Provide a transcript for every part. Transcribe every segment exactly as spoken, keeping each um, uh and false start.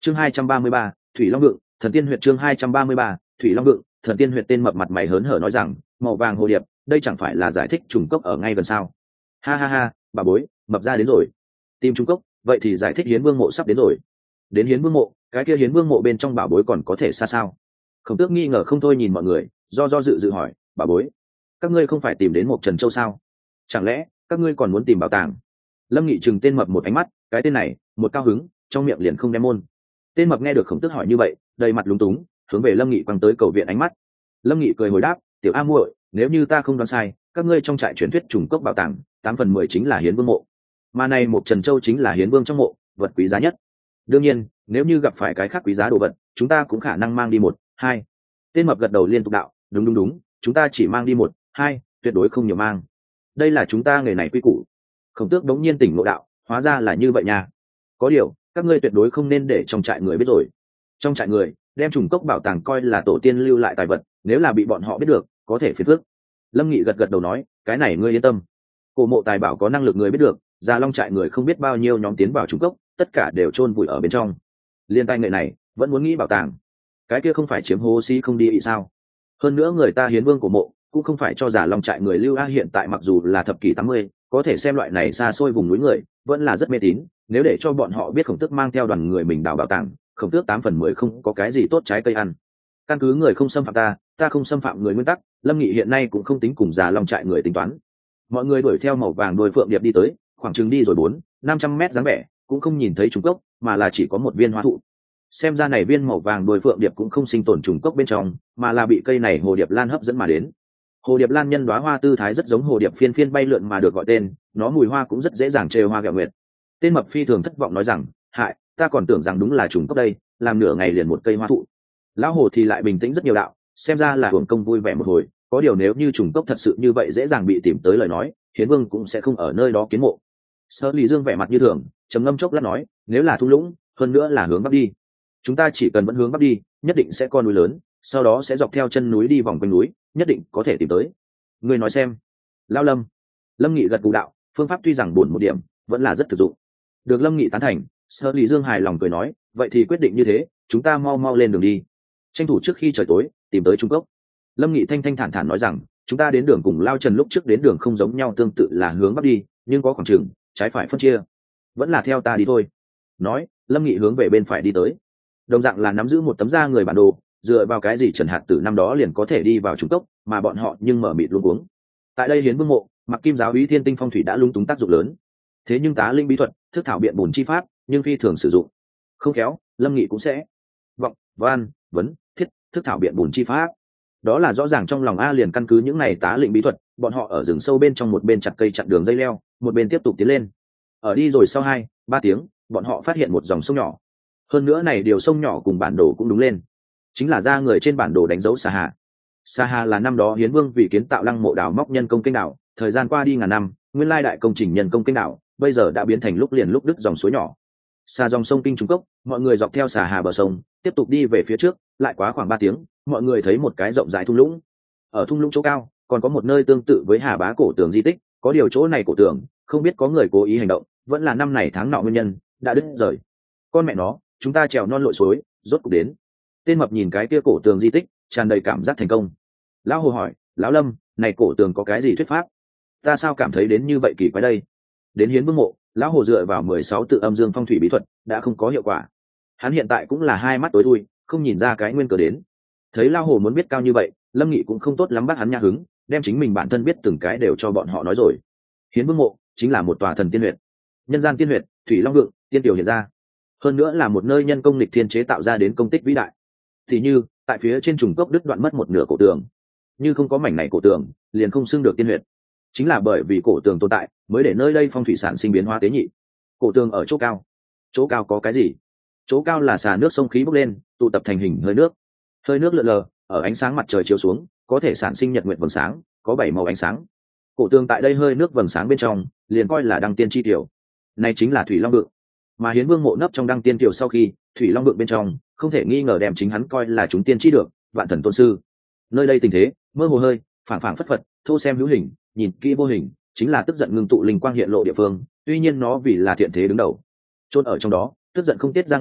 chương hai trăm ba mươi ba, thủy long vượng thần tiên huyệt. chương hai trăm ba mươi ba, thủy long vượng thần tiên huyệt. Tên mập mặt mày hớn hở nói rằng, màu vàng hồ điệp, đây chẳng phải là giải thích trùng cốc ở ngay gần sao? Ha ha ha, bà bối, mập ra đến rồi. Tìm trùng cốc, vậy thì giải thích hiến vương mộ sắp đến rồi. Đến hiến vương mộ, cái kia hiến vương mộ bên trong bảo bối còn có thể xa sao? Khổng Tước nghi ngờ không thôi nhìn mọi người, do do dự dự hỏi, bà bối, các ngươi không phải tìm đến một Trần Châu sao? Chẳng lẽ các ngươi còn muốn tìm bảo tàng? Lâm Nghị chừng tên mập một ánh mắt, cái tên này, một cao hứng, trong miệng liền không đem môn. Tên mập nghe được Khổng Tước hỏi như vậy, đầy mặt lúng túng, hướng về Lâm Nghị quăng tới cầu viện ánh mắt. Lâm Nghị cười hồi đáp, tiểu a muội, nếu như ta không đoán sai, các ngươi trong trại truyền thuyết trùng cốc bảo tàng, tám phần mười chính là hiến vương mộ, mà này một Trần Châu chính là hiến vương trong mộ, vật quý giá nhất. Đương nhiên, nếu như gặp phải cái khác quý giá đồ vật, chúng ta cũng khả năng mang đi một, hai. Tên mập gật đầu liên tục đạo, đúng đúng đúng, chúng ta chỉ mang đi một, hai, tuyệt đối không nhiều mang. Đây là chúng ta nghề này quy củ. Khổng Tước đống nhiên tỉnh ngộ đạo, hóa ra là như vậy nha. Có điều, các ngươi tuyệt đối không nên để trong trại người biết rồi. Trong trại người, đem trùng cốc bảo tàng coi là tổ tiên lưu lại tài vật, nếu là bị bọn họ biết được, có thể phiền phức. Lâm Nghị gật gật đầu nói, cái này ngươi yên tâm. Cổ mộ tài bảo có năng lực người biết được, Già Long trại người không biết bao nhiêu nhóm tiến vào trùng cốc, tất cả đều chôn vùi ở bên trong. Liên tài nghệ này, vẫn muốn nghĩ bảo tàng. Cái kia không phải chiếm hố xí không đi ý sao? Hơn nữa người ta hiến vương của mộ, cũng không phải cho Già Long trại người lưu a hiện tại mặc dù là thập kỷ tám mươi, có thể xem loại này xa xôi vùng núi người, vẫn là rất mê tín, nếu để cho bọn họ biết Khổng Tước mang theo đoàn người mình đào bảo tàng, Khổng Tước tám phần mười không có cái gì tốt trái cây ăn. Căn cứ người không xâm phạm ta, ta không xâm phạm người nguyên tắc, Lâm Nghị hiện nay cũng không tính cùng Già Long trại người tính toán. Mọi người đuổi theo màu vàng đuôi phượng điệp đi tới, khoảng chừng đi rồi bốn, năm trăm mét dáng vẻ, cũng không nhìn thấy trùng cốc, mà là chỉ có một viên hoa thụ. Xem ra này viên màu vàng đuôi phượng điệp cũng không sinh tồn trùng cốc bên trong, mà là bị cây này hồ điệp lan hấp dẫn mà đến. Hồ điệp lan nhân đóa hoa tư thái rất giống hồ điệp phiên phiên bay lượn mà được gọi tên, nó mùi hoa cũng rất dễ dàng trêu hoa gẹo nguyệt. Tên mập phi thường thất vọng nói rằng, hại, ta còn tưởng rằng đúng là trùng cốc đây, làm nửa ngày liền một cây hoa thụ. Lão hồ thì lại bình tĩnh rất nhiều đạo, xem ra là hưởng công vui vẻ một hồi, có điều nếu như trùng cốc thật sự như vậy dễ dàng bị tìm tới lời nói, hiến vương cũng sẽ không ở nơi đó kiến mộ. Sở Lý Dương vẻ mặt như thường, trầm ngâm chốc lát nói, nếu là thung lũng, hơn nữa là hướng bắc đi, chúng ta chỉ cần vẫn hướng bắc đi, nhất định sẽ có núi lớn, sau đó sẽ dọc theo chân núi đi vòng quanh núi, nhất định có thể tìm tới. Ngươi nói xem. Lão Lâm. Lâm Nghị gật gù đạo, phương pháp tuy rằng buồn một điểm, vẫn là rất thực dụng. Được Lâm Nghị tán thành, Sở Lý Dương hài lòng cười nói, vậy thì quyết định như thế, chúng ta mau mau lên đường đi, tranh thủ trước khi trời tối tìm tới trung cốc. Lâm Nghị thanh thanh thản thản nói rằng, chúng ta đến đường cùng Lao Trần lúc trước đến đường không giống nhau, tương tự là hướng bắc đi, nhưng có khoảng chừng trái phải phân chia, vẫn là theo ta đi thôi. Nói, Lâm Nghị hướng về bên phải đi tới, đồng dạng là nắm giữ một tấm da người bản đồ, dựa vào cái gì Trần Hạt Tử năm đó liền có thể đi vào trung cốc, mà bọn họ nhưng mở mịt luống cuống. Tại đây hiến vương mộ, Mặc Kim giáo úy Thiên Tinh Phong Thủy đã lung túng tác dụng lớn, thế nhưng tá linh bí thuật, thức thảo biện bùn chi pháp, nhưng phi thường sử dụng. Không khéo, Lâm Nghị cũng sẽ vọng, văn, vấn, thiết, thức thảo biện bùn chi pháp. Đó là rõ ràng trong lòng A liền căn cứ những này tá lĩnh bí thuật, bọn họ ở rừng sâu bên trong một bên chặt cây chặn đường dây leo, một bên tiếp tục tiến lên. Ở đi rồi sau hai, ba tiếng, bọn họ phát hiện một dòng sông nhỏ. Hơn nữa này điều sông nhỏ cùng bản đồ cũng đúng lên, chính là ra người trên bản đồ đánh dấu Sa Hà. Sa Hà là năm đó hiến vương vì kiến tạo lăng mộ đào móc nhân công kênh đảo, thời gian qua đi ngàn năm, nguyên lai đại công trình nhân công kênh đảo, bây giờ đã biến thành lúc liền lúc đứt dòng suối nhỏ. Xa dòng sông kinh trung cốc, mọi người dọc theo Sa Hà bờ sông, tiếp tục đi về phía trước, lại quá khoảng ba tiếng, mọi người thấy một cái rộng rãi thung lũng. Ở thung lũng chỗ cao, còn có một nơi tương tự với Hà Bá cổ tường di tích, có điều chỗ này cổ tường, không biết có người cố ý hành động, vẫn là năm này tháng nọ nguyên nhân, đã đứt rời. Con mẹ nó, chúng ta trèo non lội suối, rốt cục đến. Tên mập nhìn cái kia cổ tường di tích, tràn đầy cảm giác thành công. Lão Hồ hỏi, lão Lâm, này cổ tường có cái gì thuyết pháp? Ta sao cảm thấy đến như vậy kỳ quái đây? Đến hiến vương mộ, lão Hồ dựa vào mười sáu tự âm dương phong thủy bí thuật, đã không có hiệu quả. Hắn hiện tại cũng là hai mắt tối thui, không nhìn ra cái nguyên cớ đến. Thấy lão Hồ muốn biết cao như vậy, Lâm Nghị cũng không tốt lắm bắt hắn nha hứng, đem chính mình bản thân biết từng cái đều cho bọn họ nói rồi. Hiến vương mộ chính là một tòa thần tiên huyệt, nhân gian tiên huyệt, thủy long vượng, tiên tiểu hiện ra. Hơn nữa là một nơi nhân công lịch thiên chế tạo ra đến công tích vĩ đại. Thì như tại phía trên trùng cốc đứt đoạn mất một nửa cổ tường, như không có mảnh này cổ tường, liền không xưng được tiên huyệt. Chính là bởi vì cổ tường tồn tại, mới để nơi đây phong thủy sản sinh biến hóa tế nhị. Cổ tường ở chỗ cao, chỗ cao có cái gì? Chỗ cao là xà nước sông khí bốc lên, tụ tập thành hình hơi nước. Hơi nước lượn lờ, ở ánh sáng mặt trời chiếu xuống, có thể sản sinh nhật nguyệt vầng sáng, có bảy màu ánh sáng. Cổ tường tại đây hơi nước vầng sáng bên trong, liền coi là đăng tiên chi tiểu. Này chính là thủy long vượng. Mà hiến vương mộ nấp trong đăng tiên tiểu sau khi, thủy long vượng bên trong, không thể nghi ngờ đem chính hắn coi là chúng tiên chi được, vạn thần tôn sư. Nơi đây tình thế, mơ hồ hơi, phảng phảng phất phật, thô xem hữu hình, nhìn kỹ vô hình, chính là tức giận ngưng tụ linh quang hiện lộ địa phương, tuy nhiên nó vì là thiện thế đứng đầu, chôn ở trong đó, tức giận không tiết ra ngoài,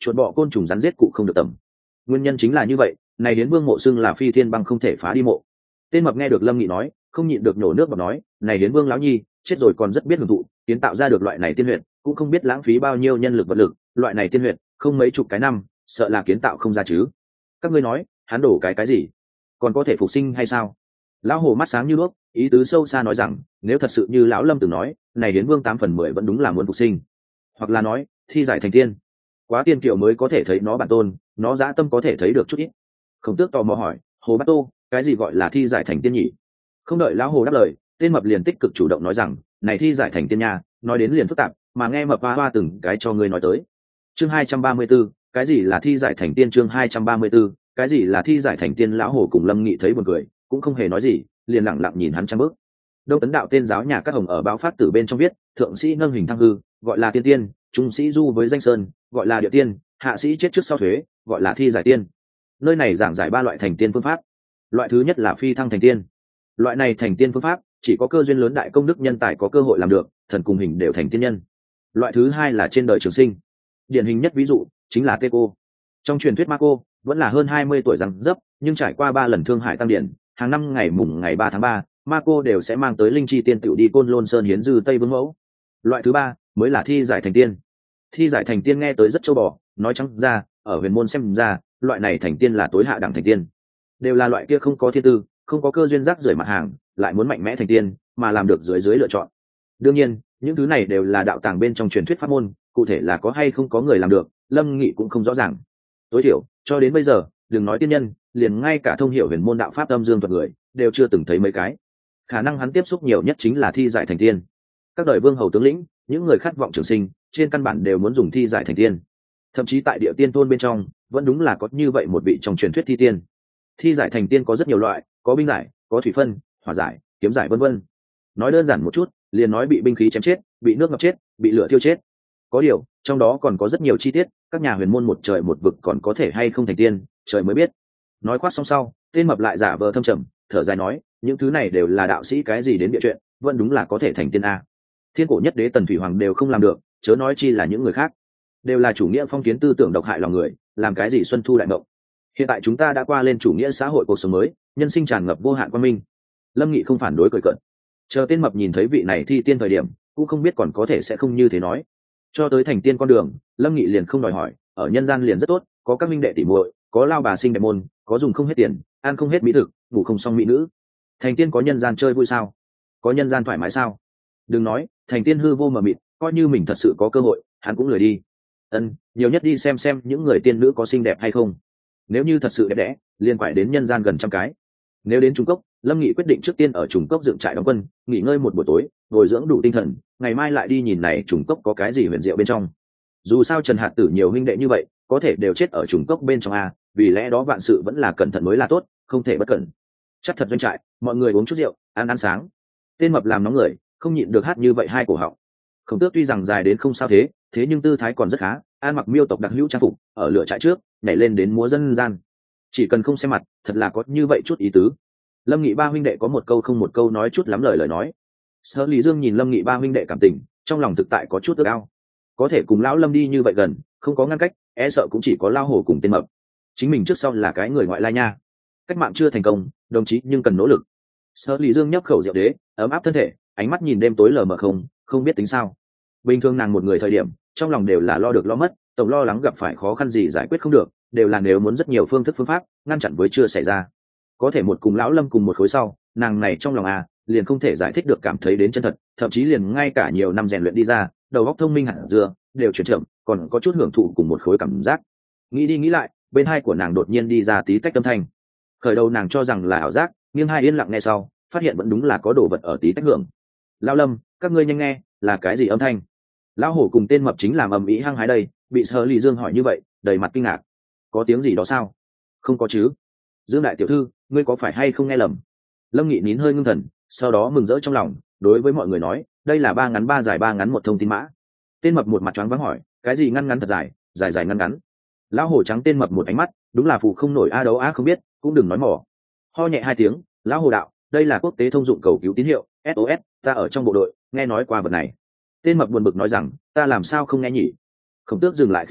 chuột bọ côn trùng rắn giết cụ không được tầm. Nguyên nhân chính là như vậy, này Hiến Vương mộ xưng là phi thiên băng không thể phá đi mộ. Tên mập nghe được Lâm Nghị nói, không nhịn được nhổ nước bọt nói, này Hiến Vương lão nhi, chết rồi còn rất biết hưởng thụ, kiến tạo ra được loại này tiên huyệt, cũng không biết lãng phí bao nhiêu nhân lực vật lực, loại này tiên huyệt, không mấy chục cái năm, sợ là kiến tạo không ra chứ. Các ngươi nói, hắn đổ cái cái gì? Còn có thể phục sinh hay sao? Lão Hồ mắt sáng như đuốc, ý tứ sâu xa nói rằng, nếu thật sự như lão Lâm từng nói, này Hiến Vương tám phần mười vẫn đúng là muốn phục sinh. Hoặc là nói, thi giải thành tiên. Quá tiên kiều mới có thể thấy nó bản tôn, nó dã tâm có thể thấy được chút ít. Khổng Tước tò mò hỏi, Hồ Bát Tô, cái gì gọi là thi giải thành tiên nhỉ? Không đợi lão Hồ đáp lời, tên mập liền tích cực chủ động nói rằng, này thi giải thành tiên nha, nói đến liền phức tạp, mà nghe mập hoa hoa từng cái cho ngươi nói tới. Chương hai trăm ba mươi 34, cái gì là thi giải thành tiên? Chương hai trăm ba mươi 34, cái gì là thi giải thành tiên? Lão Hồ cùng Lâm Nghị thấy buồn cười, cũng không hề nói gì, liền lặng lặng nhìn hắn trăm bước. Đông Tấn đạo tên giáo nhà các hồng ở báo phát tử bên trong viết, thượng sĩ nâng hình thăng hư, gọi là tiên tiên, trung sĩ du với danh sơn, gọi là địa tiên, hạ sĩ chết trước sau thuế, gọi là thi giải tiên. Nơi này giảng giải ba loại thành tiên phương pháp. Loại thứ nhất là phi thăng thành tiên. Loại này thành tiên phương pháp chỉ có cơ duyên lớn đại công đức nhân tài có cơ hội làm được, thần cùng hình đều thành tiên nhân. Loại thứ hai là trên đời trường sinh. Điển hình nhất ví dụ chính là Tê Cô. Trong truyền thuyết Ma Cô vẫn là hơn hai mươi tuổi răng dấp, nhưng trải qua ba lần thương hại tăng điển, hàng năm ngày mùng ngày ba tháng ba, Ma Cô đều sẽ mang tới linh chi tiên tựu đi Côn Lôn Sơn hiến dư Tây Vương mẫu. Loại thứ ba mới là thi giải thành tiên. Thi giải thành tiên nghe tới rất châu bò, nói trắng ra, ở huyền môn xem ra, loại này thành tiên là tối hạ đẳng thành tiên. Đều là loại kia không có thiên tư, không có cơ duyên rác rưởi mặt hàng, lại muốn mạnh mẽ thành tiên, mà làm được dưới dưới lựa chọn. Đương nhiên, những thứ này đều là đạo tàng bên trong truyền thuyết pháp môn, cụ thể là có hay không có người làm được, Lâm Nghị cũng không rõ ràng. Tối thiểu, cho đến bây giờ, đừng nói tiên nhân, liền ngay cả thông hiểu huyền môn đạo pháp âm dương thuật người, đều chưa từng thấy mấy cái. Khả năng hắn tiếp xúc nhiều nhất chính là thi giải thành tiên. Các đời vương hầu tướng lĩnh, những người khát vọng trường sinh, trên căn bản đều muốn dùng thi giải thành tiên. Thậm chí tại địa tiên thôn bên trong, vẫn đúng là có như vậy một vị trong truyền thuyết thi tiên. Thi giải thành tiên có rất nhiều loại, có binh giải, có thủy phân, hỏa giải, kiếm giải vân vân. Nói đơn giản một chút, liền nói bị binh khí chém chết, bị nước ngập chết, bị lửa thiêu chết. Có điều, trong đó còn có rất nhiều chi tiết, các nhà huyền môn một trời một vực còn có thể hay không thành tiên, trời mới biết. Nói khoát xong sau, tên mập lại giả vờ thâm trầm, thở dài nói, những thứ này đều là đạo sĩ cái gì đến địa chuyện, vẫn đúng là có thể thành tiên a. Thiên cổ nhất đế Tần Thủy Hoàng đều không làm được, chớ nói chi là những người khác. Đều là chủ nghĩa phong kiến tư tưởng độc hại lòng người, làm cái gì xuân thu đại mộng. Hiện tại chúng ta đã qua lên chủ nghĩa xã hội cuộc sống mới, nhân sinh tràn ngập vô hạn quang minh. Lâm Nghị không phản đối cười cợt. Chờ tên mập nhìn thấy vị này thi tiên thời điểm, cũng không biết còn có thể sẽ không như thế nói. Cho tới thành tiên con đường, Lâm Nghị liền không đòi hỏi, ở nhân gian liền rất tốt, có các minh đệ tỷ muội, có lao bà sinh đẹp môn, có dùng không hết tiền, ăn không hết mỹ thực, ngủ không xong mỹ nữ. Thành tiên có nhân gian chơi vui sao? Có nhân gian thoải mái sao? Đừng nói, thành tiên hư vô mờ mịt, coi như mình thật sự có cơ hội, hắn cũng lười đi. Ân, nhiều nhất đi xem xem những người tiên nữ có xinh đẹp hay không. Nếu như thật sự đẹp đẽ, liền phải đến nhân gian gần trăm cái. Nếu đến Trung Cốc, Lâm Nghị quyết định trước tiên ở Trùng Cốc dựng trại đóng quân, nghỉ ngơi một buổi tối, bồi dưỡng đủ tinh thần, ngày mai lại đi nhìn này Trùng Cốc có cái gì huyền diệu bên trong. Dù sao Trần Hạt Tử nhiều huynh đệ như vậy, có thể đều chết ở Trùng Cốc bên trong a, vì lẽ đó vạn sự vẫn là cẩn thận mới là tốt, không thể bất cẩn. Chắc thật doanh trại, mọi người uống chút rượu, ăn ăn sáng. Tên mập làm nóng người, không nhịn được hát như vậy hai cổ họng. Khổng Tước tuy rằng dài đến không sao thế, thế nhưng tư thái còn rất khá, ăn mặc miêu tộc đặc hữu trang phục, ở lửa trại trước, nhảy lên đến múa dân gian. Chỉ cần không xem mặt, thật là có như vậy chút ý tứ. Lâm Nghị ba huynh đệ có một câu không một câu nói chút lắm lời lời nói. Sở Lý Dương nhìn Lâm Nghị ba huynh đệ cảm tình, trong lòng thực tại có chút ước ao. Có thể cùng lão Lâm đi như vậy gần, không có ngăn cách, e sợ cũng chỉ có Lao Hổ cùng tên mập. Chính mình trước sau là cái người ngoại lai nha. Cách mạng chưa thành công, đồng chí nhưng cần nỗ lực. Sở Lý Dương nhấp khẩu rượu đế, ấm áp thân thể, ánh mắt nhìn đêm tối lờ mờ không, không biết tính sao. Bình thường nàng một người thời điểm, trong lòng đều là lo được lo mất, tổng lo lắng gặp phải khó khăn gì giải quyết không được, đều là nếu muốn rất nhiều phương thức phương pháp ngăn chặn với chưa xảy ra. Có thể một cùng lão Lâm cùng một khối sau, nàng này trong lòng à, liền không thể giải thích được cảm thấy đến chân thật, thậm chí liền ngay cả nhiều năm rèn luyện đi ra, đầu óc thông minh hẳn dưa, đều chuyển chậm, còn có chút hưởng thụ cùng một khối cảm giác. Nghĩ đi nghĩ lại, bên hai của nàng đột nhiên đi ra tí tách âm thanh. Khởi đầu nàng cho rằng là ảo giác, nhưng hai yên lặng nghe sau, phát hiện vẫn đúng là có đồ vật ở tí tách hưởng. Lão Lâm, các ngươi nhanh nghe, là cái gì âm thanh? Lão Hổ cùng tên mập chính làm ầm ĩ hăng hái đây, bị Sở Lý Dương hỏi như vậy, đầy mặt kinh ngạc. Có tiếng gì đó sao? Không có chứ. Dương đại tiểu thư, ngươi có phải hay không nghe lầm? Lâm Nghị nín hơi ngưng thần, sau đó mừng rỡ trong lòng, đối với mọi người nói, đây là ba ngắn ba dài ba ngắn một thông tin mã. Tên mập một mặt choáng váng hỏi, cái gì ngắn ngắn thật dài, dài dài ngắn ngắn? Lão Hổ trắng tên mập một ánh mắt, đúng là phụ không nổi a đấu á không biết, cũng đừng nói mỏ. Ho nhẹ hai tiếng, Lão Hổ đạo, đây là quốc tế thông dụng cầu cứu tín hiệu, ét ô ét, ta ở trong bộ đội, nghe nói qua vật này. Tên mập buồn bực nói rằng, ta làm sao không nghe nhỉ? Khổng Tước dừng lại khiêu vũ,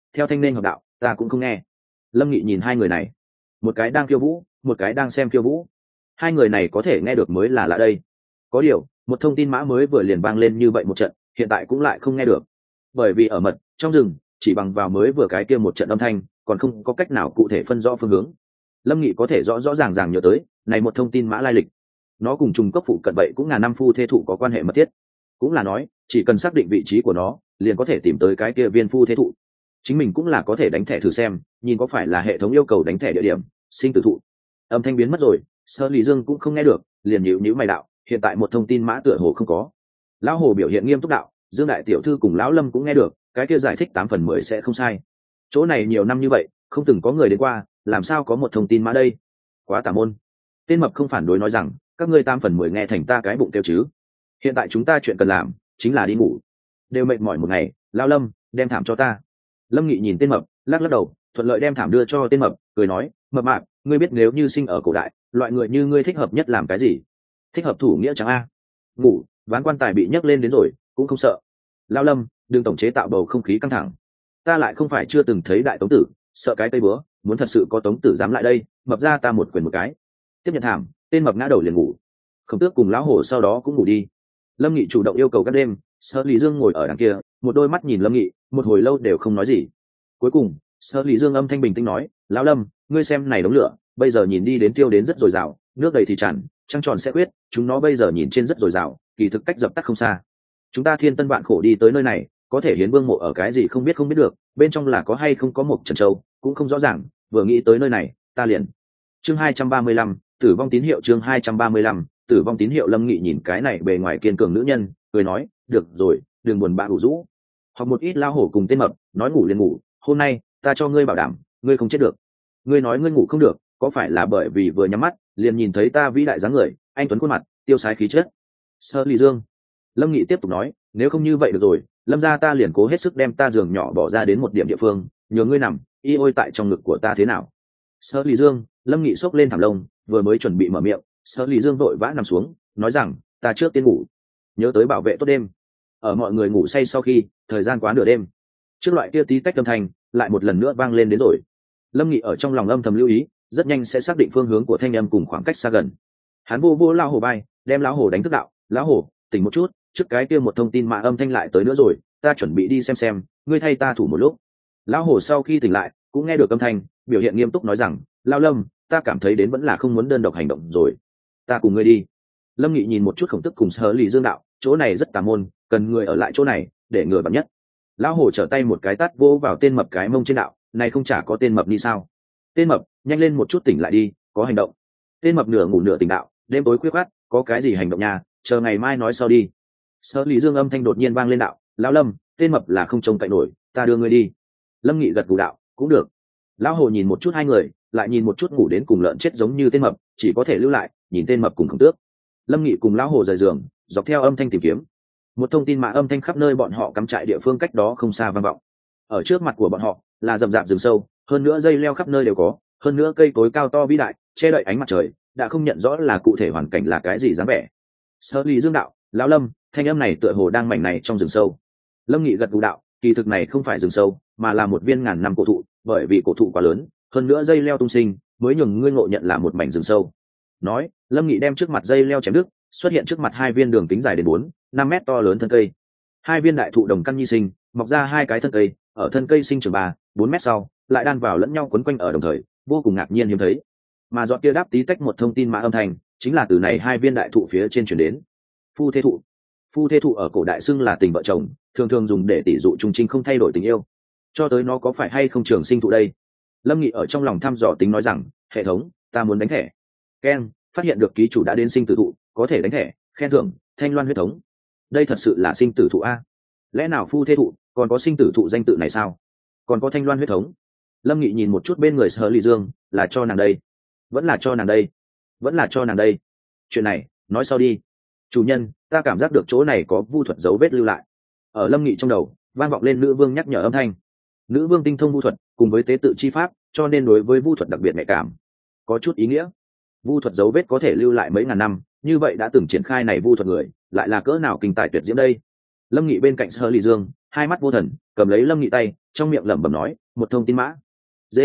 theo thanh nên hợp đạo ta cũng không nghe. Lâm Nghị nhìn hai người này, một cái đang khiêu vũ, một cái đang xem khiêu vũ, hai người này có thể nghe được mới là lạ đây. Có điều một thông tin mã mới vừa liền vang lên như vậy một trận, hiện tại cũng lại không nghe được, bởi vì ở mật trong rừng, chỉ bằng vào mới vừa cái kia một trận âm thanh còn không có cách nào cụ thể phân rõ phương hướng. Lâm Nghị có thể rõ rõ ràng ràng nhớ tới này một thông tin mã lai lịch, nó cùng trùng cấp phụ cận vậy cũng là năm phu thê thụ có quan hệ mật thiết, cũng là nói chỉ cần xác định vị trí của nó liền có thể tìm tới cái kia viên phu thế thụ. Chính mình cũng là có thể đánh thẻ thử xem, nhìn có phải là hệ thống yêu cầu đánh thẻ địa điểm sinh tử thụ. Âm thanh biến mất rồi, Sơ Lý Dương cũng không nghe được, liền nhíu nhíu mày đạo, hiện tại một thông tin mã tựa hồ không có. Lão hồ biểu hiện nghiêm túc đạo, Dương đại tiểu thư cùng lão Lâm cũng nghe được, cái kia giải thích tám phần mười sẽ không sai. Chỗ này nhiều năm như vậy không từng có người đến qua, làm sao có một thông tin mã đây? Quá tà môn. Tên mập không phản đối nói rằng, các ngươi tám phần mười nghe thành ta cái bụng tiêu chứ. Hiện tại chúng ta chuyện cần làm chính là đi ngủ, đều mệt mỏi một ngày. Lão Lâm, đem thảm cho ta. Lâm Nghị nhìn tên mập, lắc lắc đầu, thuận lợi đem thảm đưa cho tên mập, cười nói, mập mạp, ngươi biết nếu như sinh ở cổ đại, loại người như ngươi thích hợp nhất làm cái gì? Thích hợp thủ nghĩa chẳng a? Ngủ, ván quan tài bị nhấc lên đến rồi cũng không sợ. Lão Lâm, đừng tổng chế tạo bầu không khí căng thẳng, ta lại không phải chưa từng thấy đại tống tử, sợ cái tây búa, muốn thật sự có tống tử dám lại đây, mập ra ta một quyền một cái. Tiếp nhận thảm, tên mập ngã đầu liền ngủ. Khổng Tước cùng lão hổ sau đó cũng ngủ đi. Lâm Nghị chủ động yêu cầu các đêm, Sở Lý Dương ngồi ở đằng kia, một đôi mắt nhìn Lâm Nghị, một hồi lâu đều không nói gì. Cuối cùng, Sở Lý Dương âm thanh bình tĩnh nói, lão Lâm, ngươi xem này đống lửa, bây giờ nhìn đi đến tiêu đến rất dồi dào, nước đầy thì tràn, trăng tròn sẽ quyết, chúng nó bây giờ nhìn trên rất dồi dào, kỳ thực cách dập tắt không xa. Chúng ta thiên tân vạn khổ đi tới nơi này, có thể hiến vương mộ ở cái gì không biết không biết được, bên trong là có hay không có một trần châu, cũng không rõ ràng, vừa nghĩ tới nơi này, ta liền. Chương hai trăm ba mươi lăm, tử vong tín hiệu. Chương hai trăm ba mươi lăm, tử vong tín hiệu. Lâm Nghị nhìn cái này bề ngoài kiên cường nữ nhân, cười nói, được rồi, đừng buồn bã ủ rũ. Học một ít lao hổ cùng tên mập, nói ngủ liền ngủ, hôm nay ta cho ngươi bảo đảm, ngươi không chết được. Ngươi nói ngươi ngủ không được, có phải là bởi vì vừa nhắm mắt liền nhìn thấy ta vĩ đại dáng người, anh tuấn khuôn mặt, tiêu sái khí chất? Sơ Lý Dương. Lâm Nghị tiếp tục nói, nếu không như vậy được rồi, Lâm gia ta liền cố hết sức đem ta giường nhỏ bỏ ra đến một điểm địa phương, nhờ ngươi nằm y ôi tại trong ngực của ta thế nào? Sơ Lý Dương. Lâm Nghị xốc lên thảm lông, vừa mới chuẩn bị mở miệng, Sơ Lý Dương vội vã nằm xuống, nói rằng, ta trước tiên ngủ, nhớ tới bảo vệ tốt đêm. Ở mọi người ngủ say sau khi, thời gian quá nửa đêm, trước loại kia tí tách âm thanh lại một lần nữa vang lên đến rồi. Lâm Nghị ở trong lòng âm thầm lưu ý, rất nhanh sẽ xác định phương hướng của thanh âm cùng khoảng cách xa gần. Hắn vô vô lao hổ bay, đem lão hổ đánh thức đạo, lão hổ, tỉnh một chút, trước cái kia một thông tin mà âm thanh lại tới nữa rồi, ta chuẩn bị đi xem xem, ngươi thay ta thủ một lúc. Lão hổ sau khi tỉnh lại cũng nghe được âm thanh, biểu hiện nghiêm túc nói rằng, Lão Lâm, ta cảm thấy đến vẫn là không muốn đơn độc hành động rồi, ta cùng ngươi đi. Lâm Nghị nhìn một chút Khổng Tức cùng Sở Lý Dương đạo, chỗ này rất tà môn, cần người ở lại chỗ này để người bắn nhất. Lão hổ trở tay một cái tát vỗ vào tên mập cái mông trên đạo, này không chả có tên mập đi sao? Tên mập, nhanh lên một chút tỉnh lại đi, có hành động. Tên mập nửa ngủ nửa tỉnh đạo, đêm tối khuya khoắt, có cái gì hành động nhà, chờ ngày mai nói sau đi. Sở Lý Dương âm thanh đột nhiên vang lên đạo, Lão Lâm, tên mập là không trông cậy nổi, ta đưa ngươi đi. Lâm Nghị gật gù đạo, cũng được. Lão hồ nhìn một chút hai người, lại nhìn một chút ngủ đến cùng lợn chết giống như tên mập, chỉ có thể lưu lại nhìn tên mập cùng Khổng Tước. Lâm Nghị cùng lão hồ rời giường, dọc theo âm thanh tìm kiếm. Một thông tin mã âm thanh khắp nơi bọn họ cắm trại địa phương cách đó không xa vang vọng. Ở trước mặt của bọn họ là rậm rạp rừng sâu, hơn nữa dây leo khắp nơi đều có, hơn nữa cây cối cao to vĩ đại che đậy ánh mặt trời, đã không nhận rõ là cụ thể hoàn cảnh là cái gì dáng vẻ. Sở Lý Dương đạo, lão Lâm, thanh âm này tựa hồ đang mảnh này trong rừng sâu. Lâm Nghị gật gù đạo, kỳ thực này không phải rừng sâu, mà là một viên ngàn năm cổ thụ, bởi vì cổ thụ quá lớn, hơn nữa dây leo tung sinh, mới nhường ngươi ngộ nhận là một mảnh rừng sâu. Nói, Lâm Nghị đem trước mặt dây leo chém đứt, xuất hiện trước mặt hai viên đường kính dài đến bốn, năm mét to lớn thân cây. Hai viên đại thụ đồng căn nhi sinh, mọc ra hai cái thân cây, ở thân cây sinh trưởng ba, bốn mét sau, lại đan vào lẫn nhau quấn quanh ở đồng thời, vô cùng ngạc nhiên hiếm thấy. Mà dọn kia đáp tí tách một thông tin mã âm thanh, chính là từ này hai viên đại thụ phía trên truyền đến. Phu thê thụ. Phu thê thụ ở cổ đại xưng là tình vợ chồng, thường thường dùng để tỉ dụ trung trinh không thay đổi tình yêu. Cho tới nó có phải hay không trường sinh thụ đây? Lâm Nghị ở trong lòng thăm dò tính nói rằng, hệ thống, ta muốn đánh thẻ. Ken, phát hiện được ký chủ đã đến sinh tử thụ, có thể đánh thẻ, khen thưởng, thanh loan huyết thống. Đây thật sự là sinh tử thụ a? Lẽ nào phu thê thụ còn có sinh tử thụ danh tự này sao? Còn có thanh loan huyết thống. Lâm Nghị nhìn một chút bên người Sở Lý Dương, là cho nàng đây, vẫn là cho nàng đây, vẫn là cho nàng đây. Chuyện này nói sau đi. Chủ nhân, ta cảm giác được chỗ này có vu thuật dấu vết lưu lại. Ở Lâm Nghị trong đầu vang vọng lên nữ vương nhắc nhở âm thanh. Nữ vương tinh thông vu thuật cùng với tế tự chi pháp, cho nên đối với vu thuật đặc biệt nhạy cảm, có chút ý nghĩa. Vu thuật dấu vết có thể lưu lại mấy ngàn năm, như vậy đã từng triển khai này vu thuật người lại là cỡ nào kinh tài tuyệt diễm đây. Lâm Nghị bên cạnh Sở Lý Dương, hai mắt vô thần, cầm lấy lâm nghị tay trong miệng lẩm bẩm nói một thông tin mã d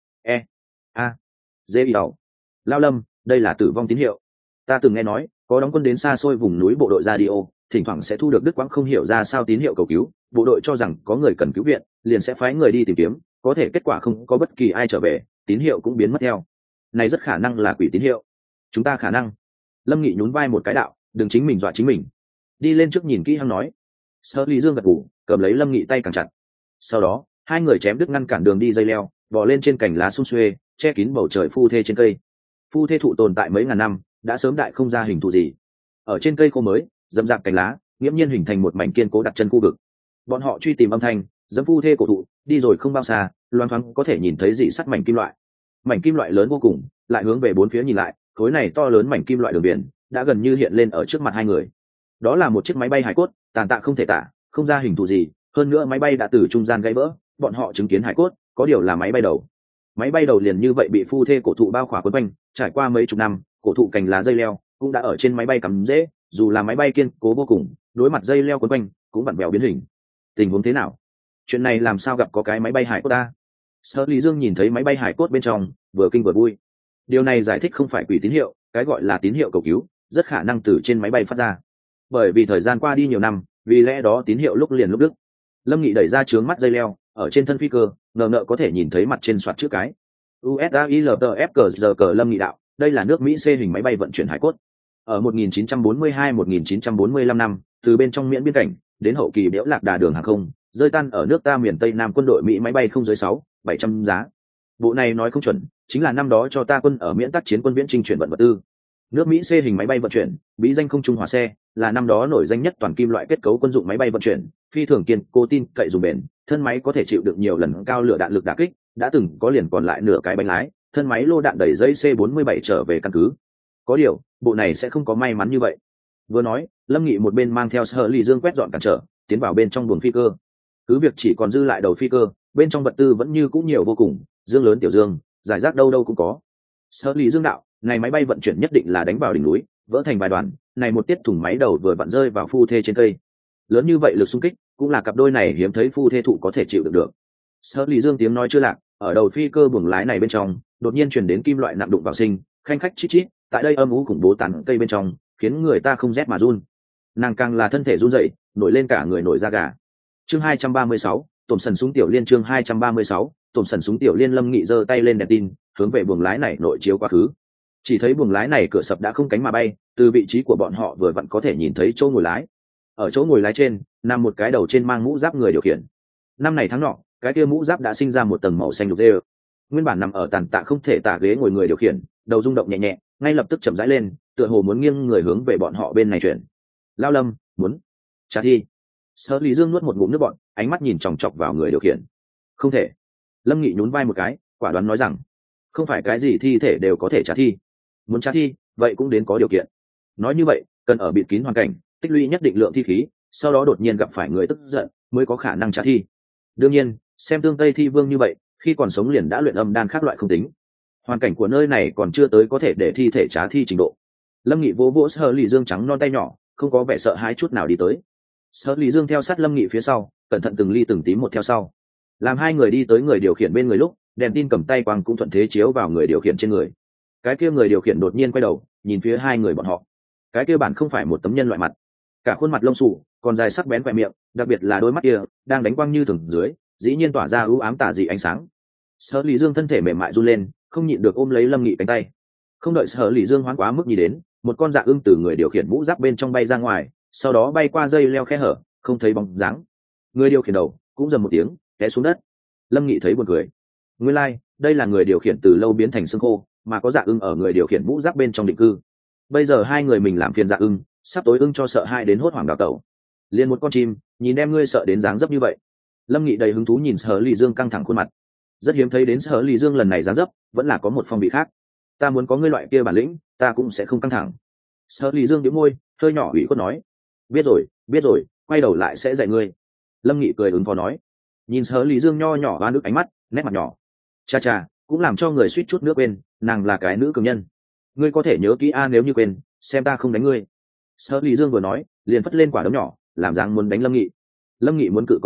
e a d i đầu lao lâm đây là tử vong tín hiệu. Ta từng nghe nói có đóng quân đến xa xôi vùng núi bộ đội radio thỉnh thoảng sẽ thu được đứt quãng không hiểu ra sao tín hiệu cầu cứu, bộ đội cho rằng có người cần cứu viện liền sẽ phái người đi tìm kiếm, có thể kết quả không có bất kỳ ai trở về, tín hiệu cũng biến mất theo. Này rất khả năng là quỷ tín hiệu. Chúng ta khả năng. Lâm Nghị nhún vai một cái đạo, đừng chính mình dọa chính mình. Đi lên trước nhìn kỹ hăng nói. Sở Lý Dương gật gù, cầm lấy Lâm Nghị tay càng chặt. Sau đó hai người chém đứt ngăn cản đường đi dây leo, bò lên trên cành lá sum xuê che kín bầu trời phu thê trên cây. Phu thê thụ tồn tại mấy ngàn năm đã sớm đại không ra hình thù gì, ở trên cây khô mới dẫm dạp cành lá nghiễm nhiên hình thành một mảnh kiên cố đặt chân khu vực. Bọn họ truy tìm âm thanh dẫm phu thê cổ thụ, đi rồi không bao xa loang thoáng có thể nhìn thấy dị sắt mảnh kim loại. Mảnh kim loại lớn vô cùng, lại hướng về bốn phía nhìn lại, khối này to lớn mảnh kim loại đường biển đã gần như hiện lên ở trước mặt hai người. Đó là một chiếc máy bay hải cốt, tàn tạ không thể tả, không ra hình thù gì, hơn nữa máy bay đã từ trung gian gãy vỡ, bọn họ chứng kiến hải cốt có điều là máy bay đầu. Máy bay đầu liền như vậy bị phu thê cổ thụ bao khỏa quấn quanh, trải qua mấy chục năm, cổ thụ cành lá dây leo cũng đã ở trên máy bay cắm rễ, dù là máy bay kiên cố vô cùng, đối mặt dây leo quấn quanh cũng vặn vẹo biến hình. Tình huống thế nào? Chuyện này làm sao gặp có cái máy bay hải cốt ta? Sở Lý Dương nhìn thấy máy bay hải cốt bên trong, vừa kinh vừa vui. Điều này giải thích không phải quỷ tín hiệu, cái gọi là tín hiệu cầu cứu, rất khả năng từ trên máy bay phát ra. Bởi vì thời gian qua đi nhiều năm, vì lẽ đó tín hiệu lúc liền lúc đứt. Lâm Nghị đẩy ra trướng mắt dây leo, ở trên thân phi cơ, ngờ ngợ có thể nhìn thấy mặt trên soạt chữ cái u ét a i l t f cờ giờ cờ Lâm Nghị đạo, đây là nước Mỹ C hình máy bay vận chuyển hải cốt. Ở một nghìn chín trăm bốn mươi hai một nghìn chín trăm bốn mươi lăm năm, từ bên trong miễn biên cảnh đến hậu kỳ đẽo lạc đà đường hàng không, rơi tan ở nước ta miền Tây Nam quân đội Mỹ máy bay không dưới sáu bảy trăm giá. Bộ này nói không chuẩn, chính là năm đó cho ta quân ở miễn tác chiến quân viễn trinh chuyển vận vật tư. Nước Mỹ C hình máy bay vận chuyển, bí danh không trung hỏa xe, là năm đó nổi danh nhất toàn kim loại kết cấu quân dụng máy bay vận chuyển, phi thường kiên cố tin cậy dùng bền, thân máy có thể chịu được nhiều lần cao lửa đạn lực đả kích, đã từng có liền còn lại nửa cái bánh lái, thân máy lô đạn đẩy dây C bốn mươi bảy trở về căn cứ. Có điều, bộ này sẽ không có may mắn như vậy. Vừa nói, Lâm Nghị một bên mang theo Sở Lý Dương quét dọn cản trở, tiến vào bên trong buồng phi cơ. Cứ việc chỉ còn dư lại đầu phi cơ, bên trong vật tư vẫn như cũng nhiều vô cùng, dương lớn tiểu dương, giải rác đâu đâu cũng có. Sở Lý Dương đạo, này máy bay vận chuyển nhất định là đánh vào đỉnh núi, vỡ thành vài đoạn, này một tiết thùng máy đầu vừa vặn rơi vào phu thê trên cây. Lớn như vậy lực xung kích, cũng là cặp đôi này hiếm thấy phu thê thụ có thể chịu được được. Sở Lý Dương tiếng nói chưa lạc, ở đầu phi cơ buồng lái này bên trong, đột nhiên truyền đến kim loại nặng đụng vào sinh, khanh khách chít chít, tại đây âm u khủng bố tàn cây bên trong, khiến người ta không rét mà run. Nàng càng là thân thể run rẩy, nổi lên cả người nổi da gà. Chương hai trăm ba mươi sáu, tổn sần súng tiểu liên chương hai trăm ba mươi sáu, tổn sần súng tiểu liên. Lâm Nghị giơ tay lên đèn tin, hướng về buồng lái này nội chiếu quá khứ. Chỉ thấy buồng lái này cửa sập đã không cánh mà bay, từ vị trí của bọn họ vừa vặn có thể nhìn thấy chỗ ngồi lái. Ở chỗ ngồi lái trên, nằm một cái đầu trên mang mũ giáp người điều khiển. Năm này tháng nọ, cái kia mũ giáp đã sinh ra một tầng màu xanh lục rê. Nguyên bản nằm ở tàn tạ không thể tả ghế ngồi người điều khiển, đầu rung động nhẹ nhẹ, ngay lập tức chậm rãi lên, tựa hồ muốn nghiêng người hướng về bọn họ bên này chuyển. Lao Lâm, muốn trả thi. Sở Lý Dương nuốt một ngụm nước bọt, ánh mắt nhìn chòng chọc vào người điều khiển. Không thể. Lâm Nghị nhún vai một cái, quả đoán nói rằng, không phải cái gì thi thể đều có thể trả thi. Muốn trả thi, vậy cũng đến có điều kiện. Nói như vậy, cần ở bịt kín hoàn cảnh, tích lũy nhất định lượng thi khí, sau đó đột nhiên gặp phải người tức giận, mới có khả năng trả thi. Đương nhiên, xem tương Tây Thi Vương như vậy, khi còn sống liền đã luyện âm đan khác loại không tính. Hoàn cảnh của nơi này còn chưa tới có thể để thi thể trả thi trình độ. Lâm Nghị vỗ vỗ Sở Lý Dương trắng non tay nhỏ, không có vẻ sợ hãi chút nào đi tới. Sở Lý Dương theo sát Lâm Nghị phía sau, cẩn thận từng ly từng tí một theo sau. Làm hai người đi tới người điều khiển bên người lúc, đèn tin cầm tay quang cũng thuận thế chiếu vào người điều khiển trên người. Cái kia người điều khiển đột nhiên quay đầu, nhìn phía hai người bọn họ. Cái kia bản không phải một tấm nhân loại mặt, cả khuôn mặt lông xù, còn dài sắc bén khóe miệng, đặc biệt là đôi mắt kia, đang đánh quang như thường dưới, dĩ nhiên tỏa ra ưu ám tà dị ánh sáng. Sở Lý Dương thân thể mềm mại run lên, không nhịn được ôm lấy Lâm Nghị cánh tay. Không đợi Sở Lý Dương hoán quá mức nhìn đến, một con dạ ưng từ người điều khiển mũ giáp bên trong bay ra ngoài, sau đó bay qua dây leo khe hở, không thấy bóng dáng. Người điều khiển đầu cũng dầm một tiếng, té xuống đất. Lâm Nghị thấy buồn cười. Nguyên lai, like, đây là người điều khiển từ lâu biến thành xương khô, mà có dạ ưng ở người điều khiển mũ giáp bên trong định cư. Bây giờ hai người mình làm phiền dạ ưng, sắp tối ưng cho sợ hai đến hốt hoảng đào tẩu. Liên một con chim, nhìn em ngươi sợ đến dáng dấp như vậy. Lâm Nghị đầy hứng thú nhìn Sở Lý Dương căng thẳng khuôn mặt. Rất hiếm thấy đến Sở Lý Dương lần này dáng dấp, vẫn là có một phong vị khác. Ta muốn có ngươi loại kia bản lĩnh, ta cũng sẽ không căng thẳng. Sở Lý Dương nhếch môi, hơi nhỏ ủy khuất nói. Biết rồi, biết rồi, quay đầu lại sẽ dạy ngươi. Lâm Nghị cười ứng phó nói. Nhìn Sở Lý Dương nho nhỏ oan ức ánh mắt, nét mặt nhỏ. Cha cha, cũng làm cho người suýt chút nước quên, nàng là cái nữ cường nhân. Ngươi có thể nhớ kỹ a, nếu như quên, xem ta không đánh ngươi. Sở Lý Dương vừa nói, liền phất lên quả đấm nhỏ, làm dáng muốn đánh Lâm Nghị. Lâm Nghị muốn cự còn nên,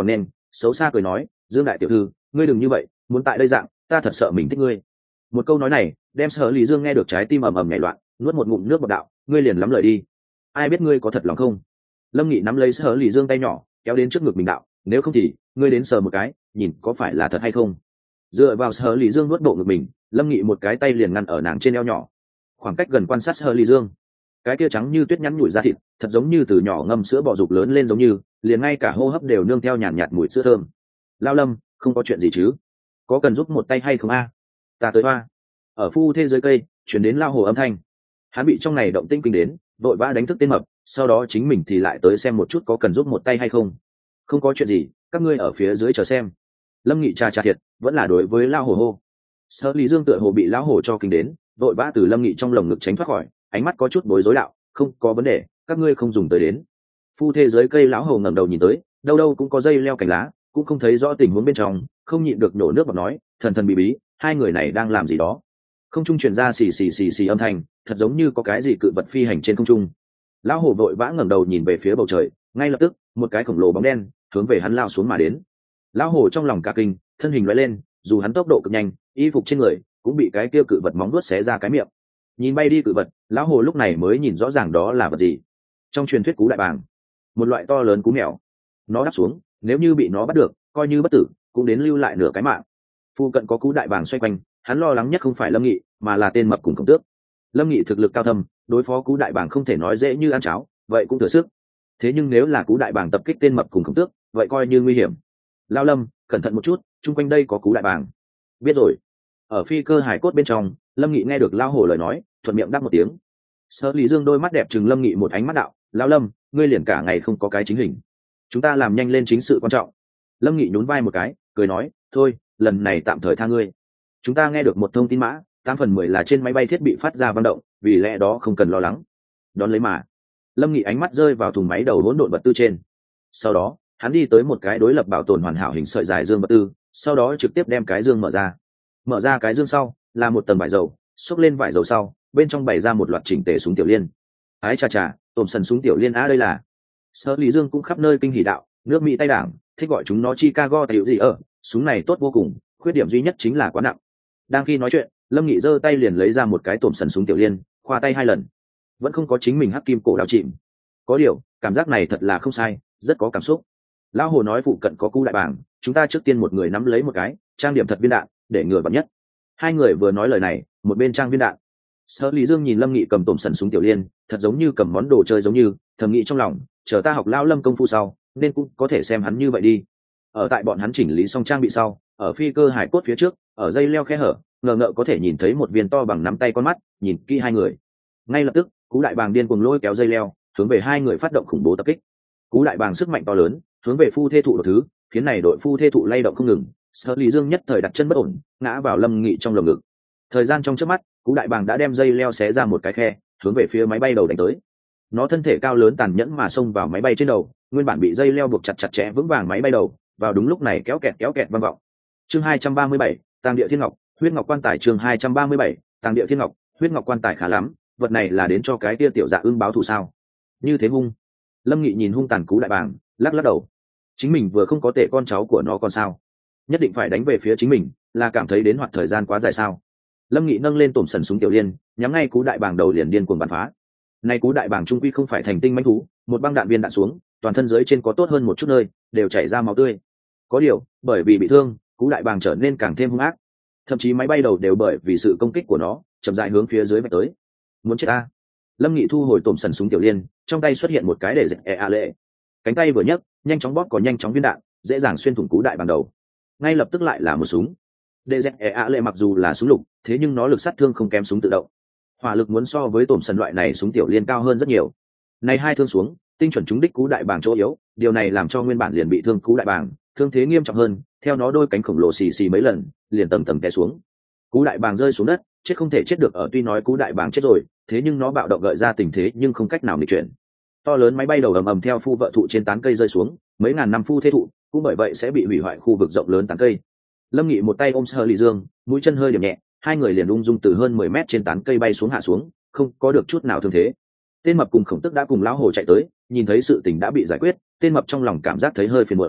xấu xa cười nói, Dương đại tiểu thư, ngươi đừng như vậy, muốn tại đây dạng, ta thật sợ mình thích ngươi. Một câu nói này đem Sở Lý Dương nghe được trái tim ầm ầm nhảy loạn, nuốt một ngụm nước bọt đạo, ngươi liền lắm lời đi, ai biết ngươi có thật lòng không. Lâm Nghị nắm lấy Sở Lý Dương tay nhỏ kéo đến trước ngực mình đạo, nếu không thì ngươi đến sờ một cái, nhìn có phải là thật hay không. Dựa vào Sở Lý Dương nuốt bộ ngực mình, Lâm Nghị một cái tay liền ngăn ở nàng trên eo nhỏ, khoảng cách gần quan sát Sở Lý Dương, cái kia trắng như tuyết nhắn nhủi da thịt thật giống như từ nhỏ ngâm sữa bò dục lớn lên, giống như liền ngay cả hô hấp đều nương theo nhàn nhạt, nhạt mùi sữa thơm. Lao Lâm, không có chuyện gì chứ, có cần giúp một tay hay không a? Ta tới hoa. Ở phu thê dưới cây chuyển đến Lao Hồ âm thanh, hắn bị trong này động tĩnh kinh đến, vội vã đánh thức tên mập, sau đó chính mình thì lại tới xem một chút có cần giúp một tay hay không. Không có chuyện gì, các ngươi ở phía dưới chờ xem. Lâm Nghị trà trà thiệt vẫn là đối với Lao Hồ hô. Sở Lý Dương tựa hồ bị Lão Hồ cho kinh đến, vội vã từ Lâm Nghị trong lồng ngực tránh thoát khỏi, ánh mắt có chút bối rối đạo, không có vấn đề, các ngươi không dùng tới đến. Phu thê dưới cây Lão Hồ ngẩng đầu nhìn tới, đâu đâu cũng có dây leo cành lá, cũng không thấy rõ tình huống bên trong, không nhịn được nổ nước bọt nói, thần thần bí bí, hai người này đang làm gì đó. Không trung truyền ra xì xì xì xì âm thanh, thật giống như có cái gì cự vật phi hành trên không trung. Lão Hồ vội vã ngẩng đầu nhìn về phía bầu trời, ngay lập tức một cái khổng lồ bóng đen hướng về hắn lao xuống mà đến. Lão Hồ trong lòng cả kinh, thân hình lóe lên, dù hắn tốc độ cực nhanh, y phục trên người cũng bị cái kia cự vật móng vuốt xé ra cái miệng. Nhìn bay đi cự vật, Lão Hồ lúc này mới nhìn rõ ràng đó là vật gì. Trong truyền thuyết cú đại bàng, một loại to lớn cú mèo. Nó đáp xuống, nếu như bị nó bắt được, coi như bất tử cũng đến lưu lại nửa cái mạng. Phu cận có cú đại bàng xoay quanh, hắn lo lắng nhất không phải Lâm Nghị mà là tên mập cùng Khổng Tước. Lâm Nghị thực lực cao thâm, đối phó cú đại bàng không thể nói dễ như ăn cháo, vậy cũng thừa sức. Thế nhưng nếu là cú đại bàng tập kích tên mập cùng Khổng Tước, vậy coi như nguy hiểm. Lao Lâm, cẩn thận một chút, chung quanh đây có cú đại bàng. Biết rồi. Ở phi cơ hải cốt bên trong, Lâm Nghị nghe được Lao Hổ lời nói, thuận miệng đáp một tiếng. Sở Lý Dương đôi mắt đẹp trừng Lâm Nghị một ánh mắt đạo, Lao Lâm, ngươi liền cả ngày không có cái chính hình, chúng ta làm nhanh lên chính sự quan trọng. Lâm Nghị nhún vai một cái, cười nói, thôi, lần này tạm thời tha ngươi. Chúng ta nghe được một thông tin mã, tám phần mười là trên máy bay thiết bị phát ra vận động, vì lẽ đó không cần lo lắng. Đón lấy mà. Lâm Nghị ánh mắt rơi vào thùng máy đầu hỗn độn vật tư trên. Sau đó, hắn đi tới một cái đối lập bảo tồn hoàn hảo hình sợi dài dương vật tư, sau đó trực tiếp đem cái dương mở ra. Mở ra cái dương sau, là một tầng vải dầu, xốc lên vải dầu sau, bên trong bày ra một loạt chỉnh tề súng tiểu liên. Ái chà chà, tôm sần súng tiểu liên á, đây là. Sở Lý Dương cũng khắp nơi kinh hỉ đạo, nước Mỹ Tây Đảng thích gọi chúng nó Chicago tiểu gì ở, súng này tốt vô cùng, khuyết điểm duy nhất chính là quá nặng. Đang khi nói chuyện, Lâm Nghị giơ tay liền lấy ra một cái tôm sần súng tiểu liên, khoa tay hai lần, vẫn không có chính mình hắc kim cổ đào chìm. Có điều, cảm giác này thật là không sai, rất có cảm xúc. Lão Hồ nói phụ cận có cú đại bàng, chúng ta trước tiên một người nắm lấy một cái, trang điểm thật viên đạn, để ngừa vạn nhất. Hai người vừa nói lời này, một bên trang viên đạn. Sở Lý Dương nhìn Lâm Nghị cầm tôm sần súng tiểu liên, thật giống như cầm món đồ chơi giống như, thầm nghĩ trong lòng, chờ ta học Lão Lâm công phu sau, nên cũng có thể xem hắn như vậy đi. Ở tại bọn hắn chỉnh lý xong trang bị sau, ở phi cơ hải cốt phía trước, ở dây leo khe hở, ngờ ngợ có thể nhìn thấy một viên to bằng nắm tay con mắt, nhìn kỹ hai người. Ngay lập tức, cú đại bàng điên cuồng lôi kéo dây leo, hướng về hai người phát động khủng bố tập kích. Cú đại bàng sức mạnh to lớn, hướng về phu thê thụ đột thứ, khiến này đội phu thê thụ lay động không ngừng. Sở Lý Dương nhất thời đặt chân bất ổn, ngã vào Lâm Nghị trong lồng ngực. Thời gian trong chớp mắt, cú đại bàng đã đem dây leo xé ra một cái khe, hướng về phía máy bay đầu đánh tới. Nó thân thể cao lớn tàn nhẫn mà xông vào máy bay trên đầu, nguyên bản bị dây leo buộc chặt chặt chẽ vững vàng máy bay đầu, vào đúng lúc này kéo kẹt kéo kẹt vang vọng. Chương hai trăm ba mươi bảy, Tàng địa thiên ngọc, huyết ngọc quan tài. Chương hai trăm ba mươi bảy, Tàng địa thiên ngọc, huyết ngọc quan tài. Khá lắm, vật này là đến cho cái kia tiểu dạ ưng báo thù sao? Như thế hung. Lâm Nghị nhìn hung tàn cú đại bàng, lắc lắc đầu. Chính mình vừa không có tệ con cháu của nó còn sao? Nhất định phải đánh về phía chính mình, là cảm thấy đến hoạt thời gian quá dài sao? Lâm Nghị nâng lên tổm sần súng tiểu liên, nhắm ngay cú đại bàng đầu liền điên cuồng bắn phá. Nay cú đại bàng trung quy không phải thành tinh mãnh thú, một băng đạn viên đạn xuống, toàn thân dưới trên có tốt hơn một chút nơi, đều chảy ra máu tươi. Có điều, bởi vì bị thương, cú đại bàng trở nên càng thêm hung ác. Thậm chí máy bay đầu đều bởi vì sự công kích của nó, chậm rãi hướng phía dưới vạch tới. Muốn chết ta. Lâm Nghị thu hồi tổm sần súng tiểu liên, trong tay xuất hiện một cái để dẹp e a lệ. Cánh tay vừa nhấc, nhanh chóng bóp có nhanh chóng viên đạn, dễ dàng xuyên thủng cú đại bàng đầu. Ngay lập tức lại là một súng. đê dét e a lệ mặc dù là súng lục, thế nhưng nó lực sát thương không kém súng tự động. Hỏa lực muốn so với tổm sần loại này súng tiểu liên cao hơn rất nhiều. Này hai thương xuống, tinh chuẩn trúng đích cú đại bàng chỗ yếu, điều này làm cho nguyên bản liền bị thương cú đại bàng, thương thế nghiêm trọng hơn, theo nó đôi cánh khổng lồ xì xì mấy lần, liền tầng tầng té xuống. Cú đại bàng rơi xuống đất, chết không thể chết được ở, tuy nói cú đại bàng chết rồi, thế nhưng nó bạo động gợi ra tình thế nhưng không cách nào nghịch chuyển. To lớn máy bay đầu ầm ầm theo phu vợ thụ trên tán cây rơi xuống, mấy ngàn năm phu thế thụ, cũng bởi vậy sẽ bị hủy hoại khu vực rộng lớn tán cây. Lâm Nghị một tay ôm Sở Lý Dương, mũi chân hơi điểm nhẹ, hai người liền ung dung từ hơn mười mét trên tán cây bay xuống hạ xuống, không có được chút nào thương thế. Tên mập cùng Khổng Tức đã cùng lão hồ chạy tới, nhìn thấy sự tình đã bị giải quyết, tên mập trong lòng cảm giác thấy hơi phiền muộn.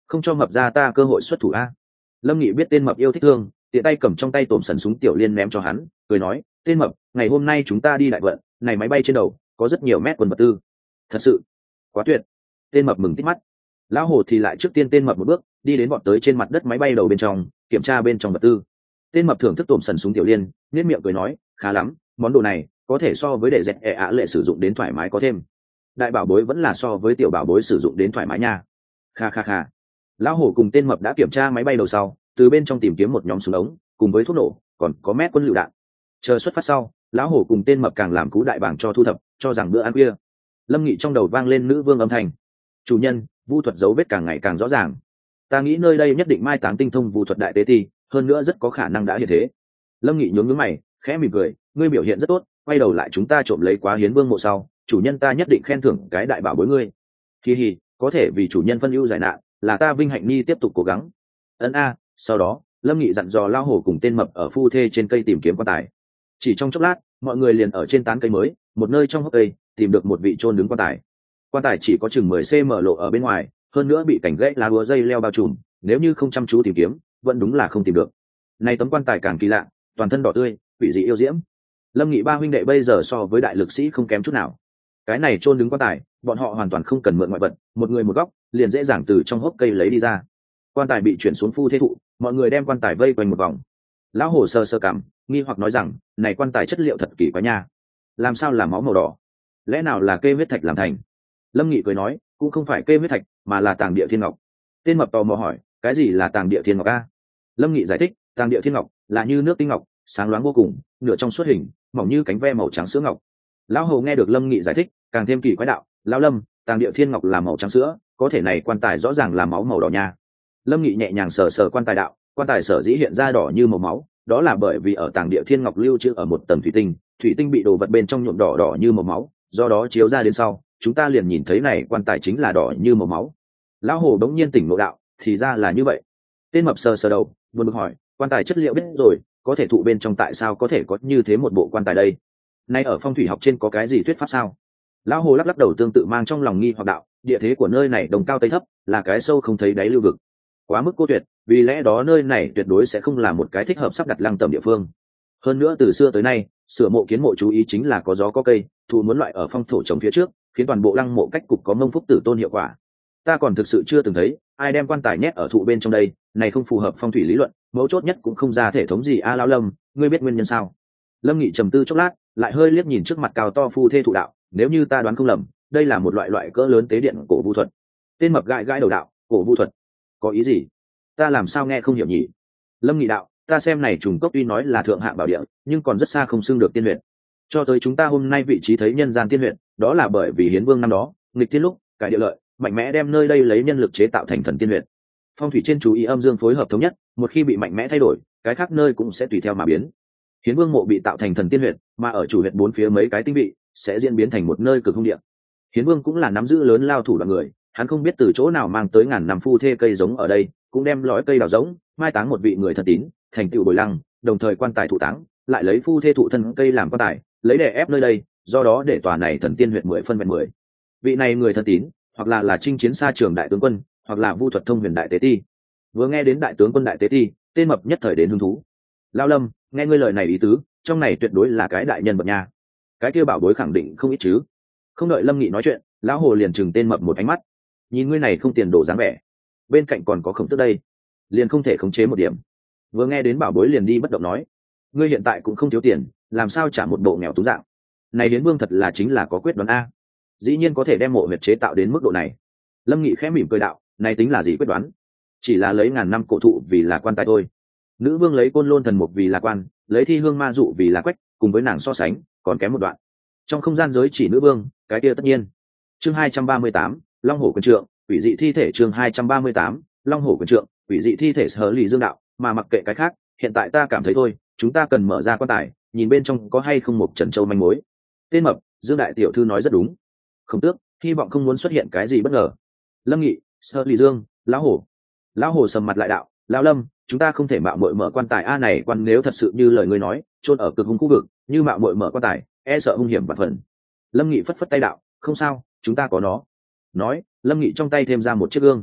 không cho mập ra ta cơ hội xuất thủ a. Lâm Nghị biết tên mập yêu thích thương, tiện tay cầm trong tay tổm sần súng tiểu liên ném cho hắn, cười nói, tên mập, ngày hôm nay chúng ta đi đại vận, này máy bay trên đầu có rất nhiều mét quần vật tư. Thật sự quá tuyệt. Tên mập mừng tít mắt. Lão hổ thì lại trước tiên tên mập một bước đi đến bọn tới trên mặt đất máy bay đầu bên trong, kiểm tra bên trong vật tư. Tên mập thưởng thức tổm sần súng tiểu liên, nhếch miệng cười nói, khá lắm, món đồ này có thể so với để dẹt ẹ ạ lệ sử dụng đến thoải mái có thêm. Đại bảo bối vẫn là so với tiểu bảo bối sử dụng đến thoải mái nha. Kha kha kha. Lão hổ cùng tên mập đã kiểm tra máy bay đầu sau, từ bên trong tìm kiếm một nhóm súng ống cùng với thuốc nổ, còn có mét quân lựu đạn. Chờ xuất phát sau, lão hổ cùng tên mập càng làm cú đại bảng cho thu thập, cho rằng bữa ăn khuya. Lâm Nghị trong đầu vang lên nữ vương âm thanh, chủ nhân, vu thuật dấu vết càng ngày càng rõ ràng, ta nghĩ nơi đây nhất định mai táng tinh thông vu thuật đại tế ti, hơn nữa rất có khả năng đã hiện thế. Lâm Nghị nhướng nhướng mày, khẽ mỉm cười, ngươi biểu hiện rất tốt, quay đầu lại chúng ta trộm lấy quá hiến vương mộ sau, chủ nhân ta nhất định khen thưởng cái đại bảo bối ngươi. Hi hi, có thể vì chủ nhân phân ưu giải nạn, là ta vinh hạnh nhi tiếp tục cố gắng. Ấn a. Sau đó, Lâm Nghị dặn dò lao hổ cùng tên mập ở phu thê trên cây tìm kiếm quan tài. Chỉ trong chốc lát, mọi người liền ở trên tán cây mới, một nơi trong hốc cây, tìm được một vị chôn đứng quan tài. Quan tài chỉ có chừng mười xăng-ti-mét lộ ở bên ngoài, hơn nữa bị cành gãy lá úa dây leo bao trùm, nếu như không chăm chú tìm kiếm, vẫn đúng là không tìm được. Này tấm quan tài càng kỳ lạ, toàn thân đỏ tươi, quỷ dị yêu diễm. Lâm Nghị ba huynh đệ bây giờ so với đại lực sĩ không kém chút nào. Cái này chôn đứng quan tài, bọn họ hoàn toàn không cần mượn ngoại vật, một người một góc, liền dễ dàng từ trong hốc cây lấy đi ra. Quan tài bị chuyển xuống phu thế thụ, mọi người đem quan tài vây quanh một vòng. Lão hổ sơ sơ cảm, nghi hoặc nói rằng, này quan tài chất liệu thật kỳ quái nha, làm sao là máu màu đỏ? Lẽ nào là kê huyết thạch làm thành? Lâm Nghị cười nói, cũng không phải kê huyết thạch, mà là tàng địa thiên ngọc. Tên mập tò mò hỏi, cái gì là tàng địa thiên ngọc a? Lâm Nghị giải thích, tàng địa thiên ngọc là như nước tinh ngọc, sáng loáng vô cùng, nửa trong suốt hình, mỏng như cánh ve màu trắng sữa ngọc. Lão hầu nghe được Lâm Nghị giải thích, càng thêm kỳ quái đạo, lão Lâm, tàng địa thiên ngọc là màu trắng sữa, có thể này quan tài rõ ràng là máu màu đỏ nha. Lâm Nghị nhẹ nhàng sờ sờ quan tài đạo, quan tài sở dĩ hiện ra đỏ như màu máu, đó là bởi vì ở tàng địa thiên ngọc lưu trữ ở một tầng thủy tinh, thủy tinh bị đồ vật bên trong nhuộm đỏ đỏ như màu máu, do đó chiếu ra đến sau, chúng ta liền nhìn thấy này quan tài chính là đỏ như màu máu. Lão hồ đống nhiên tỉnh ngộ đạo, thì ra là như vậy. Tên mập sờ sờ đầu, buồn bực hỏi, quan tài chất liệu biết rồi, có thể thụ bên trong tại sao có thể có như thế một bộ quan tài đây? Nay ở phong thủy học trên có cái gì thuyết pháp sao? Lão hồ lắc lắc đầu tương tự mang trong lòng nghi hoặc đạo, địa thế của nơi này đồng cao tây thấp, là cái sâu không thấy đáy lưu vực, quá mức cô tuyệt, vì lẽ đó nơi này tuyệt đối sẽ không là một cái thích hợp sắp đặt lăng tẩm địa phương. Hơn nữa từ xưa tới nay, sửa mộ kiến mộ chú ý chính là có gió có cây, thụ muốn loại ở phong thổ trồng phía trước, khiến toàn bộ lăng mộ cách cục có mông phúc tử tôn hiệu quả. Ta còn thực sự chưa từng thấy ai đem quan tài nhét ở thụ bên trong đây, này không phù hợp phong thủy lý luận, mấu chốt nhất cũng không ra thể thống gì. A lão Lâm, ngươi biết nguyên nhân sao? Lâm Nghị trầm tư chốc lát, lại hơi liếc nhìn trước mặt cao to phu thê thụ đạo, nếu như ta đoán không lầm, đây là một loại loại cỡ lớn tế điện cổ vu thuật. Tên mập gãi gãi đầu đạo, cổ vu thuật, có ý gì? Ta làm sao nghe không hiểu nhỉ? Lâm Nghị đạo, ta xem này trùng cốc tuy nói là thượng hạng bảo địa, nhưng còn rất xa không xưng được tiên huyện. Cho tới chúng ta hôm nay vị trí thấy nhân gian tiên huyện, đó là bởi vì hiến vương năm đó nghịch thiên lúc cải địa lợi, mạnh mẽ đem nơi đây lấy nhân lực chế tạo thành thần tiên huyện. Phong thủy trên chú ý âm dương phối hợp thống nhất, một khi bị mạnh mẽ thay đổi, cái khác nơi cũng sẽ tùy theo mà biến. Hiến vương mộ bị tạo thành thần tiên huyện, mà ở chủ huyện bốn phía mấy cái tinh vị sẽ diễn biến thành một nơi cực hung địa. Hiến vương cũng là nắm giữ lớn lao thủ đoạn người, hắn không biết từ chỗ nào mang tới ngàn năm phu thê cây giống ở đây, cũng đem lõi cây đào giống, mai táng một vị người thân tín, thành tựu bồi lăng, đồng thời quan tài thụ táng, lại lấy phu thê thụ thân cây làm quan tài, lấy đè ép nơi đây, do đó để tòa này thần tiên huyện mười phân vẹn mười. Vị này người thân tín, hoặc là là chinh chiến xa trường đại tướng quân, hoặc là vu thuật thông huyền đại tế ti. Vừa nghe đến đại tướng quân đại tế ti, tên mập nhất thời đến hứng thú. Lão Lâm, nghe ngươi lời này ý tứ, trong này tuyệt đối là cái đại nhân vật nha. Cái kia bảo bối khẳng định không ít chứ. Không đợi Lâm Nghị nói chuyện, lão hồ liền chừng tên mập một ánh mắt. Nhìn ngươi này không tiền đồ dáng vẻ, bên cạnh còn có khổng tước đây, liền không thể khống chế một điểm. Vừa nghe đến bảo bối liền đi bất động nói, ngươi hiện tại cũng không thiếu tiền, làm sao trả một bộ nghèo túng dạng. Này Hiến vương thật là chính là có quyết đoán a, dĩ nhiên có thể đem mộ huyệt chế tạo đến mức độ này. Lâm Nghị khẽ mỉm cười đạo, này tính là gì quyết đoán? Chỉ là lấy ngàn năm cổ thụ vì là quan tài thôi. Nữ vương lấy côn lôn thần mục vì là quan, lấy thi hương ma dụ vì là quách, cùng với nàng so sánh còn kém một đoạn. Trong không gian giới chỉ nữ vương, cái kia tất nhiên. Chương hai trăm ba mươi tám, Long hổ quyền trượng, quỷ dị thi thể. Chương hai trăm ba mươi tám, Long hổ quyền trượng, quỷ dị thi thể. Sở lì dương đạo, mà mặc kệ cái khác, hiện tại ta cảm thấy thôi, chúng ta cần mở ra quan tài, nhìn bên trong có hay không một trần châu manh mối. Tên mập, Dương đại tiểu thư nói rất đúng. Không tước, hy vọng không muốn xuất hiện cái gì bất ngờ. Lâm Nghị, Sở lì dương, lão hổ. Lão hổ sầm mặt lại đạo, lão Lâm, chúng ta không thể mạo muội mở quan tài a, này quan nếu thật sự như lời ngươi nói, chôn ở cực hung khu vực, như mạo muội mở quan tài, e sợ hung hiểm vạn phần. Lâm Nghị phất phất tay đạo, không sao, chúng ta có nó. Nói, Lâm Nghị trong tay thêm ra một chiếc gương.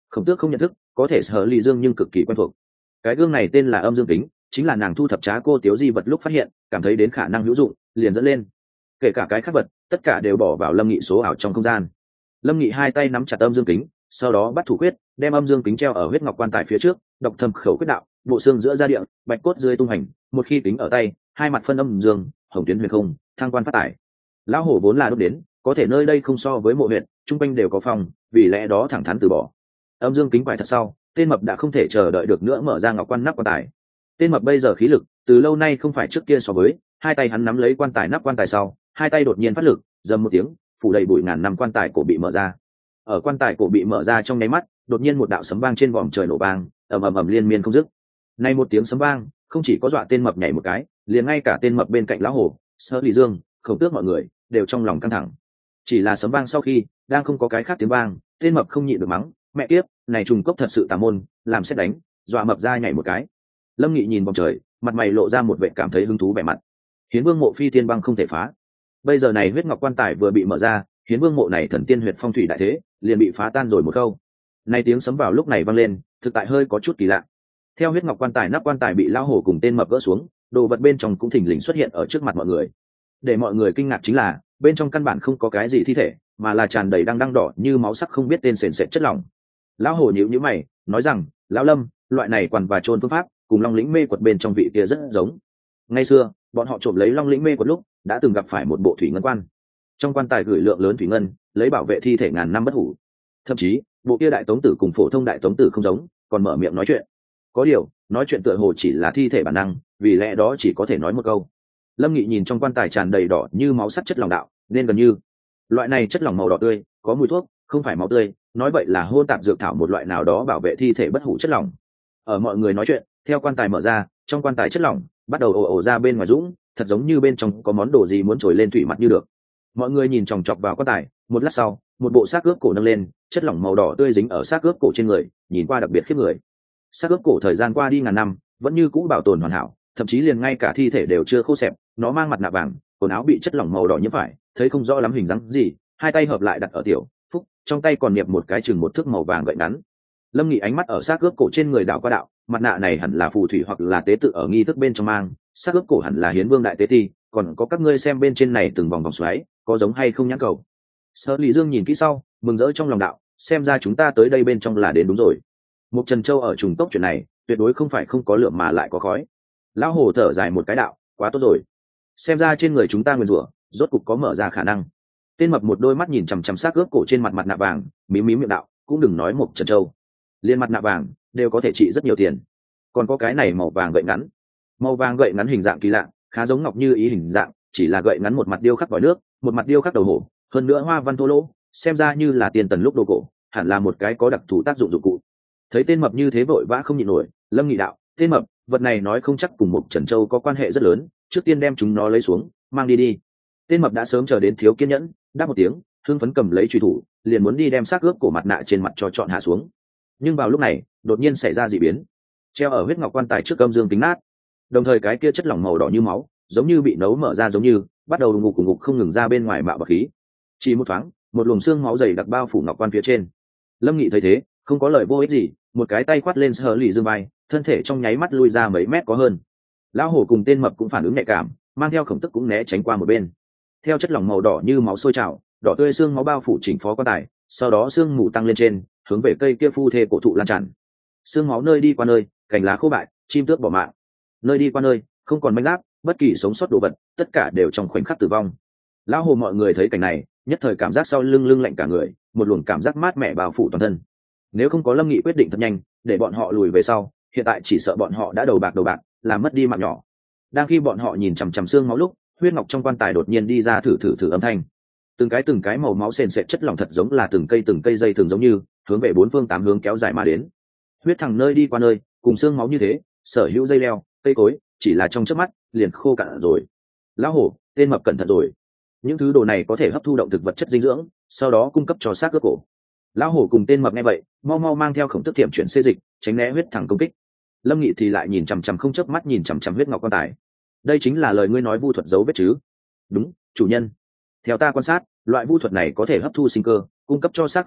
Khổng Tước không nhận thức, có thể Sở Ly Dương nhưng cực kỳ quen thuộc. Cái gương này tên là âm dương kính, chính là nàng thu thập trá cô Tiếu Di vật lúc phát hiện, cảm thấy đến khả năng hữu dụng, liền dẫn lên. Kể cả cái khác vật, tất cả đều bỏ vào Lâm Nghị số ảo trong không gian. Lâm Nghị hai tay nắm chặt âm dương kính, sau đó bắt thủ quyết, đem âm dương kính treo ở huyết ngọc quan tài phía trước, đọc thầm khẩu quyết đạo, bộ xương giữa gia địa, bạch cốt dưới tung hành, một khi kính ở tay, hai mặt phân âm dương, hồng tuyến huyền không, thăng quan phát tài. Lão hổ vốn là đốt đến, có thể nơi đây không so với mộ huyện, trung quanh đều có phòng, vì lẽ đó thẳng thắn từ bỏ. Âm dương kính quải thật sau, tên mập đã không thể chờ đợi được nữa mở ra ngọc quan nắp quan tài. Tên mập bây giờ khí lực từ lâu nay không phải trước kia so với, hai tay hắn nắm lấy quan tài nắp quan tài sau, hai tay đột nhiên phát lực, dầm một tiếng, phủ đầy bụi ngàn năm quan tài cổ bị mở ra. Ở quan tài cổ bị mở ra trong nháy mắt, đột nhiên một đạo sấm vang trên vòm trời nổ vang, ầm ầm ầm liên miên không dứt. Nay một tiếng sấm vang, không chỉ có dọa tên mập nhảy một cái, liền ngay cả tên mập bên cạnh lão hổ, Sở Lý Dương, Khổng Tước mọi người đều trong lòng căng thẳng. Chỉ là sấm vang sau khi, đang không có cái khác tiếng vang, tên mập không nhịn được mắng, mẹ kiếp, này trùng cốc thật sự tà môn, làm xét đánh, dọa mập ra nhảy một cái. Lâm Nghị nhìn vòng trời, mặt mày lộ ra một vẻ cảm thấy hứng thú vẻ mặt. Hiến Vương mộ phi thiên băng không thể phá. Bây giờ này huyết ngọc quan tài vừa bị mở ra, Hiến Vương mộ này thần tiên huyệt phong thủy đại thế, liền bị phá tan rồi một câu. Này tiếng sấm vào lúc này vang lên, thực tại hơi có chút kỳ lạ. Theo huyết ngọc quan tài nắp quan tài bị lao hổ cùng tên mập gỡ xuống, đồ vật bên trong cũng thình lình xuất hiện ở trước mặt mọi người. Để mọi người kinh ngạc chính là, bên trong căn bản không có cái gì thi thể, mà là tràn đầy đang đăng đỏ như máu sắc không biết tên sền sệt chất lỏng. Lão hổ nhíu nhíu mày, nói rằng, lão Lâm, loại này quằn và trôn phương pháp, cùng Long lĩnh mê quật bên trong vị kia rất giống. Ngày xưa, bọn họ trộm lấy Long lĩnh mê quật lúc, đã từng gặp phải một bộ thủy ngân quan. Trong quan tài gửi lượng lớn thủy ngân, lấy bảo vệ thi thể ngàn năm bất hủ. Thậm chí, bộ kia đại tống tử cùng phổ thông đại tống tử không giống, còn mở miệng nói chuyện. Có điều, nói chuyện tựa hồ chỉ là thi thể bản năng, vì lẽ đó chỉ có thể nói một câu. Lâm Nghị nhìn trong quan tài tràn đầy đỏ như máu sắc chất lỏng đạo, nên gần như loại này chất lỏng màu đỏ tươi, có mùi thuốc, không phải máu tươi, nói vậy là hôn tạp dược thảo một loại nào đó bảo vệ thi thể bất hủ chất lỏng. Ở mọi người nói chuyện, theo quan tài mở ra, trong quan tài chất lỏng bắt đầu ồ ồ ra bên ngoài dũng, thật giống như bên trong có món đồ gì muốn trồi lên thủy mặt như được. Mọi người nhìn chòng chọc vào quan tài, một lát sau, một bộ xác ướp cổ nâng lên, chất lỏng màu đỏ tươi dính ở xác ướp cổ trên người, nhìn qua đặc biệt khiếp người. Xác ướp cổ thời gian qua đi ngàn năm, vẫn như cũ bảo tồn hoàn hảo, thậm chí liền ngay cả thi thể đều chưa khô xẹp, nó mang mặt nạ vàng, quần áo bị chất lỏng màu đỏ nhiễm phải, thấy không rõ lắm hình dáng gì, hai tay hợp lại đặt ở tiểu phúc, trong tay còn niệm một cái chừng một thước màu vàng gậy ngắn. Lâm Nghị ánh mắt ở xác ướp cổ trên người đảo qua đạo, mặt nạ này hẳn là phù thủy hoặc là tế tự ở nghi thức bên trong mang, xác ướp cổ hẳn là Hiến Vương đại tế ti, còn có các ngươi xem bên trên này từng vòng vòng xoáy, có giống hay không nhãn cầu. Sở Lý Dương nhìn kỹ sau, mừng rỡ trong lòng đạo, xem ra chúng ta tới đây bên trong là đến đúng rồi. Mục Trần Châu ở trùng tốc chuyện này, tuyệt đối không phải không có lượng mà lại có khói. Lão hồ thở dài một cái đạo, quá tốt rồi, xem ra trên người chúng ta nguyên rủa rốt cục có mở ra khả năng. Tên mập một đôi mắt nhìn chằm chằm xác ướp cổ trên mặt mặt nạ vàng, mím mím miệng đạo, cũng đừng nói Mục Trần Châu, liên mặt nạ vàng đều có thể trị rất nhiều tiền, còn có cái này màu vàng gậy ngắn. Màu vàng gậy ngắn hình dạng kỳ lạ, khá giống ngọc như ý hình dạng, chỉ là gậy ngắn một mặt điêu khắc vòi nước, một mặt điêu khắc đầu hổ, hơn nữa hoa văn thô lỗ, xem ra như là tiền tần lúc đồ cổ, hẳn là một cái có đặc thù tác dụng dụng cụ. Thấy tên mập như thế vội vã không nhịn nổi, Lâm Nghị đạo, tên mập, vật này nói không chắc cùng Mục Trần Châu có quan hệ rất lớn, trước tiên đem chúng nó lấy xuống, mang đi đi. Tên mập đã sớm chờ đến thiếu kiên nhẫn, đáp một tiếng, hưng phấn cầm lấy truy thủ, liền muốn đi đem xác ướp cổ mặt nạ trên mặt cho chọn hạ xuống. Nhưng vào lúc này, đột nhiên xảy ra dị biến. Treo ở huyết ngọc quan tài trước âm dương kính nát, đồng thời cái kia chất lỏng màu đỏ như máu, giống như bị nấu mở ra giống như, bắt đầu đùng ngục cùng ngục không ngừng ra bên ngoài mạo bạc khí. Chỉ một thoáng, một luồng xương máu dày đặc bao phủ ngọc quan phía trên. Lâm Nghị thấy thế, không có lời vô ích gì, một cái tay quát lên Sở Lý Dương vai, thân thể trong nháy mắt lui ra mấy mét có hơn. Lão hổ cùng tên mập cũng phản ứng nhạy cảm, mang theo Khổng Tức cũng né tránh qua một bên. Theo chất lỏng màu đỏ như máu sôi trào, đỏ tươi xương máu bao phủ chỉnh phó quan tài, sau đó xương mù tăng lên trên, hướng về cây kia phu thê cổ thụ lan tràn. Xương máu nơi đi qua nơi, cành lá khô bại, chim tước bỏ mạng. Nơi đi qua nơi, không còn manh giáp, bất kỳ sống sót đồ vật, tất cả đều trong khoảnh khắc tử vong. Lão hồ mọi người thấy cảnh này, nhất thời cảm giác sau lưng lưng lạnh cả người, một luồng cảm giác mát mẻ bao phủ toàn thân. Nếu không có Lâm Nghị quyết định thật nhanh, để bọn họ lùi về sau, hiện tại chỉ sợ bọn họ đã đầu bạc đầu bạc, làm mất đi mạng nhỏ. Đang khi bọn họ nhìn chằm chằm xương máu lúc, huyết ngọc trong quan tài đột nhiên đi ra thử thử thử âm thanh. Từng cái từng cái màu máu sền sệt chất lỏng thật giống là từng cây từng cây dây thường giống như, hướng về bốn phương tám hướng kéo dài mà đến. Huyết thẳng nơi đi qua nơi, cùng xương máu như thế, sở hữu dây leo, cây cối, chỉ là trong chớp mắt, liền khô cạn rồi. Lão hổ, tên mập cẩn thận rồi. Những thứ đồ này có thể hấp thu động thực vật chất dinh dưỡng, sau đó cung cấp cho xác ướp cổ. Lão hổ cùng tên mập nghe vậy, mau mau mang theo Khổng Tức thiểm chuyển xê dịch, tránh né huyết thẳng công kích. Lâm Nghị thì lại nhìn chằm chằm không chớp mắt nhìn chằm chằm huyết ngọc quan tài. Đây chính là lời ngươi nói vu thuật dấu vết chứ? Đúng, chủ nhân. Theo ta quan sát, loại vu thuật này có thể hấp thu sinh cơ, cung cấp cho xác ướp cổ,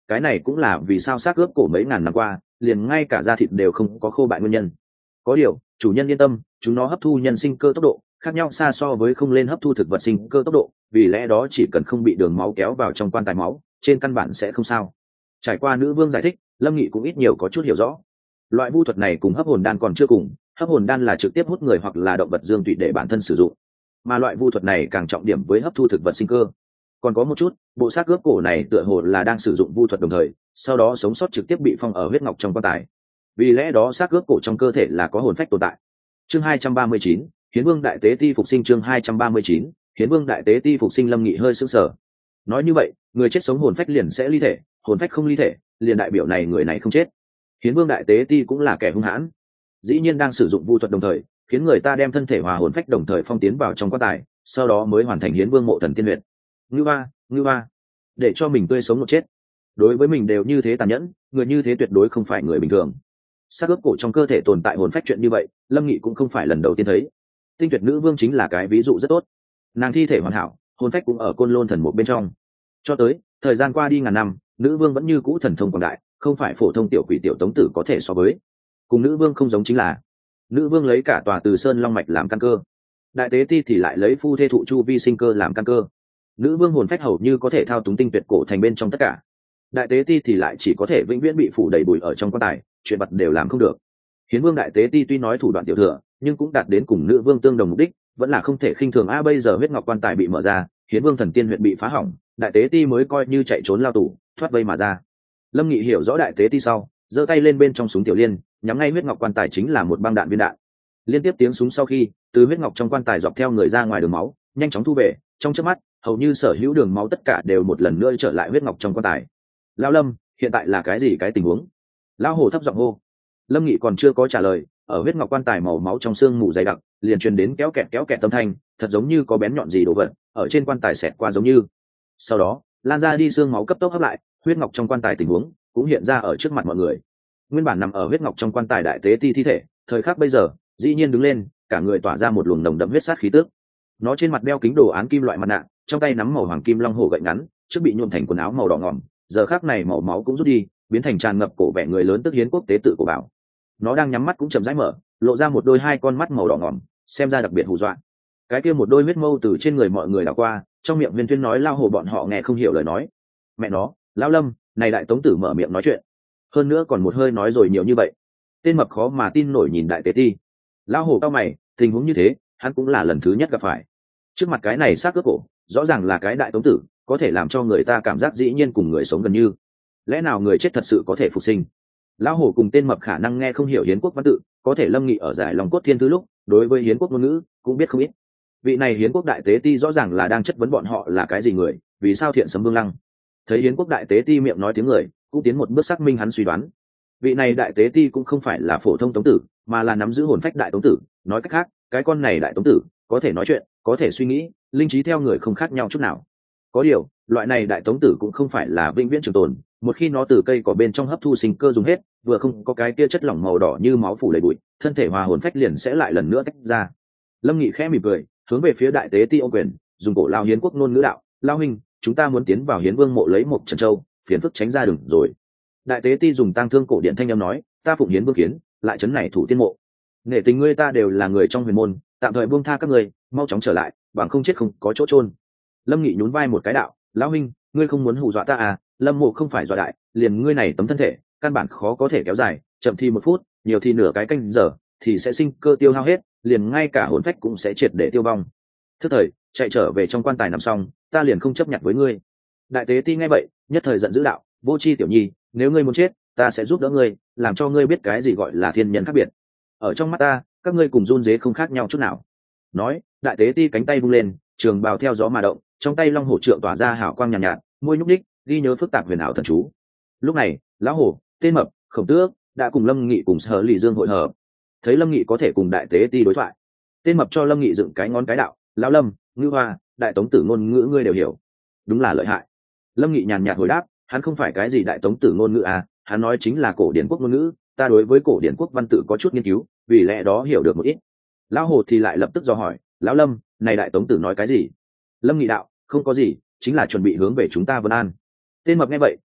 cái này cũng là vì sao xác ướp cổ mấy ngàn năm qua liền ngay cả da thịt đều không có khô bại nguyên nhân. Có điều chủ nhân yên tâm, chúng nó hấp thu nhân sinh cơ tốc độ khác nhau xa so với không lên hấp thu thực vật sinh cơ tốc độ, vì lẽ đó chỉ cần không bị đường máu kéo vào trong quan tài máu, trên căn bản sẽ không sao. Trải qua nữ vương giải thích, Lâm Nghị cũng ít nhiều có chút hiểu rõ. Loại vu thuật này cùng hấp hồn đan còn chưa cùng, hấp hồn đan là trực tiếp hút người hoặc là động vật dương tụy để bản thân sử dụng, mà loại vu thuật này càng trọng điểm với hấp thu thực vật sinh cơ. Còn có một chút, bộ xác ướp cổ này tựa hồ là đang sử dụng vu thuật đồng thời, sau đó sống sót trực tiếp bị phong ở huyết ngọc trong quan tài. Vì lẽ đó xác ướp cổ trong cơ thể là có hồn phách tồn tại. Chương hai trăm ba mươi chín, Hiến Vương Đại Tế Ti phục sinh. Chương hai trăm ba mươi chín, Hiến Vương Đại Tế Ti phục sinh. Lâm Nghị hơi sững sờ. Nói như vậy, người chết sống hồn phách liền sẽ ly thể, hồn phách không ly thể, liền đại biểu này người này không chết. Hiến Vương Đại Tế Ti cũng là kẻ hung hãn, dĩ nhiên đang sử dụng vu thuật đồng thời, khiến người ta đem thân thể hòa hồn phách đồng thời phong tiến vào trong quan tài, sau đó mới hoàn thành Hiến Vương mộ thần tiên huyệt. Ngư ba, ngư ba, để cho mình tươi sống một chết. Đối với mình đều như thế tàn nhẫn, người như thế tuyệt đối không phải người bình thường. Xác ướp cổ trong cơ thể tồn tại hồn phách chuyện như vậy, Lâm Nghị cũng không phải lần đầu tiên thấy. Tinh Tuyệt Nữ Vương chính là cái ví dụ rất tốt. Nàng thi thể hoàn hảo, hồn phách cũng ở Côn Lôn thần một bên trong. Cho tới thời gian qua đi ngàn năm, nữ vương vẫn như cũ thần thông quảng đại, không phải phổ thông tiểu quỷ tiểu tống tử có thể so với. Cùng nữ vương không giống chính là, nữ vương lấy cả tòa Từ Sơn Long mạch làm căn cơ, Đại Tế Ti thì lại lấy phu thê thụ chu vi sinh cơ làm căn cơ. Nữ vương hồn phách hầu như có thể thao túng tinh tuyệt cổ thành bên trong tất cả. Đại Tế Ti thì lại chỉ có thể vĩnh viễn bị phủ đầy bụi ở trong quan tài, chuyện vật đều làm không được. Hiến Vương Đại Tế Ti tuy nói thủ đoạn tiểu thừa, nhưng cũng đạt đến cùng nữ vương tương đồng mục đích, vẫn là không thể khinh thường. A bây giờ huyết ngọc quan tài bị mở ra, Hiến Vương thần tiên huyện bị phá hỏng, Đại Tế Ti mới coi như chạy trốn lao tù, thoát vây mà ra. Lâm Nghị hiểu rõ Đại Tế Ti sau, giơ tay lên bên trong súng tiểu liên, nhắm ngay huyết ngọc quan tài chính là một băng đạn viên đạn. Liên tiếp tiếng súng sau khi, từ huyết ngọc trong quan tài dọc theo người ra ngoài đường máu, nhanh chóng thu về, trong chớp mắt, hầu như sở hữu đường máu tất cả đều một lần nữa trở lại huyết ngọc trong quan tài. Lão Lâm, hiện tại là cái gì cái tình huống? Lão Hổ thấp giọng hô. Lâm Nghị còn chưa có trả lời, ở huyết ngọc quan tài màu máu trong xương mù dày đặc, liền truyền đến kéo kẹt kéo kẹt âm thanh, thật giống như có bén nhọn gì đồ vật ở trên quan tài xẹt qua giống như. Sau đó, lan ra đi xương máu cấp tốc hấp lại, huyết ngọc trong quan tài tình huống cũng hiện ra ở trước mặt mọi người. Nguyên bản nằm ở huyết ngọc trong quan tài Đại Tế Ti thi thể, thời khắc bây giờ, dĩ nhiên đứng lên, cả người tỏa ra một luồng nồng đậm huyết sát khí tức. Nó trên mặt đeo kính đồ án kim loại mặt nạ, trong tay nắm màu hoàng kim long hổ gậy ngắn, trước bị nhuộm thành quần áo màu đỏ ngòm, giờ khắc này màu máu cũng rút đi, biến thành tràn ngập cổ vẻ người lớn tức hiến quốc tế tự của bảo. Nó đang nhắm mắt cũng chậm rãi mở, lộ ra một đôi hai con mắt màu đỏ ngòm, xem ra đặc biệt hù dọa. Cái kia một đôi huyết mâu từ trên người mọi người đảo qua, trong miệng viên tuyên nói lao hổ bọn họ nghe không hiểu lời nói. Mẹ nó, lão Lâm, này đại tống tử mở miệng nói chuyện, hơn nữa còn một hơi nói rồi nhiều như vậy. Tên mập khó mà tin nổi nhìn Đại Tế Ti. Lão hổ cao mày, tình huống như thế, hắn cũng là lần thứ nhất gặp phải. Trước mặt cái này xác cướp cổ, rõ ràng là cái đại tống tử, có thể làm cho người ta cảm giác dĩ nhiên cùng người sống gần như. Lẽ nào người chết thật sự có thể phục sinh? Lão hổ cùng tên mập khả năng nghe không hiểu hiến quốc văn tự, có thể Lâm Nghị ở giải lòng cốt thiên thứ lúc, đối với hiến quốc ngôn ngữ cũng biết không ít. Vị này hiến quốc Đại Tế Ti rõ ràng là đang chất vấn bọn họ là cái gì người, vì sao thiện sấm vương lăng. Thấy hiến quốc Đại Tế Ti miệng nói tiếng người, cũng tiến một bước xác minh hắn suy đoán. Vị này Đại Tế Ti cũng không phải là phổ thông tống tử, mà là nắm giữ hồn phách đại tống tử. Nói cách khác, cái con này đại tống tử có thể nói chuyện, có thể suy nghĩ, linh trí theo người không khác nhau chút nào. Có điều, loại này đại tống tử cũng không phải là vĩnh viễn trường tồn, một khi nó từ cây cỏ bên trong hấp thu sinh cơ dùng hết, vừa không có cái kia chất lỏng màu đỏ như máu phủ đầy bụi, thân thể hòa hồn phách liền sẽ lại lần nữa tách ra. Lâm Nghị khẽ mỉm cười, hướng về phía Đại Tế Ti ô quyền, dùng cổ lao hiến quốc ngôn ngữ đạo, lao huynh, chúng ta muốn tiến vào hiến vương mộ lấy một trần châu, phiền phức tránh ra đừng rồi. Đại Tế Ti dùng tang thương cổ điện thanh âm nói, ta phụng hiến vương kiến, lại chấn này thủ tiên mộ. Nghệ tình ngươi ta đều là người trong huyền môn, tạm thời buông tha các ngươi, mau chóng trở lại, bằng không chết không có chỗ chôn. Lâm Nghị nhún vai một cái đạo, lão huynh, ngươi không muốn hù dọa ta à? Lâm mộ không phải dọa đại, liền ngươi này tấm thân thể, căn bản khó có thể kéo dài, chậm thì một phút, nhiều thì nửa cái canh giờ, thì sẽ sinh cơ tiêu hao hết, liền ngay cả hồn phách cũng sẽ triệt để tiêu vong. Thức thời, chạy trở về trong quan tài nằm xong, ta liền không chấp nhận với ngươi. Đại Tế Ti nghe vậy, nhất thời giận dữ đạo, vô tri tiểu nhi, nếu ngươi muốn chết, ta sẽ giúp đỡ ngươi, làm cho ngươi biết cái gì gọi là thiên nhân khác biệt. Ở trong mắt ta, các ngươi cùng run dế không khác nhau chút nào. Nói, Đại Tế Ti cánh tay vung lên, trường bào theo gió mà động, trong tay long hổ trượng tỏa ra hào quang nhàn nhạt, nhạt, môi nhúc đích, ghi nhớ phức tạp huyền ảo thần chú. Lúc này, lão hổ, tên mập, khổng tước đã cùng Lâm Nghị cùng Sở Lì Dương hội hợp. Thấy Lâm Nghị có thể cùng Đại Tế Ti đối thoại, tên mập cho Lâm Nghị dựng cái ngón cái đạo, lão Lâm, ngữ hoa, đại tống tử ngôn ngữ ngươi đều hiểu, đúng là lợi hại. Lâm Nghị nhàn nhạt hồi đáp, hắn không phải cái gì đại tống tử ngôn ngữ à, hắn nói chính là cổ điển quốc ngôn ngữ, ta đối với cổ điển quốc văn tự có chút nghiên cứu, vì lẽ đó hiểu được một ít. Lão hồ thì lại lập tức dò hỏi, lão Lâm, này đại tống tử nói cái gì? Lâm Nghị đạo, không có gì, chính là chuẩn bị hướng về chúng ta Vân An. Tên mập nghe vậy,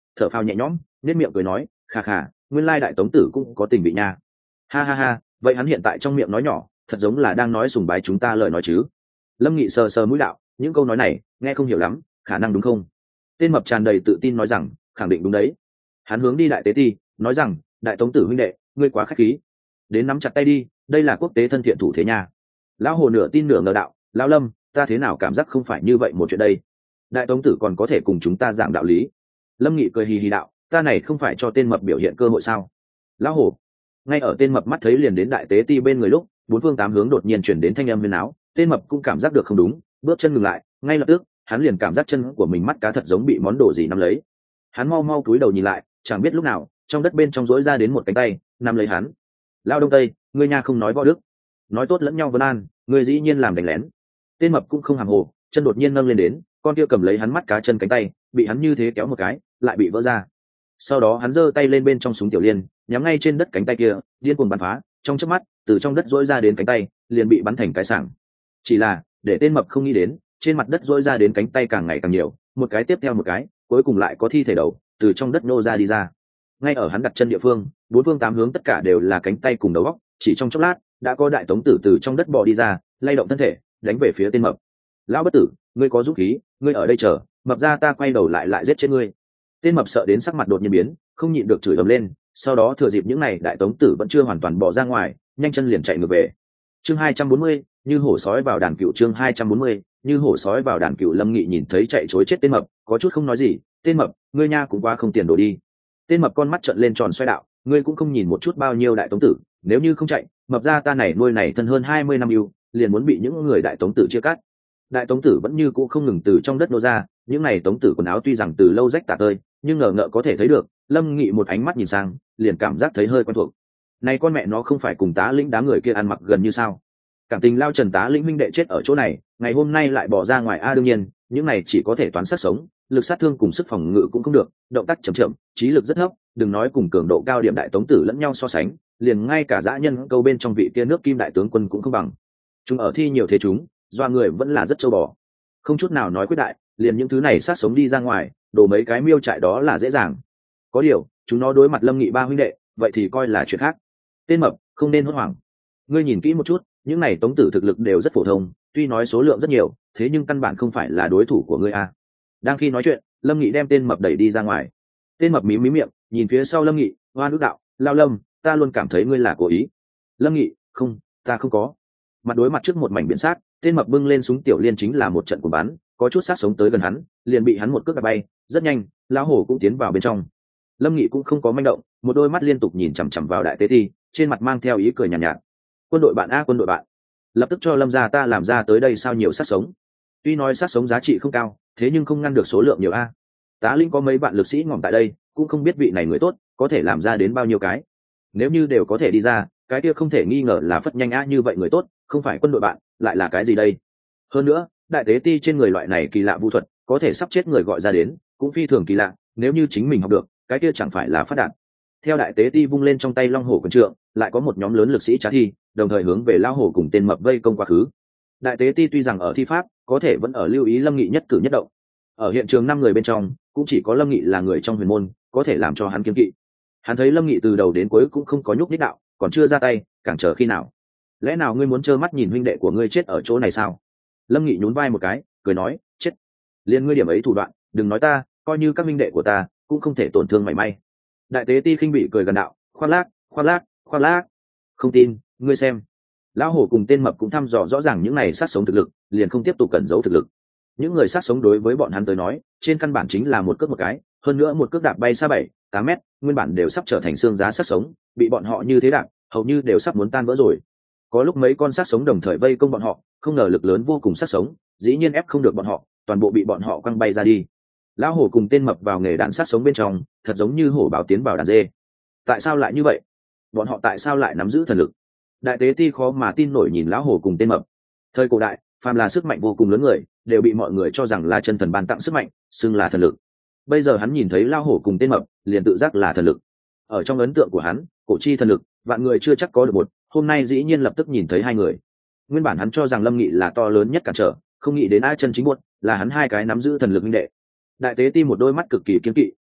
thở phào nhẹ nhõm, nét miệng cười nói, khà khà, nguyên lai đại tống tử cũng có tình vị nha. Ha ha ha, vậy hắn hiện tại trong miệng nói nhỏ, thật giống là đang nói sùng bái chúng ta lời nói chứ. Lâm Nghị sờ sờ mũi đạo, những câu nói này nghe không hiểu lắm, khả năng đúng không? Tên mập tràn đầy tự tin nói rằng, khẳng định đúng đấy. Hắn hướng đi đại tế ti, nói rằng, đại tống tử huynh đệ, ngươi quá khách khí, đến nắm chặt tay đi, đây là quốc tế thân thiện thủ thế nha. Lão hồ nửa tin nửa ngờ đạo, lão Lâm, ta thế nào cảm giác không phải như vậy một chuyện đây? Đại tống tử còn có thể cùng chúng ta giảng đạo lý. Lâm Nghị cười hì hì đạo, ta này không phải cho tên mập biểu hiện cơ hội sao? Lão hồ. Ngay ở tên mập mắt thấy liền đến đại tế ti bên người lúc, bốn phương tám hướng đột nhiên chuyển đến thanh âm huyền áo, tên mập cũng cảm giác được không đúng, bước chân ngừng lại, ngay lập tức hắn liền cảm giác chân của mình mắt cá thật giống bị món đồ gì nắm lấy. Hắn mau mau cúi đầu nhìn lại, chẳng biết lúc nào trong đất bên trong rỗi ra đến một cánh tay nắm lấy hắn. Lao đông tây, ngươi nha không nói võ đức, nói tốt lẫn nhau vân an, ngươi dĩ nhiên làm đánh lén. Tên mập cũng không hàm hồ, chân đột nhiên nâng lên đến, con kia cầm lấy hắn mắt cá chân cánh tay bị hắn như thế kéo một cái lại bị vỡ ra. Sau đó hắn giơ tay lên bên trong súng tiểu liên, nhắm ngay trên đất cánh tay kia, điên cuồng bắn phá, trong chớp mắt từ trong đất rỗi ra đến cánh tay liền bị bắn thành cái sảng. Chỉ là để tên mập không nghĩ đến, trên mặt đất rỗi ra đến cánh tay càng ngày càng nhiều, một cái tiếp theo một cái, cuối cùng lại có thi thể đầu từ trong đất nô ra đi ra. Ngay ở hắn đặt chân địa phương, bốn phương tám hướng tất cả đều là cánh tay cùng đầu óc, chỉ trong chốc lát đã có đại tống tử từ trong đất bò đi ra, lay động thân thể đánh về phía tên mập. Lão bất tử, ngươi có dũng khí, ngươi ở đây chờ, mập ra ta quay đầu lại lại giết chết ngươi. Tên mập sợ đến sắc mặt đột nhiên biến, không nhịn được chửi ầm lên, sau đó thừa dịp những này đại tống tử vẫn chưa hoàn toàn bỏ ra ngoài, nhanh chân liền chạy ngược về. Chương hai trăm bốn mươi, như hổ sói vào đàn cừu. Chương hai trăm bốn mươi, như hổ sói vào đàn cừu. Lâm Nghị nhìn thấy chạy trối chết tên mập, có chút không nói gì, tên mập, ngươi nha cũng quá không tiền đồ đi. Tên mập con mắt trợn lên tròn xoay đạo, ngươi cũng không nhìn một chút bao nhiêu đại tống tử, nếu như không chạy, mập ra ta này nuôi này thân hơn hai mươi năm yêu, liền muốn bị những người đại tống tử chia cắt. Đại tống tử vẫn như cũ không ngừng từ trong đất nô ra, những này tống tử quần áo tuy rằng từ lâu rách tả tơi, nhưng ngờ ngợ có thể thấy được. Lâm Nghị một ánh mắt nhìn sang, liền cảm giác thấy hơi quen thuộc. Này con mẹ nó không phải cùng Tá Lĩnh đám người kia ăn mặc gần như sao? Cảm tình lao Trần Tá Lĩnh minh đệ chết ở chỗ này, ngày hôm nay lại bỏ ra ngoài a, đương nhiên, những này chỉ có thể toán sát sống, lực sát thương cùng sức phòng ngự cũng không được, động tác chậm chậm, trí lực rất thấp, đừng nói cùng cường độ cao điểm đại tống tử lẫn nhau so sánh, liền ngay cả dã nhân câu bên trong vị kia nước Kim đại tướng quân cũng không bằng. Chúng ở thi nhiều thế chúng, doa người vẫn là rất châu bò, không chút nào nói quyết đại, liền những thứ này sát sống đi ra ngoài, đổ mấy cái miêu trại đó là dễ dàng. Có điều, chúng nó đối mặt Lâm Nghị ba huynh đệ, vậy thì coi là chuyện khác. Tên mập, không nên hốt hoảng. Ngươi nhìn kỹ một chút, những này tống tử thực lực đều rất phổ thông, tuy nói số lượng rất nhiều, thế nhưng căn bản không phải là đối thủ của ngươi a. Đang khi nói chuyện, Lâm Nghị đem tên mập đẩy đi ra ngoài. Tên mập mím mím miệng, nhìn phía sau Lâm Nghị, oan ức đạo, lao Lâm, ta luôn cảm thấy ngươi là cố ý. Lâm Nghị, không, ta không có. Mặt đối mặt trước một mảnh biển sát, tên mập bưng lên súng tiểu liên chính là một trận của bắn, có chút sát sống tới gần hắn, liền bị hắn một cước đạp bay, rất nhanh, lão hổ cũng tiến vào bên trong. Lâm Nghị cũng không có manh động, một đôi mắt liên tục nhìn chằm chằm vào đại tế ti, trên mặt mang theo ý cười nhàn nhạt, nhạt. Quân đội bạn a, quân đội bạn, lập tức cho Lâm gia ta làm ra tới đây sao nhiều sát sống. Tuy nói sát sống giá trị không cao, thế nhưng không ngăn được số lượng nhiều a. Tá Linh có mấy bạn lực sĩ ngỏm tại đây, cũng không biết vị này người tốt có thể làm ra đến bao nhiêu cái. Nếu như đều có thể đi ra, cái kia không thể nghi ngờ là phất nhanh a, như vậy người tốt, không phải quân đội bạn, lại là cái gì đây? Hơn nữa, đại tế ti trên người loại này kỳ lạ vu thuật, có thể sắp chết người gọi ra đến, cũng phi thường kỳ lạ, nếu như chính mình học được, cái kia chẳng phải là phát đạt. Theo đại tế ti vung lên trong tay long hổ quyền trượng, lại có một nhóm lớn lực sĩ trả thi, đồng thời hướng về lao hổ cùng tên mập vây công quá khứ. Đại tế ti tuy rằng ở thi pháp, có thể vẫn ở lưu ý Lâm Nghị nhất cử nhất động. Ở hiện trường năm người bên trong, cũng chỉ có Lâm Nghị là người trong huyền môn, có thể làm cho hắn kiêng kỵ. Hắn thấy Lâm Nghị từ đầu đến cuối cũng không có nhúc nhích đạo, còn chưa ra tay, càng chờ khi nào? Lẽ nào ngươi muốn trơ mắt nhìn huynh đệ của ngươi chết ở chỗ này sao? Lâm Nghị nhún vai một cái, cười nói, chết. Liên ngươi điểm ấy thủ đoạn, đừng nói ta, coi như các huynh đệ của ta, cũng không thể tổn thương mảy may. Đại tế ti khinh bị cười gần đạo, khoan lác, khoan lác, khoan lác. Không tin, ngươi xem. Lão hổ cùng tên mập cũng thăm dò rõ ràng những này sát sống thực lực, liền không tiếp tục cẩn giấu thực lực. Những người sát sống đối với bọn hắn tới nói, trên căn bản chính là một cước một cái, hơn nữa một cước đạp bay xa bảy, tám mét, nguyên bản đều sắp trở thành xương giá sát sống, bị bọn họ như thế đạp, hầu như đều sắp muốn tan vỡ rồi. Có lúc mấy con sát sống đồng thời vây công bọn họ, không ngờ lực lớn vô cùng sát sống, dĩ nhiên ép không được bọn họ, toàn bộ bị bọn họ quăng bay ra đi. Lão hổ cùng tên mập vào nghề đạn sát sống bên trong, thật giống như hổ báo tiến vào đàn dê. Tại sao lại như vậy? Bọn họ tại sao lại nắm giữ thần lực? Đại tế ti khó mà tin nổi nhìn lão hổ cùng tên mập. Thời cổ đại, phàm là sức mạnh vô cùng lớn người, đều bị mọi người cho rằng là chân thần ban tặng sức mạnh, xưng là thần lực. Bây giờ hắn nhìn thấy lão hổ cùng tên mập, liền tự giác là thần lực. Ở trong ấn tượng của hắn, cổ chi thần lực, vạn người chưa chắc có được một, hôm nay dĩ nhiên lập tức nhìn thấy hai người. Nguyên bản hắn cho rằng Lâm Nghị là to lớn nhất cản trở, không nghĩ đến ai chân chính buốt, là hắn hai cái nắm giữ thần lực huynh đệ. Đại tế ti một đôi mắt cực kỳ kiên kỵ,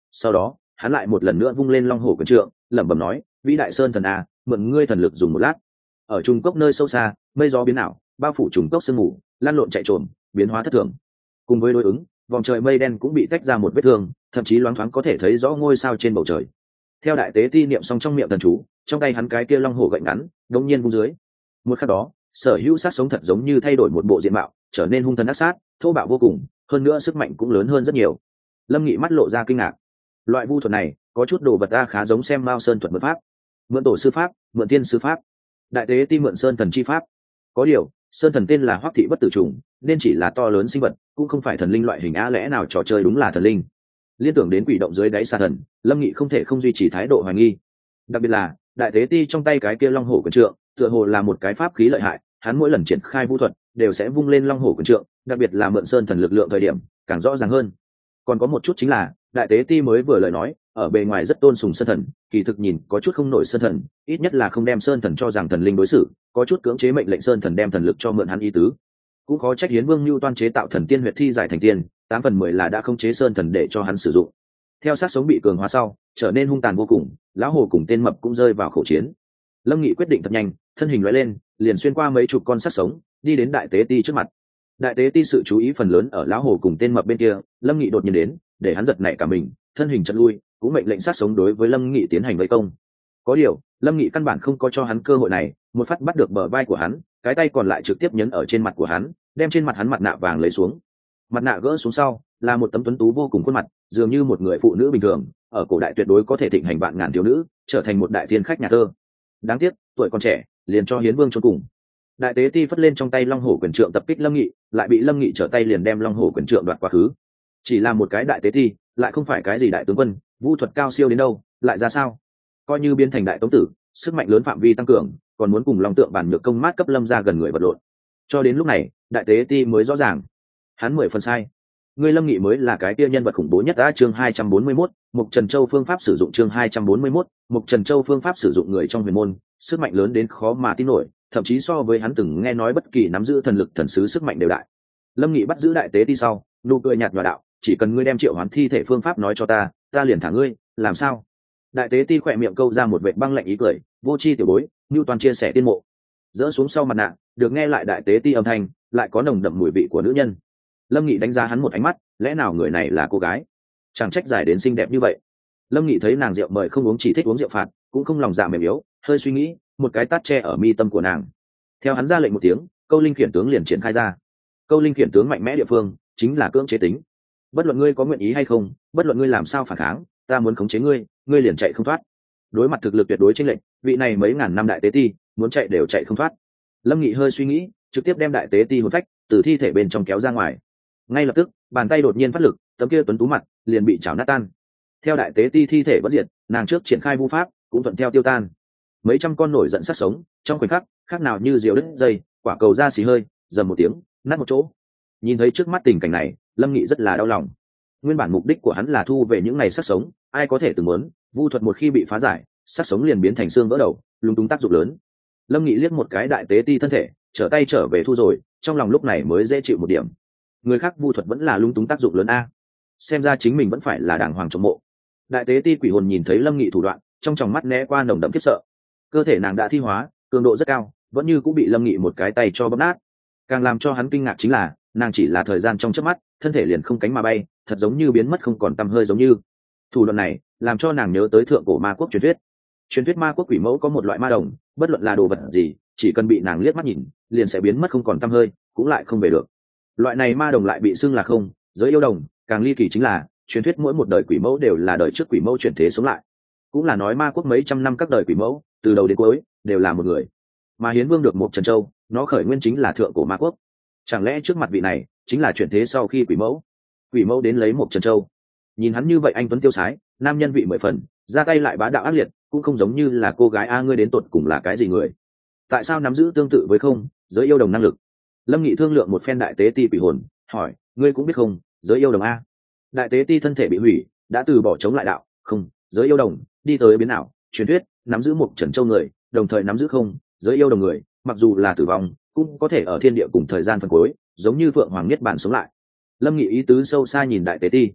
sau đó hắn lại một lần nữa vung lên long hổ quyền trượng, lẩm bẩm nói: vĩ đại sơn thần à, mượn ngươi thần lực dùng một lát. Ở trung cốc nơi sâu xa, mây gió biến ảo, bao phủ trùng cốc sương mù, lan lộn chạy trộm, biến hóa thất thường. Cùng với đối ứng, vòng trời mây đen cũng bị tách ra một vết thương, thậm chí loáng thoáng có thể thấy rõ ngôi sao trên bầu trời. Theo đại tế ti niệm xong trong miệng thần chú, trong tay hắn cái kia long hổ gậy ngắn đột nhiên vung dưới. Một khắc đó, sở hữu sát sống thật giống như thay đổi một bộ diện mạo, trở nên hung thần ác sát, thô bạo vô cùng, hơn nữa sức mạnh cũng lớn hơn rất nhiều. Lâm Nghị mắt lộ ra kinh ngạc. Loại vu thuật này, có chút đồ vật ta khá giống xem Mao Sơn thuật mượn pháp, mượn tổ sư pháp, mượn tiên sư pháp. Đại tế ti mượn sơn thần chi pháp. Có điều, sơn thần tên là Hoắc Thị Bất Tử Trùng, nên chỉ là to lớn sinh vật, cũng không phải thần linh loại hình á, lẽ nào trò chơi đúng là thần linh? Liên tưởng đến quỷ động dưới đáy xà thần, Lâm Nghị không thể không duy trì thái độ hoài nghi. Đặc biệt là, đại tế ti trong tay cái kia long hổ quyền trượng, tựa hồ là một cái pháp khí lợi hại, hắn mỗi lần triển khai vu thuật, đều sẽ vung lên long hổ quyền trượng, đặc biệt là mượn sơn thần lực lượng thời điểm, càng rõ ràng hơn. Còn có một chút chính là, đại tế ti mới vừa lời nói, ở bề ngoài rất tôn sùng sơn thần, kỳ thực nhìn có chút không nổi sơn thần, ít nhất là không đem sơn thần cho rằng thần linh đối xử, có chút cưỡng chế mệnh lệnh sơn thần đem thần lực cho mượn hắn ý tứ. Cũng khó trách Hiến Vương Nưu toan chế tạo thần tiên huyệt thi giải thành tiên, tám phần mười là đã không chế sơn thần để cho hắn sử dụng. Theo sát sống bị cường hóa sau, trở nên hung tàn vô cùng, lão hồ cùng tên mập cũng rơi vào khẩu chiến. Lâm Nghị quyết định thật nhanh, thân hình lóe lên, liền xuyên qua mấy chục con sát sống, đi đến đại tế ti trước mặt. Đại tế ti sự chú ý phần lớn ở lão hồ cùng tên mập bên kia, Lâm Nghị đột nhiên đến, để hắn giật nảy cả mình, thân hình chật lui, cũng mệnh lệnh sát sống đối với Lâm Nghị tiến hành vây công. Có điều, Lâm Nghị căn bản không có cho hắn cơ hội này, một phát bắt được bờ vai của hắn, cái tay còn lại trực tiếp nhấn ở trên mặt của hắn, đem trên mặt hắn mặt nạ vàng lấy xuống. Mặt nạ gỡ xuống sau, là một tấm tuấn tú vô cùng khuôn mặt, dường như một người phụ nữ bình thường, ở cổ đại tuyệt đối có thể thịnh hành vạn ngàn thiếu nữ, trở thành một đại tiên khách nhà thơ. Đáng tiếc, tuổi còn trẻ, liền cho Hiến Vương chôn cùng. Đại tế ti phất lên trong tay long hổ quyền trượng tập kích Lâm Nghị, lại bị Lâm Nghị trở tay liền đem long hổ quyền trượng đoạt quá khứ. Chỉ là một cái đại tế ti, lại không phải cái gì đại tướng quân, vũ thuật cao siêu đến đâu, lại ra sao? Coi như biến thành đại tống tử, sức mạnh lớn phạm vi tăng cường, còn muốn cùng long tượng bản nhược công mát cấp Lâm ra gần người vật lộn. Cho đến lúc này, đại tế ti mới rõ ràng, hắn mười phần sai. Ngươi Lâm Nghị mới là cái kia nhân vật khủng bố nhất đã. Chương hai trăm bốn mươi mốt, Mục Trần Châu phương pháp sử dụng. Chương hai trăm bốn mươi mốt, Mục Trần Châu phương pháp sử dụng. Người trong huyền môn, sức mạnh lớn đến khó mà tin nổi, thậm chí so với hắn từng nghe nói bất kỳ nắm giữ thần lực thần sứ sức mạnh đều đại. Lâm Nghị bắt giữ đại tế ti sau, nụ cười nhạt nhòa đạo: chỉ cần ngươi đem triệu hoán thi thể phương pháp nói cho ta, ta liền thả ngươi, làm sao? Đại tế ti khỏe miệng câu ra một vệt băng lạnh ý cười: vô chi tiểu bối, Nưu toàn chia sẻ tiên mộ. Dỡ xuống sau mặt nạ, được nghe lại đại tế ti âm thanh, lại có nồng đậm mùi vị của nữ nhân. Lâm Nghị đánh giá hắn một ánh mắt, lẽ nào người này là cô gái? Chẳng trách giải đến xinh đẹp như vậy. Lâm Nghị thấy nàng rượu mời không uống, chỉ thích uống rượu phạt, cũng không lòng dạ mềm yếu, hơi suy nghĩ, một cái tát che ở mi tâm của nàng. Theo hắn ra lệnh một tiếng, câu linh khiển tướng liền triển khai ra. Câu linh khiển tướng mạnh mẽ địa phương chính là cưỡng chế tính. Bất luận ngươi có nguyện ý hay không, bất luận ngươi làm sao phản kháng, ta muốn khống chế ngươi, ngươi liền chạy không thoát. Đối mặt thực lực tuyệt đối chênh lệch, vị này mấy ngàn năm đại tế ti, muốn chạy đều chạy không thoát. Lâm Nghị hơi suy nghĩ, trực tiếp đem đại tế ti hồn phách từ thi thể bên trong kéo ra ngoài. Ngay lập tức, bàn tay đột nhiên phát lực, tấm kia tuấn tú mặt liền bị chảo nát tan. Theo đại tế ti thi thể bất diệt, nàng trước triển khai vu pháp cũng thuận theo tiêu tan. Mấy trăm con nổi giận sát sống, trong khoảnh khắc, khác nào như diều đứt dây, quả cầu ra xì hơi, dầm một tiếng, nát một chỗ. Nhìn thấy trước mắt tình cảnh này, Lâm Nghị rất là đau lòng. Nguyên bản mục đích của hắn là thu về những ngày sát sống, ai có thể từng muốn, vu thuật một khi bị phá giải, sát sống liền biến thành xương vỡ đầu, lúng túng tác dụng lớn. Lâm Nghị liếc một cái đại tế ti thân thể, trở tay trở về thu rồi, trong lòng lúc này mới dễ chịu một điểm. Người khác vu thuật vẫn là lung túng tác dụng lớn a, xem ra chính mình vẫn phải là đàng hoàng trọng mộ. Đại tế ti quỷ hồn nhìn thấy Lâm Nghị thủ đoạn, trong tròng mắt né qua nồng đậm khiếp sợ. Cơ thể nàng đã thi hóa, cường độ rất cao, vẫn như cũng bị Lâm Nghị một cái tay cho bóp nát. Càng làm cho hắn kinh ngạc chính là, nàng chỉ là thời gian trong chớp mắt, thân thể liền không cánh mà bay, thật giống như biến mất không còn tăm hơi giống như. Thủ đoạn này làm cho nàng nhớ tới thượng cổ ma quốc truyền thuyết. Truyền thuyết ma quốc quỷ mẫu có một loại ma đồng, bất luận là đồ vật gì, chỉ cần bị nàng liếc mắt nhìn, liền sẽ biến mất không còn tăm hơi, cũng lại không về được. Loại này ma đồng lại bị xưng là không giới yêu đồng, càng ly kỳ chính là truyền thuyết mỗi một đời quỷ mẫu đều là đời trước quỷ mẫu chuyển thế sống lại, cũng là nói ma quốc mấy trăm năm các đời quỷ mẫu từ đầu đến cuối đều là một người. Mà Hiến Vương được một Trần Châu, nó khởi nguyên chính là thượng cổ ma quốc. Chẳng lẽ trước mặt vị này chính là chuyển thế sau khi quỷ mẫu? Quỷ mẫu đến lấy một Trần Châu, nhìn hắn như vậy anh tuấn tiêu sái, nam nhân vị mười phần, ra tay lại bá đạo ác liệt, cũng không giống như là cô gái a. Ngươi đến tột cùng là cái gì người? Tại sao nắm giữ tương tự với không giới yêu đồng năng lực? Lâm Nghị thương lượng một phen đại tế ti quỷ hồn, hỏi: ngươi cũng biết không giới yêu đồng a? Đại tế ti thân thể bị hủy, đã từ bỏ chống lại đạo không giới yêu đồng, đi tới biến ảo truyền thuyết, nắm giữ một Trần Châu người, đồng thời nắm giữ không giới yêu đồng người, mặc dù là tử vong, cũng có thể ở thiên địa cùng thời gian phân cuối, giống như Phượng Hoàng Niết Bàn sống lại. Lâm Nghị ý tứ sâu xa nhìn đại tế ti.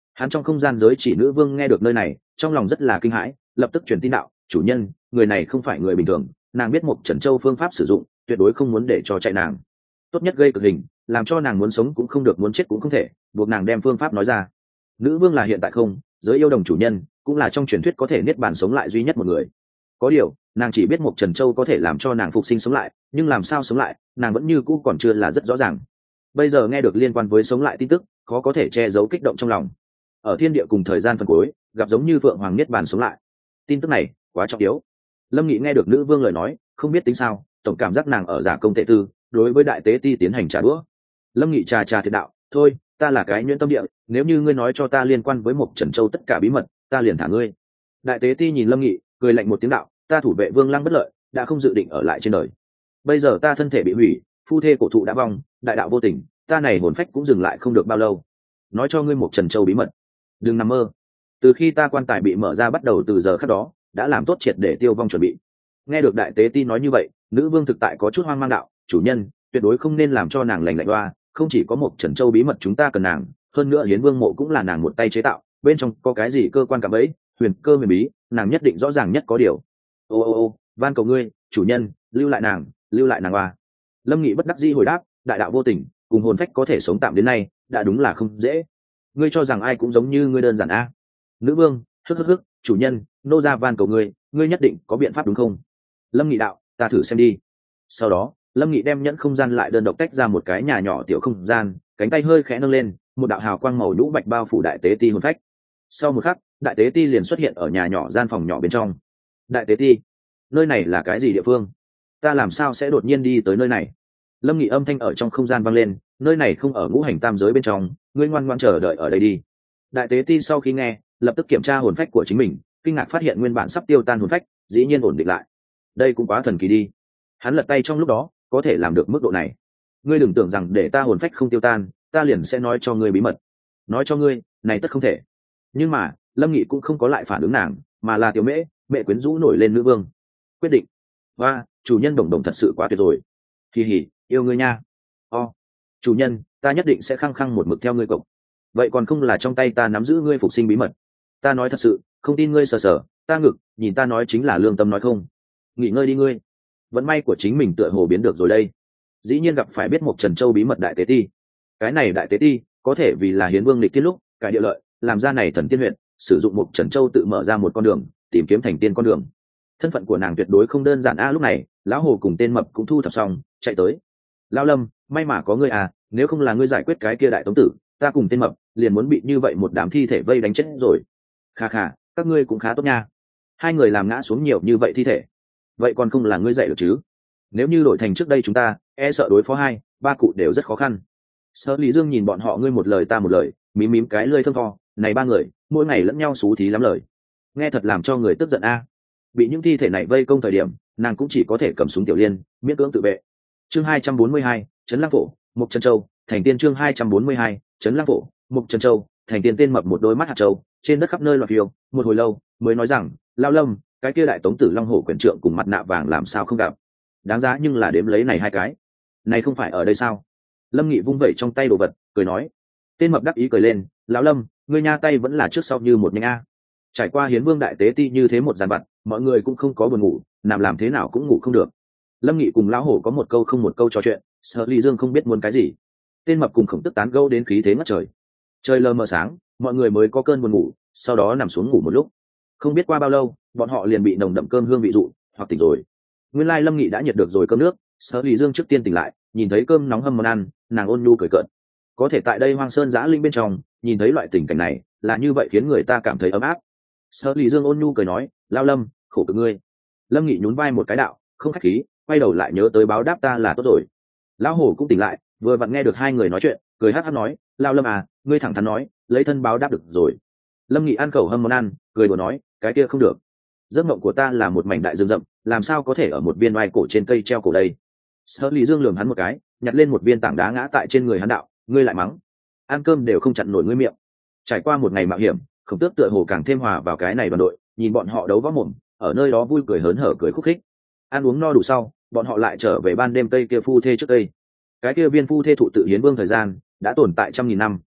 Hắn trong không gian giới chỉ nữ vương nghe được nơi này, trong lòng rất là kinh hãi, lập tức truyền tin đạo: chủ nhân, người này không phải người bình thường, nàng biết một Trần Châu phương pháp sử dụng, tuyệt đối không muốn để cho chạy nàng. Tốt nhất gây cực hình, làm cho nàng muốn sống cũng không được, muốn chết cũng không thể, buộc nàng đem phương pháp nói ra. Nữ vương là hiện tại không giới yêu đồng chủ nhân, cũng là trong truyền thuyết có thể niết bàn sống lại duy nhất một người. Có điều nàng chỉ biết một Trần Châu có thể làm cho nàng phục sinh sống lại, nhưng làm sao sống lại nàng vẫn như cũ còn chưa là rất rõ ràng. Bây giờ nghe được liên quan với sống lại tin tức, khó có thể che giấu kích động trong lòng. Ở thiên địa cùng thời gian phần cuối gặp giống như vượng hoàng niết bàn sống lại, tin tức này quá trọng yếu. Lâm Nghị nghe được nữ vương lời nói, không biết tính sao, tổng cảm giác nàng ở giả công tệ tư, đối với đại tế ti tiến hành trả đũa. Lâm Nghị trà trà thiệt đạo: thôi, ta là cái nhuyễn tâm địa, nếu như ngươi nói cho ta liên quan với một Trần Châu tất cả bí mật, ta liền thả ngươi. Đại tế ti nhìn Lâm Nghị, cười lạnh một tiếng đạo: ta thủ vệ Vương Lăng bất lợi, đã không dự định ở lại trên đời. Bây giờ ta thân thể bị hủy, phu thê cổ thụ đã vong, đại đạo vô tình, ta này hồn phách cũng dừng lại không được bao lâu. Nói cho ngươi một Trần Châu bí mật, đừng nằm mơ. Từ khi ta quan tài bị mở ra bắt đầu, từ giờ khắc đó đã làm tốt triệt để tiêu vong chuẩn bị. Nghe được đại tế ti nói như vậy, nữ vương thực tại có chút hoang mang đạo: chủ nhân, tuyệt đối không nên làm cho nàng lành lạnh đoa, không chỉ có một Trần Châu bí mật chúng ta cần nàng, hơn nữa Hiến Vương mộ cũng là nàng một tay chế tạo, bên trong có cái gì cơ quan cảm ấy, huyền cơ huyền bí, nàng nhất định rõ ràng nhất có điều. Ô ô ô, van cầu ngươi, chủ nhân, lưu lại nàng, lưu lại nàng oa. Lâm Nghị bất đắc dĩ hồi đáp: đại đạo vô tình, cùng hồn phách có thể sống tạm đến nay, đã đúng là không dễ. Ngươi cho rằng ai cũng giống như ngươi đơn giản a? Nữ vương, hức hức hức, chủ nhân, nô gia van cầu ngươi, ngươi nhất định có biện pháp đúng không? Lâm Nghị đạo: ta thử xem đi. Sau đó Lâm Nghị đem nhẫn không gian lại đơn độc tách ra một cái nhà nhỏ tiểu không gian, cánh tay hơi khẽ nâng lên, một đạo hào quang màu nhũ bạch bao phủ đại tế ti hồn phách. Sau một khắc, đại tế ti liền xuất hiện ở nhà nhỏ gian phòng nhỏ bên trong. Đại tế ti, nơi này là cái gì địa phương? Ta làm sao sẽ đột nhiên đi tới nơi này? Lâm Nghị âm thanh ở trong không gian vang lên: nơi này không ở ngũ hành tam giới bên trong, ngươi ngoan ngoãn chờ đợi ở đây đi. Đại tế ti sau khi nghe, lập tức kiểm tra hồn phách của chính mình, kinh ngạc phát hiện nguyên bản sắp tiêu tan hồn phách dĩ nhiên ổn định lại. Đây cũng quá thần kỳ đi. Hắn lật tay trong lúc đó, có thể làm được mức độ này. Ngươi đừng tưởng rằng để ta hồn phách không tiêu tan, ta liền sẽ nói cho ngươi bí mật. Nói cho ngươi, này tất không thể. Nhưng mà Lâm Nghị cũng không có lại phản ứng nàng, mà là tiểu mễ mẹ quyến rũ nổi lên nữ vương. Quyết định. Và chủ nhân đồng đồng thật sự quá tuyệt rồi. Kỳ hỉ, yêu ngươi nha. O, chủ nhân, ta nhất định sẽ khăng khăng một mực theo ngươi cộc. Vậy còn không là trong tay ta nắm giữ ngươi phục sinh bí mật. Ta nói thật sự, không tin ngươi sờ sờ ta ngực, nhìn ta nói chính là lương tâm nói không. Nghỉ ngơi đi ngươi. Vận may của chính mình tựa hồ biến được rồi đây. Dĩ nhiên gặp phải biết một Trần Châu bí mật đại tế ti. Cái này đại tế ti có thể vì là Hiến Vương lịch tiết lúc cải địa lợi, làm ra này thần tiên huyện, sử dụng một Trần Châu tự mở ra một con đường, tìm kiếm thành tiên con đường. Thân phận của nàng tuyệt đối không đơn giản a. Lúc này lão hồ cùng tên mập cũng thu thập xong, chạy tới. Lão Lâm, may mà có ngươi à, nếu không là ngươi giải quyết cái kia đại tống tử, ta cùng tên mập liền muốn bị như vậy một đám thi thể vây đánh chết rồi. Kha kha, các ngươi cũng khá tốt nha. Hai người làm ngã xuống nhiều như vậy thi thể, vậy còn không là ngươi dạy được chứ? Nếu như đổi thành trước đây chúng ta e sợ đối phó hai ba cụ đều rất khó khăn. Sở Lý Dương nhìn bọn họ ngươi một lời ta một lời, mím mím cái lưỡi thơm tho, này ba người mỗi ngày lẫn nhau xú thí lắm lời, nghe thật làm cho người tức giận a. Bị những thi thể này vây công thời điểm, nàng cũng chỉ có thể cầm súng tiểu liên miễn cưỡng tự vệ. Chương hai trăm bốn mươi hai, Trấn Lăng Phổ, Mục Trân Châu, thành tiên. Chương hai trăm bốn mươi hai, Trấn Lăng Phổ, Mục Trân Châu, thành tiên. Tên mập một đôi mắt hạt châu trên đất khắp nơi loạn phiêu, một hồi lâu mới nói rằng: Lao Lâm, cái kia đại tống tử Long Hổ quyền trượng cùng mặt nạ vàng làm sao không gặp? Đáng giá nhưng là đếm lấy này hai cái, này không phải ở đây sao? Lâm Nghị vung vẩy trong tay đồ vật, cười nói. Tên mập đắc ý cười lên: Lão Lâm, ngươi nha tay vẫn là trước sau như một nhanh a. Trải qua Hiến Vương đại tế ti như thế một giàn vặt, mọi người cũng không có buồn ngủ, nằm làm thế nào cũng ngủ không được. Lâm Nghị cùng lão hổ có một câu không một câu trò chuyện, Sở Lý Dương không biết muốn cái gì. Tên mập cùng Khổng Tức tán gẫu đến khí thế ngất trời. Trời lờ mờ sáng, mọi người mới có cơn buồn ngủ, sau đó nằm xuống ngủ một lúc. Không biết qua bao lâu, bọn họ liền bị nồng đậm cơm hương vị dụ hoặc tỉnh rồi. Nguyên lai Lâm Nghị đã nhiệt được rồi cơm nước, Sở Lý Dương trước tiên tỉnh lại, nhìn thấy cơm nóng hâm món ăn, nàng ôn nhu cười cợt. Có thể tại đây hoang sơn giã linh bên trong, nhìn thấy loại tình cảnh này, là như vậy khiến người ta cảm thấy ấm áp. Sở Lý Dương ôn nhu cười nói: Lao Lâm, khổ cực ngươi. Lâm Nghị nhún vai một cái đạo: không khách khí, quay đầu lại nhớ tới báo đáp ta là tốt rồi. Lão hổ cũng tỉnh lại, vừa vặn nghe được hai người nói chuyện, cười hắc hắc nói: Lao Lâm à, ngươi thẳng thắn nói, lấy thân báo đáp được rồi. Lâm Nghị ăn khẩu hâm món ăn, cười đùa nói: cái kia không được. Giấc mộng của ta là một mảnh đại rừng rậm, làm sao có thể ở một viên oai cổ trên cây treo cổ đây? Sở Lý Dương lườm hắn một cái, nhặt lên một viên tảng đá ngã tại trên người hắn đạo: ngươi lại mắng, ăn cơm đều không chặn nổi ngươi miệng. Trải qua một ngày mạo hiểm, Khổng Tước tựa hồ càng thêm hòa vào cái này đoàn đội, nhìn bọn họ đấu võ mồm, ở nơi đó vui cười hớn hở cười khúc khích. Ăn uống no đủ sau, bọn họ lại trở về ban đêm tây kia phu thê trước đây. Cái kia viên phu thê thụ tự Hiến Vương thời gian đã tồn tại trăm nghìn năm,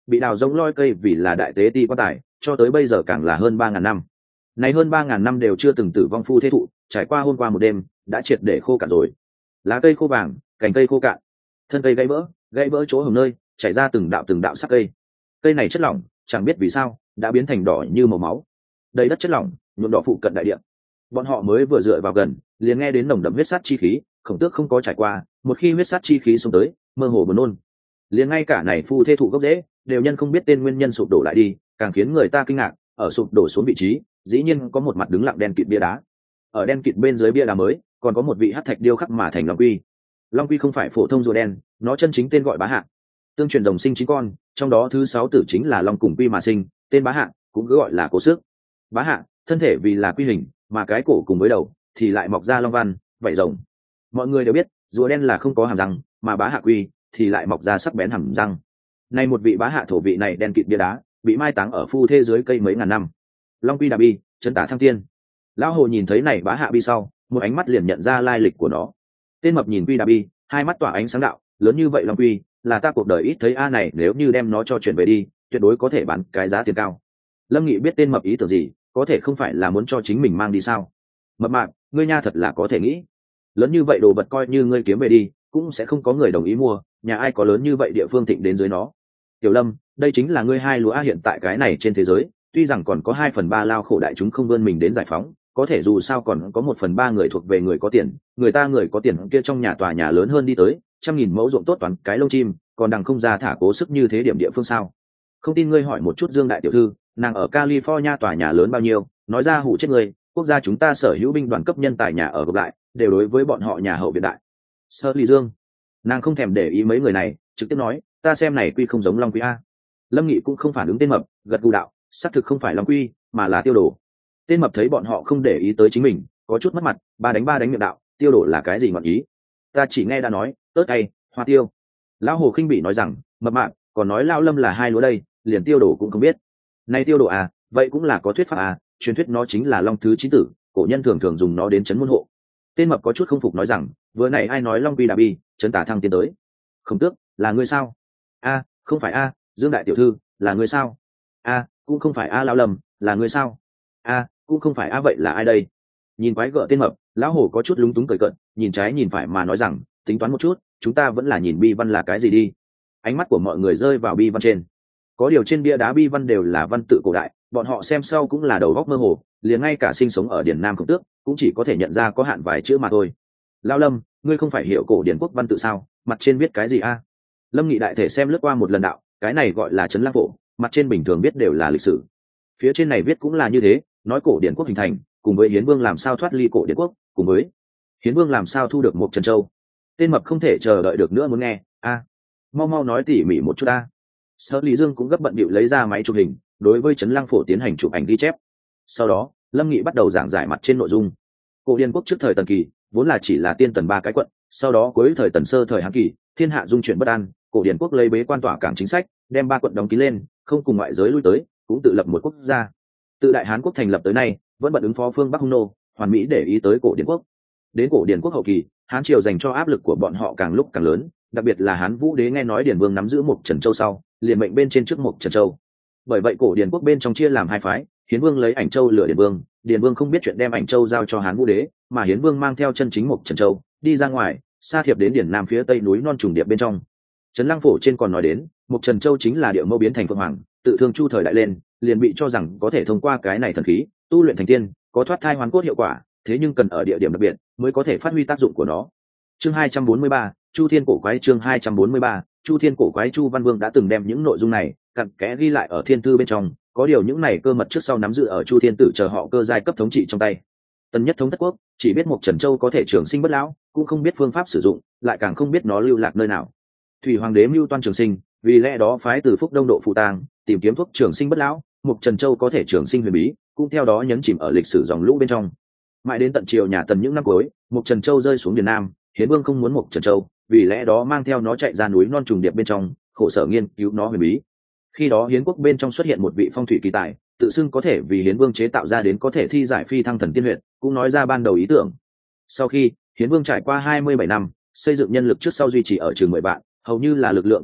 bị đào giống loi cây vì là đại tế ti quan tài, cho tới bây giờ càng là hơn ba ngàn năm. Này hơn ba ngàn năm đều chưa từng tử vong phu thế thụ, trải qua hôm qua một đêm đã triệt để khô cạn rồi. Lá cây khô vàng, cành cây khô cạn, thân cây gãy vỡ, gãy vỡ chỗ hồng nơi chảy ra từng đạo từng đạo sắc cây. Cây này chất lỏng chẳng biết vì sao đã biến thành đỏ như màu máu, đầy đất chất lỏng nhuộm đỏ phụ cận đại địa. Bọn họ mới vừa dựa vào gần liền nghe đến nồng đậm huyết sát chi khí, Khổng Tước không có trải qua, một khi huyết sát chi khí xông tới mơ hồ buồn nôn. Liền ngay cả này phu thê thụ gốc rễ đều nhân không biết tên nguyên nhân sụp đổ lại đi, càng khiến người ta kinh ngạc, ở sụp đổ xuống vị trí dĩ nhiên có một mặt đứng lặng đen kịt bia đá. Ở đen kịt bên dưới bia đá mới còn có một vị hắc thạch điêu khắc mà thành long quy. Long quy không phải phổ thông rùa đen, nó chân chính tên gọi Bá Hạ. Tương truyền rồng sinh chín con, trong đó thứ sáu tử chính là long cùng quy mà sinh, tên Bá Hạ cũng cứ gọi là Cố Sức. Bá Hạ thân thể vì là quy hình, mà cái cổ cùng với đầu thì lại mọc ra long văn, vảy rồng. Mọi người đều biết rùa đen là không có hàm răng, mà Bá Hạ quy thì lại mọc ra sắc bén hàm răng. Nay một vị Bá Hạ thổ vị này đen kịt bia đá bị mai táng ở phu thê dưới cây mấy ngàn năm. Long quy đà bi, chân tả thăng tiên. Lão hồ nhìn thấy này Bá Hạ bi sau, một ánh mắt liền nhận ra lai lịch của nó. Tên mập nhìn quy đà bi, hai mắt tỏa ánh sáng đạo, lớn như vậy long quy là ta cuộc đời ít thấy a, này nếu như đem nó cho chuyển về đi tuyệt đối có thể bán cái giá tiền cao. Lâm Nghị biết tên mập ý tưởng gì, có thể không phải là muốn cho chính mình mang đi sao? Mập mạp, ngươi nha thật là có thể nghĩ, lớn như vậy đồ vật coi như ngươi kiếm về đi cũng sẽ không có người đồng ý mua, nhà ai có lớn như vậy địa phương thịnh đến dưới nó. Tiểu Lâm, đây chính là ngươi hai lúa a, hiện tại cái này trên thế giới tuy rằng còn có hai phần ba lao khổ đại chúng không vươn mình đến giải phóng, có thể dù sao còn có một phần ba người thuộc về người có tiền, người ta người có tiền kia trong nhà tòa nhà lớn hơn đi tới trăm nghìn mẫu ruộng tốt toàn cái lông chim, còn đằng không ra thả Cố Sức như thế điểm địa phương sao? Không tin ngươi hỏi một chút Dương đại tiểu thư, nàng ở California tòa nhà lớn bao nhiêu, nói ra hủ chết người. Quốc gia chúng ta sở hữu binh đoàn cấp nhân tài nhà ở gộp lại đều đối với bọn họ nhà hậu viện đại. Sơ Ly Dương, nàng không thèm để ý mấy người này, trực tiếp nói, ta xem này quy không giống long quy a. Lâm Nghị cũng không phản ứng tên mập, gật gù đạo, xác thực không phải long quy mà là tiêu đổ. Tên mập thấy bọn họ không để ý tới chính mình, có chút mất mặt, ba đánh ba đánh miệng đạo, tiêu đổ là cái gì ngọn ý? Ta chỉ nghe đã nói ớt cay, hoa tiêu. Lão hồ khinh bỉ nói rằng, mập mạp còn nói Lão Lâm là hai lúa đây, liền tiêu đổ cũng không biết. Này tiêu đổ à, vậy cũng là có thuyết pháp à, truyền thuyết nó chính là long thứ chín tử, cổ nhân thường thường dùng nó đến chấn môn hộ. Tên mập có chút không phục nói rằng, vừa nãy ai nói long quy đà bi chấn tả thăng tiến tới? Khổng Tước, là ngươi sao? A, không phải a. Dương đại tiểu thư, là ngươi sao? A, cũng không phải a. Lão Lâm, là ngươi sao? A, cũng không phải a. Vậy là ai đây? Nhìn quái gở tên mập, lão hồ có chút lúng túng cười cợt, nhìn trái nhìn phải mà nói rằng, tính toán một chút, chúng ta vẫn là nhìn bi văn là cái gì đi. Ánh mắt của mọi người rơi vào bi văn trên, có điều trên bia đá bi văn đều là văn tự cổ đại, bọn họ xem sau cũng là đầu góc mơ hồ, liền ngay cả sinh sống ở Điền Nam Khổng Tước cũng chỉ có thể nhận ra có hạn vài chữ mà thôi. Lão Lâm, ngươi không phải hiểu cổ điển quốc văn tự sao, mặt trên viết cái gì a? Lâm Nghị đại thể xem lướt qua một lần đạo, cái này gọi là trấn lang phổ, mặt trên bình thường viết đều là lịch sử, phía trên này viết cũng là như thế, nói cổ điển quốc hình thành, cùng với Hiến Vương làm sao thoát ly cổ điển quốc, cùng với Hiến Vương làm sao thu được một Trần Châu. Tên mập không thể chờ đợi được nữa muốn nghe, a, mau mau nói tỉ mỉ một chút a. Sở Lý Dương cũng gấp bận bịu lấy ra máy chụp hình, đối với trấn lang phổ tiến hành chụp ảnh ghi chép. Sau đó, Lâm Nghị bắt đầu giảng giải mặt trên nội dung. Cổ điển quốc trước thời Tần Kỳ vốn là chỉ là tiên tần ba cái quận, sau đó cuối thời Tần Sơ thời Hán Kỳ, thiên hạ dung chuyển bất an, cổ điển quốc lấy bế quan tỏa cảng chính sách, đem ba quận đóng kín lên, không cùng ngoại giới lui tới, cũng tự lập một quốc gia. Từ Đại Hán quốc thành lập tới nay, vẫn bận ứng phó phương Bắc Hung nô, hoàn mỹ để ý tới cổ điển quốc. Đến cổ điển quốc hậu kỳ, Hán triều dành cho áp lực của bọn họ càng lúc càng lớn, đặc biệt là Hán Vũ đế nghe nói Điền Vương nắm giữ một Trần Châu sau, liền mệnh bên trên trước một Trần Châu. Bởi vậy cổ điển quốc bên trong chia làm hai phái, Hiến Vương lấy Ảnh Châu lừa Điền Vương, Điền Vương không biết chuyện đem Ảnh Châu giao cho Hán Vũ đế, mà Hiến Vương mang theo chân chính một Trần Châu, đi ra ngoài, sa thiệp đến Điền Nam phía tây núi non trùng điệp bên trong. Trấn Lăng Phổ trên còn nói đến, một Trần Châu chính là địa mẫu biến thành phượng hoàng, tự thương chu thời đại lên, liền bị cho rằng có thể thông qua cái này thần khí, tu luyện thành tiên, có thoát thai hoàn cốt hiệu quả, thế nhưng cần ở địa điểm đặc biệt mới có thể phát huy tác dụng của nó. Chương hai trăm bốn mươi ba, Chu Thiên cổ quái. Chương hai trăm bốn mươi ba, Chu Thiên cổ quái. Chu Văn Vương đã từng đem những nội dung này cặn kẽ ghi lại ở thiên thư bên trong, có điều những này cơ mật trước sau nắm giữ ở Chu Thiên tử chờ họ cơ giai cấp thống trị trong tay. Tần Nhất thống thất quốc, chỉ biết một Trần Châu có thể trường sinh bất lão, cũng không biết phương pháp sử dụng, lại càng không biết nó lưu lạc nơi nào. Thủy Hoàng đế mưu toan trường sinh, vì lẽ đó phái từ Phúc Đông độ phụ tang, tìm kiếm thuốc trường sinh bất lão, một Trần Châu có thể trường sinh huyền bí, cũng theo đó nhấn chìm ở lịch sử dòng lũ bên trong. Mãi đến tận triều nhà Tần những năm cuối, một Trần Châu rơi xuống Điền Nam, Hiến Vương không muốn một Trần Châu, vì lẽ đó mang theo nó chạy ra núi non trùng điệp bên trong, khổ sở nghiên cứu nó huyền bí. Khi đó Hiến quốc bên trong xuất hiện một vị phong thủy kỳ tài, tự xưng có thể vì Hiến Vương chế tạo ra đến có thể thi giải phi thăng thần tiên huyện, cũng nói ra ban đầu ý tưởng. Sau khi Hiến Vương trải qua hai mươi bảy năm, xây dựng nhân lực trước sau duy trì ở trường mười vạn, hầu như là lực lượng cả nước,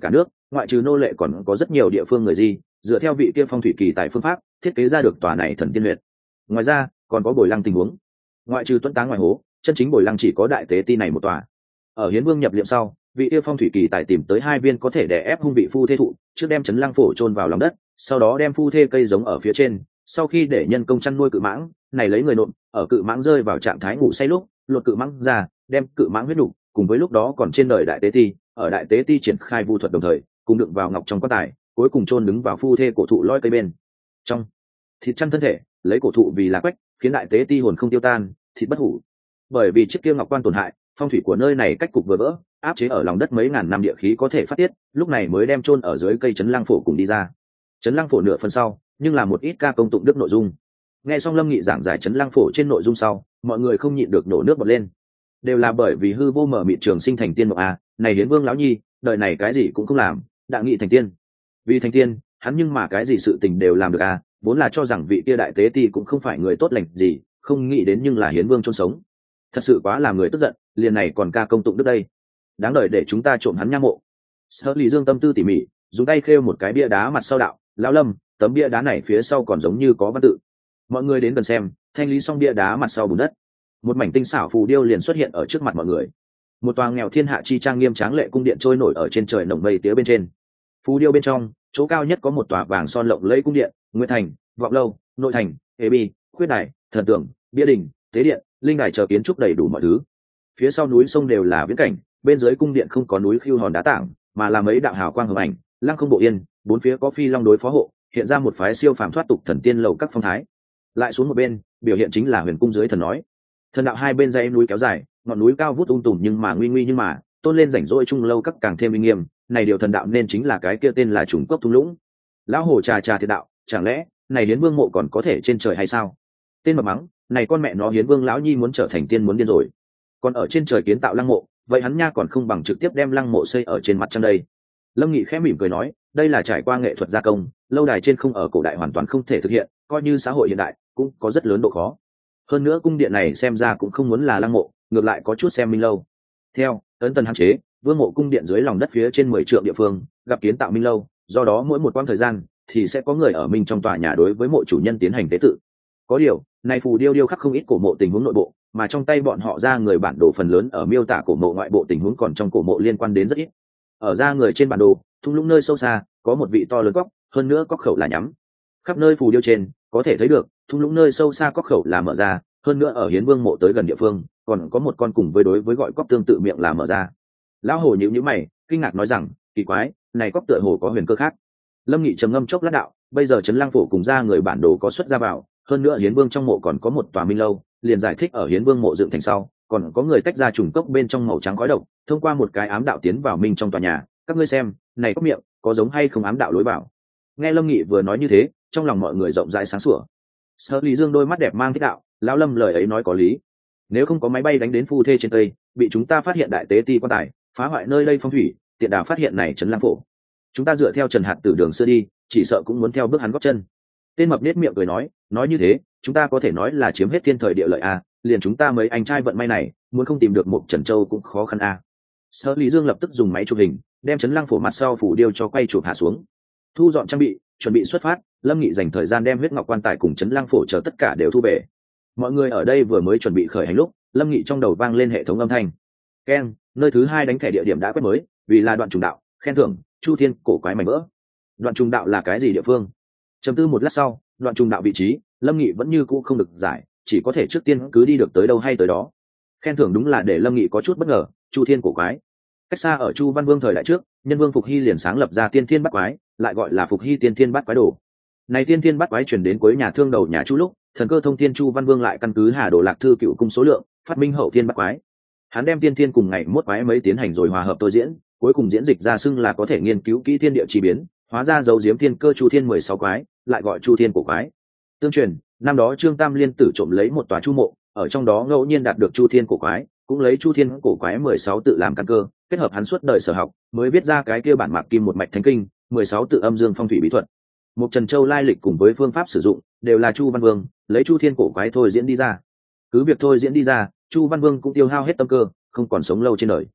ngoại trừ nô lệ còn có rất nhiều địa phương người Di dựa theo vị kia phong thủy kỳ tại phương pháp thiết kế ra được tòa này thần tiên huyệt. Ngoài ra còn có bồi lăng tình huống, ngoại trừ tuấn táng ngoài hố, chân chính bồi lăng chỉ có đại tế ti này một tòa. Ở hiến vương nhập liệm sau, vị kia phong thủy kỳ tại tìm tới hai viên có thể đè ép hung vị phu thê thụ, trước đem chấn lăng phổ chôn vào lòng đất, sau đó đem phu thê cây giống ở phía trên, sau khi để nhân công chăn nuôi cự mãng này lấy người nộm, ở cự mãng rơi vào trạng thái ngủ say lúc lột cự mãng ra, đem cự mãng huyết đủ cùng với lúc đó còn trên đời đại tế ti, ở đại tế ti triển khai vu thuật đồng thời cùng đựng vào ngọc trong quan tài, cuối cùng chôn đứng vào phu thê cổ thụ loi cây bên trong thịt chăn thân thể, lấy cổ thụ vì là quách, khiến đại tế ti hồn không tiêu tan, thịt bất hủ. Bởi vì chiếc kia ngọc quan tổn hại, phong thủy của nơi này cách cục vừa vỡ, áp chế ở lòng đất mấy ngàn năm địa khí có thể phát tiết, lúc này mới đem chôn ở dưới cây chấn lăng phổ cùng đi ra. Chấn lăng phổ nửa phần sau, nhưng là một ít ca công tụng đức nội dung. Nghe xong Lâm Nghị giảng giải chấn lăng phổ trên nội dung sau, mọi người không nhịn được nổ nước bọt lên. Đều là bởi vì hư vô mở mịt trường sinh thành tiên mộng a, này hiến vương lão nhi, đời này cái gì cũng không làm, đã nghị thành tiên. Vì thành tiên, hắn nhưng mà cái gì sự tình đều làm được a, vốn là cho rằng vị kia đại tế ti cũng không phải người tốt lành gì, không nghĩ đến nhưng là hiến vương chôn sống. Thật sự quá làm người tức giận, liền này còn ca công tụng đức đây. Đáng đời để chúng ta trộm hắn nha mộ. Sở Lý Dương tâm tư tỉ mỉ, dùng tay khêu một cái bia đá mặt sau đạo, lão Lâm, tấm bia đá này phía sau còn giống như có văn tự. Mọi người đến gần xem, thanh lý xong bia đá mặt sau bùn đất, một mảnh tinh xảo phù điêu liền xuất hiện ở trước mặt mọi người. Một tòa nghèo thiên hạ chi trang nghiêm tráng lệ cung điện trôi nổi ở trên trời nồng mây tía bên trên. Phù điêu bên trong, chỗ cao nhất có một tòa vàng son lộng lẫy cung điện, Nguyệt Thành, Vọng Lâu, Nội Thành, Hề Bi, Khuyết Đài, Thần Tượng, Bia Đình, Tế Điện, Linh Đài chờ kiến trúc đầy đủ mọi thứ. Phía sau núi sông đều là viễn cảnh, bên dưới cung điện không có núi khiêu hòn đá tảng, mà là mấy đạo hào quang hồng ảnh, lăng không bộ yên, bốn phía có phi long đối phó hộ, hiện ra một phái siêu phàm thoát tục thần tiên lầu các phong thái. Lại xuống một bên, biểu hiện chính là huyền cung dưới thần nói. Thần đạo hai bên dãy núi kéo dài, ngọn núi cao vút ung tùm nhưng mà nguy nguy nhưng mà tôn lên rảnh rỗi trung lâu các càng thêm uy nghiêm, này điều thần đạo nên chính là cái kia tên là trùng cốc thung lũng. Lão hồ trà trà thiệt đạo, chẳng lẽ này hiến vương mộ còn có thể trên trời hay sao? Tên mà mắng, này con mẹ nó hiến vương lão nhi muốn trở thành tiên muốn điên rồi. Còn ở trên trời kiến tạo lăng mộ, vậy hắn nha còn không bằng trực tiếp đem lăng mộ xây ở trên mặt trăng đây. Lâm Nghị khẽ mỉm cười nói, đây là trải qua nghệ thuật gia công, lâu đài trên không ở cổ đại hoàn toàn không thể thực hiện, coi như xã hội hiện đại cũng có rất lớn độ khó. Hơn nữa cung điện này xem ra cũng không muốn là lăng mộ, ngược lại có chút xem minh lâu. Theo ấn tần hạn chế, vương mộ cung điện dưới lòng đất phía trên mười trượng địa phương gặp kiến tạo minh lâu, do đó mỗi một quãng thời gian thì sẽ có người ở minh trong tòa nhà đối với mộ chủ nhân tiến hành tế tự. Có điều này phù điêu điêu khắc không ít cổ mộ tình huống nội bộ, mà trong tay bọn họ ra người bản đồ phần lớn ở miêu tả cổ mộ ngoại bộ tình huống, còn trong cổ mộ liên quan đến rất ít. Ở ra người trên bản đồ, thung lũng nơi sâu xa có một vị to lớn cốc, hơn nữa cốc khẩu là nhắm. Khắp nơi phù điêu trên có thể thấy được thung lũng nơi sâu xa cốc khẩu là mở ra, hơn nữa ở hiến vương mộ tới gần địa phương còn có một con cùng với đối với gọi cốc tương tự miệng là mở ra. Lão hồ nhíu nhíu mày, kinh ngạc nói rằng, kỳ quái, này cốc tựa hồ có huyền cơ khác. Lâm Nghị trầm ngâm chốc lát đạo, bây giờ trấn lang phổ cùng ra người bản đồ có xuất ra vào, hơn nữa hiến vương trong mộ còn có một tòa minh lâu, liền giải thích ở hiến vương mộ dựng thành sau còn có người tách ra trùng cốc bên trong màu trắng khói độc, thông qua một cái ám đạo tiến vào minh trong tòa nhà. Các ngươi xem, này cốc miệng có giống hay không ám đạo lối vào? Nghe Lâm Nghị vừa nói như thế, trong lòng mọi người rộng rãi sáng sủa. Sở Lý Dương đôi mắt đẹp mang thích đạo, lão Lâm lời ấy nói có lý. Nếu không có máy bay đánh đến phu thê trên tây, bị chúng ta phát hiện đại tế ti quan tài, phá hoại nơi đây phong thủy, tiện đà phát hiện này trấn lang phổ, chúng ta dựa theo Trần Hạt Tử đường xưa đi, chỉ sợ cũng muốn theo bước hắn gót chân. Tên mập nết miệng cười nói, nói như thế, chúng ta có thể nói là chiếm hết thiên thời địa lợi a, liền chúng ta mấy anh trai vận may này, muốn không tìm được một Trần Châu cũng khó khăn a. Sở Lý Dương lập tức dùng máy chụp hình, đem trấn lang phổ mặt sau phủ điêu cho quay chụp hạ xuống. Thu dọn trang bị, chuẩn bị xuất phát, Lâm Nghị dành thời gian đem huyết ngọc quan tài cùng trấn lang phổ chờ tất cả đều thu về. Mọi người ở đây vừa mới chuẩn bị khởi hành lúc, Lâm Nghị trong đầu vang lên hệ thống âm thanh. Keng, nơi thứ hai đánh thẻ địa điểm đã quét mới, vì là đoạn trùng đạo, khen thưởng, Chu Thiên cổ quái mảnh vỡ. Đoạn trùng đạo là cái gì địa phương? Trầm tư một lát sau, đoạn trùng đạo vị trí, Lâm Nghị vẫn như cũ không được giải, chỉ có thể trước tiên cứ đi được tới đâu hay tới đó. Khen thưởng đúng là để Lâm Nghị có chút bất ngờ, Chu Thiên cổ quái. Cách xa ở Chu Văn Vương thời đại trước, Nhân Vương Phục Hy liền sáng lập ra Tiên Thiên Bát Quái, lại gọi là Phục Hy Tiên Thiên Bát Quái đồ. Này Tiên Thiên Bát Quái truyền đến cuối nhà thương đầu nhà Chu lúc, thần cơ thông thiên Chu Văn Vương lại căn cứ Hà Đồ Lạc Thư cựu cung số lượng, phát minh hậu thiên bát quái. Hắn đem tiên thiên cùng ngày mốt quái mấy tiến hành rồi hòa hợp tôi diễn, cuối cùng diễn dịch ra xưng là có thể nghiên cứu kỹ thiên địa chi biến, hóa ra dấu diếm thiên cơ Chu Thiên mười sáu quái, lại gọi Chu Thiên cổ quái. Tương truyền, năm đó Trương Tam Liên tử trộm lấy một tòa chu mộ, ở trong đó ngẫu nhiên đạt được Chu Thiên cổ quái, cũng lấy Chu Thiên cổ quái mười sáu tự làm căn cơ, kết hợp hắn suốt đời sở học, mới viết ra cái kia bản mạc kim một mạch thánh kinh, mười sáu tự âm dương phong thủy bí thuật. Một Trần Châu lai lịch cùng với phương pháp sử dụng đều là Chu Văn Vương lấy Chu Thiên cổ quái thôi diễn đi ra. Cứ việc thôi diễn đi ra, Chu Văn Vương cũng tiêu hao hết tâm cơ, không còn sống lâu trên đời.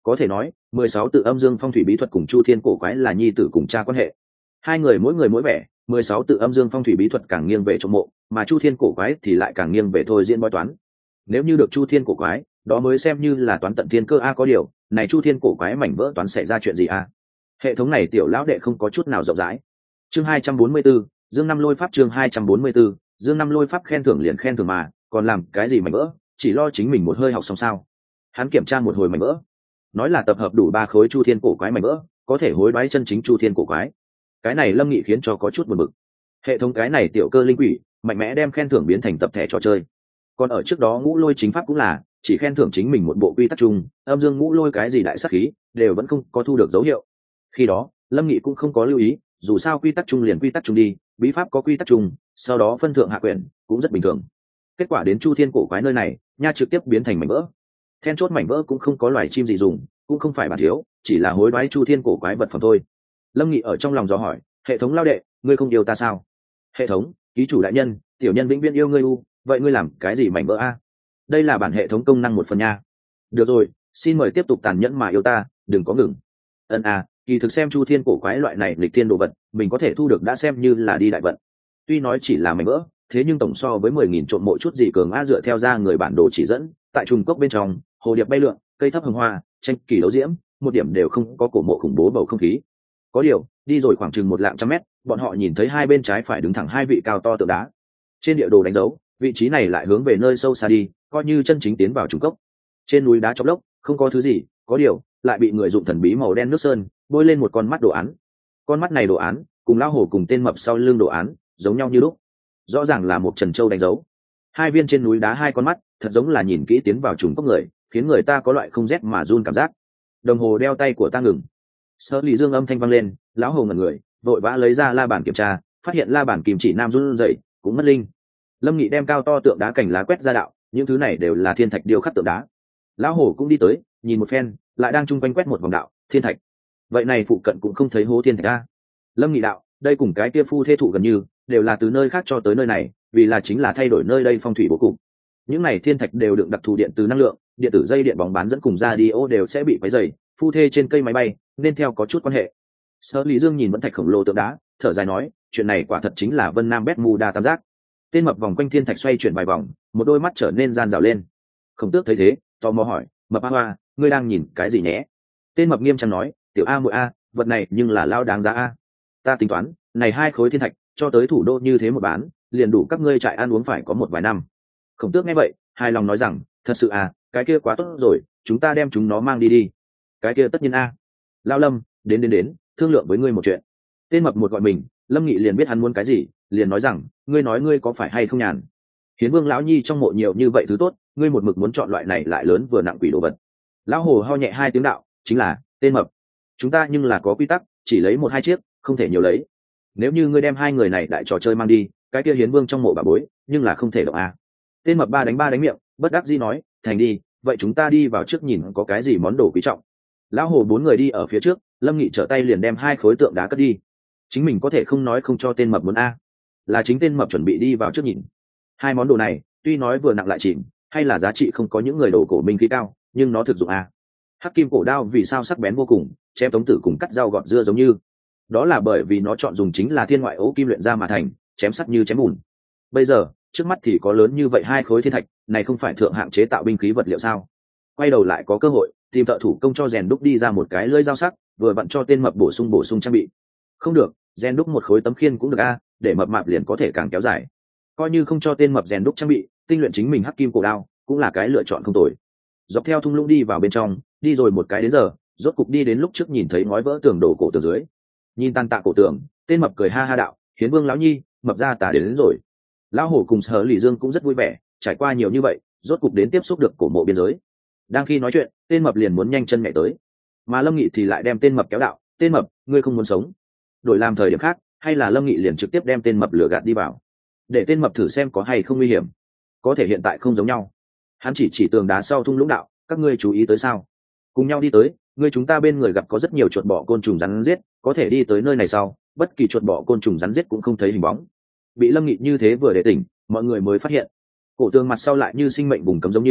Có thể nói mười sáu tự âm dương phong thủy bí thuật cùng chu thiên cổ quái là nhi tử cùng cha quan hệ. Hai người mỗi người mỗi vẻ, mười sáu tự âm dương phong thủy bí thuật càng nghiêng về trộm mộ, mà chu thiên cổ quái thì lại càng nghiêng về thôi diễn bói toán. Nếu như được chu thiên cổ quái, đó mới xem như là toán tận thiên cơ a. Có điều này chu thiên cổ quái mảnh vỡ toán xảy ra chuyện gì a? Hệ thống này tiểu lão đệ không có chút nào rộng rãi. Chương hai trăm bốn mươi 4, dương năm lôi pháp. Chương hai trăm bốn mươi 4, dương năm lôi pháp. Khen thưởng liền khen thưởng mà còn làm cái gì mảnh vỡ, chỉ lo chính mình một hơi học xong sao? Hắn kiểm tra một hồi mảnh vỡ, nói là tập hợp đủ ba khối chu thiên cổ quái mảnh vỡ, có thể hối đoái chân chính chu thiên cổ quái. Cái này Lâm Nghị khiến cho có chút buồn bực. Hệ thống cái này tiểu cơ linh quỷ mạnh mẽ đem khen thưởng biến thành tập thể trò chơi. Còn ở trước đó ngũ lôi chính pháp cũng là chỉ khen thưởng chính mình một bộ quy tắc chung, âm dương ngũ lôi cái gì đại sát khí đều vẫn không có thu được dấu hiệu. Khi đó Lâm Nghị cũng không có lưu ý, dù sao quy tắc chung liền quy tắc chung đi, bí pháp có quy tắc chung, sau đó phân thượng hạ quyển cũng rất bình thường. Kết quả đến chu thiên cổ quái nơi này nha, trực tiếp biến thành mảnh vỡ. Then chốt mảnh vỡ cũng không có loài chim gì dùng, cũng không phải bản thiếu, chỉ là hối đoái chu thiên cổ quái vật phẩm thôi. Lâm Nghị ở trong lòng dò hỏi, hệ thống lao đệ, ngươi không yêu ta sao? Hệ thống, ký chủ đại nhân, tiểu nhân vĩnh viễn yêu ngươi u, vậy ngươi làm cái gì mảnh vỡ a? Đây là bản hệ thống công năng một phần nha. Được rồi, xin mời tiếp tục tàn nhẫn mà yêu ta, đừng có ngừng. Ân a, kỳ thực xem chu thiên cổ quái loại này lịch thiên đồ vật, mình có thể thu được đã xem như là đi đại vận. Tuy nói chỉ là mảnh vỡ, thế nhưng tổng so với mười nghìn trộm mộ chút gì cường a. Dựa theo ra người bản đồ chỉ dẫn, tại trùng cốc bên trong, hồ điệp bay lượn, cây thấp hồng hoa, tranh kỳ đấu diễm, một điểm đều không có cổ mộ khủng bố bầu không khí. Có điều đi rồi khoảng chừng một lạng trăm mét, bọn họ nhìn thấy hai bên trái phải đứng thẳng hai vị cao to tượng đá. Trên địa đồ đánh dấu vị trí này lại hướng về nơi sâu xa đi, coi như chân chính tiến vào trùng cốc. Trên núi đá chọc lốc không có thứ gì, có điều lại bị người dụng thần bí màu đen nước sơn bôi lên một con mắt đồ án. Con mắt này đồ án cùng lao hổ cùng tên mập sau lưng đồ án giống nhau như lúc, rõ ràng là một trần châu đánh dấu. Hai viên trên núi đá hai con mắt thật giống là nhìn kỹ tiến vào trùng cốc người, khiến người ta có loại không rét mà run cảm giác. Đồng hồ đeo tay của ta ngừng. Sở Lý Dương âm thanh vang lên, lão hồ ngẩn người, vội vã lấy ra la bàn kiểm tra, phát hiện la bàn kim chỉ nam run rẩy, cũng mất linh. Lâm Nghị đem cao to tượng đá cảnh lá quét ra đạo, những thứ này đều là thiên thạch điêu khắc tượng đá. Lão hồ cũng đi tới, nhìn một phen, lại đang chung quanh quét một vòng đạo, thiên thạch. Vậy này phụ cận cũng không thấy hố thiên thạch a. Lâm Nghị đạo, đây cùng cái kia phu thê thụ gần như, đều là từ nơi khác cho tới nơi này, vì là chính là thay đổi nơi đây phong thủy bố cục. Những này thiên thạch đều đựng đặc thù điện từ năng lượng, điện tử dây điện bóng bán dẫn cùng radio đều sẽ bị quấy rầy, phu thê trên cây máy bay nên theo có chút quan hệ. Sở Lý Dương nhìn vẫn thạch khổng lồ tượng đá, thở dài nói, chuyện này quả thật chính là Vân Nam Bermuda tam giác. Tên mập vòng quanh thiên thạch xoay chuyển vài vòng, một đôi mắt trở nên gian rào lên. Khổng Tước thấy thế, tò mò hỏi, mập a hoa, ngươi đang nhìn cái gì nhé? Tên mập nghiêm trang nói, tiểu a muội a, vật này nhưng là lao đáng giá a. Ta tính toán, này hai khối thiên thạch cho tới thủ đô như thế một bán, liền đủ các ngươi trại ăn uống phải có một vài năm. Khổng Tước nghe vậy, hài lòng nói rằng, thật sự à, cái kia quá tốt rồi, chúng ta đem chúng nó mang đi đi. Cái kia tất nhiên a. Lao Lâm, đến đến đến, thương lượng với ngươi một chuyện. Tên mập một gọi mình, Lâm Nghị liền biết hắn muốn cái gì, liền nói rằng, ngươi nói ngươi có phải hay không nhàn? Hiến Vương lão nhi trong mộ nhiều như vậy thứ tốt, ngươi một mực muốn chọn loại này lại lớn vừa nặng quỷ đồ vật. Lão hồ ho nhẹ hai tiếng đạo, chính là, tên mập, chúng ta nhưng là có quy tắc, chỉ lấy một hai chiếc, không thể nhiều lấy. Nếu như ngươi đem hai người này đại trò chơi mang đi, cái kia Hiến Vương trong mộ bà bối, nhưng là không thể động a. Tên mập ba đánh ba đánh miệng, bất đắc dĩ nói, thành đi, vậy chúng ta đi vào trước nhìn có cái gì món đồ quý trọng. Lão hồ bốn người đi ở phía trước, Lâm Nghị trở tay liền đem hai khối tượng đá cất đi. Chính mình có thể không nói không cho tên mập muốn a, là chính tên mập chuẩn bị đi vào trước nhìn. Hai món đồ này tuy nói vừa nặng lại chìm, hay là giá trị không có những người đồ cổ minh khí cao, nhưng nó thực dụng a. Hắc kim cổ đao vì sao sắc bén vô cùng, chém tống tử cùng cắt rau gọt dưa giống như, đó là bởi vì nó chọn dùng chính là thiên ngoại ấu kim luyện ra mà thành, chém sắt như chém bùn. Bây giờ trước mắt thì có lớn như vậy hai khối thiên thạch, này không phải thượng hạng chế tạo binh khí vật liệu sao? Quay đầu lại có cơ hội tìm thợ thủ công cho rèn đúc đi ra một cái lưỡi dao sắc, vừa vặn cho tên mập bổ sung bổ sung trang bị. Không được, rèn đúc một khối tấm khiên cũng được a, để mập mạp liền có thể càng kéo dài. Coi như không cho tên mập rèn đúc trang bị, tinh luyện chính mình hắc kim cổ đao cũng là cái lựa chọn không tồi. Dọc theo thung lũng đi vào bên trong, đi rồi một cái đến giờ, rốt cục đi đến lúc trước nhìn thấy ngói vỡ tường đổ cổ từ dưới. Nhìn tan tạ cổ tường, tên mập cười ha ha đạo, Hiến Vương lão nhi, mập ra tả đến, đến rồi. Lão hổ cùng Sở Lý Dương cũng rất vui vẻ, trải qua nhiều như vậy, rốt cục đến tiếp xúc được cổ mộ biên giới. Đang khi nói chuyện, tên mập liền muốn nhanh chân nhảy tới, mà Lâm Nghị thì lại đem tên mập kéo đạo, tên mập, ngươi không muốn sống. Đổi làm thời điểm khác, hay là Lâm Nghị liền trực tiếp đem tên mập lừa gạt đi vào, để tên mập thử xem có hay không nguy hiểm. Có thể hiện tại không giống nhau, hắn chỉ chỉ tường đá sau thung lũng đạo, các ngươi chú ý tới sao? Cùng nhau đi tới, ngươi chúng ta bên người gặp có rất nhiều chuột bọ côn trùng rắn giết, có thể đi tới nơi này sau, bất kỳ chuột bọ côn trùng rắn giết cũng không thấy hình bóng. Bị Lâm Nghị như thế vừa để tỉnh, mọi người mới phát hiện cổ tường mặt sau lại như sinh mệnh vùng cấm giống như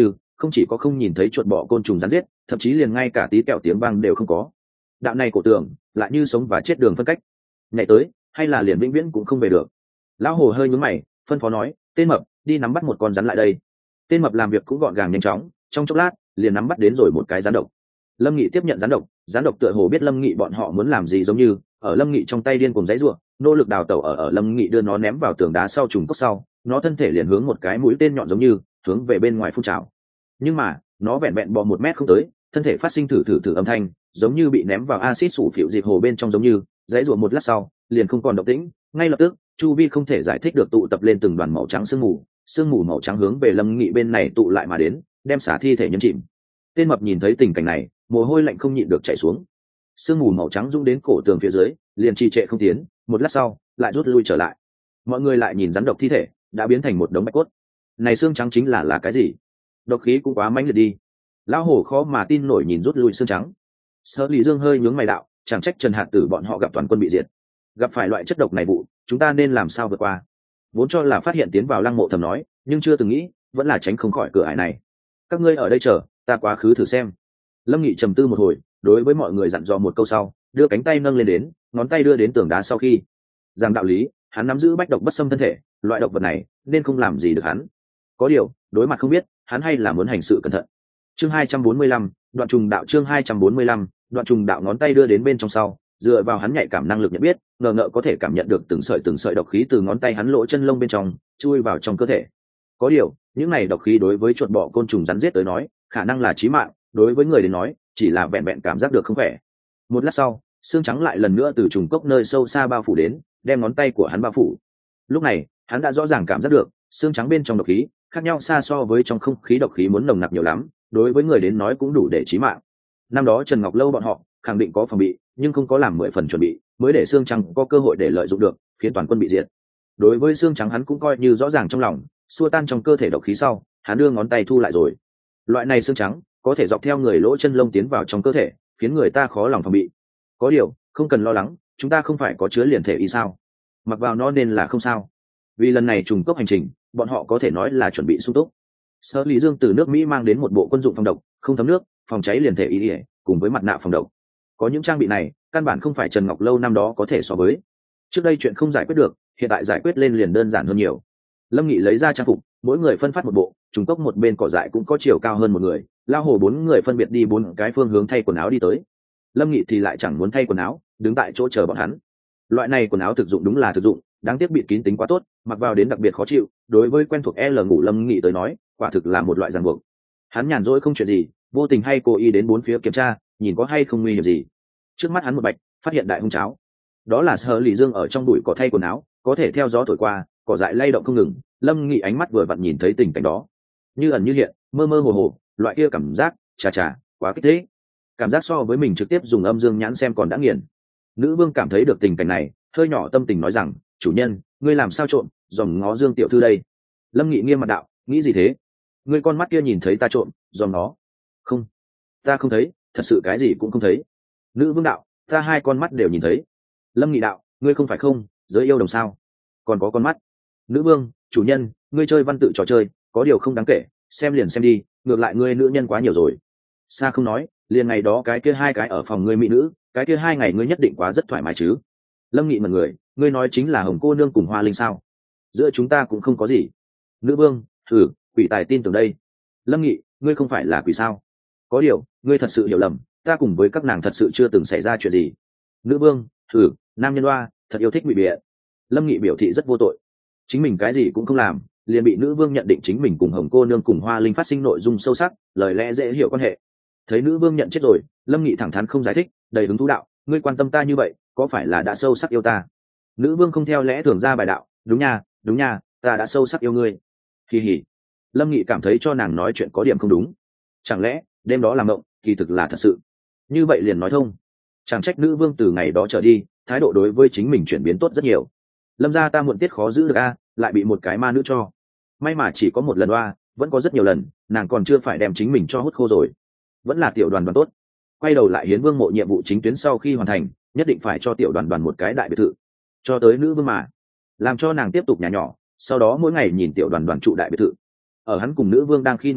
không chỉ có không nhìn thấy chuột bọ côn trùng rắn giết, thậm chí liền ngay cả tí kẹo tiếng vang đều không có. Đạo này cổ tường lại như sống và chết đường phân cách, nhảy tới hay là liền vĩnh viễn cũng không về được. Lão hồ hơi nhướng mày, phân phó nói, tên mập, đi nắm bắt một con rắn lại đây. Tên mập làm việc cũng gọn gàng nhanh chóng, trong chốc lát liền nắm bắt đến rồi một cái rắn độc. Lâm Nghị tiếp nhận rắn độc, rắn độc tựa hồ biết Lâm Nghị bọn họ muốn làm gì, giống như ở Lâm Nghị trong tay điên cuồng giãy giụa, nỗ lực đào tẩu. ở ở Lâm Nghị đưa nó ném vào tường đá sau trùng cốc sau, nó thân thể liền hướng một cái mũi tên nhọn giống như hướng về bên ngoài phun trào. Nhưng mà nó vẹn vẹn bò một mét không tới, thân thể phát sinh thử thử thử âm thanh, giống như bị ném vào axit sủ phịu dịp hồ bên trong, giống như giãy giụa một lát sau liền không còn động tĩnh. Ngay lập tức chu vi không thể giải thích được tụ tập lên từng đoàn màu trắng sương mù, sương mù màu trắng hướng về Lâm Nghị bên này tụ lại mà đến, đem xả thi thể nhấn chìm. Tên mập nhìn thấy tình cảnh này, mồ hôi lạnh không nhịn được chảy xuống. Sương mù màu trắng dũng đến cổ tường phía dưới, liền trì trệ không tiến, một lát sau lại rút lui trở lại. Mọi người lại nhìn rắn độc thi thể đã biến thành một đống bạch cốt. Này xương trắng chính là là cái gì? Độc khí cũng quá mãnh liệt đi. Lão hổ khó mà tin nổi nhìn rút lui xương trắng. Sở Lý Dương hơi nhướng mày đạo, chẳng trách Trần Hạt Tử bọn họ gặp toàn quân bị diệt. Gặp phải loại chất độc này vụ, chúng ta nên làm sao vượt qua? Vốn cho là phát hiện tiến vào lăng mộ thầm nói, nhưng chưa từng nghĩ vẫn là tránh không khỏi cửa ải này. Các ngươi ở đây chờ, ta quá khứ thử xem. Lâm Nghị trầm tư một hồi, đối với mọi người dặn dò một câu sau, đưa cánh tay nâng lên đến, ngón tay đưa đến tường đá sau khi giảng đạo lý, hắn nắm giữ bách độc bất xâm thân thể, loại độc vật này nên không làm gì được hắn. Có điều đối mặt không biết, hắn hay là muốn hành sự cẩn thận. Chương hai trăm bốn mươi lăm, đoạn trùng đạo. Chương hai trăm bốn mươi lăm, đoạn trùng đạo. Ngón tay đưa đến bên trong sau, dựa vào hắn nhạy cảm năng lực nhận biết, ngờ ngợ có thể cảm nhận được từng sợi từng sợi độc khí từ ngón tay hắn lỗ chân lông bên trong chui vào trong cơ thể. Có điều những này độc khí đối với chuột bọ côn trùng rắn giết tới nói khả năng là chí mạng, đối với người đến nói chỉ là vẹn vẹn cảm giác được không khỏe. Một lát sau, xương trắng lại lần nữa từ trùng cốc nơi sâu xa bao phủ đến, đem ngón tay của hắn bao phủ. Lúc này hắn đã rõ ràng cảm giác được xương trắng bên trong độc khí khác nhau xa so với trong không khí độc khí muốn nồng nặc nhiều lắm, đối với người đến nói cũng đủ để chí mạng. Năm đó Trần Ngọc Lâu bọn họ khẳng định có phòng bị, nhưng không có làm mười phần chuẩn bị, mới để xương trắng có cơ hội để lợi dụng được, khiến toàn quân bị diệt. Đối với xương trắng hắn cũng coi như rõ ràng trong lòng, xua tan trong cơ thể độc khí sau, hắn đưa ngón tay thu lại rồi. Loại này xương trắng có thể dọc theo người lỗ chân lông tiến vào trong cơ thể, khiến người ta khó lòng phòng bị. Có điều không cần lo lắng, chúng ta không phải có chứa liền thể y sao, mặc vào nó nên là không sao. Vì lần này trùng cốc hành trình, bọn họ có thể nói là chuẩn bị sung túc. Sở Lý Dương từ nước Mỹ mang đến một bộ quân dụng phòng độc, không thấm nước, phòng cháy liền thể y, cùng với mặt nạ phòng độc. Có những trang bị này, căn bản không phải Trần Ngọc Lâu năm đó có thể so với. Trước đây chuyện không giải quyết được, hiện tại giải quyết lên liền đơn giản hơn nhiều. Lâm Nghị lấy ra trang phục, mỗi người phân phát một bộ, trùng cốc một bên cỏ dại cũng có chiều cao hơn một người, lao hồ bốn người phân biệt đi bốn cái phương hướng thay quần áo đi tới. Lâm Nghị thì lại chẳng muốn thay quần áo, đứng tại chỗ chờ bọn hắn. Loại này quần áo thực dụng đúng là thực dụng, đáng tiếc bịt kín tính quá tốt, mặc vào đến đặc biệt khó chịu, đối với quen thuộc L ngủ Lâm Nghị tới nói quả thực là một loại ràng buộc. Hắn nhàn rỗi không chuyện gì, vô tình hay cố ý đến bốn phía kiểm tra, nhìn có hay không nguy hiểm gì. Trước mắt hắn một bạch, phát hiện đại hung cháo. Đó là Sở Lý Dương ở trong bụi cỏ thay quần áo, có thể theo gió thổi qua, cỏ dại lay động không ngừng. Lâm Nghị ánh mắt vừa vặn nhìn thấy tình cảnh đó, như ẩn như hiện, mơ mơ hồ hồ, loại kia cảm giác, chà chà, quá kích thích. Cảm giác so với mình trực tiếp dùng âm dương nhãn xem còn đã nghiền. Nữ vương cảm thấy được tình cảnh này, hơi nhỏ tâm tình nói rằng, chủ nhân, ngươi làm sao trộm dòm ngó Dương tiểu thư đây? Lâm Nghị nghiêm mặt đạo, nghĩ gì thế? Ngươi con mắt kia nhìn thấy ta trộm dòm nó? Không, ta không thấy, thật sự cái gì cũng không thấy. Nữ vương đạo, ta hai con mắt đều nhìn thấy. Lâm Nghị đạo, ngươi không phải không giới yêu đồng sao, còn có con mắt. Nữ vương, chủ nhân, ngươi chơi văn tự trò chơi có điều không đáng kể, xem liền xem đi, ngược lại ngươi nữ nhân quá nhiều rồi. Xa không nói, liền ngày đó cái kia hai cái ở phòng ngươi mỹ nữ, cái kia hai ngày ngươi nhất định quá rất thoải mái chứ. Lâm Nghị mật người, ngươi nói chính là Hồng cô nương cùng Hoa Linh sao? Giữa chúng ta cũng không có gì. Nữ vương, thử quỷ tài tin tưởng đây. Lâm Nghị, ngươi không phải là quỷ sao? Có điều ngươi thật sự hiểu lầm, ta cùng với các nàng thật sự chưa từng xảy ra chuyện gì. Nữ vương, thử nam nhân oa, thật yêu thích bị bịa. Lâm Nghị biểu thị rất vô tội, chính mình cái gì cũng không làm, liền bị nữ vương nhận định chính mình cùng Hồng cô nương cùng Hoa Linh phát sinh nội dung sâu sắc, lời lẽ dễ hiểu quan hệ. Thấy nữ vương nhận chết rồi, Lâm Nghị thẳng thắn không giải thích, đầy hứng thú đạo, ngươi quan tâm ta như vậy, có phải là đã sâu sắc yêu ta? Nữ vương không theo lẽ thường ra bài đạo, đúng nha, đúng nha, ta đã sâu sắc yêu ngươi. Kỳ hỉ. Lâm Nghị cảm thấy cho nàng nói chuyện có điểm không đúng, chẳng lẽ đêm đó làm mộng kỳ thực là thật sự? Như vậy liền nói thông. Chẳng trách nữ vương từ ngày đó trở đi thái độ đối với chính mình chuyển biến tốt rất nhiều. Lâm gia ta muộn tiết khó giữ được a, lại bị một cái ma nữ cho. May mà chỉ có một lần oa, vẫn có rất nhiều lần, nàng còn chưa phải đem chính mình cho hút khô rồi. Vẫn là tiểu đoàn đoàn tốt. Quay đầu lại Hiến Vương mộ nhiệm vụ chính tuyến sau khi hoàn thành, nhất định phải cho tiểu đoàn đoàn một cái đại biệt thự. Cho tới nữ vương mà, làm cho nàng tiếp tục nhà nhỏ, sau đó mỗi ngày nhìn tiểu đoàn đoàn trụ đại biệt thự. Ở hắn cùng nữ vương đang khi nói chuyện,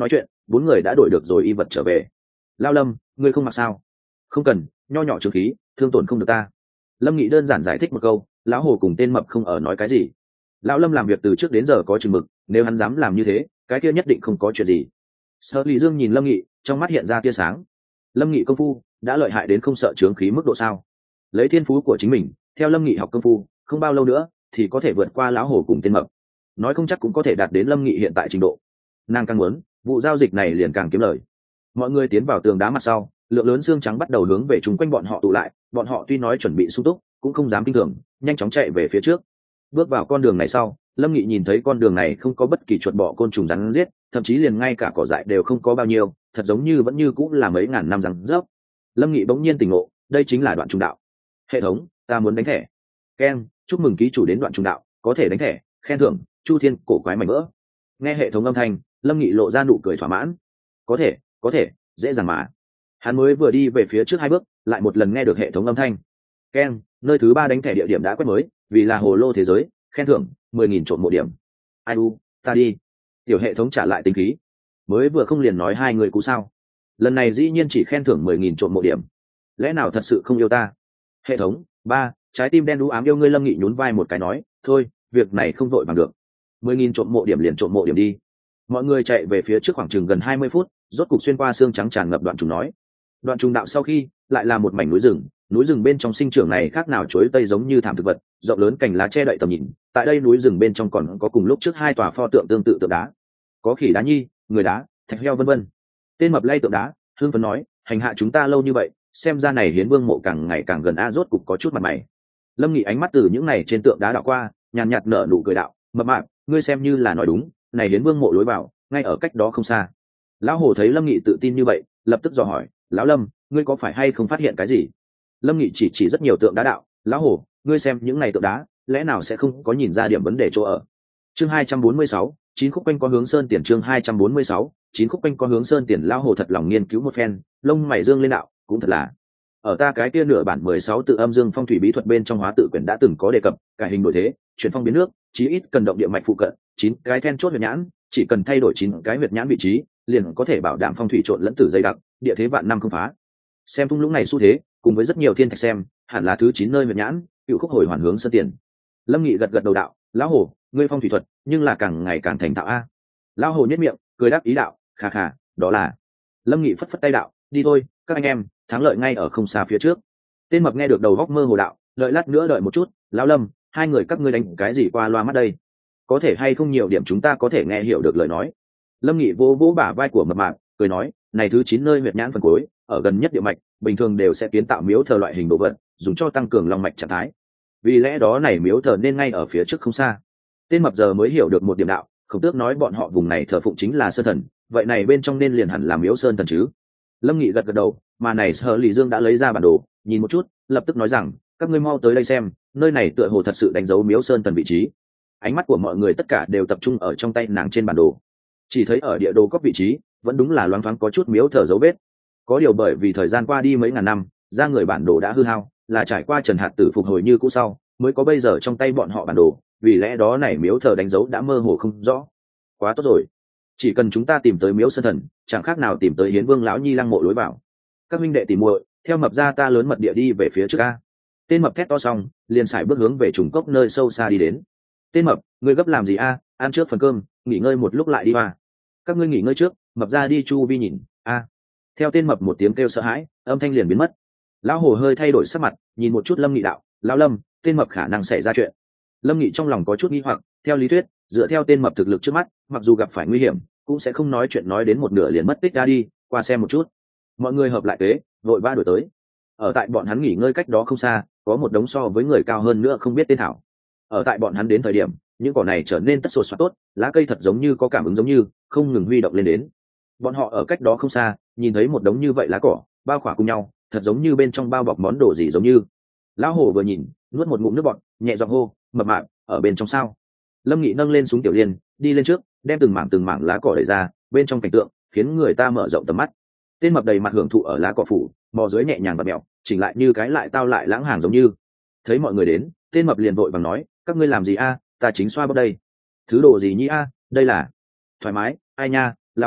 bốn người đã đổi được rồi y vật trở về. Lao Lâm, ngươi không mặc sao? Không cần, nho nhỏ trường khí, thương tổn không được ta. Lâm Nghị đơn giản giải thích một câu, lão hồ cùng tên mập không ở nói cái gì. Lão Lâm làm việc từ trước đến giờ có chừng mực, nếu hắn dám làm như thế, cái kia nhất định không có chuyện gì. Sở Lý Dương nhìn Lâm Nghị, trong mắt hiện ra tia sáng. Lâm Nghị công phu đã lợi hại đến không sợ chướng khí mức độ sao? Lấy thiên phú của chính mình, theo Lâm Nghị học công phu, không bao lâu nữa thì có thể vượt qua lão hồ cùng tên mập. Nói không chắc cũng có thể đạt đến Lâm Nghị hiện tại trình độ. Nàng càng muốn, vụ giao dịch này liền càng kiếm lời. Mọi người tiến vào tường đá mặt sau, lượng lớn xương trắng bắt đầu hướng về chung quanh bọn họ tụ lại. Bọn họ tuy nói chuẩn bị sung túc, cũng không dám kinh thường, nhanh chóng chạy về phía trước. Bước vào con đường này sau, Lâm Nghị nhìn thấy con đường này không có bất kỳ chuột bọ côn trùng rắn giết, thậm chí liền ngay cả cỏ dại đều không có bao nhiêu, thật giống như vẫn như cũng là mấy ngàn năm rắn rớp. Lâm Nghị bỗng nhiên tỉnh ngộ, đây chính là đoạn trùng đạo. Hệ thống, ta muốn đánh thẻ. Ken, chúc mừng ký chủ đến đoạn trùng đạo, có thể đánh thẻ, khen thưởng, Chu Thiên cổ quái mảnh vỡ. Nghe hệ thống âm thanh, Lâm Nghị lộ ra nụ cười thỏa mãn. Có thể, có thể, dễ dàng mà. Hắn mới vừa đi về phía trước hai bước, lại một lần nghe được hệ thống âm thanh. Ken, nơi thứ ba đánh thẻ địa điểm đã quét mới, vì là hồ lô thế giới, khen thưởng mười nghìn trộm mộ điểm. Ai u, ta đi. Tiểu hệ thống trả lại tính khí. Mới vừa không liền nói hai người cú sao? Lần này dĩ nhiên chỉ khen thưởng mười nghìn trộm mộ điểm. Lẽ nào thật sự không yêu ta? Hệ thống, ba, trái tim đen đú ám yêu ngươi. Lâm Nghị nhún vai một cái nói, thôi, việc này không vội bằng được. Mười nghìn trộm mộ điểm liền trộm mộ điểm đi. Mọi người chạy về phía trước khoảng chừng gần hai mươi phút, rốt cục xuyên qua xương trắng tràn ngập đoạn trùng nói. Đoạn trùng đạo sau khi lại là một mảnh núi rừng, núi rừng bên trong sinh trưởng này khác nào chuối tây giống như thảm thực vật, rộng lớn cành lá che đậy tầm nhìn. Tại đây núi rừng bên trong còn có cùng lúc trước hai tòa pho tượng tương tự tượng đá, có khỉ đá nhi, người đá, thạch heo vân vân. Tên mập lay tượng đá, hương phấn nói, hành hạ chúng ta lâu như vậy, xem ra này hiến vương mộ càng ngày càng gần a. Rốt cục có chút mặt mày. Lâm Nghị ánh mắt từ những này trên tượng đá đảo qua, nhàn nhạt nở nụ cười đạo, mập mạp, ngươi xem như là nói đúng, này hiến vương mộ lối vào ngay ở cách đó không xa. Lão hồ thấy Lâm Nghị tự tin như vậy, lập tức dò hỏi, lão Lâm, ngươi có phải hay không phát hiện cái gì? Lâm Nghị chỉ chỉ rất nhiều tượng đá đạo, lão hồ, ngươi xem những này tượng đá, lẽ nào sẽ không có nhìn ra điểm vấn đề chỗ ở? Chương hai trăm bốn mươi sáu, chín khúc quanh có hướng sơn tiền. Chương hai trăm bốn mươi sáu, chín khúc quanh có hướng sơn tiền. Lão hồ thật lòng nghiên cứu một phen, lông mày dương lên đạo, cũng thật là, ở ta cái kia nửa bản mười sáu tự âm dương phong thủy bí thuật bên trong hóa tự quyển đã từng có đề cập, cải hình đổi thế, chuyển phong biến nước, chí ít cần động địa mạch phụ cận, chín cái then chốt huyệt nhãn, chỉ cần thay đổi chín cái huyệt nhãn vị trí, liền có thể bảo đảm phong thủy trộn lẫn tử dày đặc, địa thế vạn năm không phá. Xem thung lũng này xu thế, cùng với rất nhiều thiên thạch xem, hẳn là thứ chín nơi huyệt nhãn, cựu khúc hồi hoàn hướng sơn tiền. Lâm Nghị gật gật đầu đạo, lão hồ, ngươi phong thủy thuật, nhưng là càng ngày càng thành thạo a. Lão hồ nhếch miệng, cười đáp ý đạo, khà khà, đó là. Lâm Nghị phất phất tay đạo, đi thôi, các anh em, thắng lợi ngay ở không xa phía trước. Tên mập nghe được đầu góc mơ hồ đạo, đợi lát nữa đợi một chút, lão Lâm, hai người các ngươi đánh cái gì qua loa mắt đây? Có thể hay không nhiều điểm chúng ta có thể nghe hiểu được lời nói. Lâm Nghị vỗ vỗ bả vai của mập mạp, cười nói, này thứ chín nơi huyệt nhãn phần cuối, ở gần nhất địa mạch, bình thường đều sẽ kiến tạo miếu thờ loại hình đồ vật, dùng cho tăng cường long mạch trạng thái. Vì lẽ đó này miếu thờ nên ngay ở phía trước không xa. Tên mập giờ mới hiểu được một điểm đạo, Khổng Tước nói bọn họ vùng này thờ phụng chính là sơn thần, vậy này bên trong nên liền hẳn là miếu sơn thần chứ. Lâm Nghị gật gật đầu, mà này Sở Lý Dương đã lấy ra bản đồ, nhìn một chút, lập tức nói rằng, các ngươi mau tới đây xem, nơi này tựa hồ thật sự đánh dấu miếu sơn thần vị trí. Ánh mắt của mọi người tất cả đều tập trung ở trong tay nàng trên bản đồ, chỉ thấy ở địa đồ có vị trí vẫn đúng là loáng thoáng có chút miếu thờ dấu vết. Có điều bởi vì thời gian qua đi mấy ngàn năm, ra người bản đồ đã hư hao, là trải qua Trần Hạt Tử phục hồi như cũ sau mới có bây giờ trong tay bọn họ bản đồ, vì lẽ đó này miếu thờ đánh dấu đã mơ hồ không rõ. Quá tốt rồi, chỉ cần chúng ta tìm tới miếu sơn thần, chẳng khác nào tìm tới hiến vương lão nhi lăng mộ lối vào. Các huynh đệ tìm muội, theo mập ra ta lớn mật địa đi về phía trước a. Tên mập thét to xong, liền xài bước hướng về trùng cốc nơi sâu xa đi đến. Tên mập, ngươi gấp làm gì a? Ăn trước phần cơm, nghỉ ngơi một lúc lại đi qua. Các ngươi nghỉ ngơi trước, mập ra đi chu vi nhìn a. Theo tên mập một tiếng kêu sợ hãi, âm thanh liền biến mất. Lão hồ hơi thay đổi sắc mặt, nhìn một chút Lâm Nghị đạo, lão Lâm, tên mập khả năng xảy ra chuyện. Lâm Nghị trong lòng có chút nghi hoặc, theo lý thuyết, dựa theo tên mập thực lực trước mắt, mặc dù gặp phải nguy hiểm, cũng sẽ không nói chuyện nói đến một nửa liền mất tích ra đi, qua xem một chút. Mọi người hợp lại kế, vội vã đuổi tới. Ở tại bọn hắn nghỉ ngơi cách đó không xa, có một đống so với người cao hơn nữa không biết tên thảo. Ở tại bọn hắn đến thời điểm, những cỏ này trở nên tất sột soạt tốt, lá cây thật giống như có cảm ứng giống như, không ngừng huy động lên đến. Bọn họ ở cách đó không xa, nhìn thấy một đống như vậy lá cỏ, bao khỏa cùng nhau, thật giống như bên trong bao bọc món đồ gì giống như. Lão hồ vừa nhìn, nuốt một ngụm nước bọt, nhẹ giọng hô, mập mạp, ở bên trong sao? Lâm Nghị nâng lên súng tiểu liên, đi lên trước, đem từng mảng từng mảng lá cỏ đẩy ra, bên trong cảnh tượng khiến người ta mở rộng tầm mắt. Tên mập đầy mặt hưởng thụ ở lá cỏ phủ, mò dưới nhẹ nhàng và mèo, chỉnh lại như cái lại tao lại lãng hàng giống như. Thấy mọi người đến, tên mập liền vội vàng nói, các ngươi làm gì a? Ta chính xoa bóp đây. Thứ đồ gì nhỉ a? Đây là thoải mái, ai nha, lão Lâm,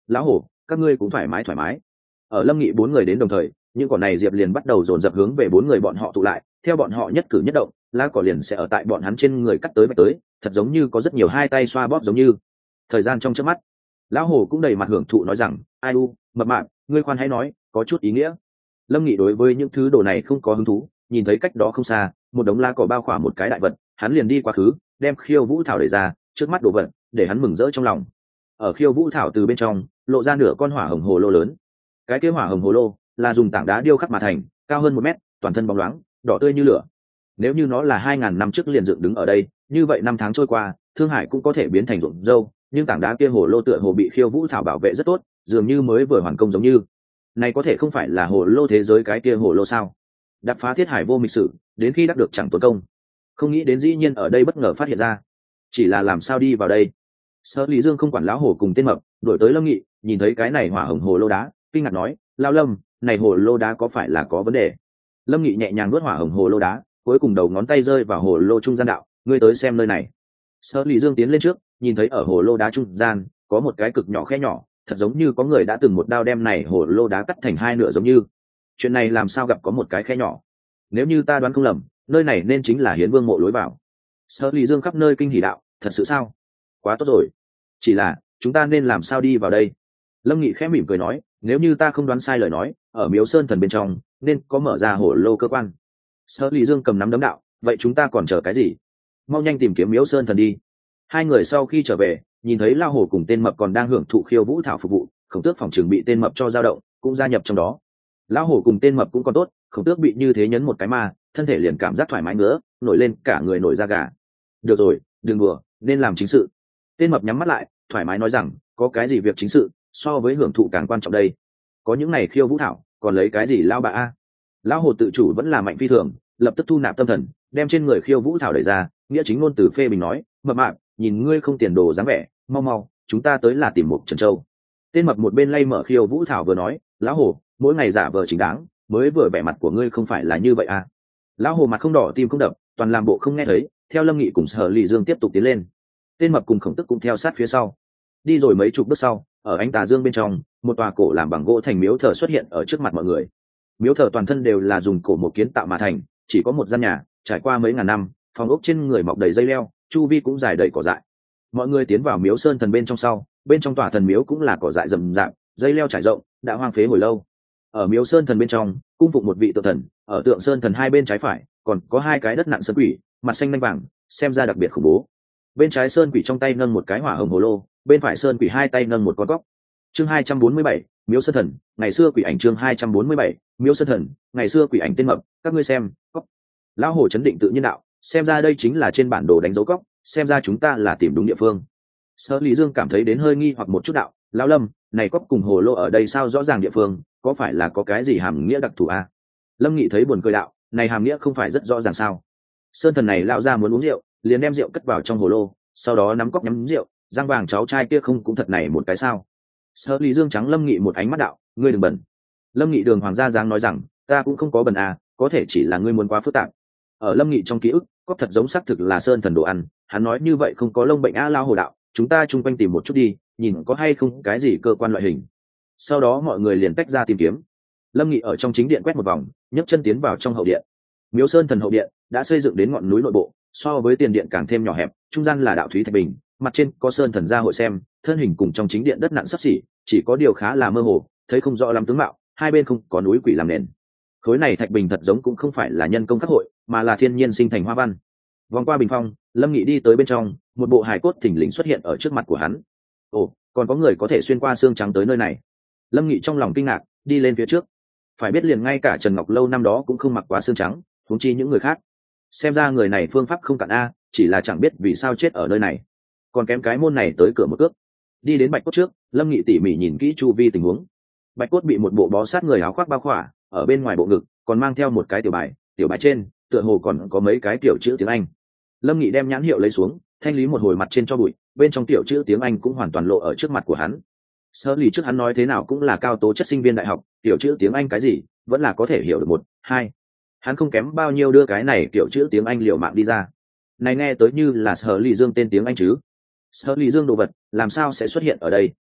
lão hổ, các ngươi cũng thoải mái thoải mái. Ở Lâm Nghị bốn người đến đồng thời, những cỏ này diệp liền bắt đầu dồn dập hướng về bốn người bọn họ tụ lại, theo bọn họ nhất cử nhất động, lá cỏ liền sẽ ở tại bọn hắn trên người cắt tới bạch tới, thật giống như có rất nhiều hai tay xoa bóp giống như. Thời gian trong chớp mắt, lão hổ cũng đầy mặt hưởng thụ nói rằng, ai u, mập mạp, ngươi khoan hãy nói, có chút ý nghĩa. Lâm Nghị đối với những thứ đồ này không có hứng thú, nhìn thấy cách đó không xa, một đống lá cỏ bao khỏa một cái đại vật, hắn liền đi quá khứ, đem khiêu vũ thảo đẩy ra, trước mắt đồ vật, để hắn mừng rỡ trong lòng. Ở khiêu vũ thảo từ bên trong, lộ ra nửa con hỏa hồng hồ lô lớn. Cái kia hỏa hồng hồ lô là dùng tảng đá điêu khắc mà thành, cao hơn một mét, toàn thân bóng loáng, đỏ tươi như lửa. Nếu như nó là hai ngàn năm trước liền dựng đứng ở đây, như vậy năm tháng trôi qua, Thương Hải cũng có thể biến thành ruộng dâu, nhưng tảng đá kia hồ lô tựa hồ bị khiêu vũ thảo bảo vệ rất tốt, dường như mới vừa hoàn công giống như. Này có thể không phải là hồ lô thế giới cái kia hồ lô sao? Đập phá thiết hải vô mịch sử, đến khi đắc được chẳng tốn công. Không nghĩ đến dĩ nhiên ở đây bất ngờ phát hiện ra. Chỉ là làm sao đi vào đây? Sở Lý Dương không quản lão hổ cùng tên mập, đổi tới Lâm Nghị, nhìn thấy cái này hỏa hồng hồ lô đá, kinh ngạc nói, lão Lâm, này hồ lô đá có phải là có vấn đề? Lâm Nghị nhẹ nhàng nuốt hỏa hồng hồ lô đá, cuối cùng đầu ngón tay rơi vào hồ lô trung gian đạo, ngươi tới xem nơi này. Sở Lý Dương tiến lên trước, nhìn thấy ở hồ lô đá trung gian có một cái cực nhỏ khe nhỏ, thật giống như có người đã từng một đao đem này hồ lô đá cắt thành hai nửa giống như. Chuyện này làm sao gặp có một cái khe nhỏ? Nếu như ta đoán không lầm, nơi này nên chính là Hiến Vương mộ lối vào. Sở Lý Dương khắp nơi kinh hỉ đạo, thật sự sao? Quá tốt rồi. Chỉ là chúng ta nên làm sao đi vào đây? Lâm Nghị khẽ mỉm cười nói, nếu như ta không đoán sai lời nói, ở Miếu Sơn Thần bên trong nên có mở ra hồ lô cơ quan. Sở Lý Dương cầm nắm đấm đạo, vậy chúng ta còn chờ cái gì? Mau nhanh tìm kiếm Miếu Sơn Thần đi. Hai người sau khi trở về, nhìn thấy lao hổ cùng tên mập còn đang hưởng thụ khiêu vũ thảo phục vụ, Khổng Tước phòng trường bị tên mập cho dao động, cũng gia nhập trong đó. Lão hổ cùng tên mập cũng còn tốt, Khổng Tước bị như thế nhấn một cái mà thân thể liền cảm giác thoải mái ngứa, nổi lên cả người nổi da gà. Được rồi, đừng đùa, nên làm chính sự. Tên mập nhắm mắt lại, thoải mái nói rằng, có cái gì việc chính sự, so với hưởng thụ càng quan trọng đây. Có những này khiêu vũ thảo, còn lấy cái gì lao bà a? Lão hổ tự chủ vẫn là mạnh phi thường, lập tức thu nạp tâm thần, đem trên người khiêu vũ thảo đẩy ra, nghĩa chính ngôn từ phê bình nói, mập mạp, nhìn ngươi không tiền đồ dáng vẻ, mau mau, chúng ta tới là tìm một Trần Châu. Tên mập một bên lay mở khiêu vũ thảo vừa nói, lão hổ, mỗi ngày giả vờ chính đáng, mới vừa vẻ mặt của ngươi không phải là như vậy à? Lão hổ mặt không đỏ tim không đập, toàn làm bộ không nghe thấy, theo Lâm Nghị cùng Sở Lý Dương tiếp tục tiến lên. Tên mập cùng Khổng Tức cũng theo sát phía sau. Đi rồi mấy chục bước sau, ở ánh tà dương bên trong, một tòa cổ làm bằng gỗ thành miếu thờ xuất hiện ở trước mặt mọi người. Miếu thờ toàn thân đều là dùng cổ một kiến tạo mà thành, chỉ có một gian nhà, trải qua mấy ngàn năm, phòng ốc trên người mọc đầy dây leo, chu vi cũng dài đầy cỏ dại. Mọi người tiến vào Miếu Sơn Thần bên trong sau, bên trong tòa thần miếu cũng là cỏ dại rậm rạp, dây leo trải rộng, đã hoang phế hồi lâu. Ở Miếu Sơn Thần bên trong, cung phụng một vị tượng thần, ở tượng Sơn Thần hai bên trái phải, còn có hai cái đất nặng sơn quỷ, mặt xanh lanh vàng, xem ra đặc biệt khủng bố. Bên trái sơn quỷ trong tay nâng một cái hỏa hồng hồ lô, bên phải sơn quỷ hai tay nâng một con góc. Chương hai trăm bốn mươi bảy, Miếu Sơn Thần, ngày xưa quỷ ảnh chương hai trăm bốn mươi bảy, Miếu Sơn Thần, ngày xưa quỷ ảnh tên mập, các ngươi xem, góc. Lão hổ chấn định tự nhiên đạo, xem ra đây chính là trên bản đồ đánh dấu góc, xem ra chúng ta là tìm đúng địa phương. Sở Lý Dương cảm thấy đến hơi nghi hoặc một chút đạo, lão Lâm, này cóc cùng hồ lô ở đây sao rõ ràng địa phương, có phải là có cái gì hàm nghĩa đặc thù à? Lâm Nghị thấy buồn cười đạo, này hàm nghĩa không phải rất rõ ràng sao? Sơn Thần này lão ra muốn uống rượu, liền đem rượu cất vào trong hồ lô, sau đó nắm cóc nhắm rượu, giang vàng cháu trai kia không cũng thật này một cái sao? Sở Lý Dương trắng Lâm Nghị một ánh mắt đạo, ngươi đừng bẩn. Lâm Nghị đường hoàng gia dáng nói rằng, ta cũng không có bẩn à, có thể chỉ là ngươi muốn quá phức tạp. Ở Lâm Nghị trong ký ức, cóc thật giống xác thực là Sơn Thần đồ ăn, hắn nói như vậy không có lông bệnh a lao hồ đạo, chúng ta chung quanh tìm một chút đi, nhìn có hay không cái gì cơ quan loại hình. Sau đó mọi người liền tách ra tìm kiếm. Lâm Nghị ở trong chính điện quét một vòng, nhấc chân tiến vào trong hậu điện. Miếu Sơn Thần hậu điện đã xây dựng đến ngọn núi nội bộ, so với tiền điện càng thêm nhỏ hẹp, trung gian là đạo thúy thạch bình, mặt trên có Sơn Thần gia hội xem, thân hình cùng trong chính điện đất nặng sắp xỉ, chỉ có điều khá là mơ hồ, thấy không rõ lắm tướng mạo, hai bên không có núi quỷ làm nền. Khối này thạch bình thật giống cũng không phải là nhân công khắc hội, mà là thiên nhiên sinh thành hoa văn. Vòng qua bình phong, Lâm Nghị đi tới bên trong, một bộ hài cốt thình lình xuất hiện ở trước mặt của hắn. Ồ, còn có người có thể xuyên qua xương trắng tới nơi này. Lâm Nghị trong lòng kinh ngạc, đi lên phía trước. Phải biết liền ngay cả Trần Ngọc Lâu năm đó cũng không mặc quá xương trắng, huống chi những người khác. Xem ra người này phương pháp không cạn a, chỉ là chẳng biết vì sao chết ở nơi này. Còn kém cái môn này tới cửa một cước. Đi đến Bạch Cốt trước, Lâm Nghị tỉ mỉ nhìn kỹ chu vi tình huống. Bạch Cốt bị một bộ bó sát người áo khoác bao khỏa, ở bên ngoài bộ ngực còn mang theo một cái tiểu bài, tiểu bài trên tựa hồ còn có mấy cái tiểu chữ tiếng Anh. Lâm Nghị đem nhãn hiệu lấy xuống, thanh lý một hồi mặt trên cho bụi, bên trong tiểu chữ tiếng Anh cũng hoàn toàn lộ ở trước mặt của hắn. Sở Lý trước hắn nói thế nào cũng là cao tố chất sinh viên đại học, tiểu chữ tiếng Anh cái gì vẫn là có thể hiểu được một hai. Hắn không kém bao nhiêu đưa cái này tiểu chữ tiếng Anh liều mạng đi ra. Này nghe tới như là Sở Lý Dương tên tiếng Anh chứ? Sở Lý Dương đồ vật làm sao sẽ xuất hiện ở đây?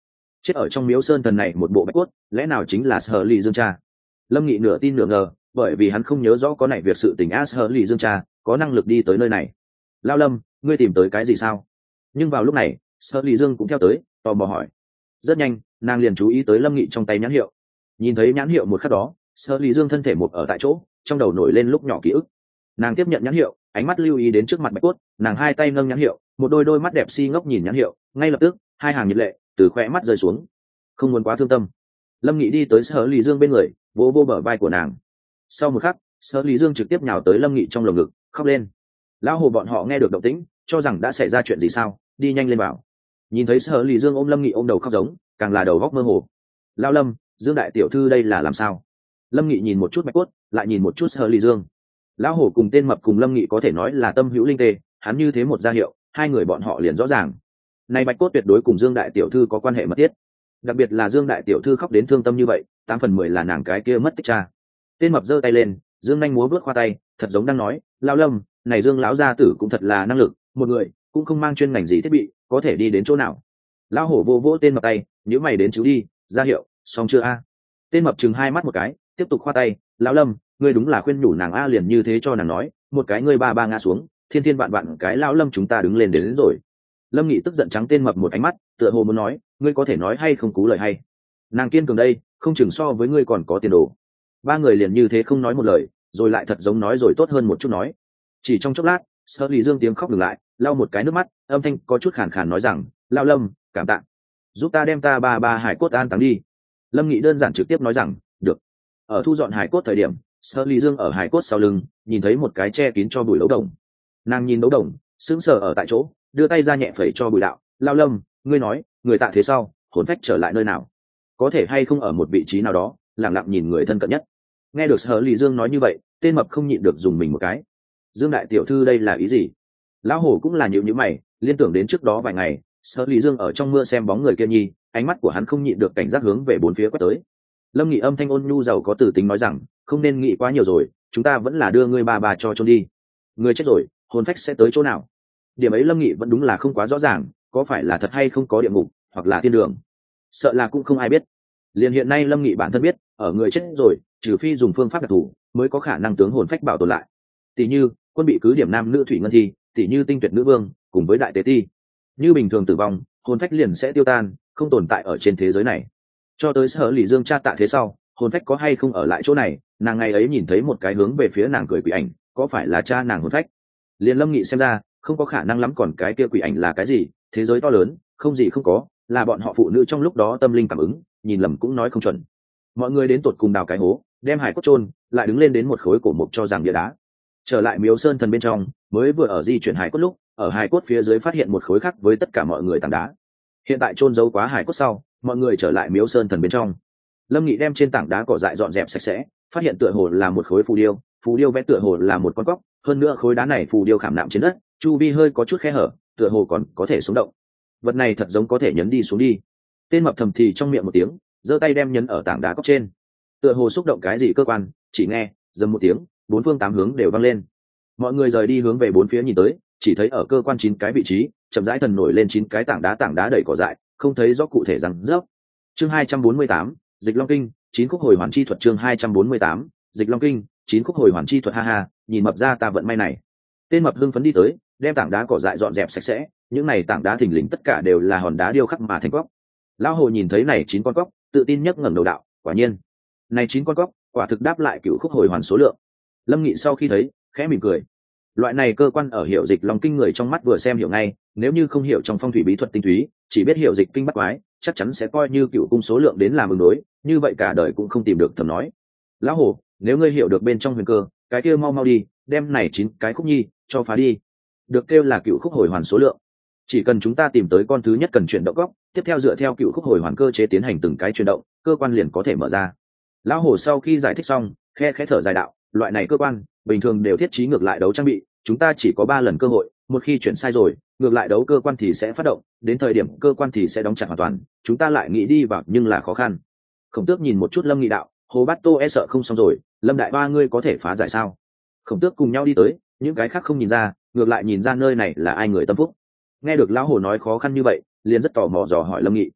chết ở trong miếu sơn thần này một bộ bạch cốt lẽ nào chính là sở lì dương cha? Lâm Nghị nửa tin nửa ngờ, bởi vì hắn không nhớ rõ có này việc sự tình a sở lì dương cha có năng lực đi tới nơi này. Lao Lâm, ngươi tìm tới cái gì sao? Nhưng vào lúc này sở lì dương cũng theo tới, tò mò hỏi. Rất nhanh nàng liền chú ý tới Lâm Nghị trong tay nhãn hiệu. Nhìn thấy nhãn hiệu một khắc đó, sở lì dương thân thể một ở tại chỗ, trong đầu nổi lên lúc nhỏ ký ức. Nàng tiếp nhận nhãn hiệu, ánh mắt lưu ý đến trước mặt bạch cốt, nàng hai tay nâng nhãn hiệu, một đôi đôi mắt đẹp si ngốc nhìn nhãn hiệu, ngay lập tức hai hàng nhiệt lệ từ khóe mắt rơi xuống. Không muốn quá thương tâm. Lâm Nghị đi tới sở lì dương bên người, vỗ vô bờ vai của nàng. Sau một khắc sở lì dương trực tiếp nhào tới Lâm Nghị trong lồng ngực, khóc lên. Lão hồ bọn họ nghe được động tĩnh, cho rằng đã xảy ra chuyện gì sao, đi nhanh lên bảo. Nhìn thấy sở lì dương ôm Lâm Nghị ôm đầu khóc giống, càng là đầu góc mơ hồ. Lao Lâm, Dương đại tiểu thư đây là làm sao? Lâm Nghị nhìn một chút bạch cốt, lại nhìn một chút sở lì dương. Lão hổ cùng tên mập cùng Lâm Nghị có thể nói là tâm hữu linh tê, hắn như thế một ra hiệu, hai người bọn họ liền rõ ràng. Này bạch cốt tuyệt đối cùng Dương đại tiểu thư có quan hệ mật thiết. Đặc biệt là Dương đại tiểu thư khóc đến thương tâm như vậy, tám phần mười là nàng cái kia mất tích cha. Tên mập giơ tay lên, Dương nhanh múa bước khoa tay, thật giống đang nói, Lão Lâm, này Dương lão gia tử cũng thật là năng lực, một người cũng không mang chuyên ngành gì thiết bị, có thể đi đến chỗ nào. Lão hổ vô vỗ tên mập tay, nhíu mày đến chú đi, ra hiệu, xong chưa a? Tên mập chừng hai mắt một cái, tiếp tục khoa tay, Lão Lâm, ngươi đúng là khuyên nhủ nàng a, liền như thế cho nàng nói, một cái ngươi ba ba ngã xuống, thiên thiên vạn vạn cái Lão Lâm chúng ta đứng lên đến, đến rồi. Lâm Nghị tức giận trắng tên mập một ánh mắt, tựa hồ muốn nói, ngươi có thể nói hay không cú lời hay. Nàng kiên cường đây, không chừng so với ngươi còn có tiền đồ. Ba người liền như thế không nói một lời, rồi lại thật giống nói rồi tốt hơn một chút nói. Chỉ trong chốc lát, Sở Lì Dương tiếng khóc ngừng lại, lau một cái nước mắt, âm thanh có chút khàn khàn nói rằng, Lão Lâm, cảm tạ, giúp ta đem ta ba ba hải cốt an táng đi. Lâm Nghị đơn giản trực tiếp nói rằng, được. Ở thu dọn hải cốt thời điểm, Sở Lì Dương ở hải cốt sau lưng nhìn thấy một cái che kín cho bụi đấu đồng. Nàng nhìn đấu đồng, sững sờ ở tại chỗ, đưa tay ra nhẹ phẩy cho bụi đạo. Lao Lâm, ngươi nói người tạ thế sau hồn phách trở lại nơi nào, có thể hay không ở một vị trí nào đó lẳng lặng nhìn người thân cận nhất. Nghe được Sở Lì Dương nói như vậy, tên mập không nhịn được dùng mình một cái. Dương đại tiểu thư đây là ý gì? Lão hổ cũng là nhịu nhữ mày, liên tưởng đến trước đó vài ngày Sở Lì Dương ở trong mưa xem bóng người kia nhi, ánh mắt của hắn không nhịn được cảnh giác hướng về bốn phía quét tới. Lâm Nghị âm thanh ôn nhu giàu có tử tính nói rằng, không nên nghĩ quá nhiều rồi, chúng ta vẫn là đưa ngươi bà bà cho chôn đi. Người chết rồi, hồn phách sẽ tới chỗ nào? Điểm ấy Lâm Nghị vẫn đúng là không quá rõ ràng, có phải là thật hay không có địa ngục hoặc là thiên đường, sợ là cũng không ai biết. Liền hiện nay Lâm Nghị bản thân biết, ở người chết rồi, trừ phi dùng phương pháp đặc thù mới có khả năng tướng hồn phách bảo tồn lại. Tỷ như quân bị cứ điểm nam nữ thủy ngân thi, tỷ như tinh tuyệt nữ vương cùng với đại tế ti. Như bình thường tử vong, hồn phách liền sẽ tiêu tan, không tồn tại ở trên thế giới này. Cho tới Sở Lì Dương cha tạ thế sau, hồn phách có hay không ở lại chỗ này, nàng ngày ấy nhìn thấy một cái hướng về phía nàng cười quỷ ảnh, có phải là cha nàng hồn phách? Liền Lâm Nghị xem ra không có khả năng lắm, còn cái kia quỷ ảnh là cái gì? Thế giới to lớn, không gì không có, là bọn họ phụ nữ trong lúc đó tâm linh cảm ứng, nhìn lầm cũng nói không chuẩn. Mọi người đến tột cùng đào cái hố, đem hải cốt chôn, lại đứng lên đến một khối cổ mục cho rằng bia đá. Trở lại miếu sơn thần bên trong, mới vừa ở di chuyển hải cốt lúc, ở hải cốt phía dưới phát hiện một khối khác với tất cả mọi người tảng đá. Hiện tại chôn giấu quá hải cốt sau, mọi người trở lại miếu sơn thần bên trong. Lâm Nghị đem trên tảng đá cỏ dại dọn dẹp sạch sẽ, phát hiện tựa hồ là một khối phù điêu, phù điêu vẽ tựa hồ là một con cóc, hơn nữa khối đá này phù điêu khảm nạm trên đất, chu vi hơi có chút khe hở, tựa hồ còn có thể sống động. Vật này thật giống có thể nhấn đi xuống đi. Tên mập thầm thì trong miệng một tiếng, giơ tay đem nhấn ở tảng đá cóc trên, tựa hồ xúc động cái gì cơ quan, chỉ nghe dầm một tiếng, bốn phương tám hướng đều vang lên. Mọi người rời đi hướng về bốn phía nhìn tới, chỉ thấy ở cơ quan chín cái vị trí chậm rãi thần nổi lên chín cái tảng đá tảng đá đầy cỏ dại, không thấy rõ cụ thể rằng dốc. Chương hai trăm bốn mươi tám, Dịch Long Kinh, chín khúc hồi hoàn chi thuật. Chương hai trăm bốn mươi tám, Dịch Long Kinh, chín khúc hồi hoàn chi thuật. Ha ha, nhìn mập ra ta vận may này. Tên mập hưng phấn đi tới, đem tảng đá cỏ dại dọn dẹp sạch sẽ, những này tảng đá thình lình tất cả đều là hòn đá điêu khắc mà thành cóc. Lão hồ nhìn thấy này chín con cóc, tự tin nhấc ngẩng đầu đạo, quả nhiên, này chín con cóc, quả thực đáp lại cựu khúc hồi hoàn số lượng. Lâm Nghị sau khi thấy, khẽ mỉm cười. Loại này cơ quan ở hiệu Dịch Long Kinh người trong mắt vừa xem hiểu ngay, nếu như không hiểu trong phong thủy bí thuật tinh túy, chỉ biết hiểu dịch kinh bắt quái, chắc chắn sẽ coi như cựu cung số lượng đến làm ứng đối, như vậy cả đời cũng không tìm được thầm nói. Lão hồ, nếu ngươi hiểu được bên trong huyền cơ, cái kia mau mau đi, đem này chín cái khúc nhi cho phá đi. Được kêu là cựu khúc hồi hoàn số lượng. Chỉ cần chúng ta tìm tới con thứ nhất cần chuyển động góc, tiếp theo dựa theo cựu khúc hồi hoàn cơ chế tiến hành từng cái chuyển động, cơ quan liền có thể mở ra. Lão hồ sau khi giải thích xong, khe khẽ thở dài đạo, loại này cơ quan bình thường đều thiết trí ngược lại đấu trang bị, chúng ta chỉ có ba lần cơ hội, một khi chuyển sai rồi, ngược lại đấu cơ quan thì sẽ phát động, đến thời điểm cơ quan thì sẽ đóng chặt hoàn toàn, chúng ta lại nghĩ đi vào nhưng là khó khăn. Khổng Tước nhìn một chút Lâm Nghị đạo, Hồ Bát Tô e sợ không xong rồi, Lâm đại ba ngươi có thể phá giải sao? Khổng Tước cùng nhau đi tới, những cái khác không nhìn ra, ngược lại nhìn ra nơi này là ai người tâm phúc. Nghe được lão hồ nói khó khăn như vậy, liền rất tò mò dò hỏi Lâm Nghị.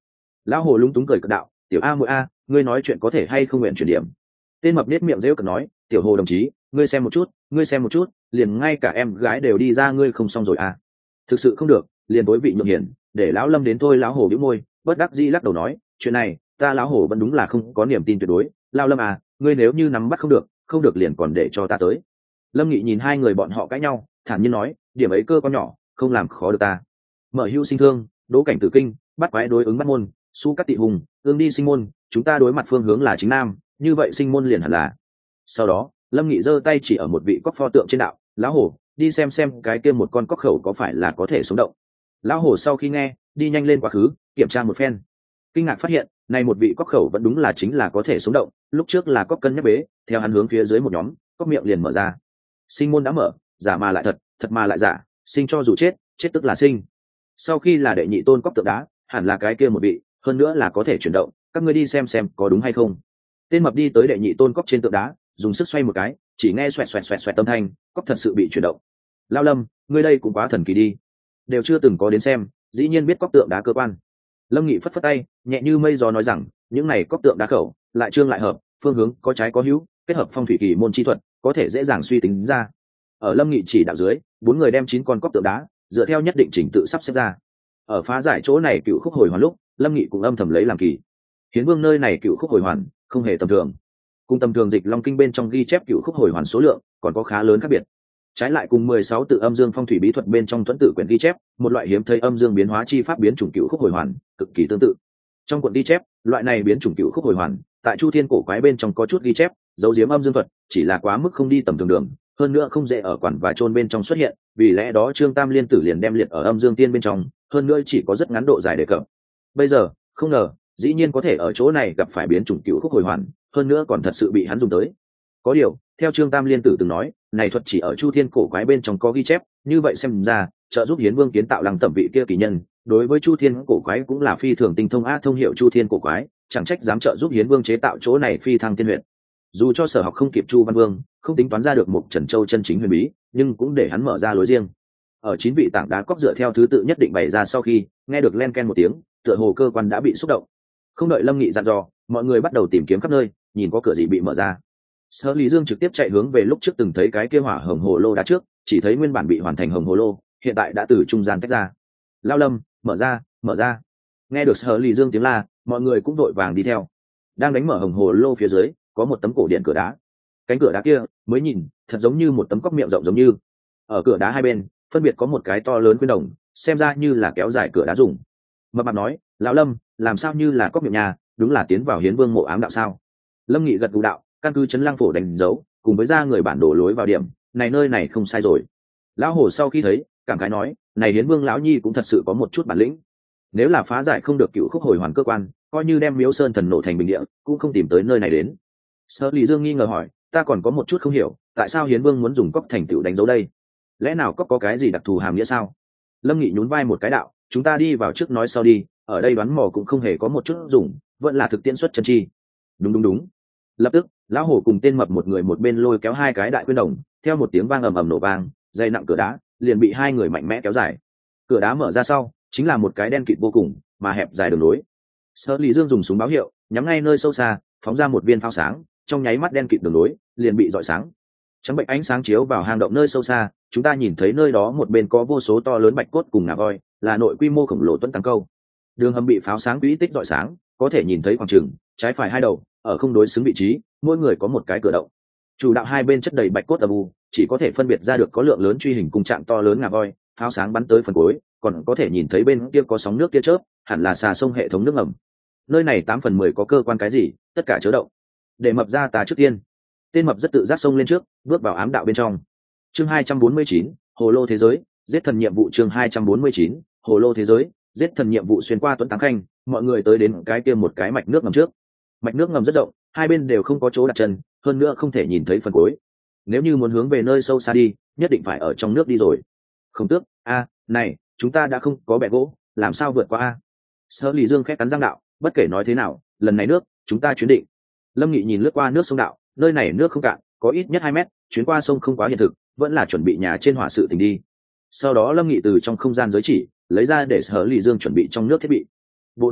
Lão hồ lúng túng cười cợt đạo, tiểu a muội a, ngươi nói chuyện có thể hay không nguyện chuyển điểm. Tên mập nết miệng rêu cợt nói, tiểu hồ đồng chí, ngươi xem một chút, ngươi xem một chút, liền ngay cả em gái đều đi ra, ngươi không xong rồi à? Thực sự không được, liền tối vị nhượng hiển, để lão Lâm đến thôi. Lão hồ bĩu môi, bất đắc dĩ lắc đầu nói, chuyện này ta lão hồ vẫn đúng là không có niềm tin tuyệt đối. Lão Lâm à, ngươi nếu như nắm bắt không được, không được liền còn để cho ta tới. Lâm Nghị nhìn hai người bọn họ cãi nhau, thản nhiên nói, điểm ấy cơ con nhỏ, không làm khó được ta. Mở hưu sinh thương, đỗ cảnh tử kinh, bắt quái đối ứng bắt môn, su cắt tị hùng, ương đi sinh môn, chúng ta đối mặt phương hướng là chính nam, như vậy sinh môn liền hẳn là. Sau đó Lâm Nghị giơ tay chỉ ở một vị cóc pho tượng trên đạo, lão hổ, đi xem xem cái kia một con cóc khẩu có phải là có thể sống động. Lão hổ sau khi nghe, đi nhanh lên quá khứ kiểm tra một phen, kinh ngạc phát hiện này một vị cóc khẩu vẫn đúng là chính là có thể sống động. Lúc trước là cóc cân nhắc bế, theo hắn hướng phía dưới một nhóm, cóc miệng liền mở ra. Sinh môn đã mở, giả mà lại thật, thật mà lại giả, sinh cho dù chết, chết tức là sinh. Sau khi là đệ nhị tôn cóc tượng đá, hẳn là cái kia một vị, hơn nữa là có thể chuyển động, các ngươi đi xem xem có đúng hay không. Tên mập đi tới đệ nhị tôn cóc trên tượng đá, dùng sức xoay một cái, chỉ nghe xoẹt xoẹt xoẹt xoẹt tâm thanh, cóc thật sự bị chuyển động. Lao Lâm, ngươi đây cũng quá thần kỳ đi, đều chưa từng có đến xem, dĩ nhiên biết cóc tượng đá cơ quan. Lâm Nghị phất phất tay, nhẹ như mây gió nói rằng, những này cóc tượng đá khẩu, lại trương lại hợp, phương hướng có trái có hữu, kết hợp phong thủy kỳ môn chi thuật, có thể dễ dàng suy tính ra. Ở Lâm Nghị chỉ đạo dưới, bốn người đem chín con cóc tượng đá, dựa theo nhất định trình tự sắp xếp ra. Ở phá giải chỗ này cựu khúc hồi hoàn lúc, Lâm Nghị cũng âm thầm lấy làm kỳ. Hiến Vương nơi này cựu khúc hồi hoàn, không hề tầm thường. Cùng tầm thường dịch Long Kinh bên trong ghi chép cựu khúc hồi hoàn số lượng, còn có khá lớn khác biệt. Trái lại cùng mười sáu tự âm dương phong thủy bí thuật bên trong thuẫn tự quyển ghi chép, một loại hiếm thấy âm dương biến hóa chi pháp biến chủng cựu khúc hồi hoàn, cực kỳ tương tự. Trong cuộn ghi chép, loại này biến chủng cựu khúc hồi hoàn, tại Chu Thiên cổ quái bên trong có chút ghi chép, dấu diếm âm dương thuật, chỉ là quá mức không đi tầm thường đường, hơn nữa không dễ ở quản và chôn bên trong xuất hiện, vì lẽ đó Trương Tam Liên Tử liền đem liệt ở âm dương tiên bên trong, hơn nữa chỉ có rất ngắn độ dài đề cập. Bây giờ, không ngờ, dĩ nhiên có thể ở chỗ này gặp phải biến chủng cựu khúc hồi hoàn, hơn nữa còn thật sự bị hắn dùng tới. Có điều, theo Trương Tam Liên Tử từng nói, này thuật chỉ ở Chu Thiên cổ quái bên trong có ghi chép, như vậy xem ra, trợ giúp Hiến Vương kiến tạo Lăng Tẩm vị kia kỳ nhân, đối với Chu Thiên cổ quái cũng là phi thường tinh thông a thông hiệu Chu Thiên cổ quái, chẳng trách dám trợ giúp Hiến Vương chế tạo chỗ này phi thăng tiên huyện. Dù cho sở học không kịp Chu Văn Vương, không tính toán ra được một Trần Châu chân chính huyền bí, nhưng cũng để hắn mở ra lối riêng. Ở chín vị tảng đá cóc dựa theo thứ tự nhất định bày ra sau khi nghe được len ken một tiếng, tựa hồ cơ quan đã bị xúc động. Không đợi Lâm Nghị dặn dò, mọi người bắt đầu tìm kiếm khắp nơi, nhìn có cửa gì bị mở ra. Sở Lý Dương trực tiếp chạy hướng về lúc trước từng thấy cái kia hỏa hồng hồ lô đá trước, chỉ thấy nguyên bản bị hoàn thành hồng hồ lô, hiện tại đã từ trung gian tách ra. Lao Lâm, mở ra, mở ra. Nghe được Sở Lý Dương tiếng la, mọi người cũng đội vàng đi theo. Đang đánh mở hồng hồ lô phía dưới, có một tấm cổ điện cửa đá. Cánh cửa đá kia, mới nhìn, thật giống như một tấm cốc miệng rộng giống như. Ở cửa đá hai bên, phân biệt có một cái to lớn khuyên đồng, xem ra như là kéo dài cửa đá dùng. Mập mạp nói, lão Lâm, làm sao như là cốc miệng nhà, đúng là tiến vào Hiến Vương mộ ám đạo sao? Lâm Nghị gật gù đạo, căn cứ Trấn Lăng Phổ đánh dấu, cùng với ra người bản đồ lối vào điểm, này nơi này không sai rồi. Lão Hổ sau khi thấy, cảm khái nói, này Hiến Vương lão nhi cũng thật sự có một chút bản lĩnh. Nếu là phá giải không được cựu khúc hồi hoàn cơ quan, coi như đem Miếu Sơn thần nổ thành bình địa, cũng không tìm tới nơi này đến. Sở Lý Dương nghi ngờ hỏi, ta còn có một chút không hiểu, tại sao Hiến Vương muốn dùng cốc thành tựu đánh dấu đây? Lẽ nào cốc có cái gì đặc thù hàm nghĩa sao? Lâm Nghị nhún vai một cái đạo, chúng ta đi vào trước nói sau đi, ở đây đoán mò cũng không hề có một chút dùng, vẫn là thực tiễn xuất chân chi. Đúng đúng đúng. Lập tức, lão hổ cùng tên mập một người một bên lôi kéo hai cái đại quyên đồng, theo một tiếng vang ầm ầm nổ vang, dây nặng cửa đá liền bị hai người mạnh mẽ kéo dài. Cửa đá mở ra sau, chính là một cái đen kịt vô cùng, mà hẹp dài đường nối. Sở Lý Dương dùng súng báo hiệu, nhắm ngay nơi sâu xa, phóng ra một viên pháo sáng, trong nháy mắt đen kịt đường nối liền bị rọi sáng. Trắng bệnh ánh sáng chiếu vào hang động nơi sâu xa, chúng ta nhìn thấy nơi đó một bên có vô số to lớn bạch cốt cùng ngà voi, là nội quy mô khổng lồ tuấn tăng câu. Đường hầm bị pháo sáng quỹ tích rọi sáng, có thể nhìn thấy khoảng trường, trái phải hai đầu, ở không đối xứng vị trí, mỗi người có một cái cửa động. Chủ đạo hai bên chất đầy bạch cốt âm u, chỉ có thể phân biệt ra được có lượng lớn truy hình cùng trạng to lớn ngà voi, pháo sáng bắn tới phần cuối, còn có thể nhìn thấy bên kia có sóng nước tia chớp, hẳn là xà sông hệ thống nước ngầm. Nơi này tám phần mười có cơ quan cái gì, tất cả chớ động. Để mập ra tà trước tiên. Tên mập rất tự giác xông lên trước, bước vào ám đạo bên trong. Chương hai trăm bốn mươi chín, Hồ lô thế giới, giết thần nhiệm vụ chương hai trăm bốn mươi chín, Hồ lô thế giới, giết thần nhiệm vụ xuyên qua tuấn táng khanh, mọi người tới đến cái kia một cái mạch nước ngầm trước. Mạch nước ngầm rất rộng, hai bên đều không có chỗ đặt chân, hơn nữa không thể nhìn thấy phần cuối. Nếu như muốn hướng về nơi sâu xa đi, nhất định phải ở trong nước đi rồi. Không tước, a, này, chúng ta đã không có bè gỗ, làm sao vượt qua a? Sở Lý Dương khẽ cắn răng đạo, bất kể nói thế nào, lần này nước, chúng ta chuyến định. Lâm Nghị nhìn lướt qua nước sông đạo, nơi này nước không cạn, có ít nhất hai mét, chuyến qua sông không quá hiện thực, vẫn là chuẩn bị nhà trên hỏa sự tình đi. Sau đó Lâm Nghị từ trong không gian giới chỉ lấy ra để Sở Lý Dương chuẩn bị trong nước thiết bị. Bộ đồ lặn,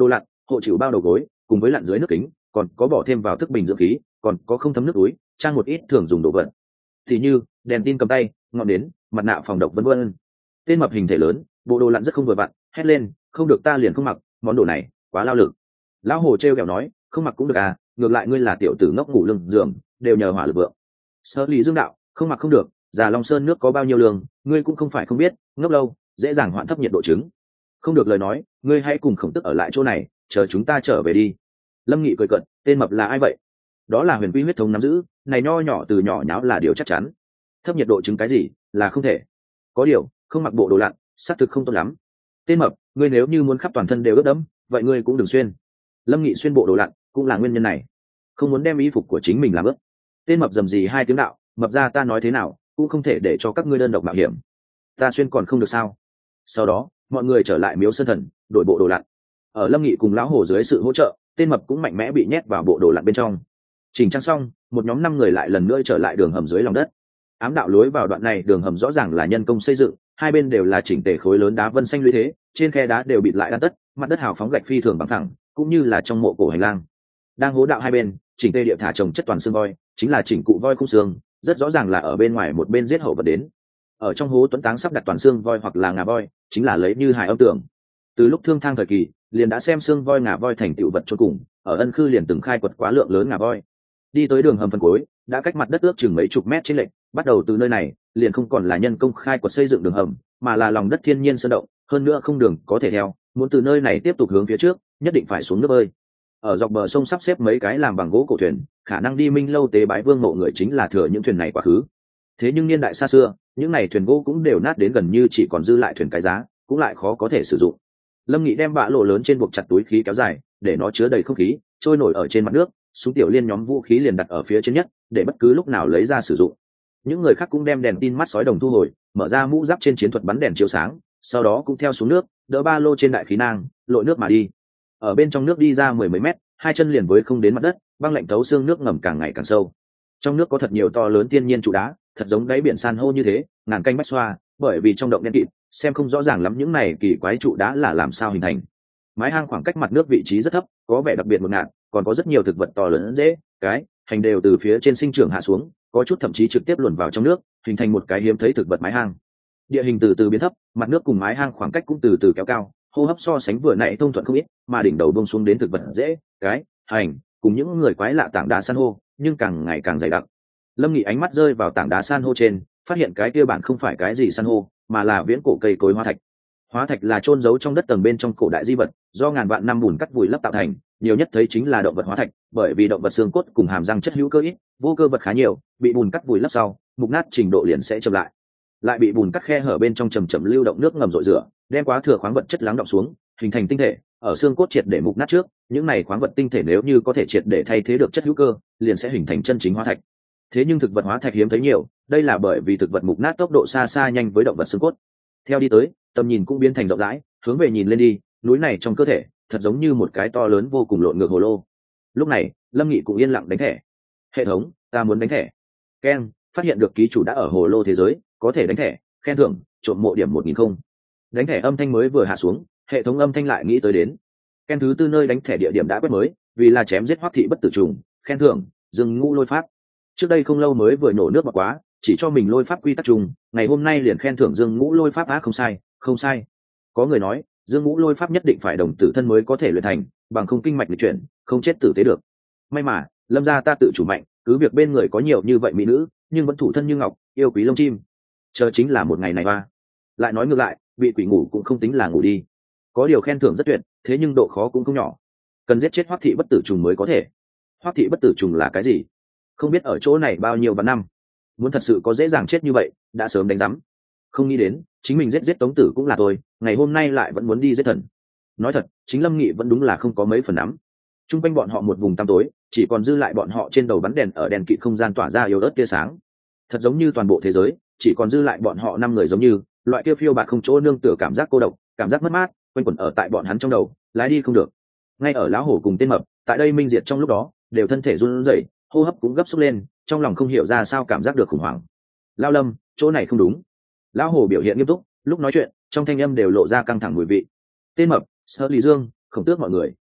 hộ chịu bao đầu gối cùng với lặn dưới nước kính, còn có bỏ thêm vào thức bình dưỡng khí, còn có không thấm nước túi, trang một ít thường dùng đồ vật thì như đèn tin cầm tay, ngọn nến, mặt nạ phòng độc vân vân. Tên mập hình thể lớn, bộ đồ lặn rất không vừa vặn, hét lên, không được ta liền không mặc, món đồ này quá lao lực. Lão hồ treo kẹo nói, không mặc cũng được à, ngược lại ngươi là tiểu tử ngốc ngủ lưng giường, đều nhờ hỏa lực vượng. Sở Lý Dương đạo, không mặc không được, già Long Sơn nước có bao nhiêu lương, ngươi cũng không phải không biết, ngốc lâu dễ dàng hoạn thấp nhiệt độ trứng. Không được lời nói, ngươi hãy cùng Khổng Tức ở lại chỗ này, chờ chúng ta trở về đi. Lâm Nghị cười cợt, tên mập là ai vậy? Đó là Huyền Quy huyết thống nắm giữ, này nho nhỏ từ nhỏ nháo là điều chắc chắn. Thấp nhiệt độ trứng cái gì, là không thể. Có điều, không mặc bộ đồ lặn, xác thực không tốt lắm. Tên mập, ngươi nếu như muốn khắp toàn thân đều ướt đẫm, vậy ngươi cũng đừng xuyên. Lâm Nghị xuyên bộ đồ lặn, cũng là nguyên nhân này, không muốn đem y phục của chính mình làm ướt. Tên mập dầm gì hai tiếng đạo, mập ra ta nói thế nào, cũng không thể để cho các ngươi đơn độc mạo hiểm. Ta xuyên còn không được sao? Sau đó, mọi người trở lại miếu sơn thần, đổi bộ đồ lặn. Ở Lâm Nghị cùng lão hồ dưới sự hỗ trợ, tên mập cũng mạnh mẽ bị nhét vào bộ đồ lặn bên trong. Chỉnh trang xong, một nhóm năm người lại lần nữa trở lại đường hầm dưới lòng đất. Ám đạo lối vào đoạn này đường hầm rõ ràng là nhân công xây dựng, hai bên đều là chỉnh tề khối lớn đá vân xanh lũy thế, trên khe đá đều bịt lại đan tất, mặt đất hào phóng gạch phi thường bằng thẳng, cũng như là trong mộ cổ hành lang. Đang hố đạo hai bên, chỉnh tề địa thả trồng chất toàn xương voi, chính là chỉnh cụ voi khung xương, rất rõ ràng là ở bên ngoài một bên giết hậu vật đến. Ở trong hố tuấn táng sắp đặt toàn xương voi hoặc là ngà voi, chính là lấy như hài âm tưởng. Từ lúc thương thang thời kỳ, liền đã xem xương voi ngà voi thành tựu vật chôn cùng, ở Ân Khư liền từng khai quật quá lượng lớn ngà voi. Đi tới đường hầm phần cuối, đã cách mặt đất ước chừng mấy chục mét trên lệch, bắt đầu từ nơi này, liền không còn là nhân công khai quật xây dựng đường hầm, mà là lòng đất thiên nhiên sơn động, hơn nữa không đường có thể theo, muốn từ nơi này tiếp tục hướng phía trước, nhất định phải xuống nước bơi. Ở dọc bờ sông sắp xếp mấy cái làm bằng gỗ cổ thuyền, khả năng đi Minh Lâu tế bái vương mộ người chính là thừa những thuyền này quá khứ. Thế nhưng niên đại xa xưa, những này thuyền gỗ cũng đều nát đến gần như chỉ còn dư lại thuyền cái giá, cũng lại khó có thể sử dụng. Lâm Nghị đem bạ lộ lớn trên buộc chặt túi khí kéo dài, để nó chứa đầy không khí, trôi nổi ở trên mặt nước, súng tiểu liên nhóm vũ khí liền đặt ở phía trên nhất, để bất cứ lúc nào lấy ra sử dụng. Những người khác cũng đem đèn tin mắt sói đồng thu hồi, mở ra mũ giáp trên chiến thuật bắn đèn chiếu sáng, sau đó cũng theo xuống nước, đỡ ba lô trên đại khí nang, lội nước mà đi. Ở bên trong nước đi ra mười mấy mét, hai chân liền với không đến mặt đất, băng lạnh thấu xương nước ngầm càng ngày càng sâu. Trong nước có thật nhiều to lớn thiên nhiên trụ đá, thật giống đáy biển san hô như thế, ngàn canh bách xoa, bởi vì trong động đen kịt, xem không rõ ràng lắm những này kỳ quái trụ đá là làm sao hình thành. Mái hang khoảng cách mặt nước vị trí rất thấp, có vẻ đặc biệt một ngạt, còn có rất nhiều thực vật to lớn dễ, cái, hành đều từ phía trên sinh trưởng hạ xuống, có chút thậm chí trực tiếp luồn vào trong nước, hình thành một cái hiếm thấy thực vật mái hang. Địa hình từ từ biến thấp, mặt nước cùng mái hang khoảng cách cũng từ từ kéo cao, hô hấp so sánh vừa nãy thông thuận không ít, mà đỉnh đầu buông xuống đến thực vật dễ, cái, hành, cùng những người quái lạ tảng đá san hô, nhưng càng ngày càng dày đặc. Lâm Nghị ánh mắt rơi vào tảng đá san hô trên, phát hiện cái kia bản không phải cái gì san hô, mà là viễn cổ cây cối hóa thạch. Hóa thạch là chôn giấu trong đất tầng bên trong cổ đại di vật, do ngàn vạn năm bùn cắt vùi lấp tạo thành, nhiều nhất thấy chính là động vật hóa thạch, bởi vì động vật xương cốt cùng hàm răng chất hữu cơ ít, vô cơ vật khá nhiều, bị bùn cắt vùi lấp sau, mục nát trình độ liền sẽ chậm lại. Lại bị bùn cắt khe hở bên trong chầm chậm lưu động nước ngầm rội rửa, đem quá thừa khoáng vật chất lắng đọng xuống, hình thành tinh thể, ở xương cốt triệt để mục nát trước, những này khoáng vật tinh thể nếu như có thể triệt để thay thế được chất hữu cơ, liền sẽ hình thành chân chính hóa thạch. Thế nhưng thực vật hóa thạch hiếm thấy nhiều, đây là bởi vì thực vật mục nát tốc độ xa xa nhanh với động vật xương cốt. Theo đi tới, tầm nhìn cũng biến thành rộng rãi, hướng về nhìn lên đi, núi này trong cơ thể thật giống như một cái to lớn vô cùng lộn ngược hồ lô. Lúc này, Lâm Nghị cũng yên lặng đánh thẻ. Hệ thống, ta muốn đánh thẻ. Ken, phát hiện được ký chủ đã ở hồ lô thế giới, có thể đánh thẻ, khen thưởng, trộm mộ điểm một nghìn không. Đánh thẻ âm thanh mới vừa hạ xuống, hệ thống âm thanh lại nghĩ tới đến. Ken thứ tư nơi đánh thẻ địa điểm đã quét mới, vì là chém giết Hoắc thị bất tử trùng, khen thưởng, dừng ngũ lôi pháp. Trước đây không lâu mới vừa nổ nước bọt quá, chỉ cho mình lôi pháp quy tắc trùng, ngày hôm nay liền khen thưởng dương ngũ lôi pháp á, không sai, không sai. Có người nói, dương ngũ lôi pháp nhất định phải đồng tử thân mới có thể luyện thành, bằng không kinh mạch lịch chuyển, không chết tử tế được. May mà, Lâm gia ta tự chủ mạnh, cứ việc bên người có nhiều như vậy mỹ nữ, nhưng vẫn thủ thân như ngọc, yêu quý lông chim. Chờ chính là một ngày này ba. Lại nói ngược lại, bị quỷ ngủ cũng không tính là ngủ đi. Có điều khen thưởng rất tuyệt, thế nhưng độ khó cũng không nhỏ. Cần giết chết Hoắc thị bất tử trùng mới có thể. Hoắc thị bất tử trùng là cái gì? Không biết ở chỗ này bao nhiêu vạn năm. Muốn thật sự có dễ dàng chết như vậy, đã sớm đánh rắm. Không nghĩ đến, chính mình giết giết Tống Tử cũng là tôi, ngày hôm nay lại vẫn muốn đi giết thần. Nói thật, chính Lâm Nghị vẫn đúng là không có mấy phần nắm. Trung quanh bọn họ một vùng tăm tối, chỉ còn dư lại bọn họ trên đầu bắn đèn ở đèn kịt không gian tỏa ra yếu ớt tia sáng. Thật giống như toàn bộ thế giới, chỉ còn dư lại bọn họ năm người giống như, loại kia phiêu bạt không chỗ nương tựa cảm giác cô độc, cảm giác mất mát, quanh quẩn ở tại bọn hắn trong đầu, lái đi không được. Ngay ở lão hổ cùng tên mập, tại đây minh diệt trong lúc đó, đều thân thể run rẩy, hô hấp cũng gấp xúc lên, trong lòng không hiểu ra sao cảm giác được khủng hoảng. Lao Lâm, chỗ này không đúng. Lão hổ biểu hiện nghiêm túc, lúc nói chuyện, trong thanh âm đều lộ ra căng thẳng mùi vị. Tên mập, Sở Lý Dương, Khổng Tước mọi người,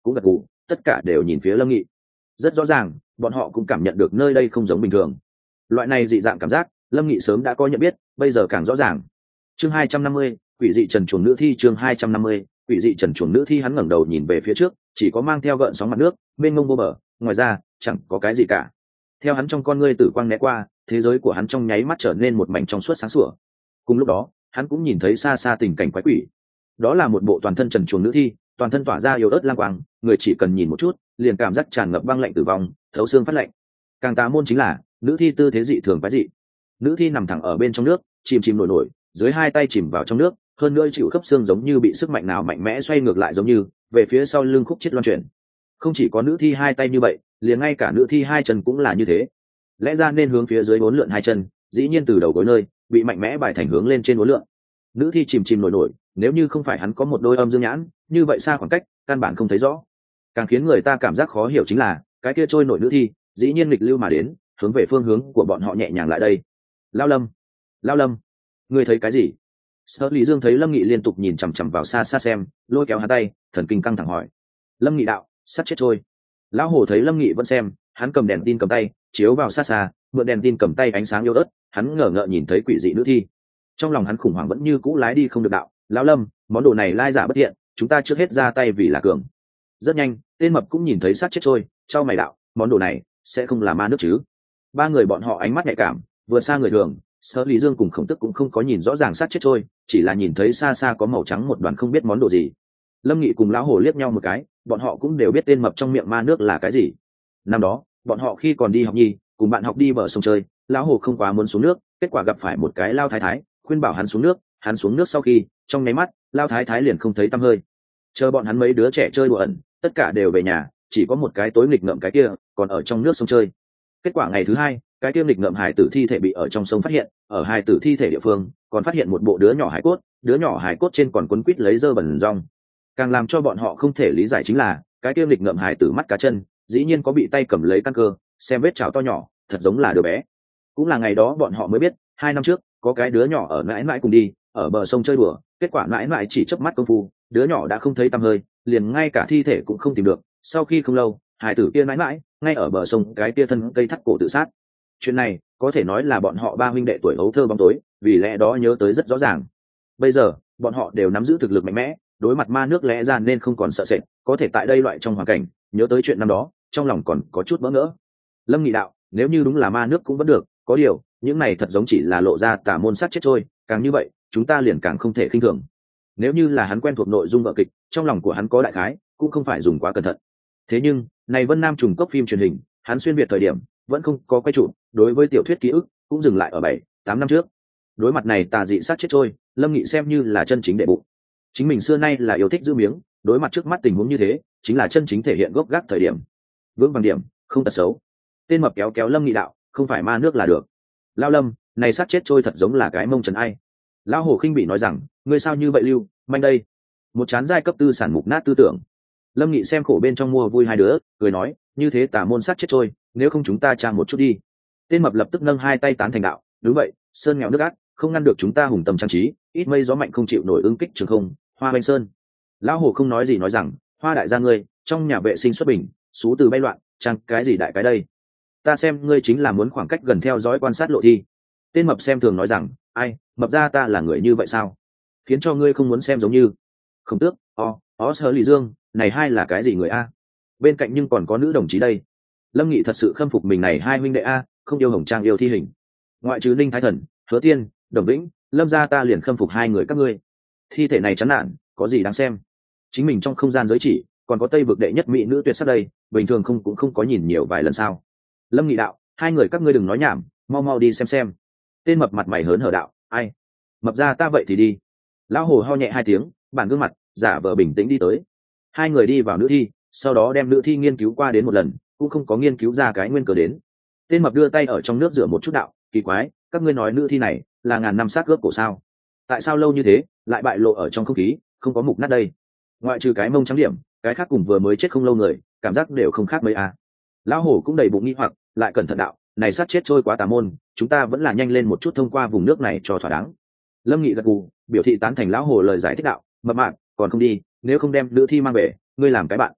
cũng gật gù, tất cả đều nhìn phía Lâm Nghị. Rất rõ ràng bọn họ cũng cảm nhận được nơi đây không giống bình thường. Loại này dị dạng cảm giác Lâm Nghị sớm đã có nhận biết, bây giờ càng rõ ràng. Chương hai trăm năm mươi, quỷ dị trần chuồng nữ thi. Chương hai trăm năm mươi, quỷ dị trần chuồng nữ thi. Hắn ngẩng đầu nhìn về phía trước, chỉ có mang theo gợn sóng mặt nước mênh mông vô bờ, ngoài ra chẳng có cái gì cả. Theo hắn trong con ngươi tử quang né qua, thế giới của hắn trong nháy mắt trở nên một mảnh trong suốt sáng sủa. Cùng lúc đó hắn cũng nhìn thấy xa xa tình cảnh quái quỷ. Đó là một bộ toàn thân trần truồng nữ thi, toàn thân tỏa ra yếu ớt lang quang, người chỉ cần nhìn một chút liền cảm giác tràn ngập băng lạnh tử vong, thấu xương phát lạnh. Càng tà môn chính là nữ thi tư thế dị thường quái dị. Nữ thi nằm thẳng ở bên trong nước, chìm chìm nổi nổi, dưới hai tay chìm vào trong nước, hơn nữa chịu khớp xương giống như bị sức mạnh nào mạnh mẽ xoay ngược lại, giống như về phía sau lưng khúc chết loan chuyển. Không chỉ có nữ thi hai tay như vậy, liền ngay cả nữ thi hai chân cũng là như thế. Lẽ ra nên hướng phía dưới uốn lượn hai chân, dĩ nhiên từ đầu gối nơi bị mạnh mẽ bài thành hướng lên trên uốn lượn. Nữ thi chìm chìm nổi nổi, nếu như không phải hắn có một đôi âm dương nhãn, như vậy xa khoảng cách căn bản không thấy rõ. Càng khiến người ta cảm giác khó hiểu chính là cái kia trôi nổi nữ thi dĩ nhiên nghịch lưu mà đến, hướng về phương hướng của bọn họ nhẹ nhàng lại đây. Lao Lâm, Lao Lâm, ngươi thấy cái gì? Sở Lý Dương thấy Lâm Nghị liên tục nhìn chằm chằm vào xa xa xem, lôi kéo hắn tay, thần kinh căng thẳng hỏi. Lâm Nghị đạo, sắp chết trôi. Lão Hổ thấy Lâm Nghị vẫn xem, hắn cầm đèn tin cầm tay chiếu vào xa xa, mượn đèn tin cầm tay ánh sáng yếu ớt, hắn ngờ ngợ nhìn thấy quỷ dị nữ thi. Trong lòng hắn khủng hoảng vẫn như cũ lái đi không được đạo. Lão Lâm, món đồ này lai giả bất thiện, chúng ta trước hết ra tay vì là cường. Rất nhanh tên mập cũng nhìn thấy sát chết trôi, trao mày đạo, món đồ này sẽ không là ma nước chứ? Ba người bọn họ ánh mắt nhạy cảm vượt xa người thường. Sở Lý Dương cùng Khổng Tức cũng không có nhìn rõ ràng sát chết trôi, chỉ là nhìn thấy xa xa có màu trắng một đoàn không biết món đồ gì. Lâm Nghị cùng Lão Hổ liếc nhau một cái, bọn họ cũng đều biết tên mập trong miệng ma nước là cái gì. Năm đó bọn họ khi còn đi học nhi, cùng bạn học đi bờ sông chơi, Lão Hổ không quá muốn xuống nước, kết quả gặp phải một cái lao thái thái khuyên bảo hắn xuống nước. Hắn xuống nước sau khi, trong nháy mắt lao thái thái liền không thấy tăm hơi. Chờ bọn hắn mấy đứa trẻ chơi đùa ẩn, tất cả đều về nhà, chỉ có một cái tối nghịch ngợm cái kia còn ở trong nước sông chơi. Kết quả ngày thứ hai, cái kia nghịch ngợm hải tử thi thể bị ở trong sông phát hiện, ở hải tử thi thể địa phương còn phát hiện một bộ đứa nhỏ hải cốt, đứa nhỏ hải cốt trên còn quấn quít lấy dơ bẩn rong. Càng làm cho bọn họ không thể lý giải chính là cái kia nghịch ngợm hải tử mắt cá chân dĩ nhiên có bị tay cầm lấy căn cơ, xem vết chảo to nhỏ, thật giống là đứa bé. Cũng là ngày đó bọn họ mới biết, hai năm trước có cái đứa nhỏ ở mãi mãi cùng đi ở bờ sông chơi đùa, kết quả mãi mãi chỉ chớp mắt công phu, đứa nhỏ đã không thấy tăm hơi, liền ngay cả thi thể cũng không tìm được. Sau khi không lâu, hải tử kia mãi mãi ngay ở bờ sông cái kia thân cây thắt cổ tự sát. Chuyện này có thể nói là bọn họ ba huynh đệ tuổi ấu thơ bóng tối, vì lẽ đó nhớ tới rất rõ ràng. Bây giờ bọn họ đều nắm giữ thực lực mạnh mẽ, đối mặt ma nước lẽ ra nên không còn sợ sệt, có thể tại đây loại trong hoàn cảnh nhớ tới chuyện năm đó, trong lòng còn có chút bỡ ngỡ. Lâm Nghị đạo, nếu như đúng là ma nước cũng vẫn được, có điều những này thật giống chỉ là lộ ra tà môn sát chết thôi, càng như vậy chúng ta liền càng không thể khinh thường. Nếu như là hắn quen thuộc nội dung vở kịch, trong lòng của hắn có đại khái, cũng không phải dùng quá cẩn thận. Thế nhưng này Vân Nam trùng cốc phim truyền hình, hắn xuyên việt thời điểm vẫn không có quay trụ, đối với tiểu thuyết ký ức cũng dừng lại ở bảy tám năm trước. Đối mặt này tà dị sát chết trôi, Lâm Nghị xem như là chân chính đệ bụng. Chính mình xưa nay là yêu thích giữ miếng, đối mặt trước mắt tình huống như thế, chính là chân chính thể hiện gốc gác thời điểm. Vững vàng điểm, không tật xấu. Tên mập kéo kéo Lâm Nghị đạo, không phải ma nước là được. Lao Lâm, này sát chết trôi thật giống là cái mông trần ai. Lão Hổ khinh bị nói rằng, ngươi sao như vậy lưu, manh đây. Một chán giai cấp tư sản mục nát tư tưởng. Lâm Nghị xem khổ bên trong mua vui hai đứa, cười nói, như thế tà môn sát chết trôi, nếu không chúng ta trang một chút đi. Tên mập lập tức nâng hai tay tán thành đạo, đúng vậy, sơn nghèo nước ác, không ngăn được chúng ta hùng tầm trang trí, ít mây gió mạnh không chịu nổi ứng kích trường không, hoa banh sơn. Lão Hổ không nói gì nói rằng, hoa đại gia ngươi, trong nhà vệ sinh xuất bình, xú từ bay loạn, trang cái gì đại cái đây. Ta xem ngươi chính là muốn khoảng cách gần theo dõi quan sát lộ thi. Tên mập xem thường nói rằng, ai, mập ra ta là người như vậy sao? Khiến cho ngươi không muốn xem giống như. Không tước, o, ó Sở Lý Dương, này hai là cái gì người a? Bên cạnh nhưng còn có nữ đồng chí đây. Lâm Nghị thật sự khâm phục mình này hai huynh đệ a, không yêu hồng trang yêu thi hình. Ngoại trừ Ninh Thái Thần, Hứa Tiên, Đồng Vĩnh, Lâm gia ta liền khâm phục hai người các ngươi. Thi thể này chán nản, có gì đáng xem? Chính mình trong không gian giới chỉ, còn có Tây vực đệ nhất mỹ nữ tuyệt sắc đây, bình thường không cũng không có nhìn nhiều vài lần sao? Lâm Nghị đạo, hai người các ngươi đừng nói nhảm, mau mau đi xem xem. Tên mập mặt mày hớn hở đạo, ai? Mập ra ta vậy thì đi. Lão Hổ ho nhẹ hai tiếng, bản gương mặt giả vờ bình tĩnh đi tới. Hai người đi vào nữ thi, sau đó đem nữ thi nghiên cứu qua đến một lần, cũng không có nghiên cứu ra cái nguyên cớ đến. Tên mập đưa tay ở trong nước rửa một chút đạo, kỳ quái, các ngươi nói nữ thi này là ngàn năm sát gớp cổ sao? Tại sao lâu như thế lại bại lộ ở trong không khí, không có mục nát đây? Ngoại trừ cái mông trắng điểm, cái khác cùng vừa mới chết không lâu người, cảm giác đều không khác mấy à. Lão Hổ cũng đầy bụng nghi hoặc, lại cẩn thận đạo, này sát chết trôi quá tà môn, chúng ta vẫn là nhanh lên một chút thông qua vùng nước này cho thỏa đáng. Lâm Nghị gật gù, biểu thị tán thành Lão Hổ lời giải thích đạo, mập mạp, còn không đi, nếu không đem nữ thi mang về, ngươi làm cái bạn.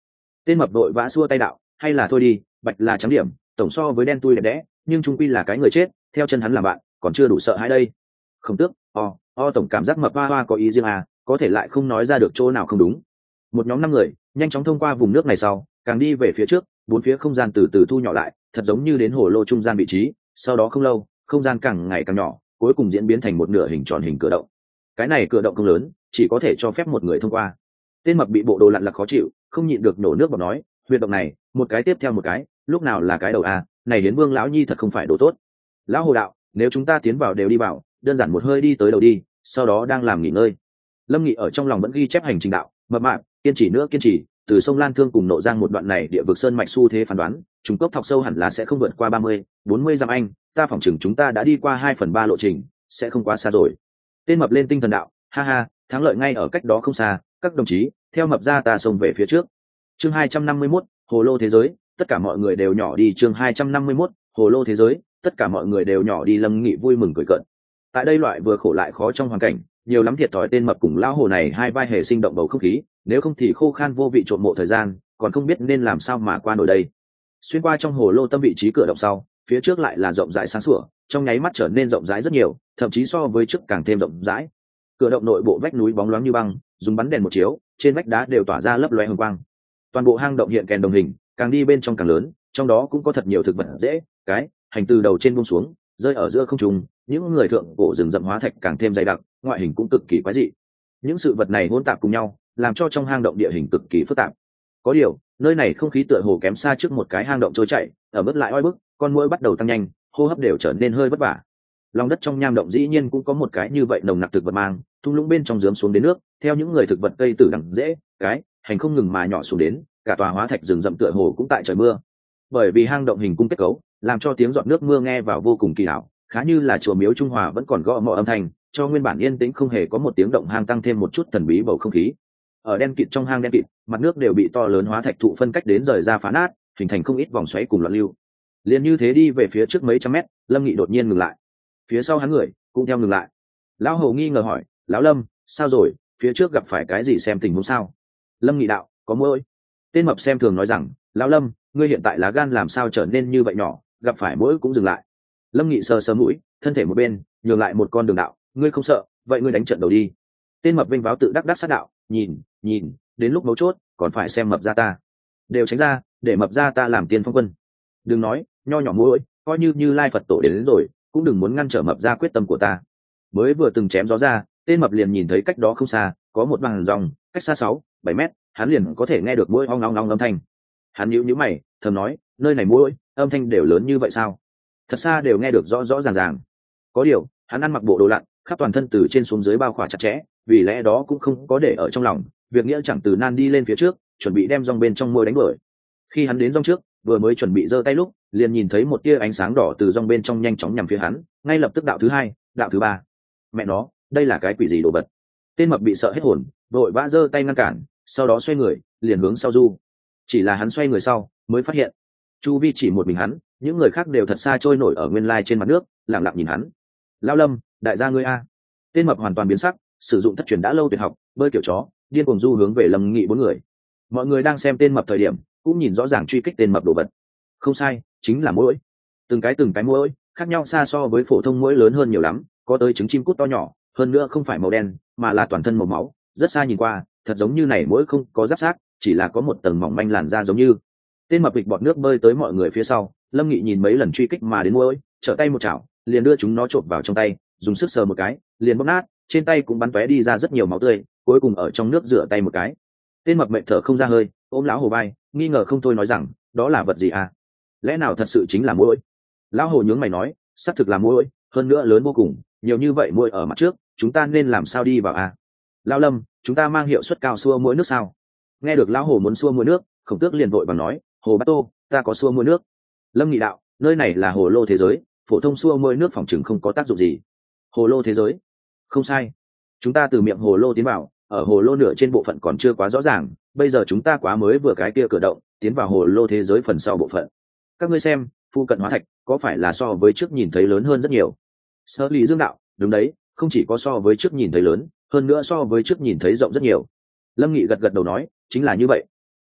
Tên mập vội vã xua tay đạo, hay là thôi đi, bạch là trắng điểm, tổng so với đen tui đẹp đẽ, nhưng trung quy là cái người chết, theo chân hắn làm bạn còn chưa đủ sợ hãi đây. Không tước, o o tổng cảm giác mập hoa hoa có ý riêng à, có thể lại không nói ra được chỗ nào không đúng. Một nhóm năm người nhanh chóng thông qua vùng nước này sau, càng đi về phía trước, bốn phía không gian từ từ thu nhỏ lại, thật giống như đến hồ lô trung gian vị trí. Sau đó không lâu, không gian càng ngày càng nhỏ, cuối cùng diễn biến thành một nửa hình tròn hình cửa động. Cái này cửa động không lớn, chỉ có thể cho phép một người thông qua. Tên mập bị bộ đồ lặn lặc khó chịu, không nhịn được nổ nước bọt nói, huyệt động này một cái tiếp theo một cái, lúc nào là cái đầu à, này đến Vương lão nhi thật không phải đồ tốt. Lão hồ đạo, nếu chúng ta tiến vào đều đi vào, đơn giản một hơi đi tới đầu đi, sau đó đang làm nghỉ ngơi. Lâm Nghị ở trong lòng vẫn ghi chép hành trình đạo, mập mạp kiên trì nữa kiên trì, từ sông Lan Thương cùng Nộ Giang một đoạn này địa vực sơn mạch xu thế phán đoán, chúng cốc thọc sâu hẳn là sẽ không vượt qua ba mươi, bốn mươi dặm anh, ta phỏng chừng chúng ta đã đi qua hai phần ba lộ trình, sẽ không quá xa rồi. Tên mập lên tinh thần đạo, ha ha, thắng lợi ngay ở cách đó không xa, các đồng chí, theo mập ra ta xông về phía trước. Chương hai trăm năm mươi mốt, hồ lô thế giới, tất cả mọi người đều nhỏ đi. Chương hai trăm năm mươi mốt, hồ lô thế giới, tất cả mọi người đều nhỏ đi. Lâm Nghị vui mừng cười cợt. Tại đây loại vừa khổ lại khó trong hoàn cảnh, nhiều lắm thiệt thòi tên mập cùng lão hồ này hai vai hề sinh động bầu không khí, nếu không thì khô khan vô vị trộn mộ thời gian, còn không biết nên làm sao mà qua nổi đây. Xuyên qua trong hồ lô tâm vị trí cửa động sau, phía trước lại là rộng rãi sáng sủa, trong nháy mắt trở nên rộng rãi rất nhiều, thậm chí so với trước càng thêm rộng rãi. Cửa động nội bộ vách núi bóng loáng như băng, dùng bắn đèn một chiếu, trên vách đá đều tỏa ra lấp loé hồng quang. Toàn bộ hang động hiện kèn đồng hình, càng đi bên trong càng lớn, trong đó cũng có thật nhiều thực vật dễ, cái, hành từ đầu trên buông xuống, rơi ở giữa không trung, những người thượng cổ rừng rậm hóa thạch càng thêm dày đặc, ngoại hình cũng cực kỳ quái dị. Những sự vật này hỗn tạp cùng nhau, làm cho trong hang động địa hình cực kỳ phức tạp. Có điều, nơi này không khí tựa hồ kém xa trước một cái hang động trôi chảy, ở mức lại oi bức, con muỗi bắt đầu tăng nhanh, hô hấp đều trở nên hơi vất vả. Lòng đất trong nham động dĩ nhiên cũng có một cái như vậy nồng nặc thực vật mang, thung lũng bên trong rớm xuống đến nước, theo những người thực vật cây tử đằng dễ, cái, hành không ngừng mà nhỏ xuống đến, cả tòa hóa thạch rừng rậm tựa hồ cũng tại trời mưa. Bởi vì hang động hình cung kết cấu, làm cho tiếng giọt nước mưa nghe vào vô cùng kỳ ảo, khá như là chùa miếu Trung Hòa vẫn còn gõ mõ âm thanh, cho nguyên bản yên tĩnh không hề có một tiếng động hang tăng thêm một chút thần bí bầu không khí. Ở đen kịt trong hang đen kịt, mặt nước đều bị to lớn hóa thạch thụ phân cách đến rời ra phá nát, hình thành không ít vòng xoáy cùng loạn lưu. Liền như thế đi về phía trước mấy trăm mét, Lâm Nghị đột nhiên ngừng lại. Phía sau hắn người cũng theo ngừng lại. Lão Hầu nghi ngờ hỏi, lão Lâm, sao rồi, phía trước gặp phải cái gì, xem tình huống sao? Lâm Nghị đạo, có muỗi. Tên mập xem thường nói rằng, lão Lâm, ngươi hiện tại lá gan làm sao trở nên như vậy nhỏ, gặp phải muỗi cũng dừng lại. Lâm Nghị sờ sờ mũi, thân thể một bên, nhường lại một con đường đạo, ngươi không sợ, vậy ngươi đánh trận đầu đi. Tên mập vênh váo tự đắc đắc sát đạo, nhìn, nhìn, đến lúc mấu chốt, còn phải xem mập ra ta. Đều tránh ra, để mập ra ta làm tiên phong quân. Đừng nói, nho nhỏ muỗi, coi như như Lai Phật tổ đến, đến rồi, cũng đừng muốn ngăn trở mập ra quyết tâm của ta. Mới vừa từng chém gió ra, tên mập liền nhìn thấy cách đó không xa, có một bằng dòng, cách xa sáu, bảy mét, hắn liền có thể nghe được muỗi ong ong ong âm thanh. Hắn nhíu nhíu mày, thầm nói, nơi này muỗi, âm thanh đều lớn như vậy sao? Thật xa đều nghe được rõ rõ ràng ràng. Có điều, hắn ăn mặc bộ đồ lặn, khắp toàn thân từ trên xuống dưới bao khỏa chặt chẽ, vì lẽ đó cũng không có để ở trong lòng, việc nghĩa chẳng từ nan đi lên phía trước, chuẩn bị đem rong bên trong muỗi đánh đuổi. Khi hắn đến rong trước, vừa mới chuẩn bị giơ tay lúc, liền nhìn thấy một tia ánh sáng đỏ từ rong bên trong nhanh chóng nhằm phía hắn, ngay lập tức đạo thứ hai, đạo thứ ba. Mẹ nó, đây là cái quỷ gì đồ vật? Tên mập bị sợ hết hồn, vội vã giơ tay ngăn cản, sau đó xoay người, liền hướng sau du. Chỉ là hắn xoay người sau, mới phát hiện, chu vi chỉ một mình hắn, những người khác đều thật xa trôi nổi ở nguyên lai trên mặt nước, lặng lặng nhìn hắn. Lão Lâm, đại gia ngươi a. Tên mập hoàn toàn biến sắc, sử dụng thất truyền đã lâu tuyệt học, bơi kiểu chó, điên cuồng du hướng về Lâm Nghị bốn người. Mọi người đang xem tên mập thời điểm, cũng nhìn rõ ràng truy kích tên mập đồ vật. Không sai, chính là muỗi. Từng cái từng cái muỗi, khác nhau xa so với phổ thông muỗi lớn hơn nhiều lắm, có tới trứng chim cút to nhỏ, hơn nữa không phải màu đen, mà là toàn thân màu máu, rất xa nhìn qua, thật giống như này muỗi không có giáp xác, chỉ là có một tầng mỏng manh làn da giống như. Tên mập bịch bọt nước bơi tới mọi người phía sau, Lâm Nghị nhìn mấy lần truy kích mà đến muỗi, trở tay một chảo, liền đưa chúng nó trộn vào trong tay, dùng sức sờ một cái, liền bóp nát, trên tay cũng bắn tóe đi ra rất nhiều máu tươi, cuối cùng ở trong nước rửa tay một cái. Tên mập mệt thở không ra hơi, ôm lão hồ vai, nghi ngờ không thôi nói rằng, đó là vật gì à? Lẽ nào thật sự chính là muỗi? Lão hồ nhướng mày nói, xác thực là muỗi, hơn nữa lớn vô cùng, nhiều như vậy muỗi ở mặt trước, chúng ta nên làm sao đi vào à? Lão Lâm, chúng ta mang hiệu suất cao xua muỗi nước sao? Nghe được lão hồ muốn xua muỗi nước, Khổng Tước liền vội vàng nói, hồ bát tô, ta có xua muỗi nước. Lâm Nghị đạo, nơi này là hồ lô thế giới, phổ thông xua muỗi nước phòng chừng không có tác dụng gì. Hồ lô thế giới? Không sai, chúng ta từ miệng hồ lô tiến vào, ở hồ lô nửa trên bộ phận còn chưa quá rõ ràng, bây giờ chúng ta quá mới vừa cái kia cửa động, tiến vào hồ lô thế giới phần sau bộ phận. Các ngươi xem, phu cận hóa thạch có phải là so với trước nhìn thấy lớn hơn rất nhiều? Sở Lý Dương đạo, đúng đấy, không chỉ có so với trước nhìn thấy lớn, hơn nữa so với trước nhìn thấy rộng rất nhiều. Lâm Nghị gật gật đầu nói, chính là như vậy.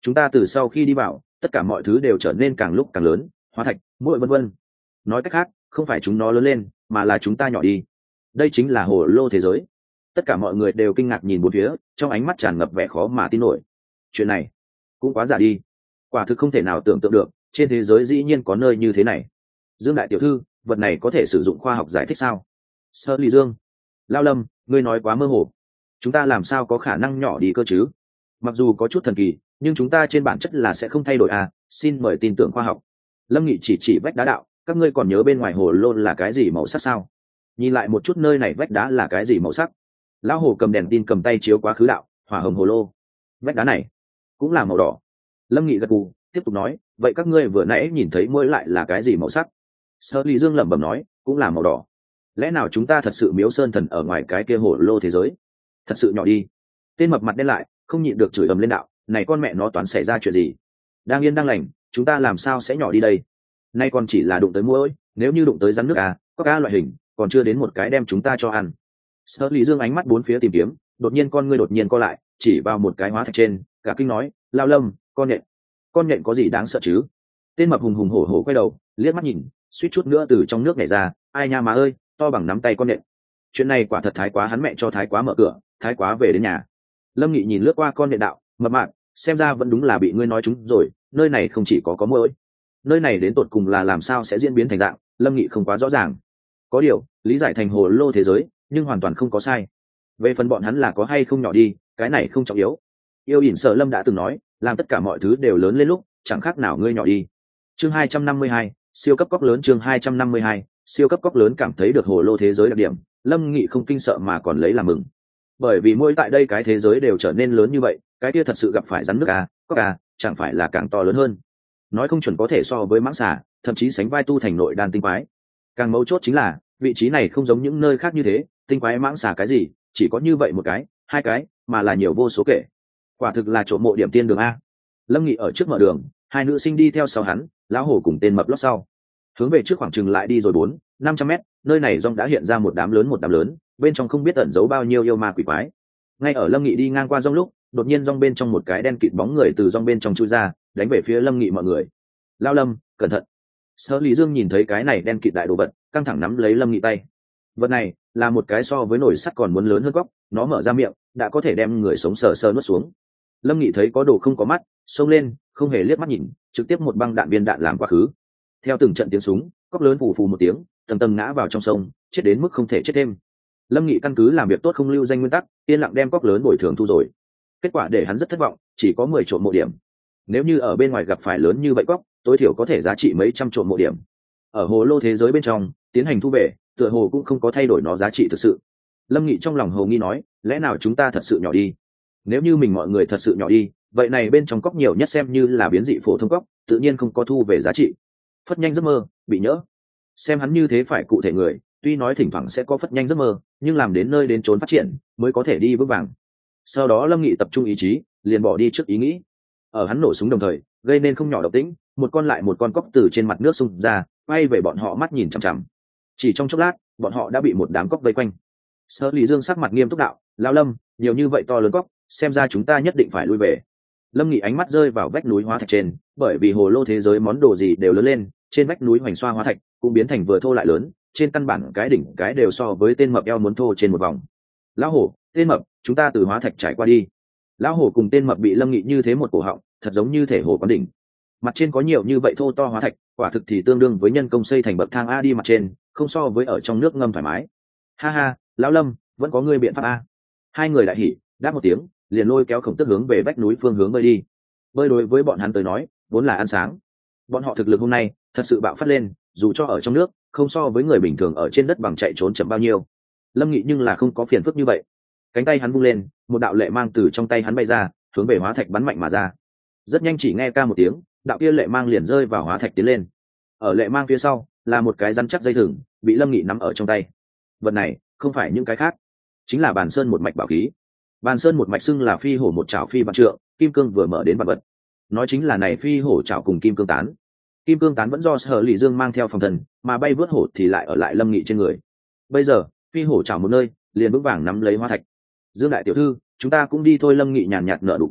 chúng ta từ sau khi đi vào tất cả mọi thứ đều trở nên càng lúc càng lớn, hóa thạch, muội vân vân. Nói cách khác, không phải chúng nó lớn lên mà là chúng ta nhỏ đi. Đây chính là hồ lô thế giới. Tất cả mọi người đều kinh ngạc nhìn bốn phía, trong ánh mắt tràn ngập vẻ khó mà tin nổi. Chuyện này cũng quá giả đi, quả thực không thể nào tưởng tượng được, trên thế giới dĩ nhiên có nơi như thế này. Dương đại tiểu thư, vật này có thể sử dụng khoa học giải thích sao? Sơ Ly Dương, Lao Lâm, ngươi nói quá mơ hồ, chúng ta làm sao có khả năng nhỏ đi cơ chứ? Mặc dù có chút thần kỳ, nhưng chúng ta trên bản chất là sẽ không thay đổi à, xin mời tin tưởng khoa học. Lâm Nghị chỉ chỉ vách đá đạo, các ngươi còn nhớ bên ngoài hồ lô là cái gì màu sắc sao? Nhìn lại một chút nơi này vách đá là cái gì màu sắc? Lão hồ cầm đèn tin cầm tay chiếu quá khứ đạo, hỏa hồng hồ lô, vách đá này cũng là màu đỏ. Lâm Nghị gật gù, tiếp tục nói, vậy các ngươi vừa nãy nhìn thấy mỗi lại là cái gì màu sắc? Sơ Ly Dương lẩm bẩm nói, cũng là màu đỏ. Lẽ nào chúng ta thật sự miếu sơn thần ở ngoài cái kia hồ lô thế giới? Thật sự nhỏ đi. Tên mập mặt đen lại, không nhịn được chửi ầm lên đạo, này con mẹ nó toán xảy ra chuyện gì? Đang yên đang lành, chúng ta làm sao sẽ nhỏ đi đây? Nay còn chỉ là đụng tới muỗi, nếu như đụng tới rắn nước à, có cá loại hình, còn chưa đến một cái đem chúng ta cho ăn. Sơ Lý Dương ánh mắt bốn phía tìm kiếm, đột nhiên con ngươi đột nhiên co lại, chỉ vào một cái hóa thạch trên, cả kinh nói, Lao Lâm, con nhện, con nhện có gì đáng sợ chứ? Tên mập hùng hùng hổ hổ quay đầu, liếc mắt nhìn, suýt chút nữa từ trong nước nhảy ra, ai nha má ơi, to bằng nắm tay con nhện. Chuyện này quả thật thái quá, hắn mẹ cho thái quá mở cửa, thái quá về đến nhà. Lâm Nghị nhìn lướt qua con nhện đạo, mập mạp, xem ra vẫn đúng là bị ngươi nói trúng rồi, nơi này không chỉ có có muỗi, nơi này đến tột cùng là làm sao sẽ diễn biến thành dạng, Lâm Nghị không quá rõ ràng. Có điều lý giải thành hồ lô thế giới, nhưng hoàn toàn không có sai. Về phần bọn hắn là có hay không nhỏ đi, cái này không trọng yếu. Yêu ỉn Sở Lâm đã từng nói, làm tất cả mọi thứ đều lớn lên lúc, chẳng khác nào ngươi nhỏ đi. Chương hai trăm năm mươi hai, siêu cấp cốc lớn. Chương hai trăm năm mươi hai, siêu cấp cốc lớn. Cảm thấy được hồ lô thế giới đặc điểm, Lâm Nghị không kinh sợ mà còn lấy làm mừng. Bởi vì mỗi tại đây cái thế giới đều trở nên lớn như vậy, cái kia thật sự gặp phải rắn nước à, cốc à, chẳng phải là càng to lớn hơn. Nói không chuẩn có thể so với mãng xà, thậm chí sánh vai tu thành nội đan tinh quái. Càng mấu chốt chính là vị trí này không giống những nơi khác như thế, tinh quái mãng xà cái gì chỉ có như vậy một cái hai cái, mà là nhiều vô số kể. Quả thực là trộm mộ điểm tiên đường a. Lâm Nghị ở trước mở đường, hai nữ sinh đi theo sau hắn, lão hổ cùng tên mập lót sau, hướng về trước khoảng chừng lại đi rồi bốn năm trăm mét, nơi này rong đã hiện ra một đám lớn một đám lớn, bên trong không biết ẩn giấu bao nhiêu yêu ma quỷ quái. Ngay ở Lâm Nghị đi ngang qua rong lúc, đột nhiên rong bên trong một cái đen kịt bóng người từ rong bên trong chui ra, đánh về phía Lâm Nghị mọi người. Lao Lâm, cẩn thận. Sở Lý Dương nhìn thấy cái này đen kịt đại đồ vật, căng thẳng nắm lấy Lâm Nghị tay. Vật này là một cái so với nồi sắt còn muốn lớn hơn góc, nó mở ra miệng đã có thể đem người sống sờ sờ nuốt xuống. Lâm Nghị thấy có đồ không có mắt, xông lên, không hề liếc mắt nhìn, trực tiếp một băng đạn viên đạn làm quá khứ. Theo từng trận tiếng súng, cốc lớn phù phù một tiếng, tầng tầng ngã vào trong sông, chết đến mức không thể chết thêm. Lâm Nghị căn cứ làm việc tốt không lưu danh nguyên tắc, yên lặng đem cốc lớn bồi thường thu rồi. Kết quả để hắn rất thất vọng, chỉ có mười trộm mộ điểm. Nếu như ở bên ngoài gặp phải lớn như vậy cốc, tối thiểu có thể giá trị mấy trăm trộm mộ điểm. Ở hồ lô thế giới bên trong tiến hành thu về, tựa hồ cũng không có thay đổi nó giá trị thực sự. Lâm Nghị trong lòng hồ nghi nói, lẽ nào chúng ta thật sự nhỏ đi? Nếu như mình mọi người thật sự nhỏ đi, vậy này bên trong cốc nhiều nhất xem như là biến dị phổ thông cốc, tự nhiên không có thu về giá trị. Phất nhanh giấc mơ, bị nhỡ. Xem hắn như thế phải cụ thể người, tuy nói thỉnh thoảng sẽ có phất nhanh giấc mơ, nhưng làm đến nơi đến trốn phát triển mới có thể đi vững vàng. Sau đó Lâm Nghị tập trung ý chí, liền bỏ đi trước ý nghĩ. Ở hắn nổ súng đồng thời, gây nên không nhỏ động tĩnh, một con lại một con cốc từ trên mặt nước xung ra, quay về bọn họ mắt nhìn chằm chằm. Chỉ trong chốc lát, bọn họ đã bị một đám cốc vây quanh. Sở Lý Dương sắc mặt nghiêm túc đạo, Lão Lâm, nhiều như vậy to lớn cốc, xem ra chúng ta nhất định phải lui về. Lâm Nghị ánh mắt rơi vào vách núi hóa thạch trên, bởi vì hồ lô thế giới món đồ gì đều lớn lên, trên vách núi hoành xoa hóa thạch cũng biến thành vừa thô lại lớn, trên căn bản cái đỉnh cái đều so với tên mập eo muốn thô trên một vòng. Lão hổ, tên mập, chúng ta từ hóa thạch trải qua đi. Lão hổ cùng tên mập bị Lâm Nghị như thế một cổ họng, thật giống như thể hồ quán đỉnh. Mặt trên có nhiều như vậy thô to hóa thạch, quả thực thì tương đương với nhân công xây thành bậc thang a đi mặt trên, không so với ở trong nước ngâm thoải mái. Ha ha, Lão Lâm, vẫn có ngươi biện pháp a. Hai người đại hỉ, đáp một tiếng, liền lôi kéo Khổng Tước hướng về vách núi phương hướng bơi đi. Bơi đối với bọn hắn tới nói, vốn là ăn sáng. Bọn họ thực lực hôm nay thật sự bạo phát lên, dù cho ở trong nước, không so với người bình thường ở trên đất bằng chạy trốn chậm bao nhiêu. Lâm Nghị nhưng là không có phiền phức như vậy. Cánh tay hắn vung lên, một đạo lệ mang từ trong tay hắn bay ra, hướng về hóa thạch bắn mạnh mà ra. Rất nhanh chỉ nghe ca một tiếng, đạo kia lệ mang liền rơi vào hóa thạch tiến lên. Ở lệ mang phía sau là một cái rắn chắc dây thừng, bị Lâm Nghị nắm ở trong tay. Vật này không phải những cái khác, chính là Bàn Sơn một mạch bảo khí. Bàn Sơn một mạch xưng là phi hổ một trảo phi vạn trượng, kim cương vừa mở đến vạn vật. Nói chính là này phi hổ trảo cùng kim cương tán. Kim cương tán vẫn do Sở Lý Dương mang theo phòng thần, mà bay vớt hổ thì lại ở lại Lâm Nghị trên người. Bây giờ phi hổ trảo một nơi, liền vững vàng nắm lấy hóa thạch. Dương đại tiểu thư, chúng ta cũng đi thôi. Lâm Nghị nhàn nhạt nở nụ cười,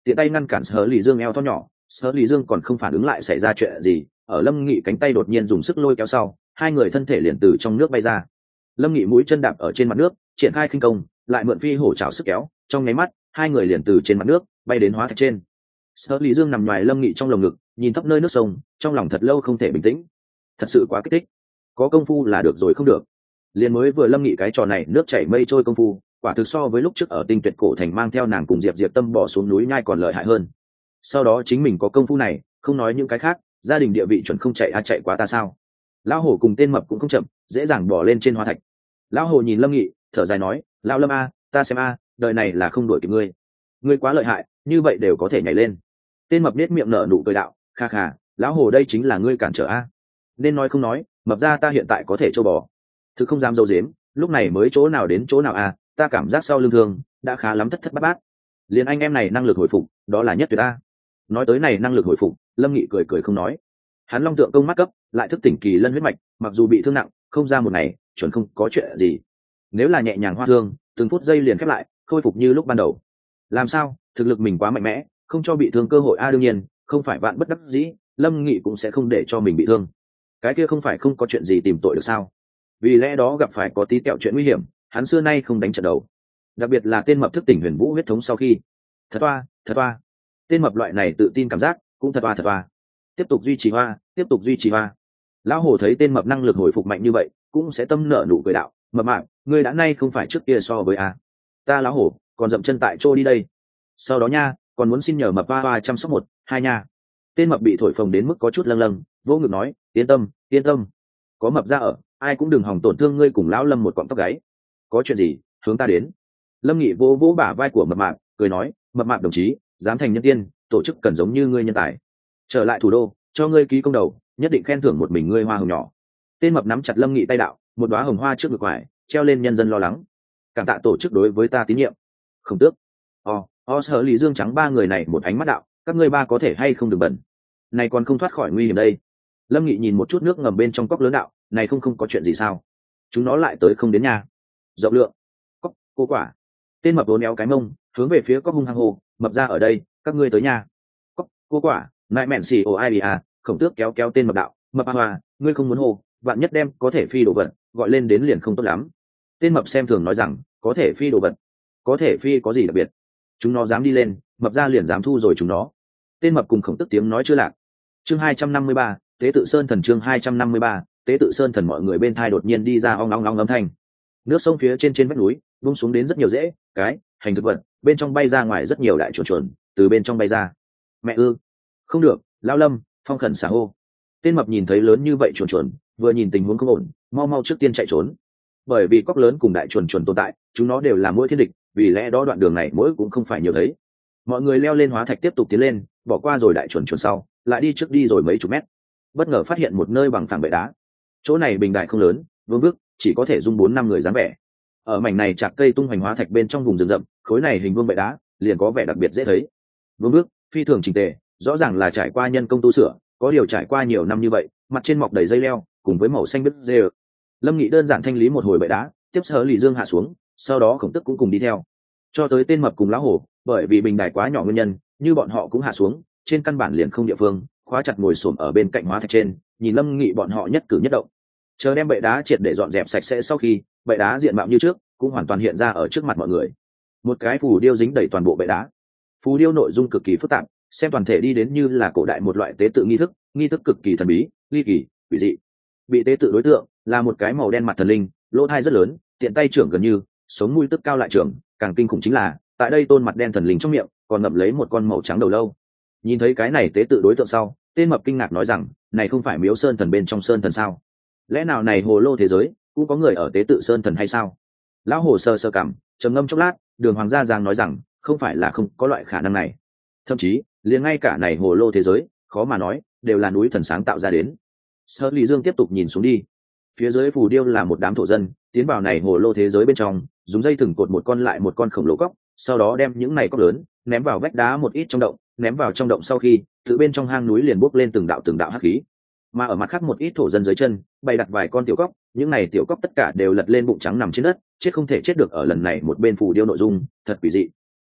tiện tay ngăn cản Sở Lý Dương eo to nhỏ. Sở Lý Dương còn không phản ứng lại xảy ra chuyện gì, ở Lâm Nghị cánh tay đột nhiên dùng sức lôi kéo sau, hai người thân thể liền từ trong nước bay ra. Lâm Nghị mũi chân đạp ở trên mặt nước, triển khai khinh công, lại mượn phi hổ chảo sức kéo, trong nháy mắt, hai người liền từ trên mặt nước bay đến hóa thạch trên. Sở Lý Dương nằm ngoài Lâm Nghị trong lồng ngực, nhìn thấp nơi nước sông, trong lòng thật lâu không thể bình tĩnh. Thật sự quá kích thích. Có công phu là được rồi không được. Liền mới vừa Lâm Nghị cái trò này nước chảy mây trôi công phu, quả thực so với lúc trước ở Tinh Tuyệt cổ thành mang theo nàng cùng Diệp Diệp Tâm bỏ xuống núi nhai còn lợi hại hơn. Sau đó chính mình có công phu này, không nói những cái khác, gia đình địa vị chuẩn không chạy a chạy quá ta sao? Lão Hổ cùng tên mập cũng không chậm, dễ dàng bỏ lên trên hóa thạch. Lão Hổ nhìn Lâm Nghị, thở dài nói, lão Lâm a, ta xem a, đời này là không đuổi kịp ngươi. Ngươi quá lợi hại, như vậy đều có thể nhảy lên. Tên mập biết miệng nở nụ cười đạo, kha kha, lão Hổ đây chính là ngươi cản trở a. Nên nói không nói, mập ra ta hiện tại có thể trâu bò. Thực không dám dâu dếm, lúc này mới chỗ nào đến chỗ nào a, ta cảm giác sau lưng thương đã khá lắm thất thất bát bát. Liền anh em này năng lực hồi phục, đó là nhất tuyệt a. Nói tới này năng lực hồi phục, Lâm Nghị cười cười không nói. Hắn long tượng công mắt cấp, lại thức tỉnh kỳ lân huyết mạch, mặc dù bị thương nặng, không ra một ngày, chuẩn không có chuyện gì. Nếu là nhẹ nhàng hoa thương, từng phút giây liền khép lại, khôi phục như lúc ban đầu. Làm sao? Thực lực mình quá mạnh mẽ, không cho bị thương cơ hội a đương nhiên, không phải vạn bất đắc dĩ, Lâm Nghị cũng sẽ không để cho mình bị thương. Cái kia không phải không có chuyện gì tìm tội được sao? Vì lẽ đó gặp phải có tí tẹo chuyện nguy hiểm, hắn xưa nay không đánh trận đầu. Đặc biệt là tên mập thức tỉnh huyền vũ huyết thống sau khi. Thật oa, thật oa. Tên mập loại này tự tin cảm giác, cũng thật oa thật oa. Tiếp tục duy trì hoa, tiếp tục duy trì hoa. Lão Hổ thấy tên mập năng lực hồi phục mạnh như vậy, cũng sẽ tâm nợ nụ cười đạo, mập mạp, ngươi đã nay không phải trước kia so với a. Ta Lão Hổ, còn dậm chân tại chỗ đi đây. Sau đó nha, còn muốn xin nhờ mập hoa hoa chăm sóc một, hai nha. Tên mập bị thổi phồng đến mức có chút lâng lâng, vô ngực nói, yên tâm, yên tâm. Có mập ra ở, ai cũng đừng hòng tổn thương ngươi cùng lão Lâm một cọng tóc gáy. Có chuyện gì, hướng ta đến. Lâm Nghị vỗ vỗ bả vai của mập mạp, cười nói, mập mạp đồng chí, dám thành nhân tiên, tổ chức cần giống như ngươi nhân tài. Trở lại thủ đô, cho ngươi ký công đầu, nhất định khen thưởng một mình ngươi hoa hồng nhỏ. Tên mập nắm chặt Lâm Nghị tay đạo, một đóa hồng hoa trước ngực quải, treo lên nhân dân lo lắng. Cảm tạ tổ chức đối với ta tín nhiệm. Không tước. O, O Sở Lý Dương trắng ba người này một ánh mắt đạo, các ngươi ba có thể hay không đừng bẩn. Này còn không thoát khỏi nguy hiểm đây. Lâm Nghị nhìn một chút nước ngầm bên trong cốc lớn đạo, này không không có chuyện gì sao? Chúng nó lại tới không đến nhà. Rộng lượng. Cốc, cô quả. Tên mập vốn éo cái mông, hướng về phía cốc hung hăng hồ, mập ra ở đây, các ngươi tới nhà. Cốc, cô quả, nại mẹn xì ồ ai à, khổng tước kéo kéo tên mập đạo, mập a hoa, ngươi không muốn hồ, vạn nhất đem có thể phi đồ vật, gọi lên đến liền không tốt lắm. Tên mập xem thường nói rằng, có thể phi đồ vật, có thể phi có gì đặc biệt? Chúng nó dám đi lên, mập ra liền dám thu rồi chúng nó. Tên mập cùng khổng tước tiếng nói chưa lạc. Chương hai trăm năm mươi ba, Tế tự Sơn Thần chương hai trăm năm mươi ba, Tế tự Sơn Thần mọi người bên thai đột nhiên đi ra ong ong ong âm thanh. Nước sông phía trên trên vách núi, vung xuống đến rất nhiều rễ, cái, hành thực vật, bên trong bay ra ngoài rất nhiều đại chuồn chuồn, từ bên trong bay ra. Mẹ ư, không được, lão Lâm, phong khẩn xả hô. Tên mập nhìn thấy lớn như vậy chuồn chuồn, vừa nhìn tình huống không ổn, mau mau trước tiên chạy trốn. Bởi vì cóc lớn cùng đại chuồn chuồn tồn tại, chúng nó đều là mũi thiên địch, vì lẽ đó đoạn đường này mũi cũng không phải nhiều thấy. Mọi người leo lên hóa thạch tiếp tục tiến lên, bỏ qua rồi đại chuồn chuồn sau, lại đi trước đi rồi mấy chục mét. Bất ngờ phát hiện một nơi bằng phẳng bệ đá. Chỗ này bình đại không lớn, vương vức, chỉ có thể dung bốn năm người dáng vẻ. Ở mảnh này chạc cây tung hoành hóa thạch bên trong vùng rừng rậm, khối này hình vương bệ đá liền có vẻ đặc biệt dễ thấy. Vương vức, phi thường chỉnh tề, rõ ràng là trải qua nhân công tu sửa, có điều trải qua nhiều năm như vậy, mặt trên mọc đầy dây leo, cùng với màu xanh biếc dê. Lâm Nghị đơn giản thanh lý một hồi bệ đá, tiếp Sở Lý Dương hạ xuống, sau đó Khổng Tức cũng cùng đi theo. Cho tới tên mập cùng lão hổ, bởi vì bình đài quá nhỏ nguyên nhân, như bọn họ cũng hạ xuống, trên căn bản liền không địa phương, khóa chặt ngồi xổm ở bên cạnh hóa thạch trên, nhìn Lâm Nghị bọn họ nhất cử nhất động. Chờ đem bệ đá triệt để dọn dẹp sạch sẽ sau khi, bệ đá diện mạo như trước, cũng hoàn toàn hiện ra ở trước mặt mọi người. Một cái phù điêu dính đầy toàn bộ bệ đá. Phù điêu nội dung cực kỳ phức tạp, xem toàn thể đi đến như là cổ đại một loại tế tự nghi thức, nghi thức cực kỳ thần bí, ly kỳ, quỷ dị. Bị tế tự đối tượng là một cái màu đen mặt thần linh, lỗ thai rất lớn, tiện tay trưởng gần như, sống mũi tức cao lại trưởng, càng kinh khủng chính là, tại đây tôn mặt đen thần linh trong miệng còn ngậm lấy một con màu trắng đầu lâu. Nhìn thấy cái này tế tự đối tượng sau, tên mập kinh ngạc nói rằng, này không phải Miếu Sơn Thần bên trong Sơn Thần sao? Lẽ nào này hồ lô thế giới cũng có người ở tế tự Sơn Thần hay sao? Lão hồ sơ sơ cảm, trầm ngâm chốc lát, Đường Hoàng gia giang nói rằng, không phải là không có loại khả năng này. Thậm chí, liền ngay cả này hồ lô thế giới, khó mà nói, đều là núi thần sáng tạo ra đến. Sở Lý Dương tiếp tục nhìn xuống đi. Phía dưới phù điêu là một đám thổ dân, tiến vào này hồ lô thế giới bên trong, dùng dây thừng cột một con lại một con khổng lồ cóc, sau đó đem những này cóc lớn ném vào vách đá một ít trong động, ném vào trong động sau khi, từ bên trong hang núi liền bốc lên từng đạo từng đạo hắc khí. Mà ở mặt khác một ít thổ dân dưới chân, bày đặt vài con tiểu cóc, những này tiểu cóc tất cả đều lật lên bụng trắng nằm trên đất, chết không thể chết được ở lần này một bên phù điêu nội dung, thật quỷ dị.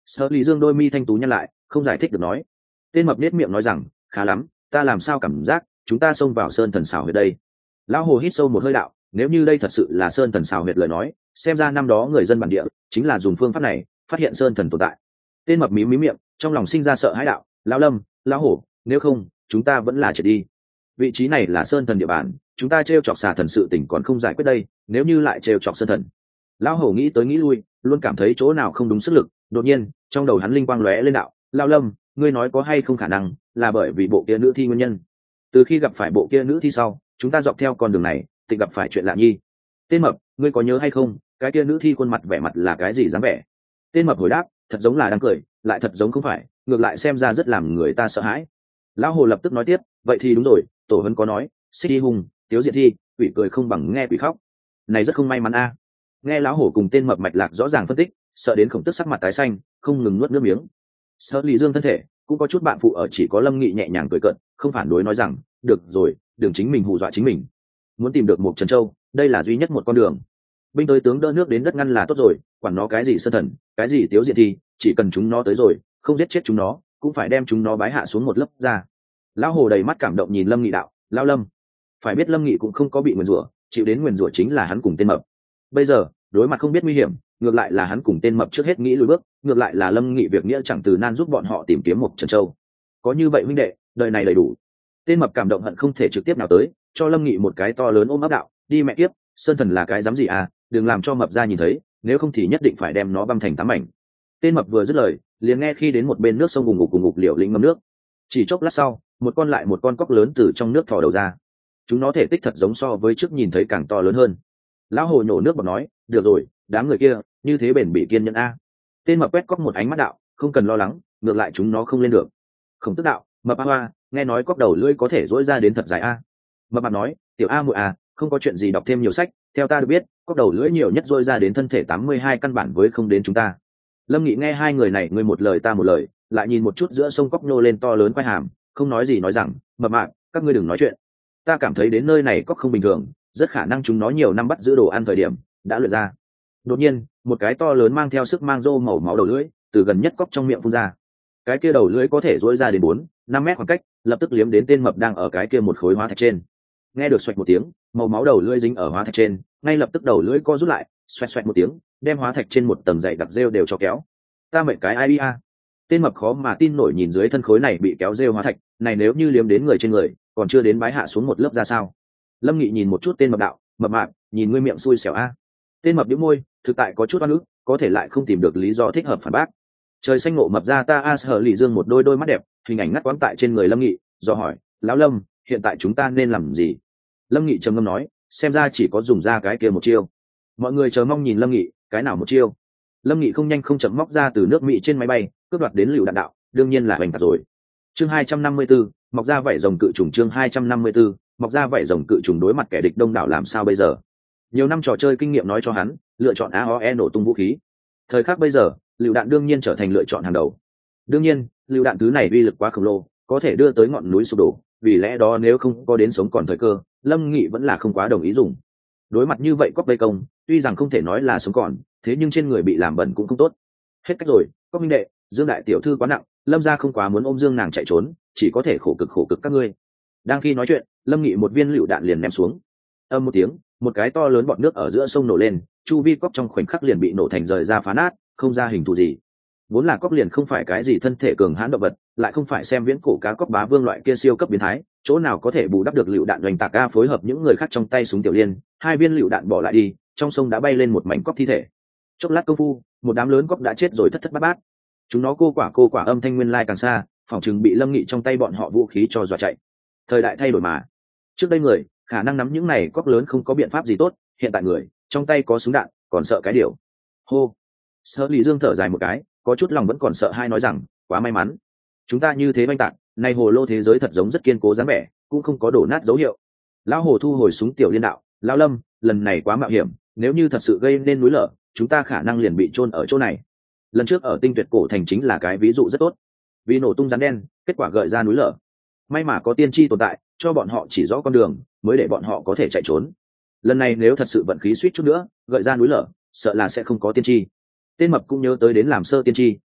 Sở Lý Dương đôi mi thanh tú nhăn lại, không giải thích được nói. Tên mập nết miệng nói rằng, khá lắm, ta làm sao cảm giác chúng ta xông vào sơn thần xào huyệt đây. Lão hồ hít sâu một hơi đạo, nếu như đây thật sự là sơn thần xào huyệt lời nói, xem ra năm đó người dân bản địa chính là dùng phương pháp này phát hiện sơn thần tồn tại. Tên mập mí mí miệng, trong lòng sinh ra sợ hãi đạo, lão Lâm, lão hổ, nếu không chúng ta vẫn là chết đi. Vị trí này là sơn thần địa bàn, chúng ta trêu chọc xà thần sự tình còn không giải quyết đây, nếu như lại trêu chọc sơn thần. Lão hổ nghĩ tới nghĩ lui, luôn cảm thấy chỗ nào không đúng sức lực. Đột nhiên trong đầu hắn linh quang lóe lên đạo, lão Lâm, ngươi nói có hay không khả năng là bởi vì bộ kia nữ thi nguyên nhân? Từ khi gặp phải bộ kia nữ thi sau, chúng ta dọc theo con đường này thì gặp phải chuyện lạ nhi. Tên mập, ngươi có nhớ hay không, cái kia nữ thi khuôn mặt vẻ mặt là cái gì dáng vẻ? Tên mập hồi đáp, thật giống là đang cười, lại thật giống không phải, ngược lại xem ra rất làm người ta sợ hãi. Lão hồ lập tức nói tiếp, vậy thì đúng rồi, tổ huấn có nói, xích đi hùng, tiếu diệt thi, quỷ cười không bằng nghe quỷ khóc. Này rất không may mắn a. Nghe lão hổ cùng tên mập mạch lạc rõ ràng phân tích, sợ đến khổng tức sắc mặt tái xanh, không ngừng nuốt nước miếng. Sở Lý Dương thân thể cũng có chút bạn phụ ở, chỉ có Lâm Nghị nhẹ nhàng cười cợt, không phản đối nói rằng, được rồi, đừng chính mình hù dọa chính mình. Muốn tìm được một Trần Châu, đây là duy nhất một con đường. Binh tới tướng đỡ nước đến đất ngăn là tốt rồi, quản nó cái gì sơn thần, cái gì tiếu diệt thi, chỉ cần chúng nó tới rồi, không giết chết chúng nó, cũng phải đem chúng nó bái hạ xuống một lớp ra. Lão hồ đầy mắt cảm động nhìn Lâm Nghị đạo, lão Lâm, phải biết Lâm Nghị cũng không có bị nguyền rủa, chịu đến nguyền rủa chính là hắn cùng tên mập. Bây giờ đối mặt không biết nguy hiểm, ngược lại là hắn cùng tên mập trước hết nghĩ lùi bước, ngược lại là Lâm Nghị việc nghĩa chẳng từ nan giúp bọn họ tìm kiếm một Trần Châu. Có như vậy huynh đệ, đời này đầy đủ. Tên mập cảm động hận không thể trực tiếp nào tới, cho Lâm Nghị một cái to lớn ôm ấp đạo, đi mẹ kiếp, sơn thần là cái dám gì à, đừng làm cho mập ra nhìn thấy, nếu không thì nhất định phải đem nó băm thành tám mảnh. Tên mập vừa dứt lời, liền nghe khi đến một bên nước sông gùng ngục cùng ngục liều lĩnh ngâm nước. Chỉ chốc lát sau, một con lại một con cóc lớn từ trong nước thò đầu ra. Chúng nó thể tích thật giống so với trước nhìn thấy càng to lớn hơn. Lão hồ nhổ nước bọt nói, được rồi, đám người kia như thế bền bỉ kiên nhẫn a. Tên mập quét cóc một ánh mắt đạo, không cần lo lắng, ngược lại chúng nó không lên được. Khổng Tức đạo, mập a hoa, nghe nói cóc đầu lưỡi có thể dỗi ra đến thật dài a. Mập mạp nói, tiểu a muội à, không có chuyện gì, đọc thêm nhiều sách, theo ta được biết, cóc đầu lưỡi nhiều nhất dỗi ra đến thân thể tám mươi hai căn bản với không đến chúng ta. Lâm Nghị nghe hai người này ngươi một lời ta một lời, lại nhìn một chút giữa sông cóc nhô lên to lớn quai hàm, không nói gì nói rằng, mập mạp, các ngươi đừng nói chuyện. Ta cảm thấy đến nơi này cóc không bình thường, rất khả năng chúng nó nhiều năm bắt giữ đồ ăn thời điểm đã luyện ra. Đột nhiên một cái to lớn mang theo sức mang rô màu máu đầu lưỡi từ gần nhất cóc trong miệng phun ra. Cái kia đầu lưỡi có thể dỗi ra đến bốn năm mét khoảng cách, lập tức liếm đến tên mập đang ở cái kia một khối hóa thạch trên. Nghe được xoẹt một tiếng, màu máu đầu lưỡi dính ở hóa thạch trên, ngay lập tức đầu lưỡi co rút lại, xoẹt xoẹt một tiếng, đem hóa thạch trên một tầng dày đặc rêu đều cho kéo. Ta mệnh cái ai a. Tên mập khó mà tin nổi nhìn dưới thân khối này bị kéo rêu hóa thạch, này nếu như liếm đến người trên người, còn chưa đến bái hạ xuống một lớp ra sao. Lâm Nghị nhìn một chút tên mập đạo, mập mạp, nhìn ngươi miệng xui xẻo a. Tên mập bĩu môi, thực tại có chút oan ức, có thể lại không tìm được lý do thích hợp phản bác. Trời xanh ngộ mập ra ta a. Sở Lý Dương một đôi đôi mắt đẹp, hình ảnh ngắt quãng tại trên người Lâm Nghị, do hỏi, lão Lâm, hiện tại chúng ta nên làm gì? Lâm Nghị trầm ngâm nói, xem ra chỉ có dùng ra cái kia một chiêu. Mọi người chờ mong nhìn Lâm Nghị, cái nào một chiêu? Lâm Nghị không nhanh không chậm móc ra từ nước Mỹ trên máy bay, cướp đoạt đến lựu đạn đạo, đương nhiên là hoành tạc rồi. Chương hai trăm năm mươi tư, mọc ra vảy rồng cự trùng. Chương hai trăm năm mươi tư, mọc ra vảy rồng cự trùng đối mặt kẻ địch đông đảo làm sao bây giờ? Nhiều năm trò chơi kinh nghiệm nói cho hắn, lựa chọn a o e nổ tung vũ khí. Thời khắc bây giờ, lựu đạn đương nhiên trở thành lựa chọn hàng đầu. Đương nhiên, lựu đạn thứ này uy lực quá khổng lồ, có thể đưa tới ngọn núi sụp đổ, vì lẽ đó nếu không có đến sống còn thời cơ, Lâm Nghị vẫn là không quá đồng ý dùng. Đối mặt như vậy cóc vây công, tuy rằng không thể nói là sống còn, thế nhưng trên người bị làm bẩn cũng không tốt. Hết cách rồi, cóc minh đệ, Dương đại tiểu thư quá nặng, Lâm gia không quá muốn ôm Dương nàng chạy trốn, chỉ có thể khổ cực khổ cực các ngươi. Đang khi nói chuyện, Lâm Nghị một viên lựu đạn liền ném xuống. Âm một tiếng, một cái to lớn bọt nước ở giữa sông nổ lên, chu vi cóc trong khoảnh khắc liền bị nổ thành rời ra phá nát, không ra hình thù gì. Vốn là cóc liền không phải cái gì thân thể cường hãn động vật, lại không phải xem viễn cổ cá cóc bá vương loại kia siêu cấp biến thái, chỗ nào có thể bù đắp được lựu đạn doanh tạc a. Phối hợp những người khác trong tay súng tiểu liên, hai viên lựu đạn bỏ lại đi, trong sông đã bay lên một mảnh cóc thi thể. Chốc lát công phu, một đám lớn cóc đã chết rồi thất thất bát bát. Chúng nó cô quả cô quả âm thanh nguyên lai càng xa, phỏng chừng bị Lâm Nghị trong tay bọn họ vũ khí cho dọa chạy. Thời đại thay đổi mà. Trước đây người khả năng nắm những này cóc lớn không có biện pháp gì tốt, hiện tại người trong tay có súng đạn, còn sợ cái điều. Hô. Sở Lý Dương thở dài một cái, có chút lòng vẫn còn sợ hai nói rằng, quá may mắn. Chúng ta như thế oanh tạc, nay hồ lô thế giới thật giống rất kiên cố dáng vẻ, cũng không có đổ nát dấu hiệu. Lão hồ thu hồi súng tiểu liên đạo, lão Lâm, lần này quá mạo hiểm, nếu như thật sự gây nên núi lở, chúng ta khả năng liền bị chôn ở chỗ này. Lần trước ở Tinh Tuyệt cổ thành chính là cái ví dụ rất tốt, vì nổ tung rắn đen, kết quả gợi ra núi lở. May mà có tiên tri tồn tại, cho bọn họ chỉ rõ con đường, mới để bọn họ có thể chạy trốn. Lần này nếu thật sự vận khí suýt chút nữa, gợi ra núi lở, sợ là sẽ không có tiên tri. Tên mập cũng nhớ tới đến làm sơ tiên tri,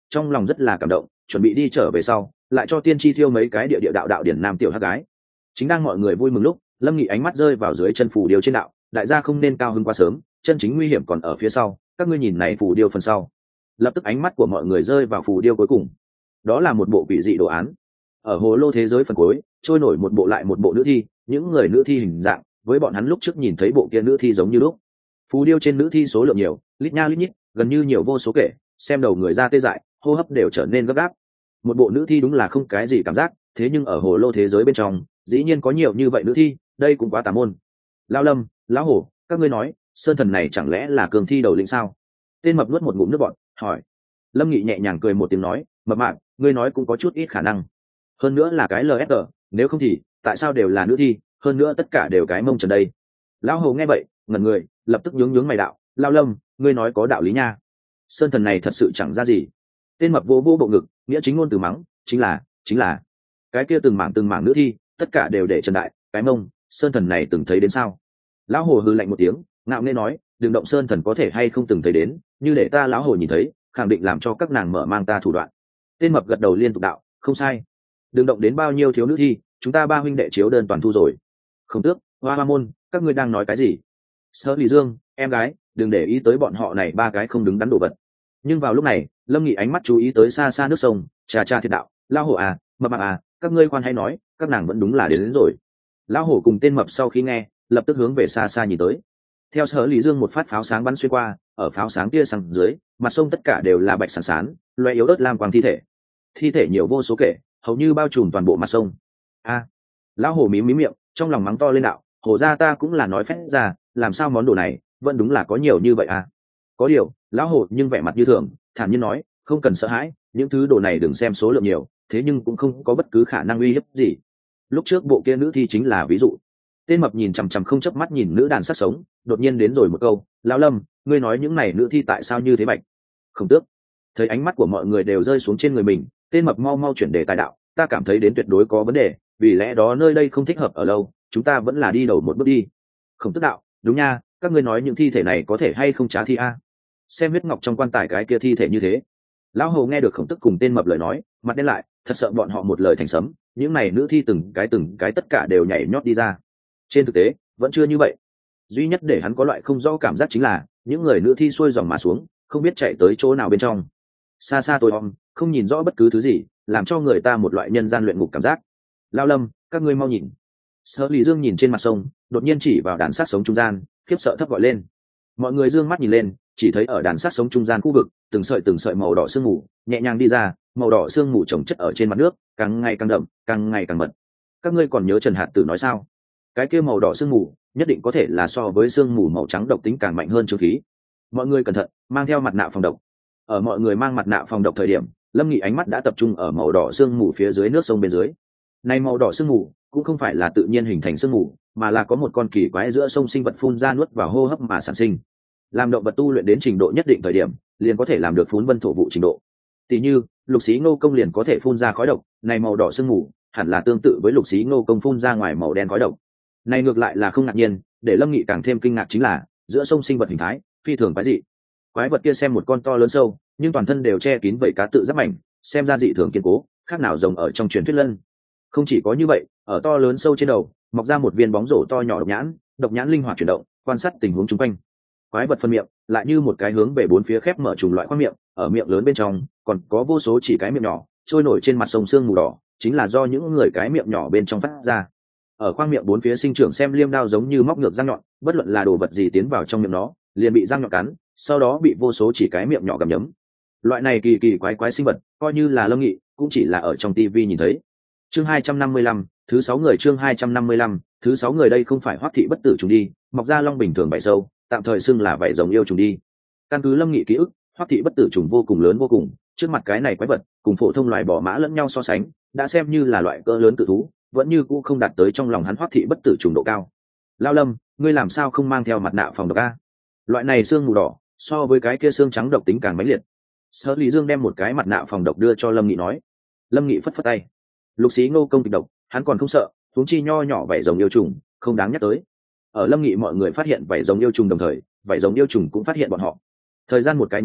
trong lòng rất là cảm động, chuẩn bị đi trở về sau lại cho tiên tri thiêu mấy cái địa địa đạo đạo điển nam tiểu hắc gái. Chính đang mọi người vui mừng lúc, Lâm Nghị ánh mắt rơi vào dưới chân phù điêu trên đạo, đại gia không nên cao hứng quá sớm, chân chính nguy hiểm còn ở phía sau, các ngươi nhìn này phù điêu phần sau. Lập tức ánh mắt của mọi người rơi vào phù điêu cuối cùng. Đó là một bộ quỷ dị đồ án. Ở hồ lô thế giới phần cuối, trôi nổi một bộ lại một bộ nữ thi, những người nữ thi hình dạng với bọn hắn lúc trước nhìn thấy bộ kia nữ thi giống như lúc. Phù điêu trên nữ thi số lượng nhiều, lít nha lít nhít, gần như nhiều vô số kể, xem đầu người ra tê dại, hô hấp đều trở nên gấp gáp. Một bộ nữ thi đúng là không cái gì cảm giác, thế nhưng ở hồ lô thế giới bên trong, dĩ nhiên có nhiều như vậy nữ thi, đây cũng quá tà môn. Lão Lâm, lão Hổ, các ngươi nói, sơn thần này chẳng lẽ là cường thi đầu lĩnh sao? Tên mập nuốt một ngụm nước bọt, hỏi. Lâm Nghị nhẹ nhàng cười một tiếng nói, mập mạp, ngươi nói cũng có chút ít khả năng. Hơn nữa là cái lờ ép tê, nếu không thì tại sao đều là nữ thi, hơn nữa tất cả đều cái mông trần đây. Lão Hổ nghe vậy, ngẩn người, lập tức nhướng nhướng mày đạo, Lão Lâm, ngươi nói có đạo lý nha. Sơn thần này thật sự chẳng ra gì. Tên mập vô vô bộ ngực, nghĩa chính ngôn từ mắng, chính là, chính là cái kia từng mảng từng mảng nữ thi, tất cả đều để trần đại, cái mông, sơn thần này từng thấy đến sao? Lão Hồ hừ lạnh một tiếng, ngạo nghễ nói, đừng động sơn thần có thể hay không từng thấy đến, như để ta lão Hồ nhìn thấy, khẳng định làm cho các nàng mở mang ta thủ đoạn. Tên mập gật đầu liên tục đạo, không sai, đừng động đến bao nhiêu thiếu nữ thi, chúng ta ba huynh đệ chiếu đơn toàn thu rồi. Không tước, Hoa Hoa môn, các ngươi đang nói cái gì? Sở Lý Dương, em gái, đừng để ý tới bọn họ này ba cái không đứng đắn đồ vật. Nhưng vào lúc này, Lâm Nghị ánh mắt chú ý tới xa xa nước sông, trà trà thiệt đạo, lão Hổ à, mập mạp à, các ngươi khoan hay nói, các nàng vẫn đúng là đến, đến rồi. Lão Hổ cùng tên mập sau khi nghe, lập tức hướng về xa xa nhìn tới. Theo Sở Lý Dương một phát pháo sáng bắn xuyên qua, ở pháo sáng tia sáng dưới, mặt sông tất cả đều là bạch sán sán, loé yếu ớt lam quang thi thể. Thi thể nhiều vô số kể, hầu như bao trùm toàn bộ mặt sông. A, lão Hổ mím mím miệng, trong lòng mắng to lên đạo, Hổ gia ta cũng là nói phép ra, làm sao món đồ này vẫn đúng là có nhiều như vậy à? Có điều, lão Hổ nhưng vẻ mặt như thường, thản nhiên nói, không cần sợ hãi, những thứ đồ này đừng xem số lượng nhiều, thế nhưng cũng không có bất cứ khả năng uy hiếp gì. Lúc trước bộ kia nữ thi chính là ví dụ. Tên mập nhìn chằm chằm không chớp mắt nhìn nữ đàn sát sống, đột nhiên đến rồi một câu, lão Lâm, ngươi nói những này nữ thi tại sao như thế bạch? Không tước. Thấy ánh mắt của mọi người đều rơi xuống trên người mình, tên mập mau mau chuyển đề tài đạo, ta cảm thấy đến tuyệt đối có vấn đề, vì lẽ đó nơi đây không thích hợp ở lâu, chúng ta vẫn là đi đầu một bước đi. Không tước đạo, đúng nha, các ngươi nói những thi thể này có thể hay không trá thi a? Xem huyết ngọc trong quan tài cái kia thi thể như thế. Lão Hồ nghe được Khổng Tức cùng tên mập lời nói, mặt đen lại, thật sợ bọn họ một lời thành sấm, những này nữ thi từng cái từng cái tất cả đều nhảy nhót đi ra. Trên thực tế, vẫn chưa như vậy. Duy nhất để hắn có loại không rõ cảm giác chính là, những người nữ thi xuôi dòng mà xuống, không biết chạy tới chỗ nào bên trong. Xa xa tối om, không nhìn rõ bất cứ thứ gì, làm cho người ta một loại nhân gian luyện ngục cảm giác. Lão Lâm, các ngươi mau nhìn. Sở Lý Dương nhìn trên mặt sông, đột nhiên chỉ vào đàn sát sống trung gian, khiếp sợ thấp gọi lên. Mọi người dương mắt nhìn lên, chỉ thấy ở đàn sát sống trung gian khu vực, từng sợi từng sợi màu đỏ sương mù nhẹ nhàng đi ra, màu đỏ sương mù chồng chất ở trên mặt nước, càng ngày càng đậm, càng ngày càng mật. Các ngươi còn nhớ Trần Hạt Tử nói sao? Cái kia màu đỏ sương mù nhất định có thể là so với sương mù màu trắng độc tính càng mạnh hơn trương khí. Mọi người cẩn thận, mang theo mặt nạ phòng độc. Ở mọi người mang mặt nạ phòng độc thời điểm, Lâm Nghị ánh mắt đã tập trung ở màu đỏ sương mù phía dưới nước sông bên dưới. Này màu đỏ sương mù cũng không phải là tự nhiên hình thành sương mù, mà là có một con kỳ quái giữa sông sinh vật phun ra nuốt vào hô hấp mà sản sinh. Làm động vật tu luyện đến trình độ nhất định thời điểm, liền có thể làm được phún vân thổ vụ trình độ. Tỷ như, lục xí ngô công liền có thể phun ra khói độc, này màu đỏ sương mù hẳn là tương tự với lục xí ngô công phun ra ngoài màu đen khói độc. Này ngược lại là không ngạc nhiên, để Lâm Nghị càng thêm kinh ngạc chính là, giữa sông sinh vật hình thái phi thường quái dị. Quái vật kia xem một con to lớn sâu, nhưng toàn thân đều che kín vảy cá tự giáp mảnh, xem ra dị thường kiên cố, khác nào rồng ở trong truyền thuyết lân. Không chỉ có như vậy, ở to lớn sâu trên đầu mọc ra một viên bóng rổ to nhỏ độc nhãn, độc nhãn linh hoạt chuyển động, quan sát tình huống xung quanh. Quái vật phân miệng lại như một cái hướng về bốn phía khép mở trùng loại khoang miệng, ở miệng lớn bên trong còn có vô số chỉ cái miệng nhỏ trôi nổi trên mặt sông sương mù đỏ, chính là do những người cái miệng nhỏ bên trong phát ra. Ở khoang miệng bốn phía sinh trưởng xem liêm đao giống như móc ngược răng nhọn, bất luận là đồ vật gì tiến vào trong miệng nó, liền bị răng nhọn cắn, sau đó bị vô số chỉ cái miệng nhỏ gặm nhấm. Loại này kỳ kỳ quái quái sinh vật, coi như là Lâm Nghị cũng chỉ là ở trong tivi nhìn thấy. Chương hai trăm năm mươi lăm, thứ sáu người chương hai trăm năm mươi lăm, thứ sáu người đây không phải Hoắc thị bất tử trùng đi, mọc ra long bình thường bảy sâu, tạm thời xưng là vảy rồng yêu trùng đi. Căn cứ Lâm Nghị ký ức, Hoắc thị bất tử trùng vô cùng lớn vô cùng, trước mặt cái này quái vật, cùng phổ thông loài bò mã lẫn nhau so sánh, đã xem như là loại cỡ lớn cự thú, vẫn như cũ không đạt tới trong lòng hắn Hoắc thị bất tử trùng độ cao. Lao Lâm, ngươi làm sao không mang theo mặt nạ phòng độc a? Loại này xương mù đỏ, so với cái kia xương trắng độc tính càng mãnh liệt. Sở Lý Dương đem một cái mặt nạ phòng độc đưa cho Lâm Nghị nói. Lâm Nghị phất phất tay. Lục xí ngô công kịch độc, hắn còn không sợ, huống chi nho nhỏ vảy rồng yêu trùng, không đáng nhắc tới. Ở Lâm Nghị mọi người phát hiện vảy rồng yêu trùng đồng thời, vảy rồng yêu trùng cũng phát hiện bọn họ. Thời gian một cái nháy mắt,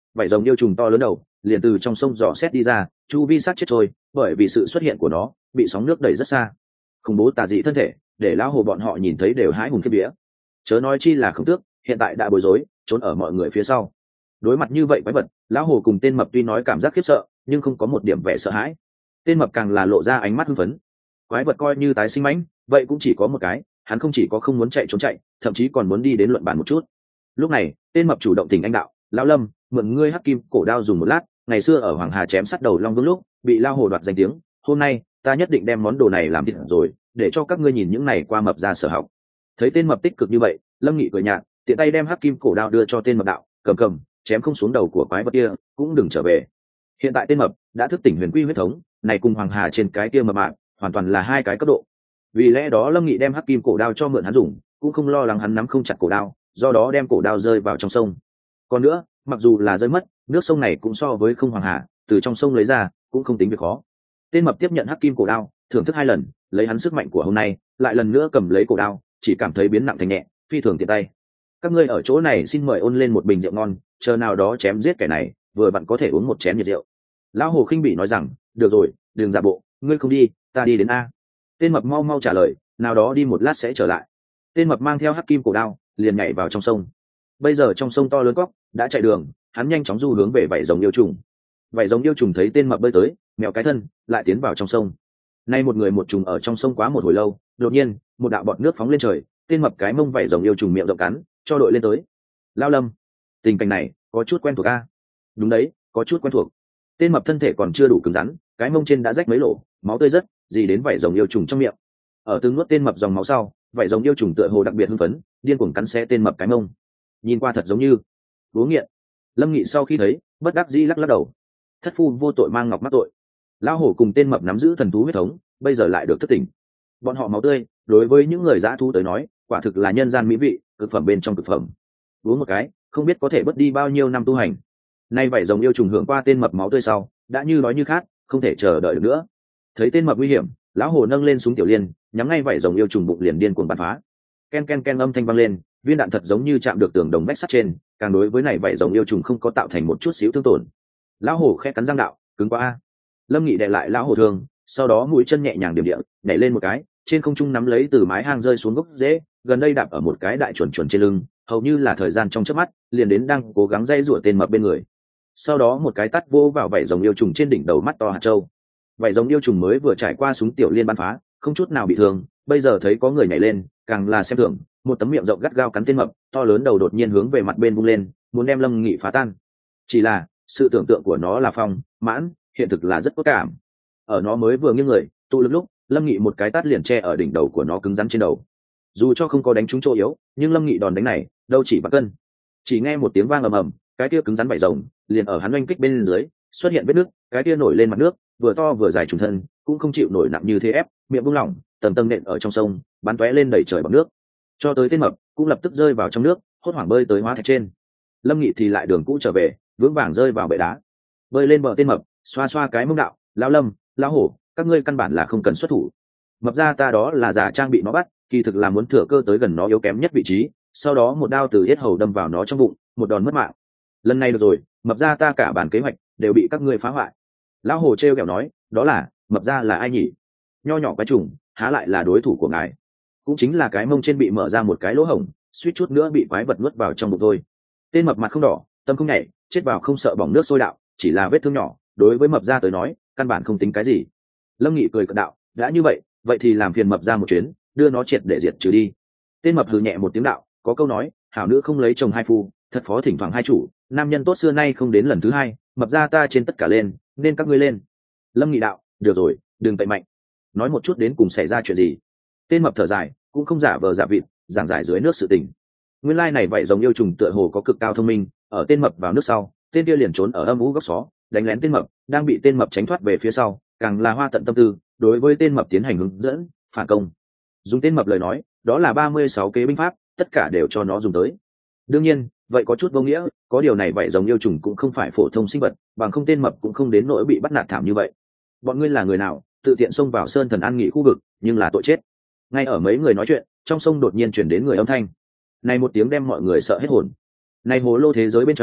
vảy rồng yêu trùng to lớn đầu liền từ trong sông dò xét đi ra, chu vi sát chết trôi, bởi vì sự xuất hiện của nó bị sóng nước đẩy rất xa. Khủng bố tà dị thân thể để lão hồ bọn họ nhìn thấy đều hãi hùng khiếp vía, chớ nói chi là Khổng Tước hiện tại đã bối rối trốn ở mọi người phía sau. Đối mặt như vậy quái vật, lão hồ cùng tên mập tuy nói cảm giác khiếp sợ nhưng không có một điểm vẻ sợ hãi. Tên mập càng là lộ ra ánh mắt hưng phấn. Quái vật coi như tái sinh mãnh vậy cũng chỉ có một cái, hắn không chỉ có không muốn chạy trốn chạy, thậm chí còn muốn đi đến luận bàn một chút. Lúc này tên mập chủ động tình anh đạo: lão Lâm, mượn ngươi hắc kim cổ đao dùng một lát, ngày xưa ở Hoàng Hà chém sắt đầu Long Vương lúc bị lao hồ đoạt danh tiếng, hôm nay ta nhất định đem món đồ này làm thịt rồi, để cho các ngươi nhìn những này qua mập ra sở học. Thấy tên mập tích cực như vậy, Lâm Nghị cười nhạt, tiện tay đem hắc kim cổ đao đưa cho tên mập đạo: cầm cầm, chém không xuống đầu của quái vật kia cũng đừng trở về. Hiện tại tên mập đã thức tỉnh huyền quy huyết thống, này cùng Hoàng Hà trên cái kia mập mạp hoàn toàn là hai cái cấp độ. Vì lẽ đó Lâm Nghị đem hắc kim cổ đao cho mượn hắn dùng, cũng không lo lắng hắn nắm không chặt cổ đao, do đó đem cổ đao rơi vào trong sông. Còn nữa, mặc dù là rơi mất, nước sông này cũng so với không Hoàng Hà từ trong sông lấy ra cũng không tính việc khó. Tên mập tiếp nhận hắc kim cổ đao, thưởng thức hai lần, lấy hắn sức mạnh của hôm nay, lại lần nữa cầm lấy cổ đao, chỉ cảm thấy biến nặng thành nhẹ, phi thường tiện tay. Các ngươi ở chỗ này xin mời ôn lên một bình rượu ngon, chờ nào đó chém giết kẻ này, vừa bạn có thể uống một chén nhiệt rượu. Lão hồ khinh bỉ nói rằng: được rồi, đừng giả bộ, ngươi không đi, ta đi đến a. Tên mập mau mau trả lời: nào đó đi một lát sẽ trở lại. Tên mập mang theo hắc kim cổ đao liền nhảy vào trong sông. Bây giờ trong sông to lớn cóc đã chạy đường, hắn nhanh chóng du hướng về vảy rồng yêu trùng. Vảy rồng yêu trùng thấy tên mập bơi tới, mèo cái thân lại tiến vào trong sông. Nay một người một trùng ở trong sông quá một hồi lâu, đột nhiên một đạo bọt nước phóng lên trời, tên mập cái mông vảy rồng yêu trùng miệng rộng cắn, cho đội lên tới. Lao Lâm, tình cảnh này có chút quen thuộc a. Đúng đấy, có chút quen thuộc. Tên mập thân thể còn chưa đủ cứng rắn, cái mông trên đã rách mấy lỗ, máu tươi rất gì đến vảy rồng yêu trùng trong miệng. Ở từng nuốt tên mập dòng máu sau, vảy rồng yêu trùng tựa hồ đặc biệt hưng phấn, điên cuồng cắn xé tên mập cái mông. Nhìn qua thật giống như uống nghiện. Lâm Nghị sau khi thấy bất đắc dĩ lắc lắc đầu. Thất phu vô tội mang ngọc mắc tội. Lão hổ cùng tên mập nắm giữ thần thú huyết thống, bây giờ lại được thất tỉnh. Bọn họ máu tươi đối với những người dã thú tới nói quả thực là nhân gian mỹ vị, cực phẩm bên trong cực phẩm. Uống một cái không biết có thể bớt đi bao nhiêu năm tu hành. Nay vảy rồng yêu trùng hưởng qua tên mập máu tươi sau đã như đói như khát, không thể chờ đợi được nữa. Thấy tên mập nguy hiểm, lão hồ nâng lên súng tiểu liên, nhắm ngay vảy rồng yêu trùng bụng liền điên cuồng bắn phá. Ken ken ken âm thanh vang lên, viên đạn thật giống như chạm được tường đồng vách sắt trên, càng đối với này vảy rồng yêu trùng không có tạo thành một chút xíu thương tổn. Lão hổ khẽ cắn răng đạo: cứng quá a. Lâm Nghị đè lại lão hổ thương, sau đó mũi chân nhẹ nhàng điểm điểm, nhảy lên một cái, trên không trung nắm lấy từ mái hang rơi xuống gốc rễ, gần đây đạp ở một cái đại chuẩn chuẩn trên lưng, hầu như là thời gian trong chớp mắt, liền đến đang cố gắng dây rủa tên mập bên người. Sau đó một cái tát vô vào vảy rồng yêu trùng trên đỉnh đầu mắt to hạt châu. Vảy rồng yêu trùng mới vừa trải qua súng tiểu liên bắn phá, không chút nào bị thương, bây giờ thấy có người nhảy lên, càng là xem thường, một tấm miệng rộng gắt gao cắn tên mập, to lớn đầu đột nhiên hướng về mặt bên vung lên, muốn đem Lâm Nghị phá tan. Chỉ là sự tưởng tượng của nó là phong mãn, hiện thực là rất tốt cảm. Ở nó mới vừa nghiêng người tụ lực lúc, Lâm Nghị một cái tát liền che ở đỉnh đầu của nó cứng rắn trên đầu. Dù cho không có đánh trúng chỗ yếu, nhưng Lâm Nghị đòn đánh này đâu chỉ bắt cân. Chỉ nghe một tiếng vang ầm ầm, cái kia cứng rắn vảy rồng liền ở hắn oanh kích bên dưới xuất hiện vết nước, cái kia nổi lên mặt nước, vừa to vừa dài trùng thân, cũng không chịu nổi nặng như thế ép, miệng buông lỏng, tầng tầng nện ở trong sông, bắn tóe lên đầy trời bằng nước. Cho tới tên mập cũng lập tức rơi vào trong nước, hốt hoảng bơi tới hóa thạch trên. Lâm Nghị thì lại đường cũ trở về, vững vàng rơi vào bệ đá. Bơi lên bờ tên mập, xoa xoa cái mông đạo: lão Lâm, lão hổ, các ngươi căn bản là không cần xuất thủ. Mập ra ta đó là giả trang bị nó bắt, kỳ thực là muốn thừa cơ tới gần nó yếu kém nhất vị trí, sau đó một đao từ yết hầu đâm vào nó trong bụng, một đòn mất mạng. Lần này được rồi, mập ra ta cả bản kế hoạch đều bị các ngươi phá hoại. Lão hồ trêu ghẹo nói: đó là, mập ra là ai nhỉ? Nho nhỏ cái trùng, há lại là đối thủ của ngài? Cũng chính là cái mông trên bị mở ra một cái lỗ hổng, suýt chút nữa bị quái vật nuốt vào trong bụng thôi. Tên mập mặt không đỏ, tâm không nhảy, chết vào không sợ bỏng nước sôi đạo, chỉ là vết thương nhỏ, đối với mập ra tới nói căn bản không tính cái gì. Lâm Nghị cười cợt đạo: đã như vậy, vậy thì làm phiền mập ra một chuyến, đưa nó triệt để diệt trừ đi. Tên mập hừ nhẹ một tiếng đạo: có câu nói, hảo nữ không lấy chồng hai phu, thật phó thỉnh thoảng hai chủ, nam nhân tốt xưa nay không đến lần thứ hai, mập ra ta trên tất cả lên, nên các ngươi lên. Lâm Nghị đạo: được rồi, đừng tẩy mạnh, nói một chút đến cùng xảy ra chuyện gì. Tên mập thở dài, cũng không giả vờ giả vịt, giảng giải dưới nước sự tình. Nguyên lai này vậy giống yêu trùng tựa hồ có cực cao thông minh, ở tên mập vào nước sau, tên kia liền trốn ở âm u góc xó, đánh lén tên mập, đang bị tên mập tránh thoát về phía sau, càng là hoa tận tâm tư, đối với tên mập tiến hành hướng dẫn, phản công. Dùng tên mập lời nói, đó là ba mươi sáu kế binh pháp, tất cả đều cho nó dùng tới. Đương nhiên, vậy có chút vô nghĩa, có điều này vậy giống yêu trùng cũng không phải phổ thông sinh vật, bằng không tên mập cũng không đến nỗi bị bắt nạt thảm như vậy. Bọn ngươi là người nào, tự tiện xông vào sơn thần an nghỉ khu vực, nhưng là tội chết. Ngay ở mấy người nói chuyện, trong sông đột nhiên chuyển đến người âm thanh. Này một tiếng đem mọi người sợ hết hồn. Này hồ lô thế giới bên trong,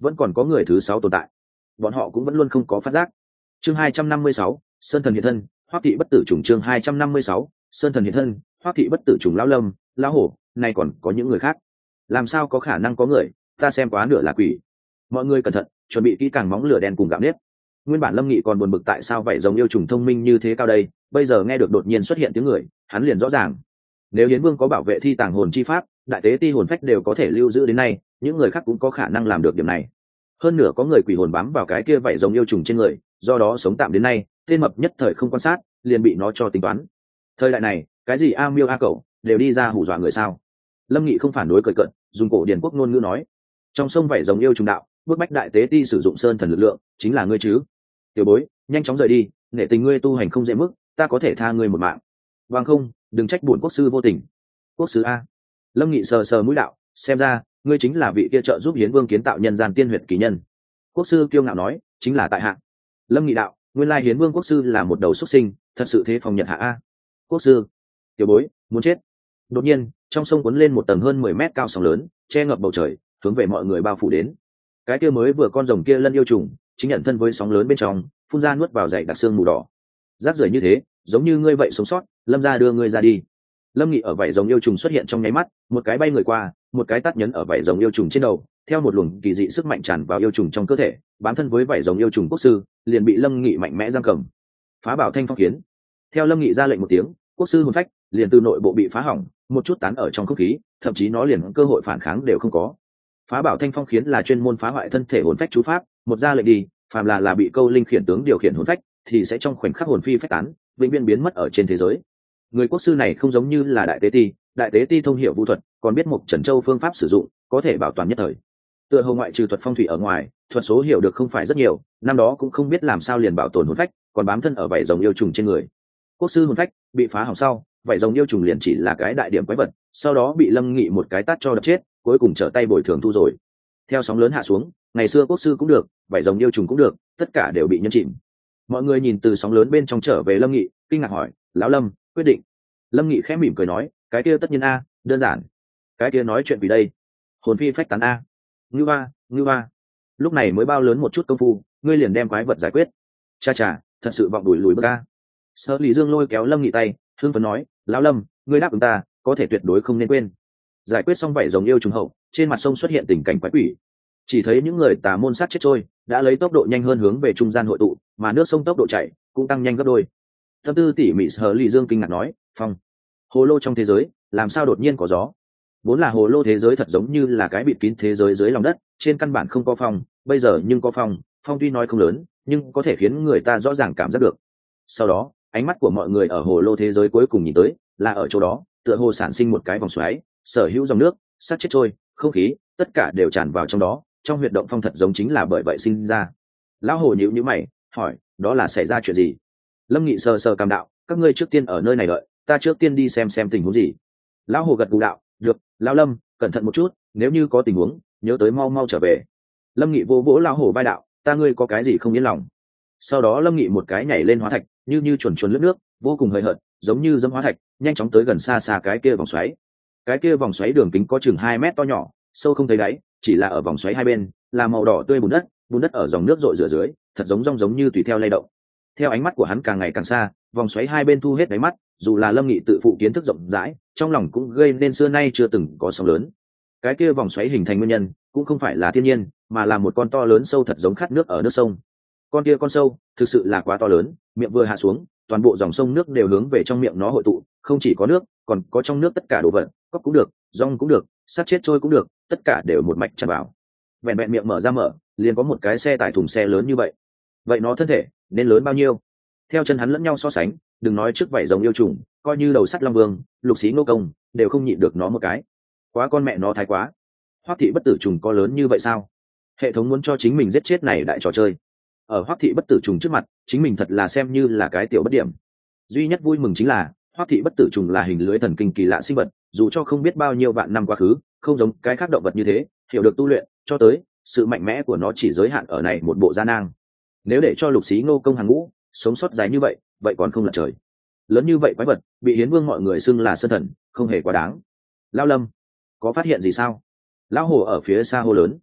vẫn còn có người thứ sáu tồn tại, bọn họ cũng vẫn luôn không có phát giác. Chương hai trăm năm mươi sáu, sơn thần hiện thân. Hoắc thị bất tử trùng. Chương hai trăm năm mươi sáu, sơn thần hiện thân. Hoắc thị bất tử trùng. Lão Lâm, lão Hổ, nay còn có những người khác, làm sao có khả năng có người, ta xem quá nửa là quỷ. Mọi người cẩn thận, chuẩn bị kỹ càng móng lửa đen cùng gạo nếp. Nguyên bản Lâm Nghị còn buồn bực tại sao vậy giống yêu trùng thông minh như thế cao đây, bây giờ nghe được đột nhiên xuất hiện tiếng người, hắn liền rõ ràng. Nếu Hiến Vương có bảo vệ thi tàng hồn chi pháp, đại tế ti hồn phách đều có thể lưu giữ đến nay, những người khác cũng có khả năng làm được điểm này. Hơn nữa có người quỷ hồn bám vào cái kia vậy giống yêu trùng trên người, do đó sống tạm đến nay, tên mập nhất thời không quan sát, liền bị nó cho tính toán. Thời đại này, cái gì a miêu a cẩu đều đi ra hù dọa người sao? Lâm Nghị không phản đối cười cợt, dùng cổ điển quốc ngôn ngữ nói: trong sông vậy giống yêu trùng đạo, bước bách đại tế ti sử dụng sơn thần lực lượng, chính là ngươi chứ? Tiểu bối, nhanh chóng rời đi, nghệ tình ngươi tu hành không dễ mức, ta có thể tha ngươi một mạng. Vâng không, đừng trách bổn quốc sư vô tình. Quốc sư a? Lâm Nghị sờ sờ mũi đạo, xem ra ngươi chính là vị kia trợ giúp Hiến Vương kiến tạo nhân gian tiên huyệt kỳ nhân. Quốc sư kiêu ngạo nói: chính là tại hạ. Lâm Nghị đạo: nguyên lai Hiến Vương quốc sư là một đầu xuất sinh, thật sự thế phòng nhật hạ a. Quốc sư. Tiểu bối, muốn chết. Đột nhiên, trong sông cuốn lên một tầng hơn mười mét cao sóng lớn, che ngập bầu trời, hướng về mọi người bao phủ đến. Cái kia mới vừa con rồng kia lân yêu trùng, chính nhận thân với sóng lớn bên trong, phun ra nuốt vào dậy đặc xương mù đỏ. Rác rưởi như thế, giống như ngươi vậy sống sót, Lâm gia đưa ngươi ra đi. Lâm Nghị ở vảy rồng yêu trùng xuất hiện trong nháy mắt, một cái bay người qua, một cái tát nhấn ở vảy rồng yêu trùng trên đầu, theo một luồng kỳ dị sức mạnh tràn vào yêu trùng trong cơ thể, bám thân với vảy rồng yêu trùng quốc sư, liền bị Lâm Nghị mạnh mẽ giam cầm. Phá bảo thanh phong kiến. Theo Lâm Nghị ra lệnh một tiếng, quốc sư hồn phách liền từ nội bộ bị phá hỏng, một chút tán ở trong không khí, thậm chí nó liền cơ hội phản kháng đều không có. Phá bảo thanh phong khiến là chuyên môn phá hoại thân thể hồn phách chú pháp, một ra lệnh đi, phàm là là bị câu linh khiển tướng điều khiển hồn phách, thì sẽ trong khoảnh khắc hồn phi phách tán, vĩnh viễn biến mất ở trên thế giới. Người quốc sư này không giống như là đại tế ti, đại tế ti thông hiểu vũ thuật, còn biết một trần châu phương pháp sử dụng, có thể bảo toàn nhất thời. Tựa hồ ngoại trừ thuật phong thủy ở ngoài, thuật số hiểu được không phải rất nhiều, năm đó cũng không biết làm sao liền bảo tồn hồn phách, còn bám thân ở vảy rồng yêu trùng trên người. Quốc sư hồn phách bị phá hỏng sau, vảy rồng yêu trùng liền chỉ là cái đại điểm quái vật, sau đó bị Lâm Nghị một cái tát cho đập chết, cuối cùng trở tay bồi thường thu rồi. Theo sóng lớn hạ xuống, ngày xưa quốc sư cũng được, vảy rồng yêu trùng cũng được, tất cả đều bị nhấn chìm. Mọi người nhìn từ sóng lớn bên trong trở về Lâm Nghị, kinh ngạc hỏi: lão Lâm, quyết định? Lâm Nghị khẽ mỉm cười nói: cái kia tất nhiên a, đơn giản. Cái kia nói chuyện vì đây, hồn phi phách tán a. Ngưu ba, ngưu ba. Lúc này mới bao lớn một chút công phu, ngươi liền đem quái vật giải quyết. Cha cha, thật sự vọng đuổi lùi bước a. Sở Lý Dương lôi kéo Lâm Nghị tay, hưng phấn nói: lão Lâm, ngươi đáp ứng ta, có thể tuyệt đối không nên quên. Giải quyết xong vảy rồng yêu trùng hậu, trên mặt sông xuất hiện tình cảnh quái quỷ. Chỉ thấy những người tà môn sát chết trôi đã lấy tốc độ nhanh hơn hướng về trung gian hội tụ, mà nước sông tốc độ chảy cũng tăng nhanh gấp đôi. Tâm tư tỉ mỉ Sở Lý Dương kinh ngạc nói: phong, hồ lô trong thế giới làm sao đột nhiên có gió? Vốn là hồ lô thế giới thật giống như là cái bịt kín thế giới dưới lòng đất, trên căn bản không có phong, bây giờ nhưng có phong. Phong tuy nói không lớn, nhưng có thể khiến người ta rõ ràng cảm giác được. Sau đó, ánh mắt của mọi người ở hồ lô thế giới cuối cùng nhìn tới, là ở chỗ đó, tựa hồ sản sinh một cái vòng xoáy, sở hữu dòng nước, sát chết trôi, không khí, tất cả đều tràn vào trong đó, trong huyệt động phong thật giống chính là bởi vậy sinh ra. Lão Hồ nhíu nhíu mày, hỏi: đó là xảy ra chuyện gì? Lâm Nghị sờ sờ cằm đạo: các ngươi trước tiên ở nơi này đợi, ta trước tiên đi xem xem tình huống gì. Lão Hồ gật gù đạo: được, lão Lâm, cẩn thận một chút, nếu như có tình huống, nhớ tới mau mau trở về. Lâm Nghị vỗ vỗ Lão Hồ vai đạo: ta ngươi có cái gì không yên lòng? Sau đó Lâm Nghị một cái nhảy lên hóa thạch, như như chuồn chuồn lướt nước, vô cùng hời hợt, giống như dẫm hóa thạch, nhanh chóng tới gần xa xa cái kia vòng xoáy. Cái kia vòng xoáy đường kính có chừng hai mét to nhỏ, sâu không thấy đáy, chỉ là ở vòng xoáy hai bên là màu đỏ tươi bùn đất, bùn đất ở dòng nước rội rửa dưới, thật giống rong giống như tùy theo lay động. Theo ánh mắt của hắn càng ngày càng xa, vòng xoáy hai bên thu hết đáy mắt, dù là Lâm Nghị tự phụ kiến thức rộng rãi, trong lòng cũng gây nên xưa nay chưa từng có sóng lớn. Cái kia vòng xoáy hình thành nguyên nhân cũng không phải là thiên nhiên, mà là một con to lớn sâu thật giống khát nước ở nước sông. Con kia con sâu thực sự là quá to lớn, miệng vừa hạ xuống, toàn bộ dòng sông nước đều hướng về trong miệng nó hội tụ, không chỉ có nước, còn có trong nước tất cả đồ vật, cóc cũng được, rong cũng được, sát chết trôi cũng được, tất cả đều một mạch tràn vào. Vẹn vẹn miệng mở ra mở, liền có một cái xe tải thùng xe lớn như vậy. Vậy nó thân thể nên lớn bao nhiêu? Theo chân hắn lẫn nhau so sánh, đừng nói trước vảy rồng yêu trùng, coi như đầu sắt Long Vương, Lục Xí Ngô Công đều không nhịn được nó một cái. Quá con mẹ nó thái quá. Hoắc thị bất tử trùng có lớn như vậy sao? Hệ thống muốn cho chính mình giết chết này đại trò chơi. Ở Hoắc thị bất tử trùng trước mặt, chính mình thật là xem như là cái tiểu bất điểm. Duy nhất vui mừng chính là Hoắc thị bất tử trùng là hình lưới thần kinh kỳ lạ sinh vật, dù cho không biết bao nhiêu vạn năm quá khứ, không giống cái khác động vật như thế hiểu được tu luyện, cho tới sự mạnh mẽ của nó chỉ giới hạn ở này một bộ da nang. Nếu để cho Lục Xí Ngô Công hàng ngũ sống sót dài như vậy, vậy còn không là trời. Lớn như vậy quái vật bị Hiến Vương mọi người xưng là sơn thần, không hề quá đáng. Lão Lâm, có phát hiện gì sao? Lão Hồ ở phía xa hô lớn.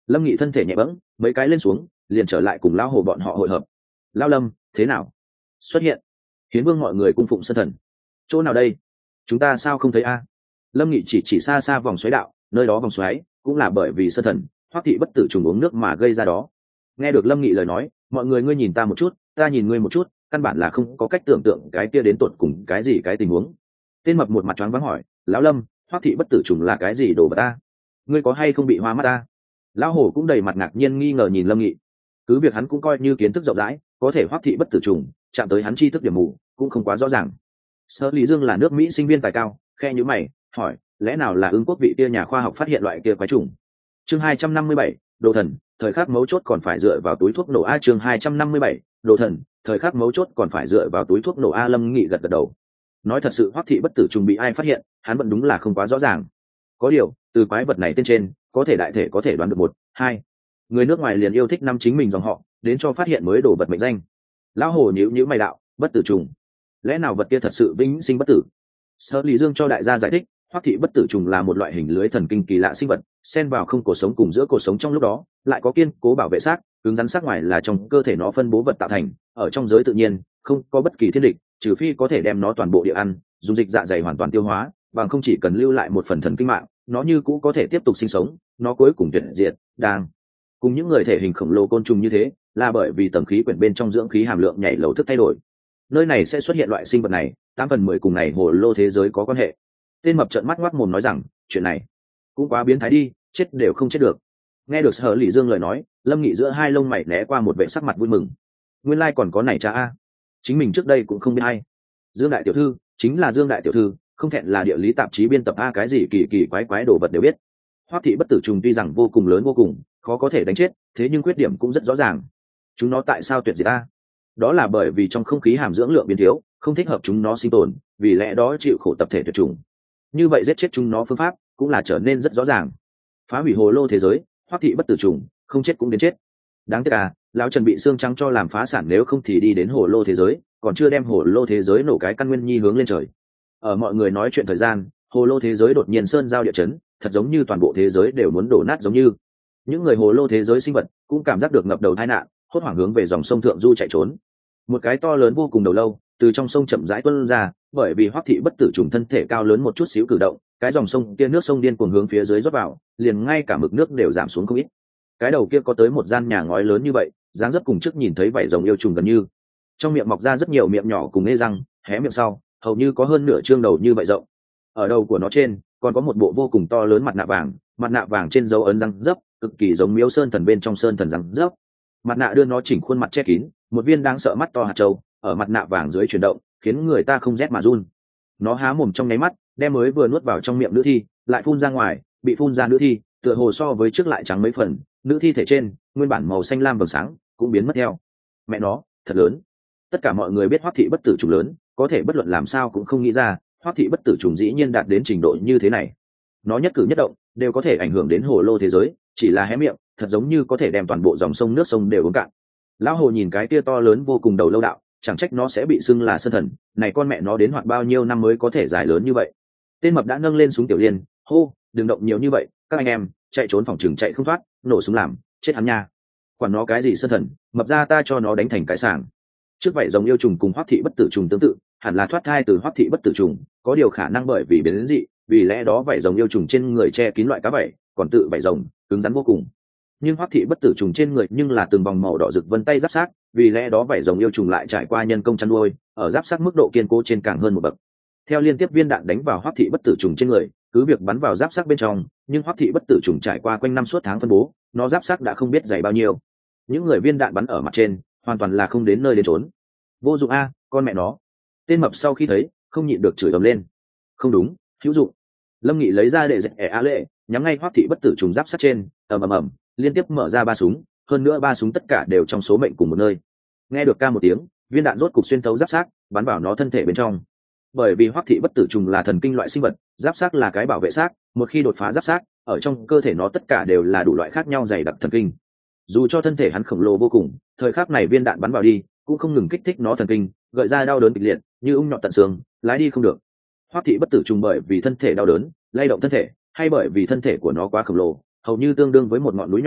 Lâm Nghị thân thể nhẹ bẫng, mấy cái lên xuống liền trở lại cùng lão hồ bọn họ hội hợp. Lão Lâm, thế nào? Xuất hiện. Hiến Vương mọi người cung phụng sơn thần. Chỗ nào đây? Chúng ta sao không thấy a? Lâm Nghị chỉ chỉ xa xa vòng xoáy đạo, nơi đó vòng xoáy cũng là bởi vì sơn thần Hoắc Thị Bất Tử trùng uống nước mà gây ra đó. Nghe được Lâm Nghị lời nói, mọi người ngươi nhìn ta một chút, ta nhìn ngươi một chút, căn bản là không có cách tưởng tượng cái kia đến tột cùng cái gì cái tình huống. Tên mập một mặt choáng váng hỏi, lão Lâm, Hoắc Thị Bất Tử trùng là cái gì đồ vật ta? Ngươi có hay không bị hoa mắt ta? Lão hổ cũng đầy mặt ngạc nhiên nghi ngờ nhìn Lâm Nghị. Cứ việc hắn cũng coi như kiến thức rộng rãi, có thể Hoắc Thị Bất Tử trùng chạm tới hắn tri thức điểm mù cũng không quá rõ ràng. Sở Lý Dương là nước Mỹ sinh viên tài cao, khe nhíu mày hỏi, lẽ nào là Ưng Quốc vị kia nhà khoa học phát hiện loại kia quái trùng? Chương hai trăm năm mươi bảy, đồ thần, thời khắc mấu chốt còn phải dựa vào túi thuốc nổ a. Chương hai trăm năm mươi bảy, đồ thần, thời khắc mấu chốt còn phải dựa vào túi thuốc nổ a. Lâm Nghị gật gật đầu. Nói thật sự Hoắc Thị Bất Tử trùng bị ai phát hiện, hắn vẫn đúng là không quá rõ ràng. Có điều, từ quái vật này tên trên, có thể đại thể có thể đoán được một, hai. Người nước ngoài liền yêu thích năm chính mình dòng họ, đến cho phát hiện mới đồ vật mệnh danh. Lão hồ nhíu nhíu mày đạo, bất tử trùng. Lẽ nào vật kia thật sự vĩnh sinh bất tử? Sở Lý Dương cho đại gia giải thích, Hoắc Thị Bất Tử trùng là một loại hình lưới thần kinh kỳ lạ sinh vật, xen vào không cổ sống cùng giữa cổ sống trong lúc đó, lại có kiên cố bảo vệ xác, cứng rắn sắc ngoài là trong cơ thể nó phân bố vật tạo thành, ở trong giới tự nhiên không có bất kỳ thiên địch, trừ phi có thể đem nó toàn bộ địa ăn, dùng dịch dạ dày hoàn toàn tiêu hóa, bằng không chỉ cần lưu lại một phần thần kinh mạng, nó như cũ có thể tiếp tục sinh sống, nó cuối cùng tuyệt diệt, đang cùng những người thể hình khổng lồ côn trùng như thế, là bởi vì tầng khí quyển bên trong dưỡng khí hàm lượng nhảy lầu thức thay đổi. Nơi này sẽ xuất hiện loại sinh vật này, tám phần mười cùng này hồ lô thế giới có quan hệ. Tên mập trợn mắt ngoác mồm nói rằng, chuyện này cũng quá biến thái đi, chết đều không chết được. Nghe được Sở Lý Dương lời nói, Lâm Nghị giữa hai lông mày né qua một vẻ sắc mặt vui mừng. Nguyên lai còn có này cha a, chính mình trước đây cũng không biết hay. Dương đại tiểu thư, chính là Dương đại tiểu thư, không thẹn là địa lý tạp chí biên tập a, cái gì kỳ kỳ quái quái đồ vật đều biết. Hoắc Thị Bất Tử trùng tuy rằng vô cùng lớn vô cùng, khó có thể đánh chết, thế nhưng khuyết điểm cũng rất rõ ràng. Chúng nó tại sao tuyệt diệt a? Đó là bởi vì trong không khí hàm dưỡng lượng biến thiếu, không thích hợp chúng nó sinh tồn, vì lẽ đó chịu khổ tập thể tuyệt chủng. Như vậy giết chết chúng nó phương pháp cũng là trở nên rất rõ ràng. Phá hủy hồ lô thế giới, Hoắc Thị Bất Tử trùng không chết cũng đến chết. Đáng tiếc à, lão Trần bị xương trắng cho làm phá sản, nếu không thì đi đến hồ lô thế giới, còn chưa đem hồ lô thế giới nổ cái căn nguyên nhi hướng lên trời. Ở mọi người nói chuyện thời gian, hồ lô thế giới đột nhiên sơn giao địa chấn, thật giống như toàn bộ thế giới đều muốn đổ nát giống như. Những người hồ lô thế giới sinh vật cũng cảm giác được ngập đầu tai nạn, hốt hoảng hướng về dòng sông thượng du chạy trốn. Một cái to lớn vô cùng đầu lâu từ trong sông chậm rãi tuôn ra, bởi vì Hoắc Thị Bất Tử trùng thân thể cao lớn một chút xíu cử động, cái dòng sông kia nước sông điên cuồng hướng phía dưới rót vào, liền ngay cả mực nước đều giảm xuống không ít. Cái đầu kia có tới một gian nhà ngói lớn như vậy, dáng dấp cùng trước nhìn thấy vảy rồng yêu trùng gần như. Trong miệng mọc ra rất nhiều miệng nhỏ cùng nê răng, hé miệng sau, hầu như có hơn nửa trương đầu như vậy rộng. Ở đầu của nó trên, còn có một bộ vô cùng to lớn mặt nạ vàng, mặt nạ vàng trên dấu ấn răng dấp, cực kỳ giống Miếu Sơn Thần bên trong Sơn Thần răng dấp. Mặt nạ đưa nó chỉnh khuôn mặt che kín, một viên đáng sợ mắt to hạt châu ở mặt nạ vàng dưới chuyển động, khiến người ta không rét mà run. Nó há mồm trong nháy mắt, đem mới vừa nuốt vào trong miệng nữ thi lại phun ra ngoài, bị phun ra nữ thi tựa hồ so với trước lại trắng mấy phần, nữ thi thể trên nguyên bản màu xanh lam vầng sáng cũng biến mất theo. Mẹ nó thật lớn. Tất cả mọi người biết Hoắc Thị Bất Tử trùng lớn, có thể bất luận làm sao cũng không nghĩ ra Hoắc Thị Bất Tử trùng dĩ nhiên đạt đến trình độ như thế này. Nó nhất cử nhất động đều có thể ảnh hưởng đến hồ lô thế giới, chỉ là hé miệng thật giống như có thể đem toàn bộ dòng sông nước sông đều uống cạn. Lão hồ nhìn cái kia to lớn vô cùng đầu lâu đạo, chẳng trách nó sẽ bị xưng là sơn thần, này con mẹ nó đến hoạt bao nhiêu năm mới có thể dài lớn như vậy. Tên mập đã nâng lên súng tiểu liên, hô, đừng động nhiều như vậy, các anh em, chạy trốn phòng trường chạy không thoát, nổ súng làm, chết hắn nha. Quản nó cái gì sơn thần, mập ra ta cho nó đánh thành cái sàng. Trước vậy giống yêu trùng cùng Hoắc Thị Bất Tử trùng tương tự, hẳn là thoát thai từ Hoắc Thị Bất Tử trùng, có điều khả năng bởi vì biến đến dị, vì lẽ đó vậy giống yêu trùng trên người che kín loại cá vảy, còn tự vảy rồng cứng rắn vô cùng. Nhưng Hoắc Thị Bất Tử trùng trên người nhưng là từng vòng màu đỏ rực vân tay giáp xác, vì lẽ đó vảy rồng yêu trùng lại trải qua nhân công chăn nuôi, ở giáp xác mức độ kiên cố trên càng hơn một bậc. Theo liên tiếp viên đạn đánh vào Hoắc Thị Bất Tử trùng trên người, cứ việc bắn vào giáp xác bên trong, nhưng Hoắc Thị Bất Tử trùng trải qua quanh năm suốt tháng phân bố, nó giáp xác đã không biết dày bao nhiêu. Những người viên đạn bắn ở mặt trên, hoàn toàn là không đến nơi đến trốn. Vô dụng a, con mẹ nó. Tên mập sau khi thấy, không nhịn được chửi ầm lên. Không đúng, hữu dụng. Lâm Nghị lấy ra để dẹp ẻ a lệ, nhắm ngay Hoắc Thị Bất Tử trùng giáp xác trên, ầm ầm ầm, liên tiếp mở ra ba súng, hơn nữa ba súng tất cả đều trong số mệnh cùng một nơi. Nghe được ca một tiếng, viên đạn rốt cục xuyên thấu giáp xác, bắn vào nó thân thể bên trong. Bởi vì Hoắc Thị Bất Tử trùng là thần kinh loại sinh vật, giáp xác là cái bảo vệ xác, một khi đột phá giáp xác, ở trong cơ thể nó tất cả đều là đủ loại khác nhau dày đặc thần kinh. Dù cho thân thể hắn khổng lồ vô cùng, thời khắc này viên đạn bắn vào đi, cũng không ngừng kích thích nó thần kinh, gợi ra đau đớn kịch liệt, như ung nhọn tận xương, lái đi không được. Hoắc Thị Bất Tử trùng bởi vì thân thể đau đớn, lay động thân thể, hay bởi vì thân thể của nó quá khổng lồ, hầu như tương đương với một ngọn núi nhỏ,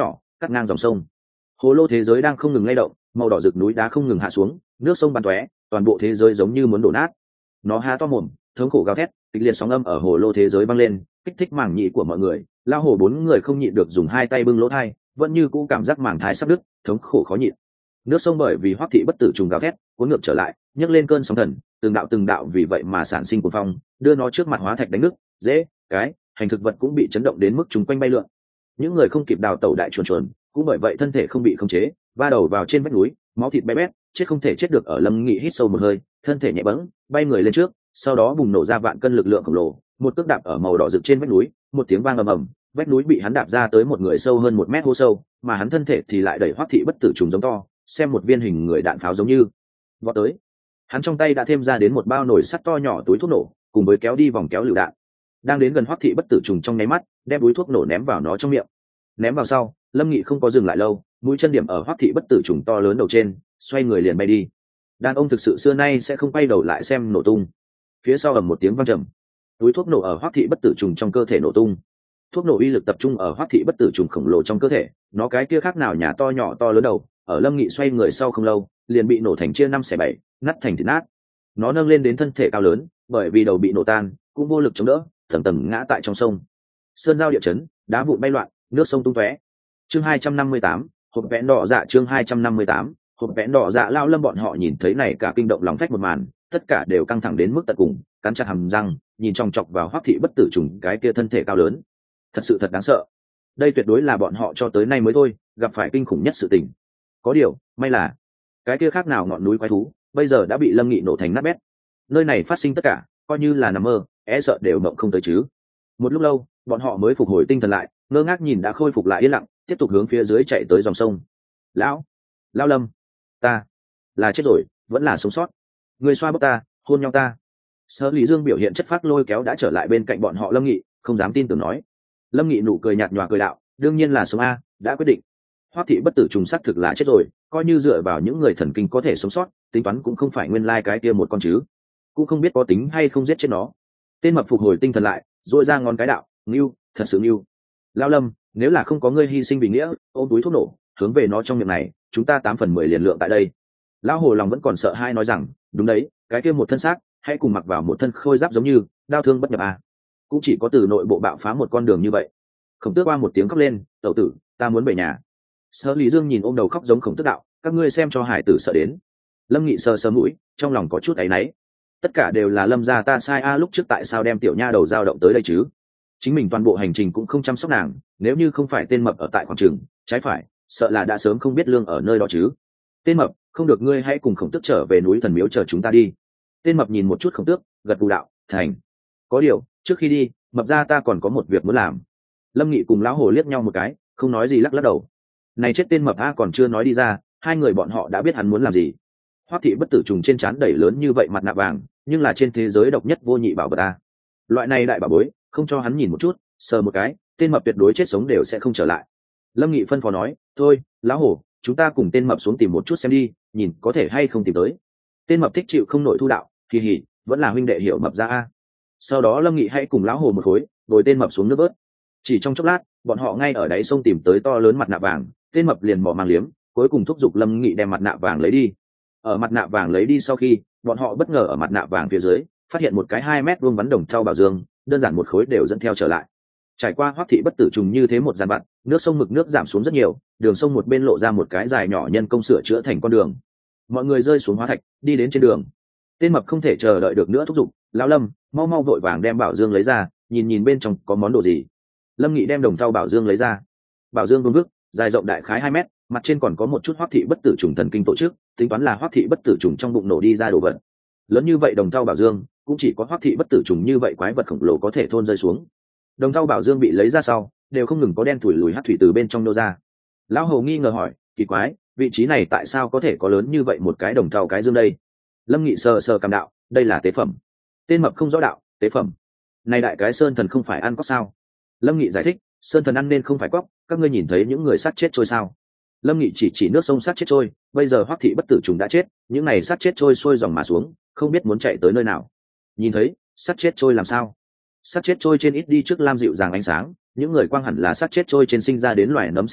cắt ngang dòng sông. Hồ lô thế giới đang không ngừng lay động, màu đỏ rực núi đá không ngừng hạ xuống, nước sông bắn tóe, toàn bộ thế giới giống như muốn đổ nát. Nó há to mồm, thống khổ gào thét, kịch liệt sóng âm ở hồ lô thế giới vang lên, kích thích màng nhĩ của mọi người. Lao hồ bốn người không nhịn được dùng hai tay bưng lỗ thai, vẫn như cũ cảm giác màng thai sắp đứt, thống khổ khó nhịn. Nước sông bởi vì Hoắc thị bất tử trùng gào thét, cuốn ngược trở lại, nhấc lên cơn sóng thần, từng đạo từng đạo vì vậy mà sản sinh cuồng phong, đưa nó trước mặt hóa thạch đánh nước, dễ, cái, hành thực vật cũng bị chấn động đến mức chúng quanh bay lượn. Những người không kịp đào tẩu đại chuồn chuồn, cũng bởi vậy thân thể không bị khống chế, va đầu vào trên vách núi, máu thịt bé bét, chết không thể chết được. Ở Lâm Nghị hít sâu một hơi, thân thể nhẹ bẫng, bay người lên trước, sau đó bùng nổ ra vạn cân lực lượng khổng lồ, một cước đạp ở màu đỏ rực trên vách núi, một tiếng vang ầm ầm, vách núi bị hắn đạp ra tới một người sâu hơn một mét hố sâu, mà hắn thân thể thì lại đẩy Hoắc thị bất tử trùng giống to, xem một viên hình người đạn pháo giống như vọt tới. Hắn trong tay đã thêm ra đến một bao nồi sắt to nhỏ túi thuốc nổ, cùng với kéo đi vòng kéo lựu đạn. Đang đến gần Hoắc thị bất tử trùng trong nháy mắt, đem túi thuốc nổ ném vào nó trong miệng. Ném vào sau, Lâm Nghị không có dừng lại lâu, mũi chân điểm ở Hoắc thị bất tử trùng to lớn đầu trên, xoay người liền bay đi. Đàn ông thực sự xưa nay sẽ không quay đầu lại xem nổ tung. Phía sau ầm một tiếng vang trầm, túi thuốc nổ ở Hoắc thị bất tử trùng trong cơ thể nổ tung. Thuốc nổ uy lực tập trung ở Hoắc thị bất tử trùng khổng lồ trong cơ thể, nó cái kia khác nào nhà to nhỏ to lớn đầu, ở Lâm Nghị xoay người sau không lâu, liền bị nổ thành chia năm xẻ bảy, nát thành thịt nát. Nó nâng lên đến thân thể cao lớn, bởi vì đầu bị nổ tan, cũng vô lực chống đỡ, tầng tầng ngã tại trong sông. Sơn giao địa chấn, đá vụn bay loạn, nước sông tung tóe. Chương hai trăm năm mươi tám, hộp vẽn đỏ dạ. Chương hai trăm năm mươi tám, hộp vẽn đỏ dạ. Lao Lâm bọn họ nhìn thấy này cả kinh động lòng phách một màn, tất cả đều căng thẳng đến mức tận cùng, cắn chặt hàm răng, nhìn chòng chọc vào Hoắc thị bất tử trùng cái kia thân thể cao lớn. Thật sự thật đáng sợ. Đây tuyệt đối là bọn họ cho tới nay mới thôi gặp phải kinh khủng nhất sự tình. Có điều, may là cái kia khác nào ngọn núi quái thú, bây giờ đã bị Lâm Nghị nổ thành nát bét. Nơi này phát sinh tất cả, coi như là nằm mơ, e sợ đều mộng không tới chứ. Một lúc lâu, bọn họ mới phục hồi tinh thần lại, ngơ ngác nhìn đã khôi phục lại yên lặng, tiếp tục hướng phía dưới chạy tới dòng sông. Lão, Lão Lâm, ta là chết rồi, vẫn là sống sót. Người xoa bóp ta, hôn nhau ta. Sở Lý Dương biểu hiện chất phác lôi kéo đã trở lại bên cạnh bọn họ Lâm Nghị, không dám tin tưởng nói. Lâm Nghị nụ cười nhạt nhòa cười đạo, đương nhiên là sống a, đã quyết định. Hoắc thị bất tử trùng xác thực là chết rồi, coi như dựa vào những người thần kinh có thể sống sót, tính toán cũng không phải nguyên lai cái kia một con chứ, cũng không biết có tính hay không giết chết nó. Tên mập phục hồi tinh thần lại, duỗi ra ngón cái đạo, ngưu, thật sự ngưu. Lão Lâm, nếu là không có ngươi hy sinh vì nghĩa, ôm túi thuốc nổ, hướng về nó trong miệng này, chúng ta tám phần mười liền lượng tại đây. Lão Hồ lòng vẫn còn sợ hai nói rằng, đúng đấy, cái kia một thân xác, hãy cùng mặc vào một thân khôi giáp giống như, đau thương bất nhập à. Cũng chỉ có từ nội bộ bạo phá một con đường như vậy. Khổng Tước qua một tiếng khóc lên, tẩu tử, ta muốn về nhà. Sở Lý Dương nhìn ôm đầu khóc giống Khổng Tước đạo, các ngươi xem cho hải tử sợ đến. Lâm Nghị sờ sờ mũi, trong lòng có chút áy náy. Tất cả đều là Lâm gia ta sai a, lúc trước tại sao đem tiểu nha đầu dao động tới đây chứ? Chính mình toàn bộ hành trình cũng không chăm sóc nàng, nếu như không phải tên mập ở tại quảng trường, trái phải, sợ là đã sớm không biết lương ở nơi đó chứ. Tên mập, không được, ngươi hãy cùng Khổng Tước trở về núi Thần Miếu chờ chúng ta đi. Tên mập nhìn một chút Khổng Tước, gật gù đạo, thành. Có điều, trước khi đi, mập gia ta còn có một việc muốn làm. Lâm Nghị cùng lão Hồ liếc nhau một cái, không nói gì lắc lắc đầu. Này chết tên mập a còn chưa nói đi ra, hai người bọn họ đã biết hắn muốn làm gì. Hoắc thị bất tử trùng trên trán đẩy lớn như vậy mặt nạ vàng, nhưng là trên thế giới độc nhất vô nhị bảo vật a. Loại này đại bảo bối, không cho hắn nhìn một chút, sờ một cái, tên mập tuyệt đối chết sống đều sẽ không trở lại. Lâm Nghị phân phó nói, thôi, lão Hồ, chúng ta cùng tên mập xuống tìm một chút xem đi, nhìn có thể hay không tìm tới. Tên mập thích chịu không nổi thu đạo, kỳ hỉ, vẫn là huynh đệ hiểu mập ra a. Sau đó Lâm Nghị hãy cùng lão Hồ một khối, ngồi tên mập xuống nước bớt. Chỉ trong chốc lát, bọn họ ngay ở đáy sông tìm tới to lớn mặt nạ vàng, tên mập liền mò mang liếm, cuối cùng thúc giục Lâm Nghị đem mặt nạ vàng lấy đi. Ở mặt nạ vàng lấy đi sau khi, bọn họ bất ngờ ở mặt nạ vàng phía dưới phát hiện một cái hai mét vuông vắn đồng thau bảo dương, đơn giản một khối đều dẫn theo trở lại. Trải qua Hoắc thị bất tử trùng như thế một gian vặn, nước sông mực nước giảm xuống rất nhiều, đường sông một bên lộ ra một cái dài nhỏ nhân công sửa chữa thành con đường. Mọi người rơi xuống hóa thạch, đi đến trên đường. Tên mập không thể chờ đợi được nữa thúc giục, lão Lâm, mau mau vội vàng đem bảo dương lấy ra, nhìn nhìn bên trong có món đồ gì. Lâm Nghị đem đồng thau bảo dương lấy ra. Bảo dương vuông vức, dài rộng đại khái hai mét, mặt trên còn có một chút Hoắc thị bất tử trùng thần kinh tổ chức, tính toán là Hoắc thị bất tử trùng trong bụng nổ đi ra đồ vật. Lớn như vậy đồng thau bảo dương, cũng chỉ có Hoắc thị bất tử trùng như vậy quái vật khổng lồ có thể thôn rơi xuống. Đồng thau bảo dương bị lấy ra sau, đều không ngừng có đen thủi lùi hắc thủy từ bên trong nô ra. Lão Hồ nghi ngờ hỏi, kỳ quái, vị trí này tại sao có thể có lớn như vậy một cái đồng thau cái dương đây? Lâm Nghị sờ sờ cảm đạo, đây là tế phẩm. Tên mập không rõ đạo, tế phẩm. Này đại cái sơn thần không phải ăn cóc sao? Lâm Nghị giải thích, sơn thần ăn nên không phải cóc, các ngươi nhìn thấy những người sát chết trôi sao? Lâm Nghị chỉ chỉ nước sông sát chết trôi, bây giờ Hoắc thị bất tử trùng đã chết, những này sát chết trôi xuôi dòng mà xuống, không biết muốn chạy tới nơi nào. Nhìn thấy, sát chết trôi làm sao? Sát chết trôi trên ít đi trước lam dịu dàng ánh sáng, những người quang hẳn là sát chết trôi trên sinh ra đến loài nấm sinh vật,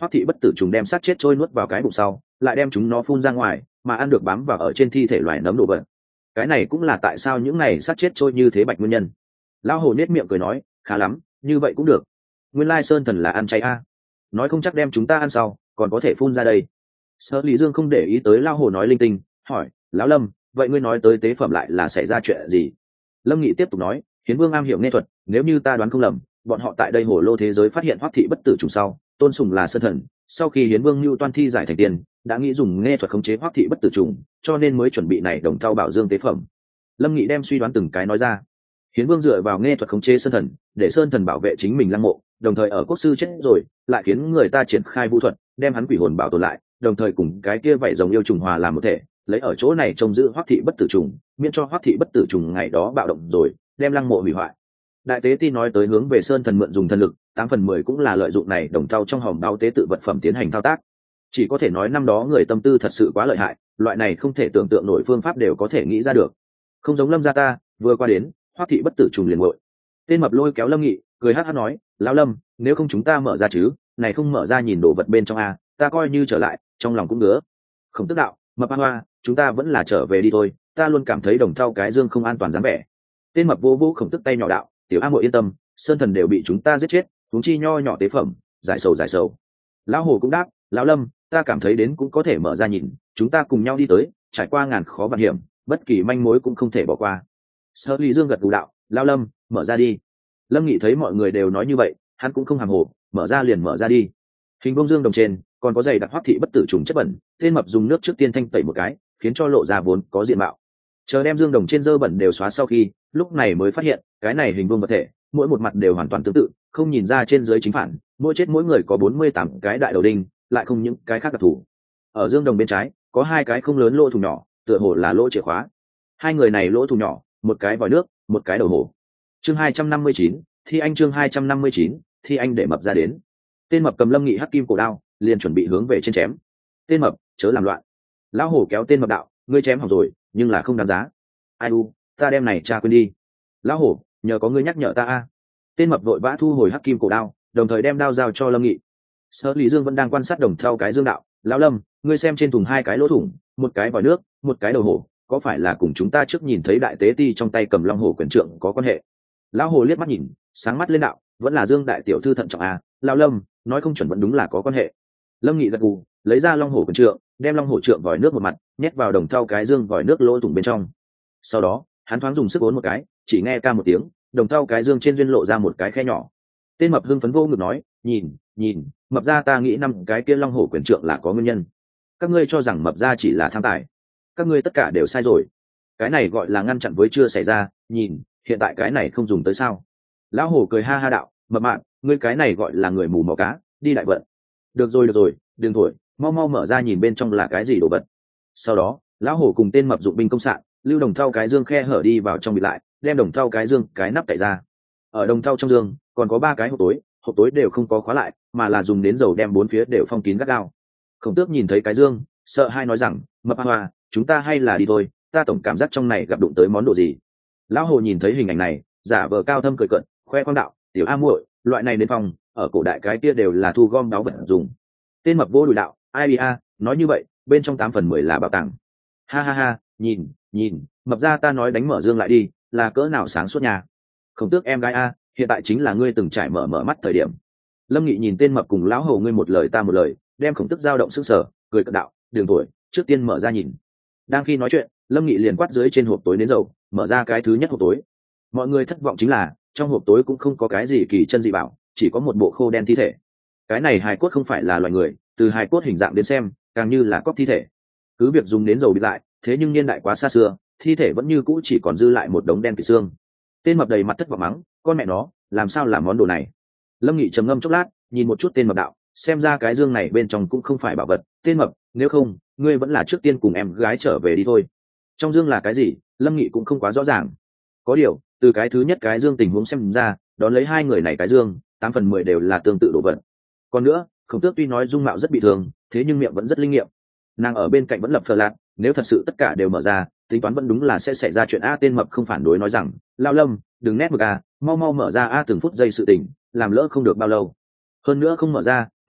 Hoắc thị bất tử trùng đem sát chết trôi nuốt vào cái bụng sau, lại đem chúng nó phun ra ngoài, mà ăn được bám vào ở trên thi thể loài nấm đồ vật. Cái này cũng là tại sao những này sát chết trôi như thế bạch nguyên nhân. Lão hồ nết miệng cười nói, khá lắm, như vậy cũng được. Nguyên lai sơn thần là ăn chay a, nói không chắc đem chúng ta ăn sau còn có thể phun ra đây. Sở Lý Dương không để ý tới Lão hồ nói linh tinh, hỏi, lão Lâm, vậy ngươi nói tới tế phẩm lại là xảy ra chuyện gì? Lâm Nghị tiếp tục nói, Hiến Vương am hiểu nghe thuật, nếu như ta đoán không lầm, bọn họ tại đây hồ lô thế giới phát hiện Hoắc thị bất tử trùng sau, tôn sùng là sơn thần, sau khi Hiến Vương Nưu Toan thi giải thành tiền, đã nghĩ dùng nghe thuật khống chế Hoắc thị bất tử trùng, cho nên mới chuẩn bị này đồng thau bảo dương tế phẩm. Lâm Nghị đem suy đoán từng cái nói ra. Hiến Vương dựa vào nghe thuật khống chế sơn thần, để sơn thần bảo vệ chính mình lăng mộ, đồng thời ở quốc sư chết rồi, lại khiến người ta triển khai vũ thuật, đem hắn quỷ hồn bảo tồn lại, đồng thời cùng cái kia vảy rồng yêu trùng hòa làm một thể, lấy ở chỗ này trông giữ Hoắc thị bất tử trùng, miễn cho Hoắc thị bất tử trùng ngày đó bạo động rồi, đem lăng mộ hủy hoại. Đại tế ti nói tới hướng về sơn thần mượn dùng thần lực, tám phần mười cũng là lợi dụng này đồng thau trong hòm đao tế tự vật phẩm tiến hành thao tác. Chỉ có thể nói năm đó người tâm tư thật sự quá lợi hại, loại này không thể tưởng tượng nổi phương pháp đều có thể nghĩ ra được. Không giống Lâm gia ta, vừa qua đến, Hoắc thị bất tử trùng liền nguội. Tên mập lôi kéo Lâm Nghị, cười hắc hắc nói, lão Lâm, nếu không chúng ta mở ra chứ, này không mở ra nhìn đồ vật bên trong a, ta coi như trở lại, trong lòng cũng ngứa. Không tức đạo, mập a hoa, chúng ta vẫn là trở về đi thôi, ta luôn cảm thấy đồng thau cái dương không an toàn dáng vẻ. Tên mập vô vô khổng tức tay nhỏ đạo, tiểu a muội yên tâm, sơn thần đều bị chúng ta giết chết, chúng chi nho nhỏ tế phẩm, giải sầu giải sầu. Lão hồ cũng đáp, lão Lâm, ta cảm thấy đến cũng có thể mở ra nhìn, chúng ta cùng nhau đi tới, trải qua ngàn khó vạn hiểm, bất kỳ manh mối cũng không thể bỏ qua. Sở Lý Dương gật gù đạo, lão Lâm, mở ra đi. Lâm Nghị thấy mọi người đều nói như vậy, hắn cũng không hàm hồ, mở ra liền mở ra đi. Hình bông dương đồng trên còn có giày đặc Hoắc thị bất tử trùng chất bẩn, tên mập dùng nước trước tiên thanh tẩy một cái, khiến cho lộ ra vốn có diện mạo. Chờ đem dương đồng trên dơ bẩn đều xóa sau khi, lúc này mới phát hiện cái này hình vuông vật thể mỗi một mặt đều hoàn toàn tương tự, không nhìn ra trên dưới chính phản, mỗi chết mỗi người có bốn mươi tám cái đại đầu đinh, lại không những cái khác đặc thù. Ở dương đồng bên trái có hai cái không lớn lỗ thủng nhỏ, tựa hồ là lỗ chìa khóa. Hai người này lỗ thủng nhỏ, một cái vòi nước, một cái đầu hổ. Chương hai trăm năm mươi chín, Thi Anh chương hai trăm năm mươi chín, Thi Anh để mập ra đến. Tên mập cầm Lâm Nghị hắc kim cổ đao, liền chuẩn bị hướng về trên chém. Tên mập, chớ làm loạn. Lão hổ kéo tên mập đạo, ngươi chém hỏng rồi, nhưng là không đáng giá. Ai u, ta đem này cha quên đi. Lão hổ, nhờ có ngươi nhắc nhở ta a. Tên mập vội vã thu hồi hắc kim cổ đao, đồng thời đem đao giao cho Lâm Nghị. Sở Lý Dương vẫn đang quan sát đồng theo cái dương đạo, lão Lâm, ngươi xem trên thùng hai cái lỗ thủng, một cái vòi nước, một cái đầu hổ, có phải là cùng chúng ta trước nhìn thấy đại tế ti trong tay cầm long hổ quyền trượng có quan hệ? Lão hồ liếc mắt nhìn, sáng mắt lên đạo, vẫn là Dương đại tiểu thư thận trọng a, lão Lâm, nói không chuẩn vẫn đúng là có quan hệ. Lâm Nghị gật gù, lấy ra long hổ quyền trượng, đem long hổ trượng vòi nước một mặt, nhét vào đồng theo cái dương vòi nước lỗ thủng bên trong. Sau đó, hắn thoáng dùng sức uốn một cái, chỉ nghe ca một tiếng, đồng theo cái dương trên duyên lộ ra một cái khe nhỏ. Tên mập hưng phấn vô ngực nói, nhìn, nhìn, mập ra ta nghĩ năm cái kia long hổ quyền trượng là có nguyên nhân. Các ngươi cho rằng mập ra chỉ là tham tài, các ngươi tất cả đều sai rồi. Cái này gọi là ngăn chặn với chưa xảy ra, nhìn, hiện tại cái này không dùng tới sao? Lão hổ cười ha ha đạo, mập mạn, ngươi cái này gọi là người mù mò cá, đi đại vận. Được rồi được rồi, đừng thổi, mau mau mở ra nhìn bên trong là cái gì đồ vật. Sau đó, lão hổ cùng tên mập dụng binh công sạn, lưu đồng thau cái dương khe hở đi vào trong bịt lại, đem đồng thau cái dương cái nắp cậy ra. Ở đồng thau trong dương còn có ba cái hộp tối, hộp tối đều không có khóa lại, mà là dùng nến dầu đem bốn phía đều phong kín gắt gao. Khổng Tước nhìn thấy cái dương, sợ hai nói rằng, mập a hoa, chúng ta hay là đi thôi, ta tổng cảm giác trong này gặp đụng tới món đồ gì. Lão hồ nhìn thấy hình ảnh này, giả vờ cao thâm cười cợt, khoe khoang đạo, tiểu a muội, loại này đến phòng, ở cổ đại cái kia đều là thu gom báu vật dùng. Tên mập vô đùi đạo, ai a, nói như vậy, bên trong tám phần mười là bảo tàng. Ha ha ha, nhìn, nhìn, mập ra ta nói đánh mở dương lại đi, là cỡ nào sáng suốt nhà. Khổng Tước em gái a, hiện tại chính là ngươi từng trải mở mở mắt thời điểm. Lâm Nghị nhìn tên mập cùng lão hồ ngươi một lời ta một lời, đem Khổng Tước dao động sức sở, cười cợt đạo, đường tuổi, trước tiên mở ra nhìn. Đang khi nói chuyện, Lâm Nghị liền quát dưới trên hộp tối nến dầu, mở ra cái thứ nhất hộp tối. Mọi người thất vọng chính là trong hộp tối cũng không có cái gì kỳ chân dị bảo, chỉ có một bộ khô đen thi thể. Cái này hài cốt không phải là loài người, từ hài cốt hình dạng đến xem càng như là cóc thi thể. Cứ việc dùng nến dầu bịt lại, thế nhưng niên đại quá xa xưa, thi thể vẫn như cũ chỉ còn dư lại một đống đen kịt xương. Tên mập đầy mặt thất vọng mắng, con mẹ nó, làm sao làm món đồ này. Lâm Nghị trầm ngâm chốc lát, nhìn một chút tên mập đạo, xem ra cái dương này bên trong cũng không phải bảo vật. Tên mập, nếu không ngươi vẫn là trước tiên cùng em gái trở về đi thôi. Trong dương là cái gì, Lâm Nghị cũng không quá rõ ràng. Có điều từ cái thứ nhất cái dương tình huống xem ra, đón lấy hai người này cái dương tám phần mười đều là tương tự đồ vật. Còn nữa, Khổng Tước tuy nói dung mạo rất bị thương, thế nhưng miệng vẫn rất linh nghiệm. Nàng ở bên cạnh vẫn lập phờ lạt, nếu thật sự tất cả đều mở ra, tính toán vẫn đúng là sẽ xảy ra chuyện a. Tên mập không phản đối nói rằng, lao Lâm, đừng nét mực a, mau mau mở ra a, từng phút giây sự tình, làm lỡ không được bao lâu. Hơn nữa không mở ra,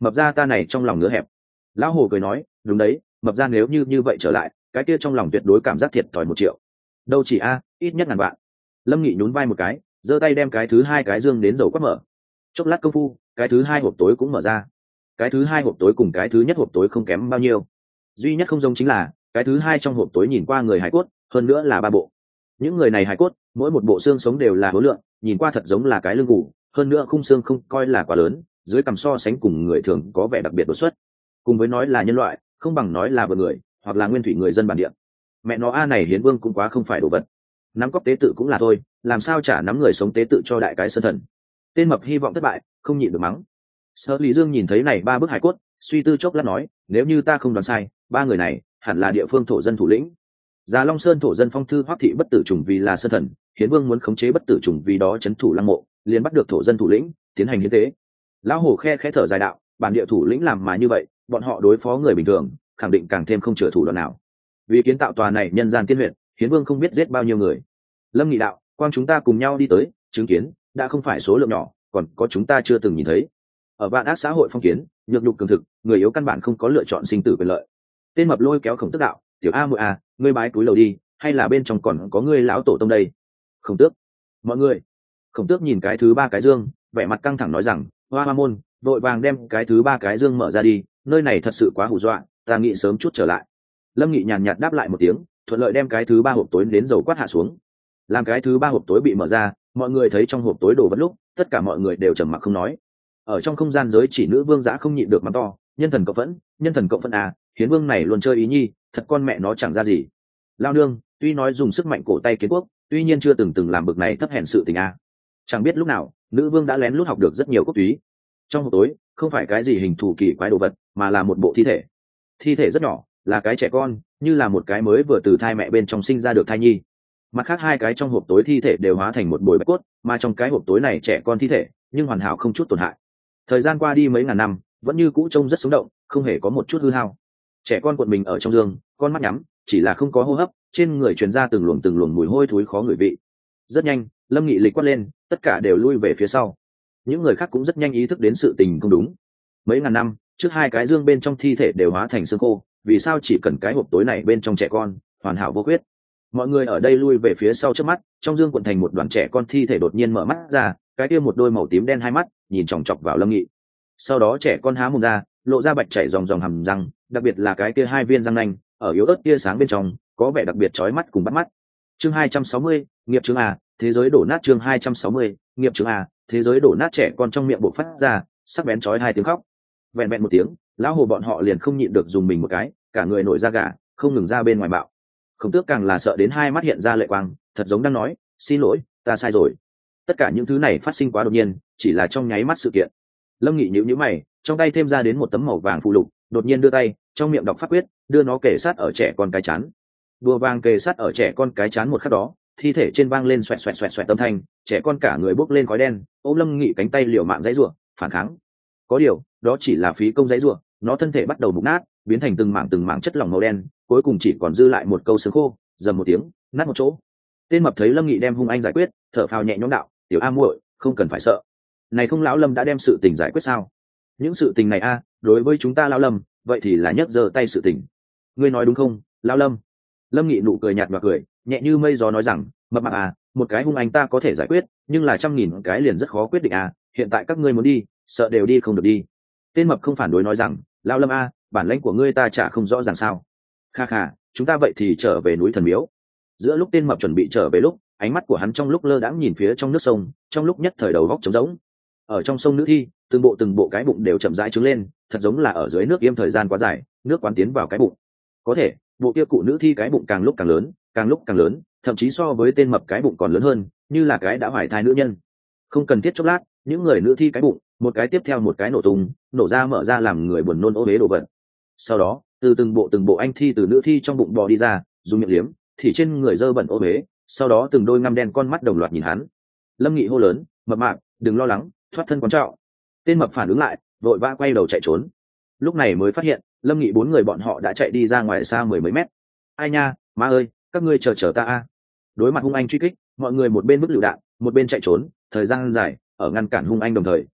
Mập ra ta này trong lòng ngứa hẹp. Lão hồ cười nói, đúng đấy, mập ra nếu như như vậy trở lại, cái kia trong lòng tuyệt đối cảm giác thiệt thòi một triệu. Đâu chỉ a, ít nhất ngàn vạn. Lâm Nghị nhún vai một cái, giơ tay đem cái thứ hai cái dương đến dầu quát mở. Chốc lát công phu, cái thứ hai hộp tối cũng mở ra. Cái thứ hai hộp tối cùng cái thứ nhất hộp tối không kém bao nhiêu. Duy nhất không giống chính là, cái thứ hai trong hộp tối nhìn qua người hải cốt, hơn nữa là ba bộ. Những người này hải cốt, mỗi một bộ xương sống đều là hố lượng, nhìn qua thật giống là cái lưng gù, hơn nữa khung xương không coi là quá lớn, dưới cằm so sánh cùng người thường có vẻ đặc biệt đột xuất. Cùng với nói là nhân loại, không bằng nói là vợ người, hoặc là nguyên thủy người dân bản địa. Mẹ nó a này hiến vương cũng quá không phải đồ vật. Nắm cóc tế tự cũng là thôi, làm sao trả nắm người sống tế tự cho đại cái sơn thần. Tên mập hy vọng thất bại, không nhịn được mắng. Sở Lý Dương nhìn thấy này ba bức hải cốt, suy tư chốc lát nói, nếu như ta không đoán sai, ba người này hẳn là địa phương thổ dân thủ lĩnh. Già Long Sơn thổ dân phong thư Hoắc thị bất tử trùng vì là sơn thần, hiến vương muốn khống chế bất tử trùng vì đó chấn thủ lăng mộ, liền bắt được thổ dân thủ lĩnh, tiến hành hiến tế. Lão hổ khe khẽ thở dài đạo, bản địa thủ lĩnh làm mà như vậy, bọn họ đối phó người bình thường, khẳng định càng thêm không chừa thủ đoạn nào. Vì kiến tạo tòa này nhân gian tiên huyện, hiến vương không biết giết bao nhiêu người. Lâm Nghị đạo, quang chúng ta cùng nhau đi tới, chứng kiến, đã không phải số lượng nhỏ, còn có chúng ta chưa từng nhìn thấy. Ở vạn ác xã hội phong kiến, nhược nhục cường thực, người yếu căn bản không có lựa chọn sinh tử quyền lợi. Tên mập lôi kéo Khổng Tước đạo, tiểu a muội a, ngươi bái túi lầu đi, hay là bên trong còn có ngươi lão tổ tông đây. Khổng Tước, mọi người. Khổng Tước nhìn cái thứ ba cái dương, vẻ mặt căng thẳng nói rằng, hoa hoa môn, vội vàng đem cái thứ ba cái dương mở ra đi, nơi này thật sự quá hù dọa, ta nghĩ sớm chút trở lại. Lâm Nghị nhàn nhạt đáp lại một tiếng, thuận lợi đem cái thứ ba hộp tối đến dầu quát hạ xuống. Làm cái thứ ba hộp tối bị mở ra, mọi người thấy trong hộp tối đồ vật lúc, tất cả mọi người đều trầm mặc không nói. Ở trong không gian giới chỉ nữ vương giã không nhịn được mắng to, nhân thần cộng phẫn, nhân thần cộng phẫn à, hiến vương này luôn chơi ý nhi, thật con mẹ nó chẳng ra gì. Lao nương, tuy nói dùng sức mạnh cổ tay kiến quốc, tuy nhiên chưa từng từng làm bực này thấp hèn sự tình à. Chẳng biết lúc nào, nữ vương đã lén lút học được rất nhiều quốc túy. Trong hộp tối, không phải cái gì hình thù kỳ quái đồ vật, mà là một bộ thi thể. Thi thể rất nhỏ, là cái trẻ con, như là một cái mới vừa từ thai mẹ bên trong sinh ra được thai nhi. Mặt khác hai cái trong hộp tối thi thể đều hóa thành một bồi bạch cốt, mà trong cái hộp tối này trẻ con thi thể, nhưng hoàn hảo không chút tổn hại. Thời gian qua đi mấy ngàn năm, vẫn như cũ trông rất sống động, không hề có một chút hư hao. Trẻ con cuộn mình ở trong giường, con mắt nhắm, chỉ là không có hô hấp, trên người truyền ra từng luồng từng luồng mùi hôi thối khó ngửi vị. Rất nhanh, Lâm Nghị lịch quát lên, tất cả đều lui về phía sau. Những người khác cũng rất nhanh ý thức đến sự tình không đúng. Mấy ngàn năm, trước hai cái dương bên trong thi thể đều hóa thành xương khô, vì sao chỉ cần cái hộp tối này bên trong trẻ con, hoàn hảo vô khuyết. Mọi người ở đây lui về phía sau trước mắt, trong dương cuộn thành một đoàn trẻ con thi thể đột nhiên mở mắt ra, cái kia một đôi màu tím đen hai mắt, nhìn chòng chọc vào Lâm Nghị. Sau đó trẻ con há mồm ra, lộ ra bạch chảy dòng dòng hàm răng, đặc biệt là cái kia hai viên răng nanh, ở yếu ớt tia sáng bên trong, có vẻ đặc biệt chói mắt cùng bắt mắt. Chương hai trăm sáu mươi, nghiệp chứng à, thế giới đổ nát chương hai trăm sáu mươi, nghiệp chứng à, thế giới đổ nát trẻ con trong miệng bộc phát ra, sắc bén chói hai tiếng khóc. Vẹn vẹn một tiếng, lão hồ bọn họ liền không nhịn được dùng mình một cái, cả người nổi da gà, không ngừng ra bên ngoài bạo. Khổng Tước càng là sợ đến hai mắt hiện ra lệ quang, thật giống đang nói, xin lỗi, ta sai rồi. Tất cả những thứ này phát sinh quá đột nhiên, chỉ là trong nháy mắt sự kiện. Lâm Nghị nhíu nhíu mày, trong tay thêm ra đến một tấm màu vàng phụ lục, đột nhiên đưa tay, trong miệng đọc pháp quyết, đưa nó kề sát ở trẻ con cái chán. Đùa vàng kề sát ở trẻ con cái chán một khắc đó, thi thể trên vang lên xoẹt xoẹt xoẹt xoẹt âm thanh, trẻ con cả người bốc lên khói đen, ôm Lâm Nghị cánh tay liều mạng giãy giụa, phản kháng. Có điều, đó chỉ là phí công giãy giụa, nó thân thể bắt đầu mục nát, biến thành từng mảng từng mảng chất lỏng màu đen, cuối cùng chỉ còn dư lại một câu xương khô, dầm một tiếng, nát một chỗ. Tên mập thấy Lâm Nghị đem hung anh giải quyết, thở phào nhẹ nhõm đạo, tiểu a muội, không cần phải sợ. Này không lão Lâm đã đem sự tình giải quyết sao? Những sự tình này a, đối với chúng ta lão Lâm, vậy thì là nhấc giơ tay sự tình. Ngươi nói đúng không, lão Lâm? Lâm Nghị nụ cười nhạt và cười, nhẹ như mây gió nói rằng, mập mạp à, một cái hung anh ta có thể giải quyết, nhưng là trăm nghìn cái liền rất khó quyết định à, hiện tại các ngươi muốn đi, sợ đều đi không được đi. Tên mập không phản đối nói rằng, lão Lâm a, bản lãnh của ngươi ta chả không rõ ràng sao? Kha kha, chúng ta vậy thì trở về núi thần miếu. Giữa lúc tên mập chuẩn bị trở về lúc, ánh mắt của hắn trong lúc lơ đãng nhìn phía trong nước sông, trong lúc nhất thời đầu góc trống rỗng. Ở trong sông nữ thi, từng bộ từng bộ cái bụng đều chậm rãi trứng lên, thật giống là ở dưới nước im thời gian quá dài, nước quán tiến vào cái bụng. Có thể, bộ kia cụ nữ thi cái bụng càng lúc càng lớn, càng lúc càng lớn, thậm chí so với tên mập cái bụng còn lớn hơn, như là cái đã hoài thai nữ nhân. Không cần thiết chốc lát, những người nữ thi cái bụng, một cái tiếp theo một cái nổ tung, nổ ra mở ra làm người buồn nôn ô uế đồ vật. Sau đó, từ từng bộ từng bộ anh thi từ nữ thi trong bụng bò đi ra, dùng miệng liếm, thì trên người dơ bẩn ô uế, sau đó từng đôi ngăm đen con mắt đồng loạt nhìn hắn. Lâm Nghị hô lớn, mập mạp, đừng lo lắng, thoát thân quan trọng. Tên mập phản ứng lại, vội vã quay đầu chạy trốn. Lúc này mới phát hiện, Lâm Nghị bốn người bọn họ đã chạy đi ra ngoài xa mười mấy mét. Ai nha, má ơi, các ngươi chờ chờ ta a! Đối mặt hung anh truy kích, mọi người một bên bức lựu đạn, một bên chạy trốn, thời gian dài, ở ngăn cản hung anh đồng thời,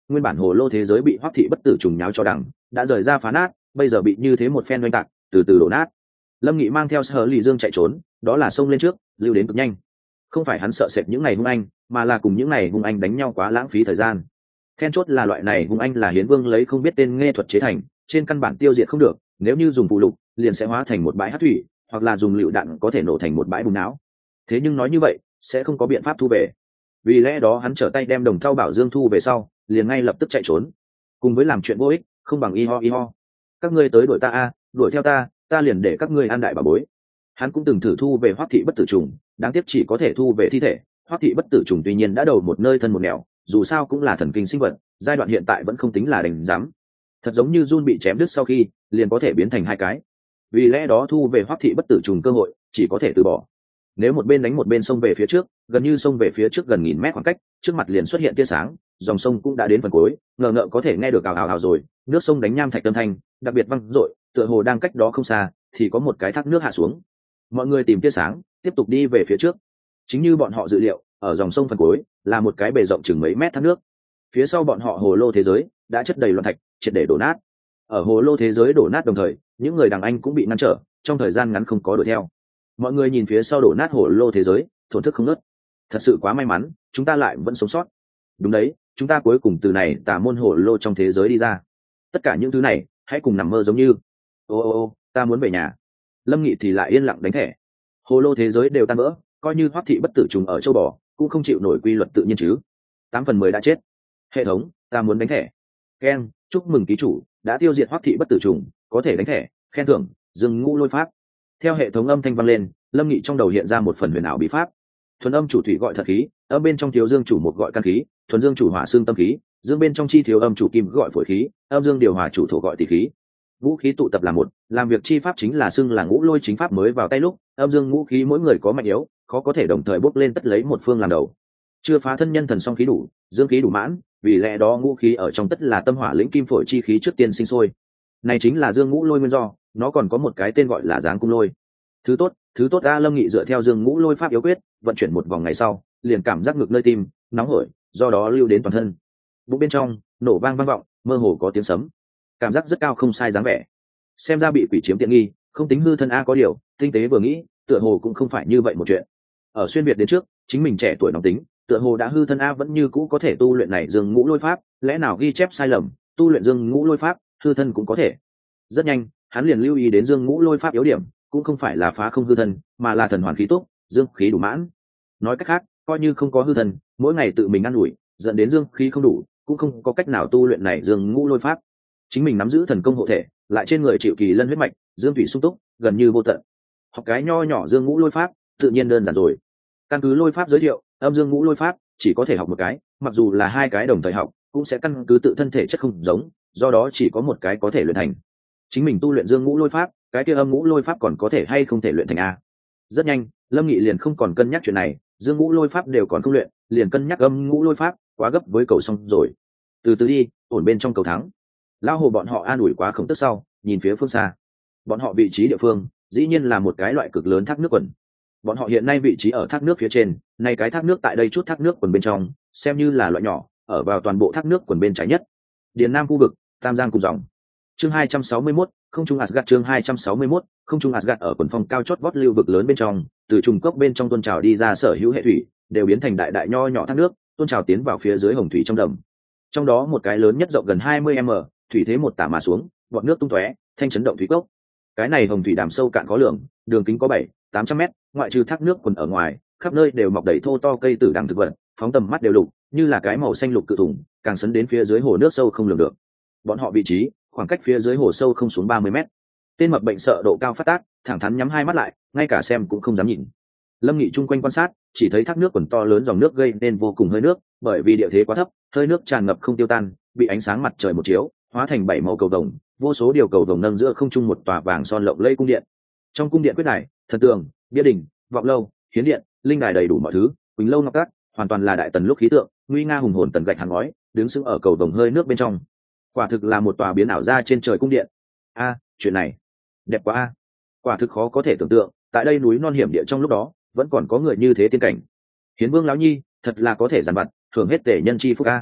nguyên bản hồ lô thế giới bị Hoắc thị bất tử trùng nháo cho đằng đã rời ra phá nát, bây giờ bị như thế một phen oanh tạc, từ từ đổ nát. Lâm Nghị mang theo Sở Lì Dương chạy trốn, đó là xông lên trước, lưu đến cực nhanh. Không phải hắn sợ sệt những ngày hung anh, mà là cùng những ngày hung anh đánh nhau quá lãng phí thời gian. Then chốt là loại này hung anh là Hiến Vương lấy không biết tên nghe thuật chế thành, trên căn bản tiêu diệt không được, nếu như dùng phụ lục, liền sẽ hóa thành một bãi hắc thủy, hoặc là dùng lựu đạn có thể nổ thành một bãi bùng não. Thế nhưng nói như vậy, sẽ không có biện pháp thu về. Vì lẽ đó hắn trở tay đem Đồng Thau Bảo Dương thu về sau, liền ngay lập tức chạy trốn. Cùng với làm chuyện vô ích, không bằng y ho y ho. Các ngươi tới đuổi ta a, đuổi theo ta, ta liền để các ngươi ăn đại bà bối. Hắn cũng từng thử thu về Hoắc thị bất tử trùng, đáng tiếc chỉ có thể thu về thi thể. Hoắc thị bất tử trùng tuy nhiên đã đầu một nơi thân một nẻo, dù sao cũng là thần kinh sinh vật, giai đoạn hiện tại vẫn không tính là đỉnh giám. Thật giống như Jun bị chém đứt sau khi, liền có thể biến thành hai cái. Vì lẽ đó thu về Hoắc thị bất tử trùng cơ hội, chỉ có thể từ bỏ. Nếu một bên đánh một bên xông về phía trước, gần như xông về phía trước gần nghìn mét khoảng cách, trước mặt liền xuất hiện tia sáng, dòng sông cũng đã đến phần cuối, ngờ ngợ có thể nghe được ào ào ào rồi, nước sông đánh nham thạch âm thanh, đặc biệt vang dội, tựa hồ đang cách đó không xa, thì có một cái thác nước hạ xuống. Mọi người tìm tia sáng, tiếp tục đi về phía trước. Chính như bọn họ dự liệu, ở dòng sông phần cuối là một cái bề rộng chừng mấy mét thác nước. Phía sau bọn họ hồ lô thế giới đã chất đầy loạn thạch, triệt để đổ nát. Ở hồ lô thế giới đổ nát đồng thời, những người đàn anh cũng bị ngăn trở, trong thời gian ngắn không có đuổi theo. Mọi người nhìn phía sau đổ nát hồ lô thế giới, thổn thức không ngớt. Thật sự quá may mắn, chúng ta lại vẫn sống sót. Đúng đấy, chúng ta cuối cùng từ này tà môn hồ lô trong thế giới đi ra. Tất cả những thứ này, hãy cùng nằm mơ giống như. Ô ô ô, ta muốn về nhà. Lâm Nghị thì lại yên lặng đánh thẻ. Hồ lô thế giới đều tan vỡ, coi như Hoắc thị bất tử trùng ở châu bò, cũng không chịu nổi quy luật tự nhiên chứ. Tám phần mười đã chết. Hệ thống, ta muốn đánh thẻ. Ken, chúc mừng ký chủ đã tiêu diệt Hoắc thị bất tử trùng, có thể đánh thẻ, khen thưởng, dừng ngũ lôi pháp. Theo hệ thống âm thanh vang lên, Lâm Nghị trong đầu hiện ra một phần huyền ảo bí pháp. Thuần âm chủ thủy gọi thật khí, âm bên trong thiếu dương chủ một gọi căn khí, thuần dương chủ hỏa xương tâm khí, dương bên trong chi thiếu âm chủ kim gọi phổi khí, âm dương điều hòa chủ thổ gọi tỷ khí. Vũ khí tụ tập là một, làm việc chi pháp chính là xưng là ngũ lôi chính pháp mới vào tay lúc, âm dương ngũ khí mỗi người có mạnh yếu, khó có thể đồng thời bốc lên tất lấy một phương làm đầu. Chưa phá thân nhân thần song khí đủ, dương khí đủ mãn, vì lẽ đó ngũ khí ở trong tất là tâm hỏa lĩnh kim phổi chi khí trước tiên sinh sôi. Này chính là dương ngũ lôi nguyên do, nó còn có một cái tên gọi là giáng cung lôi. Thứ tốt, thứ tốt a. Lâm Nghị dựa theo dương ngũ lôi pháp yếu quyết, vận chuyển một vòng ngày sau, liền cảm giác ngực nơi tim nóng hổi, do đó lưu đến toàn thân. Bụng bên trong nổ vang vang vọng, mơ hồ có tiếng sấm, cảm giác rất cao không sai dáng vẻ. Xem ra bị quỷ chiếm tiện nghi, không tính hư thân a. Có điều tinh tế vừa nghĩ, tựa hồ cũng không phải như vậy một chuyện. Ở xuyên việt đến trước, chính mình trẻ tuổi nóng tính, tựa hồ đã hư thân a vẫn như cũ có thể tu luyện này dương ngũ lôi pháp, lẽ nào ghi chép sai lầm, tu luyện dương ngũ lôi pháp, hư thân cũng có thể. Rất nhanh, hắn liền lưu ý đến dương ngũ lôi pháp yếu điểm, cũng không phải là phá không hư thân, mà là thần hoàn khí tốt, dương khí đủ mãn. Nói cách khác, coi như không có hư thân, mỗi ngày tự mình ăn ủi, dẫn đến dương khí không đủ, cũng không có cách nào tu luyện này dương ngũ lôi pháp. Chính mình nắm giữ thần công hộ thể, lại trên người chịu kỳ lân huyết mạch, dương thủy sung túc, gần như vô tận. Học cái nho nhỏ dương ngũ lôi pháp, tự nhiên đơn giản rồi. Căn cứ lôi pháp giới thiệu, âm dương ngũ lôi pháp chỉ có thể học một cái, mặc dù là hai cái đồng thời học, cũng sẽ căn cứ tự thân thể chất không giống, do đó chỉ có một cái có thể luyện thành. Chính mình tu luyện dương ngũ lôi pháp, cái kia âm ngũ lôi pháp còn có thể hay không thể luyện thành a? Rất nhanh, Lâm Nghị liền không còn cân nhắc chuyện này, dương ngũ lôi pháp đều còn không luyện, liền cân nhắc âm ngũ lôi pháp, quá gấp với cầu xong rồi. Từ từ đi, ổn bên trong cầu thắng. Lão hồ bọn họ an ủi quá không tức sau, nhìn phía phương xa. Bọn họ vị trí địa phương, dĩ nhiên là một cái loại cực lớn thác nước quần. Bọn họ hiện nay vị trí ở thác nước phía trên, này cái thác nước tại đây chút thác nước quần bên trong, xem như là loại nhỏ, ở vào toàn bộ thác nước quần bên trái nhất. Điền Nam khu vực, Tam Giang cùng dòng. Chương hai trăm sáu mươi mốt, không trung Asgard. Chương hai trăm sáu mươi mốt, không trung Asgard. Ở quần phong cao chót vót lưu vực lớn bên trong, từ trùng cốc bên trong tuôn trào đi ra sở hữu hệ thủy, đều biến thành đại đại nho nhỏ thác nước, tuôn trào tiến vào phía dưới hồng thủy trong đầm. Trong đó một cái lớn nhất rộng gần hai mươi mét, thủy thế một tả mà xuống, bọt nước tung tóe, thanh chấn động thủy cốc. Cái này hồng thủy đàm sâu cạn có lượng, đường kính có bảy, tám trăm mét, ngoại trừ thác nước quần ở ngoài, khắp nơi đều mọc đầy thô to cây tử đằng thực vật, phóng tầm mắt đều lục, như là cái màu xanh lục cự thủng, càng sấn đến phía dưới hồ nước sâu không lường được. Bọn họ vị trí, khoảng cách phía dưới hồ sâu không xuống ba mươi mét. Tên mập bệnh sợ độ cao phát tác, thẳng thắn nhắm hai mắt lại, ngay cả xem cũng không dám nhìn. Lâm Nghị chung quanh quan sát, chỉ thấy thác nước quần to lớn dòng nước gây nên vô cùng hơi nước, bởi vì địa thế quá thấp, hơi nước tràn ngập không tiêu tan, bị ánh sáng mặt trời một chiếu, hóa thành bảy màu cầu vồng, vô số điều cầu vồng nâng giữa không trung một tòa vàng son lộng lẫy cung điện. Trong cung điện quyết đài, thần tường, bia đình, vọng lâu, hiến điện, linh đài đầy đủ mọi thứ, quỳnh lâu ngọc cát, hoàn toàn là đại tần lúc khí tượng, nguy nga hùng hồn tần gạch hàng ngói, đứng sững ở cầu vồng hơi nước bên trong. Quả thực là một tòa biến ảo ra trên trời cung điện. A, chuyện này đẹp quá a. Quả thực khó có thể tưởng tượng, tại đây núi non hiểm địa trong lúc đó, vẫn còn có người như thế tiên cảnh. Hiến Vương lão nhi, thật là có thể giàn vặt, thưởng hết tể nhân chi phúc a.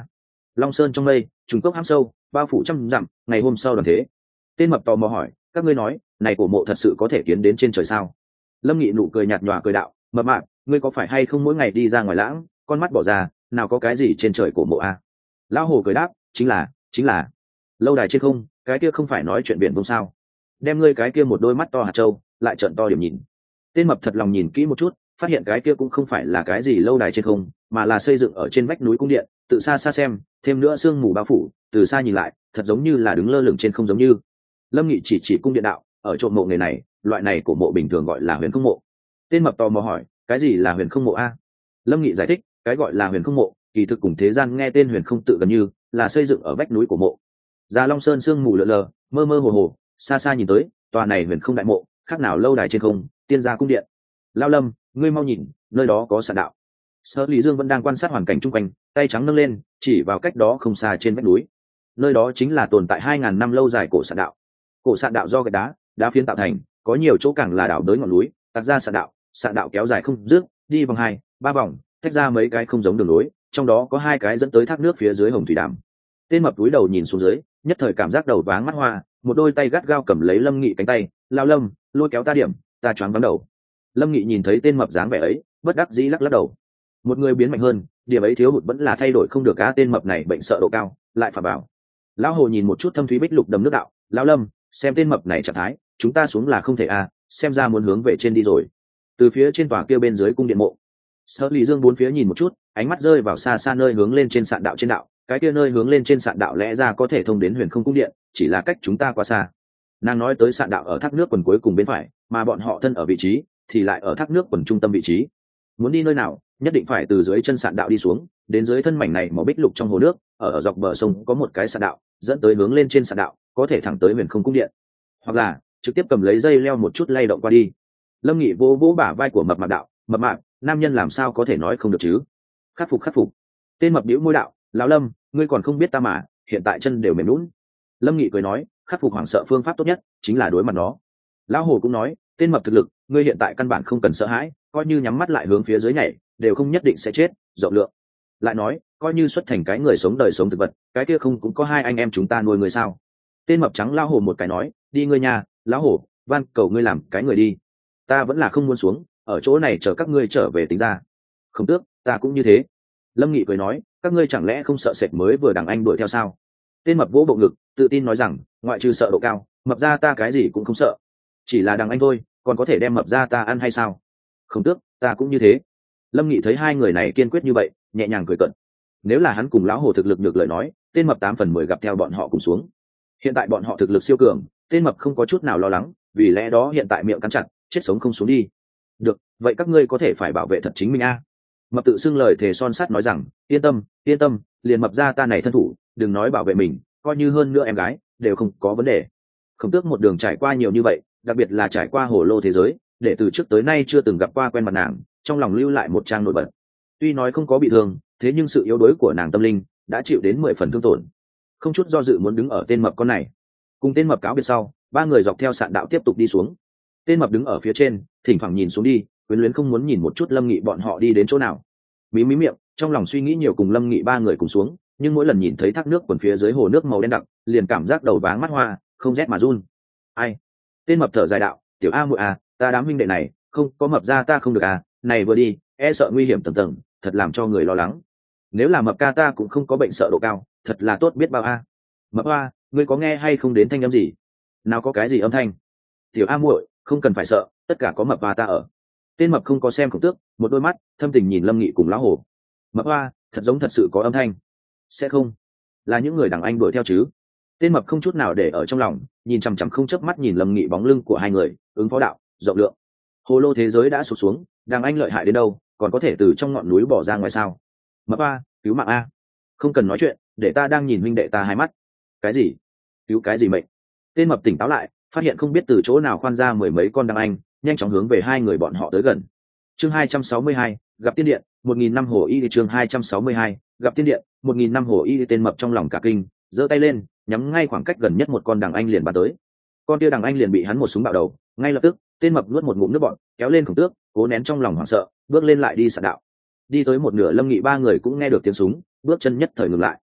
Long sơn trong mây, trùng cốc hãm sâu, bao phủ trăm dặm. Ngày hôm sau đoàn thế, tên mập tò mò hỏi, các ngươi nói này cổ mộ thật sự có thể kiến đến trên trời sao? Lâm Nghị nụ cười nhạt nhòa cười đạo, mập mạp, ngươi có phải hay không mỗi ngày đi ra ngoài lãng, con mắt bỏ ra, nào có cái gì trên trời cổ mộ a? Lão hồ cười đáp, chính là chính là lâu đài trên không, cái kia không phải nói chuyện biển không sao? Đem ngươi cái kia một đôi mắt to hạt trâu lại trợn to điểm nhìn. Tên mập thật lòng nhìn kỹ một chút, phát hiện cái kia cũng không phải là cái gì lâu đài trên không, mà là xây dựng ở trên vách núi cung điện. Từ xa xa xem, thêm nữa sương mù bao phủ, từ xa nhìn lại thật giống như là đứng lơ lửng trên không giống như. Lâm Nghị chỉ chỉ cung điện đạo, ở trộm mộ nghề này, loại này của mộ bình thường gọi là huyền không mộ. Tên mập tò mò hỏi, cái gì là huyền không mộ a? Lâm Nghị giải thích, cái gọi là huyền không mộ kỳ thực cùng thế gian nghe tên huyền không tự gần như, là xây dựng ở vách núi của mộ. Già Long Sơn sương mù lờ lờ, mơ mơ hồ hồ, xa xa nhìn tới, tòa này huyền không đại mộ, khác nào lâu đài trên không, tiên gia cung điện. Lao Lâm, ngươi mau nhìn, nơi đó có sạn đạo. Sở Lý Dương vẫn đang quan sát hoàn cảnh chung quanh, tay trắng nâng lên, chỉ vào cách đó không xa trên vách núi. Nơi đó chính là tồn tại hai ngàn năm lâu dài cổ sạn đạo. Cổ sạn đạo do gạch đá, đá phiến tạo thành, có nhiều chỗ càng là đảo đới ngọn núi, tạc ra sạn đạo, sạn đạo kéo dài không dứt, đi vòng hai, ba vòng, tách ra mấy cái không giống đường lối, trong đó có hai cái dẫn tới thác nước phía dưới Hồng Thủy Đàm. Tên mập túi đầu nhìn xuống dưới, nhất thời cảm giác đầu váng mắt hoa, một đôi tay gắt gao cầm lấy Lâm Nghị cánh tay, lao Lâm, lôi kéo ta điểm, ta choáng váng đầu. Lâm Nghị nhìn thấy tên mập dáng vẻ ấy, bất đắc dĩ lắc lắc đầu. Một người biến mạnh hơn, điểm ấy thiếu hụt vẫn là thay đổi không được cá. Tên mập này bệnh sợ độ cao, lại phải bảo. Lão hồ nhìn một chút thâm thúy bích lục đầm nước đạo, lão Lâm, xem tên mập này trạng thái, chúng ta xuống là không thể à, xem ra muốn hướng về trên đi rồi. Từ phía trên tòa kia bên dưới cung điện mộ, Sở Lý Dương bốn phía nhìn một chút, ánh mắt rơi vào xa xa nơi hướng lên trên sạn đạo trên đạo, cái kia nơi hướng lên trên sạn đạo lẽ ra có thể thông đến huyền không cung điện, chỉ là cách chúng ta quá xa. Nàng nói tới sạn đạo ở thác nước quần cuối cùng bên phải, mà bọn họ thân ở vị trí thì lại ở thác nước quần trung tâm vị trí. Muốn đi nơi nào, nhất định phải từ dưới chân sạn đạo đi xuống, đến dưới thân mảnh này màu bích lục trong hồ nước, ở, ở dọc bờ sông có một cái sạn đạo, dẫn tới hướng lên trên sạn đạo, có thể thẳng tới huyền không cung điện, hoặc là trực tiếp cầm lấy dây leo một chút lay động qua đi. Lâm Nghị vỗ vỗ bả vai của mập mạp đạo, mập mạp, nam nhân làm sao có thể nói không được chứ? Khắc phục khắc phục. Tên mập bĩu môi đạo, lão Lâm, ngươi còn không biết ta mà, hiện tại chân đều mềm lún. Lâm Nghị cười nói, khắc phục hoảng sợ phương pháp tốt nhất chính là đối mặt nó. Lão hồ cũng nói, tên mập thực lực, ngươi hiện tại căn bản không cần sợ hãi, coi như nhắm mắt lại hướng phía dưới nhảy, đều không nhất định sẽ chết, rộng lượng. Lại nói, coi như xuất thành cái người sống đời sống thực vật, cái kia không cũng có hai anh em chúng ta nuôi người sao? Tên mập trắng lão hồ một cái nói, đi ngươi nhà, lão hồ, van cầu ngươi làm cái người đi. Ta vẫn là không muốn xuống, ở chỗ này chờ các ngươi trở về tính ra. Không tước, ta cũng như thế. Lâm Nghị cười nói, các ngươi chẳng lẽ không sợ sệt mới vừa đằng anh đuổi theo sao? Tên mập vỗ bộ ngực, tự tin nói rằng, ngoại trừ sợ độ cao, mập ra ta cái gì cũng không sợ. Chỉ là đằng anh thôi, còn có thể đem mập ra ta ăn hay sao? Không tước, ta cũng như thế. Lâm Nghị thấy hai người này kiên quyết như vậy, nhẹ nhàng cười cận. Nếu là hắn cùng lão hồ thực lực được lời nói, tên mập tám phần mười gặp theo bọn họ cùng xuống. Hiện tại bọn họ thực lực siêu cường, tên mập không có chút nào lo lắng, vì lẽ đó hiện tại miệng cắn chặt, chết sống không xuống đi. Được, vậy các ngươi có thể phải bảo vệ thật chính mình a. Mập tự xưng lời thề son sắt nói rằng, yên tâm, yên tâm, liền mập ra ta này thân thủ, đừng nói bảo vệ mình, coi như hơn nữa em gái đều không có vấn đề. Không tước một đường trải qua nhiều như vậy, đặc biệt là trải qua hồ lô thế giới, để từ trước tới nay chưa từng gặp qua quen mặt nàng, trong lòng lưu lại một trang nổi bật. Tuy nói không có bị thương, thế nhưng sự yếu đuối của nàng tâm linh đã chịu đến mười phần thương tổn, không chút do dự muốn đứng ở tên mập con này. Cùng tên mập cáo biệt sau, ba người dọc theo sạn đạo tiếp tục đi xuống. Tên mập đứng ở phía trên, thỉnh thoảng nhìn xuống đi, quyến luyến không muốn nhìn một chút Lâm Nghị bọn họ đi đến chỗ nào. Mí mí miệng, trong lòng suy nghĩ nhiều cùng Lâm Nghị ba người cùng xuống, nhưng mỗi lần nhìn thấy thác nước quần phía dưới hồ nước màu đen đặc, liền cảm giác đầu váng mắt hoa, không rét mà run. Ai? Tên mập thở dài đạo, tiểu a muội à, ta đám huynh đệ này, không có mập ra ta không được à, này vừa đi, e sợ nguy hiểm tầng tầng, thật làm cho người lo lắng. Nếu là mập ca ta cũng không có bệnh sợ độ cao, thật là tốt biết bao a. À. Mập hoa, ngươi có nghe hay không đến thanh âm gì? Nào có cái gì âm thanh? Tiểu a muội, không cần phải sợ, tất cả có mập và ta ở. Tên mập không có xem Khổng Tước, một đôi mắt thâm tình nhìn Lâm Nghị cùng lão hồ. Mập hoa, thật giống thật sự có âm thanh. Sẽ không là những người đằng anh đuổi theo chứ? Tên mập không chút nào để ở trong lòng, nhìn chằm chằm không chớp mắt nhìn Lâm Nghị bóng lưng của hai người, ứng phó đạo, rộng lượng. Hồ lô thế giới đã sụp xuống, đằng anh lợi hại đến đâu, còn có thể từ trong ngọn núi bỏ ra ngoài sao? Mập hoa, cứu mạng a. Không cần nói chuyện, để ta đang nhìn huynh đệ ta hai mắt. Cái gì? Cứu cái gì mệnh? Tên mập tỉnh táo lại, phát hiện không biết từ chỗ nào khoan ra mười mấy con đằng anh, nhanh chóng hướng về hai người bọn họ tới gần. Chương hai trăm sáu mươi hai, gặp tiên điện, một nghìn năm hồ y. Chương hai trăm sáu mươi hai, gặp tiên điện, một nghìn năm hồ y. Tên mập trong lòng cả kinh, giơ tay lên, nhắm ngay khoảng cách gần nhất một con đằng anh liền bắn tới. Con kia đằng anh liền bị hắn một súng bạo đầu, ngay lập tức, tên mập nuốt một ngụm nước bọt, kéo lên Khổng Tước, cố nén trong lòng hoảng sợ, bước lên lại đi sạn đạo. Đi tới một nửa, Lâm Nghị ba người cũng nghe được tiếng súng, bước chân nhất thời ngừng lại.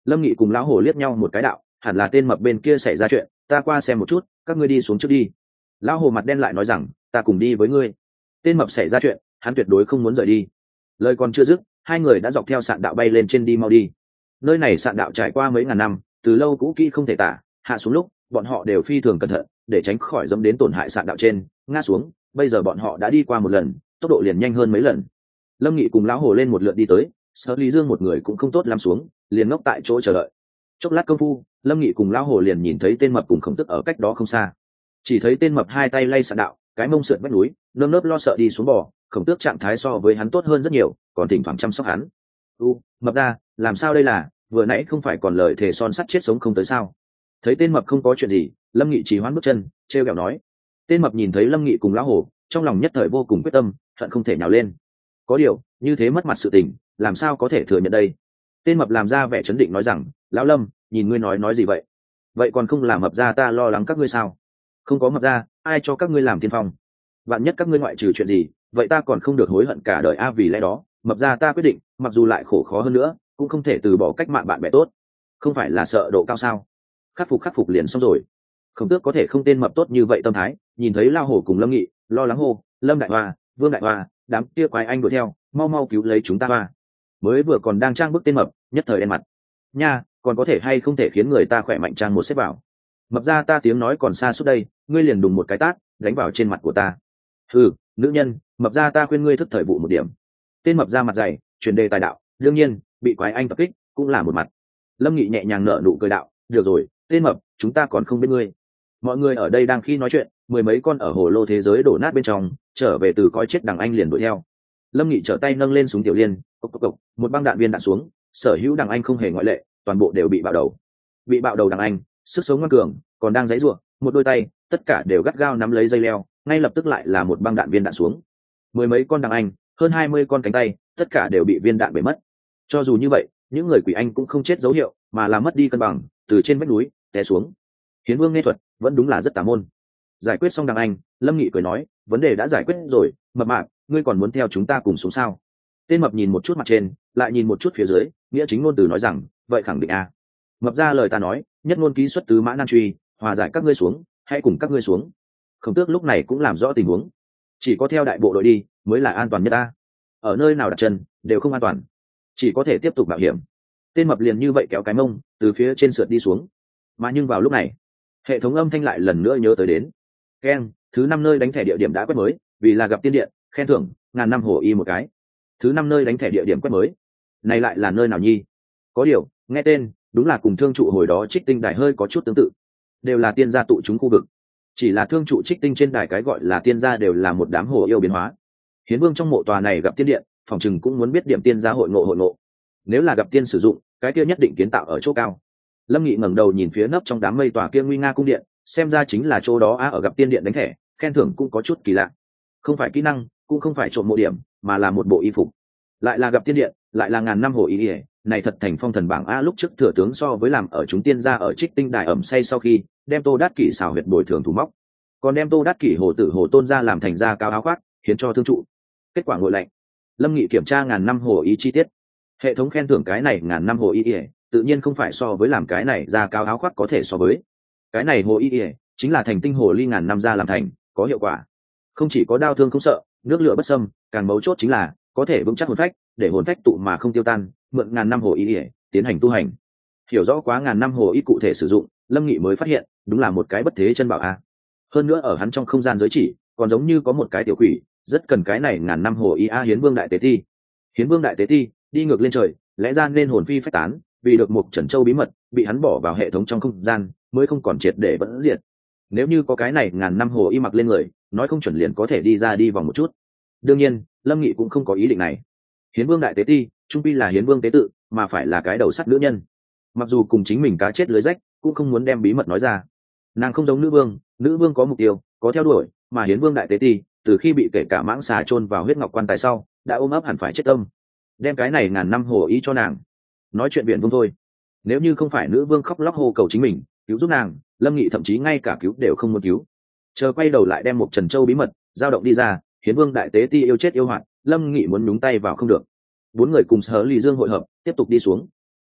Lâm Nghị cùng lão hồ liếc nhau một cái đạo, hẳn là tên mập bên kia xảy ra chuyện, ta qua xem một chút, các ngươi đi xuống trước đi. Lão hồ mặt đen lại nói rằng, ta cùng đi với ngươi. Tên mập xảy ra chuyện, hắn tuyệt đối không muốn rời đi. Lời còn chưa dứt, hai người đã dọc theo sạn đạo bay lên trên đi mau đi. Nơi này sạn đạo trải qua mấy ngàn năm, từ lâu cũ kỹ không thể tả, hạ xuống lúc bọn họ đều phi thường cẩn thận để tránh khỏi dẫm đến tổn hại sạn đạo trên ngã xuống. Bây giờ bọn họ đã đi qua một lần, tốc độ liền nhanh hơn mấy lần. Lâm Nghị cùng lão hồ lên một lượt đi tới, Sở Lý Dương một người cũng không tốt lắm xuống, liền ngốc tại chỗ chờ đợi. Chốc lát công phu, Lâm Nghị cùng lão hồ liền nhìn thấy tên mập cùng Khổng Tước ở cách đó không xa. Chỉ thấy tên mập hai tay lay sạn đạo, cái mông sượt vách núi, nơm nớp lo sợ đi xuống bò. Khổng Tước trạng thái so với hắn tốt hơn rất nhiều, còn thỉnh thoảng chăm sóc hắn. U, mập ra, làm sao đây là, vừa nãy không phải còn lời thề son sắt chết sống không tới sao? Thấy tên mập không có chuyện gì, Lâm Nghị chỉ hoãn bước chân, trêu ghẹo nói. Tên mập nhìn thấy Lâm Nghị cùng lão hồ, trong lòng nhất thời vô cùng quyết tâm, hận không thể nhào lên. Có điều, như thế mất mặt sự tình, làm sao có thể thừa nhận đây? Tên mập làm ra vẻ chấn định nói rằng, lão Lâm, nhìn ngươi nói nói gì vậy? Vậy còn không làm mập ra ta lo lắng các ngươi sao? Không có mập ra, ai cho các ngươi làm tiên phong? Vạn nhất các ngươi ngoại trừ chuyện gì, vậy ta còn không được hối hận cả đời a. Vì lẽ đó, mập ra ta quyết định, mặc dù lại khổ khó hơn nữa, cũng không thể từ bỏ cách mạng bạn bè tốt. Không phải là sợ độ cao sao? Khắc phục khắc phục liền xong rồi. Khổng Tước có thể không tên mập tốt như vậy tâm thái, nhìn thấy lao hổ cùng Lâm Nghị, lo lắng hô, Lâm đại hoa, Vương đại hoa, đám kia quái anh đuổi theo, mau mau cứu lấy chúng ta hoa. Mới vừa còn đang trang bức tên mập, nhất thời đen mặt. Nha, còn có thể hay không thể khiến người ta khỏe mạnh trang một xếp vào. Mập ra ta tiếng nói còn xa suốt đây, ngươi liền đùng một cái tát, đánh vào trên mặt của ta. Ừ, nữ nhân, mập ra ta khuyên ngươi thức thời vụ một điểm. Tên mập ra mặt dày, truyền đề tài đạo, đương nhiên, bị quái anh tập kích, cũng là một mặt. Lâm Nghị nhẹ nhàng nở nụ cười đạo, được rồi, tên mập, chúng ta còn không biết ngươi. Mọi người ở đây đang khi nói chuyện, mười mấy con ở hồ lô thế giới đổ nát bên trong, trở về từ coi chết đằng anh liền đuổi theo. Lâm Nghị trở tay nâng lên súng tiểu liên, cộc cộc cộc, một băng đạn viên đạn xuống, sở hữu đằng anh không hề ngoại lệ, toàn bộ đều bị bạo đầu. Bị bạo đầu đằng anh, sức sống ngoan cường, còn đang giãy giụa, một đôi tay, tất cả đều gắt gao nắm lấy dây leo, ngay lập tức lại là một băng đạn viên đạn xuống. Mười mấy con đằng anh, hơn hai mươi con cánh tay, tất cả đều bị viên đạn bể mất. Cho dù như vậy, những người quỷ anh cũng không chết dấu hiệu, mà là mất đi cân bằng, từ trên vách núi té xuống. Hiến Vương nghe thuật vẫn đúng là rất tà môn. Giải quyết xong đằng anh, Lâm Nghị cười nói, vấn đề đã giải quyết rồi, mập mạp, ngươi còn muốn theo chúng ta cùng xuống sao? Tên mập nhìn một chút mặt trên, lại nhìn một chút phía dưới, nghĩa chính ngôn từ nói rằng, vậy khẳng định a. Mập ra lời ta nói, nhất ngôn ký xuất tứ mã nan truy, hòa giải các ngươi xuống, hãy cùng các ngươi xuống. Khổng Tước lúc này cũng làm rõ tình huống, chỉ có theo đại bộ đội đi mới là an toàn nhất ta. Ở nơi nào đặt chân đều không an toàn, chỉ có thể tiếp tục mạo hiểm. Tên mập liền như vậy kéo cái mông từ phía trên sượt đi xuống. Mà nhưng vào lúc này, hệ thống âm thanh lại lần nữa nhớ tới đến. Keng, thứ năm nơi đánh thẻ địa điểm đã quét mới, vì là gặp tiên điện, khen thưởng ngàn năm hồ y một cái. Thứ năm nơi đánh thẻ địa điểm quét mới, này lại là nơi nào nhi? Có điều, nghe tên, đúng là cùng thương trụ hồi đó trích tinh đài hơi có chút tương tự, đều là tiên gia tụ chúng khu vực. Chỉ là thương trụ trích tinh trên đài cái gọi là tiên gia đều là một đám hồ yêu biến hóa. Hiến Vương trong mộ tòa này gặp tiên điện, phòng chừng cũng muốn biết điểm tiên gia hội ngộ hội ngộ. Nếu là gặp tiên sử dụng, cái kia nhất định kiến tạo ở chỗ cao. Lâm Nghị ngẩng đầu nhìn phía nấp trong đám mây tòa kia nguy nga cung điện, xem ra chính là chỗ đó a. Ở gặp tiên điện đánh thẻ, khen thưởng cũng có chút kỳ lạ. Không phải kỹ năng, cũng không phải trộm mộ điểm, mà là một bộ y phục. Lại là gặp tiên điện, lại là ngàn năm hồ y, này thật thành phong thần bảng a. Lúc trước thừa tướng so với làm ở chúng tiên gia ở trích tinh đài ẩm say sau khi đem Tô Đát Kỷ xào huyệt bồi thường thủ móc, còn đem Tô Đát Kỷ hồ tử hồ tôn gia làm thành gia cao áo khoác hiến cho thương trụ. Kết quả ngội lạnh. Lâm Nghị kiểm tra ngàn năm hồ y chi tiết, hệ thống khen thưởng cái này ngàn năm hồ y tự nhiên không phải so với làm cái này gia cao áo khoác có thể so với. Cái này hồ y chính là thành tinh hồ ly ngàn năm ra làm thành, có hiệu quả. Không chỉ có đau thương không sợ, nước lửa bất xâm, càng mấu chốt chính là có thể vững chắc hồn phách, để hồn phách tụ mà không tiêu tan, mượn ngàn năm hồ y tiến hành tu hành. Hiểu rõ quá ngàn năm hồ y cụ thể sử dụng, Lâm Nghị mới phát hiện, đúng là một cái bất thế chân bảo a. Hơn nữa ở hắn trong không gian giới chỉ, còn giống như có một cái tiểu quỷ, rất cần cái này ngàn năm hồ y a. Hiến Vương đại tế thi. Hiến Vương đại tế thi đi ngược lên trời, lẽ ra nên hồn phi phách tán, vì được một Trần Châu bí mật, bị hắn bỏ vào hệ thống trong không gian, mới không còn triệt để vẫn diệt. Nếu như có cái này ngàn năm hồ y mặc lên người, nói không chuẩn liền có thể đi ra đi vòng một chút. Đương nhiên, Lâm Nghị cũng không có ý định này. Hiến Vương đại tế ti, trung pi là Hiến Vương tế tự, mà phải là cái đầu sắt nữ nhân. Mặc dù cùng chính mình cá chết lưới rách, cũng không muốn đem bí mật nói ra. Nàng không giống nữ vương, nữ vương có mục tiêu, có theo đuổi, mà Hiến Vương đại tế ti, từ khi bị kể cả mãng xà chôn vào huyết ngọc quan tài sau, đã ôm ấp hẳn phải chết tâm. Đem cái này ngàn năm hồ y cho nàng, nói chuyện biển vương thôi. Nếu như không phải nữ vương khóc lóc hô cầu chính mình cứu giúp nàng, Lâm Nghị thậm chí ngay cả cứu đều không muốn cứu. Chờ quay đầu lại đem một Trần Châu bí mật giao động đi ra, Hiến Vương đại tế ti yêu chết yêu hoạt, Lâm Nghị muốn nhúng tay vào không được. Bốn người cùng Sở Lý Dương hội hợp, tiếp tục đi xuống.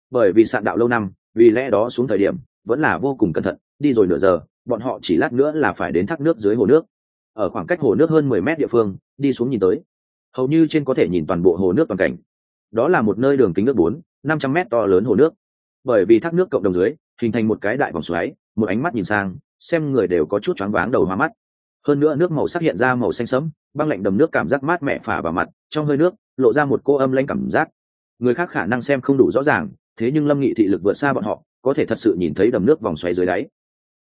bởi vì sạn đạo lâu năm, vì lẽ đó xuống thời điểm vẫn là vô cùng cẩn thận, đi rồi nửa giờ bọn họ chỉ lát nữa là phải đến thác nước dưới hồ nước. Ở khoảng cách hồ nước hơn mười mét địa phương, đi xuống nhìn tới, hầu như trên có thể nhìn toàn bộ hồ nước toàn cảnh. Đó là một nơi đường kính nước bốn năm trăm mét to lớn hồ nước, bởi vì thác nước cộng đồng dưới hình thành một cái đại vòng xoáy, một ánh mắt nhìn sang xem người đều có chút choáng váng đầu hoa mắt. Hơn nữa nước màu sắc hiện ra màu xanh sẫm, băng lạnh đầm nước cảm giác mát mẻ phả vào mặt, trong hơi nước lộ ra một cô âm lãnh cảm giác. Người khác khả năng xem không đủ rõ ràng, thế nhưng Lâm Nghị thị lực vượt xa bọn họ, có thể thật sự nhìn thấy đầm nước vòng xoáy dưới đáy.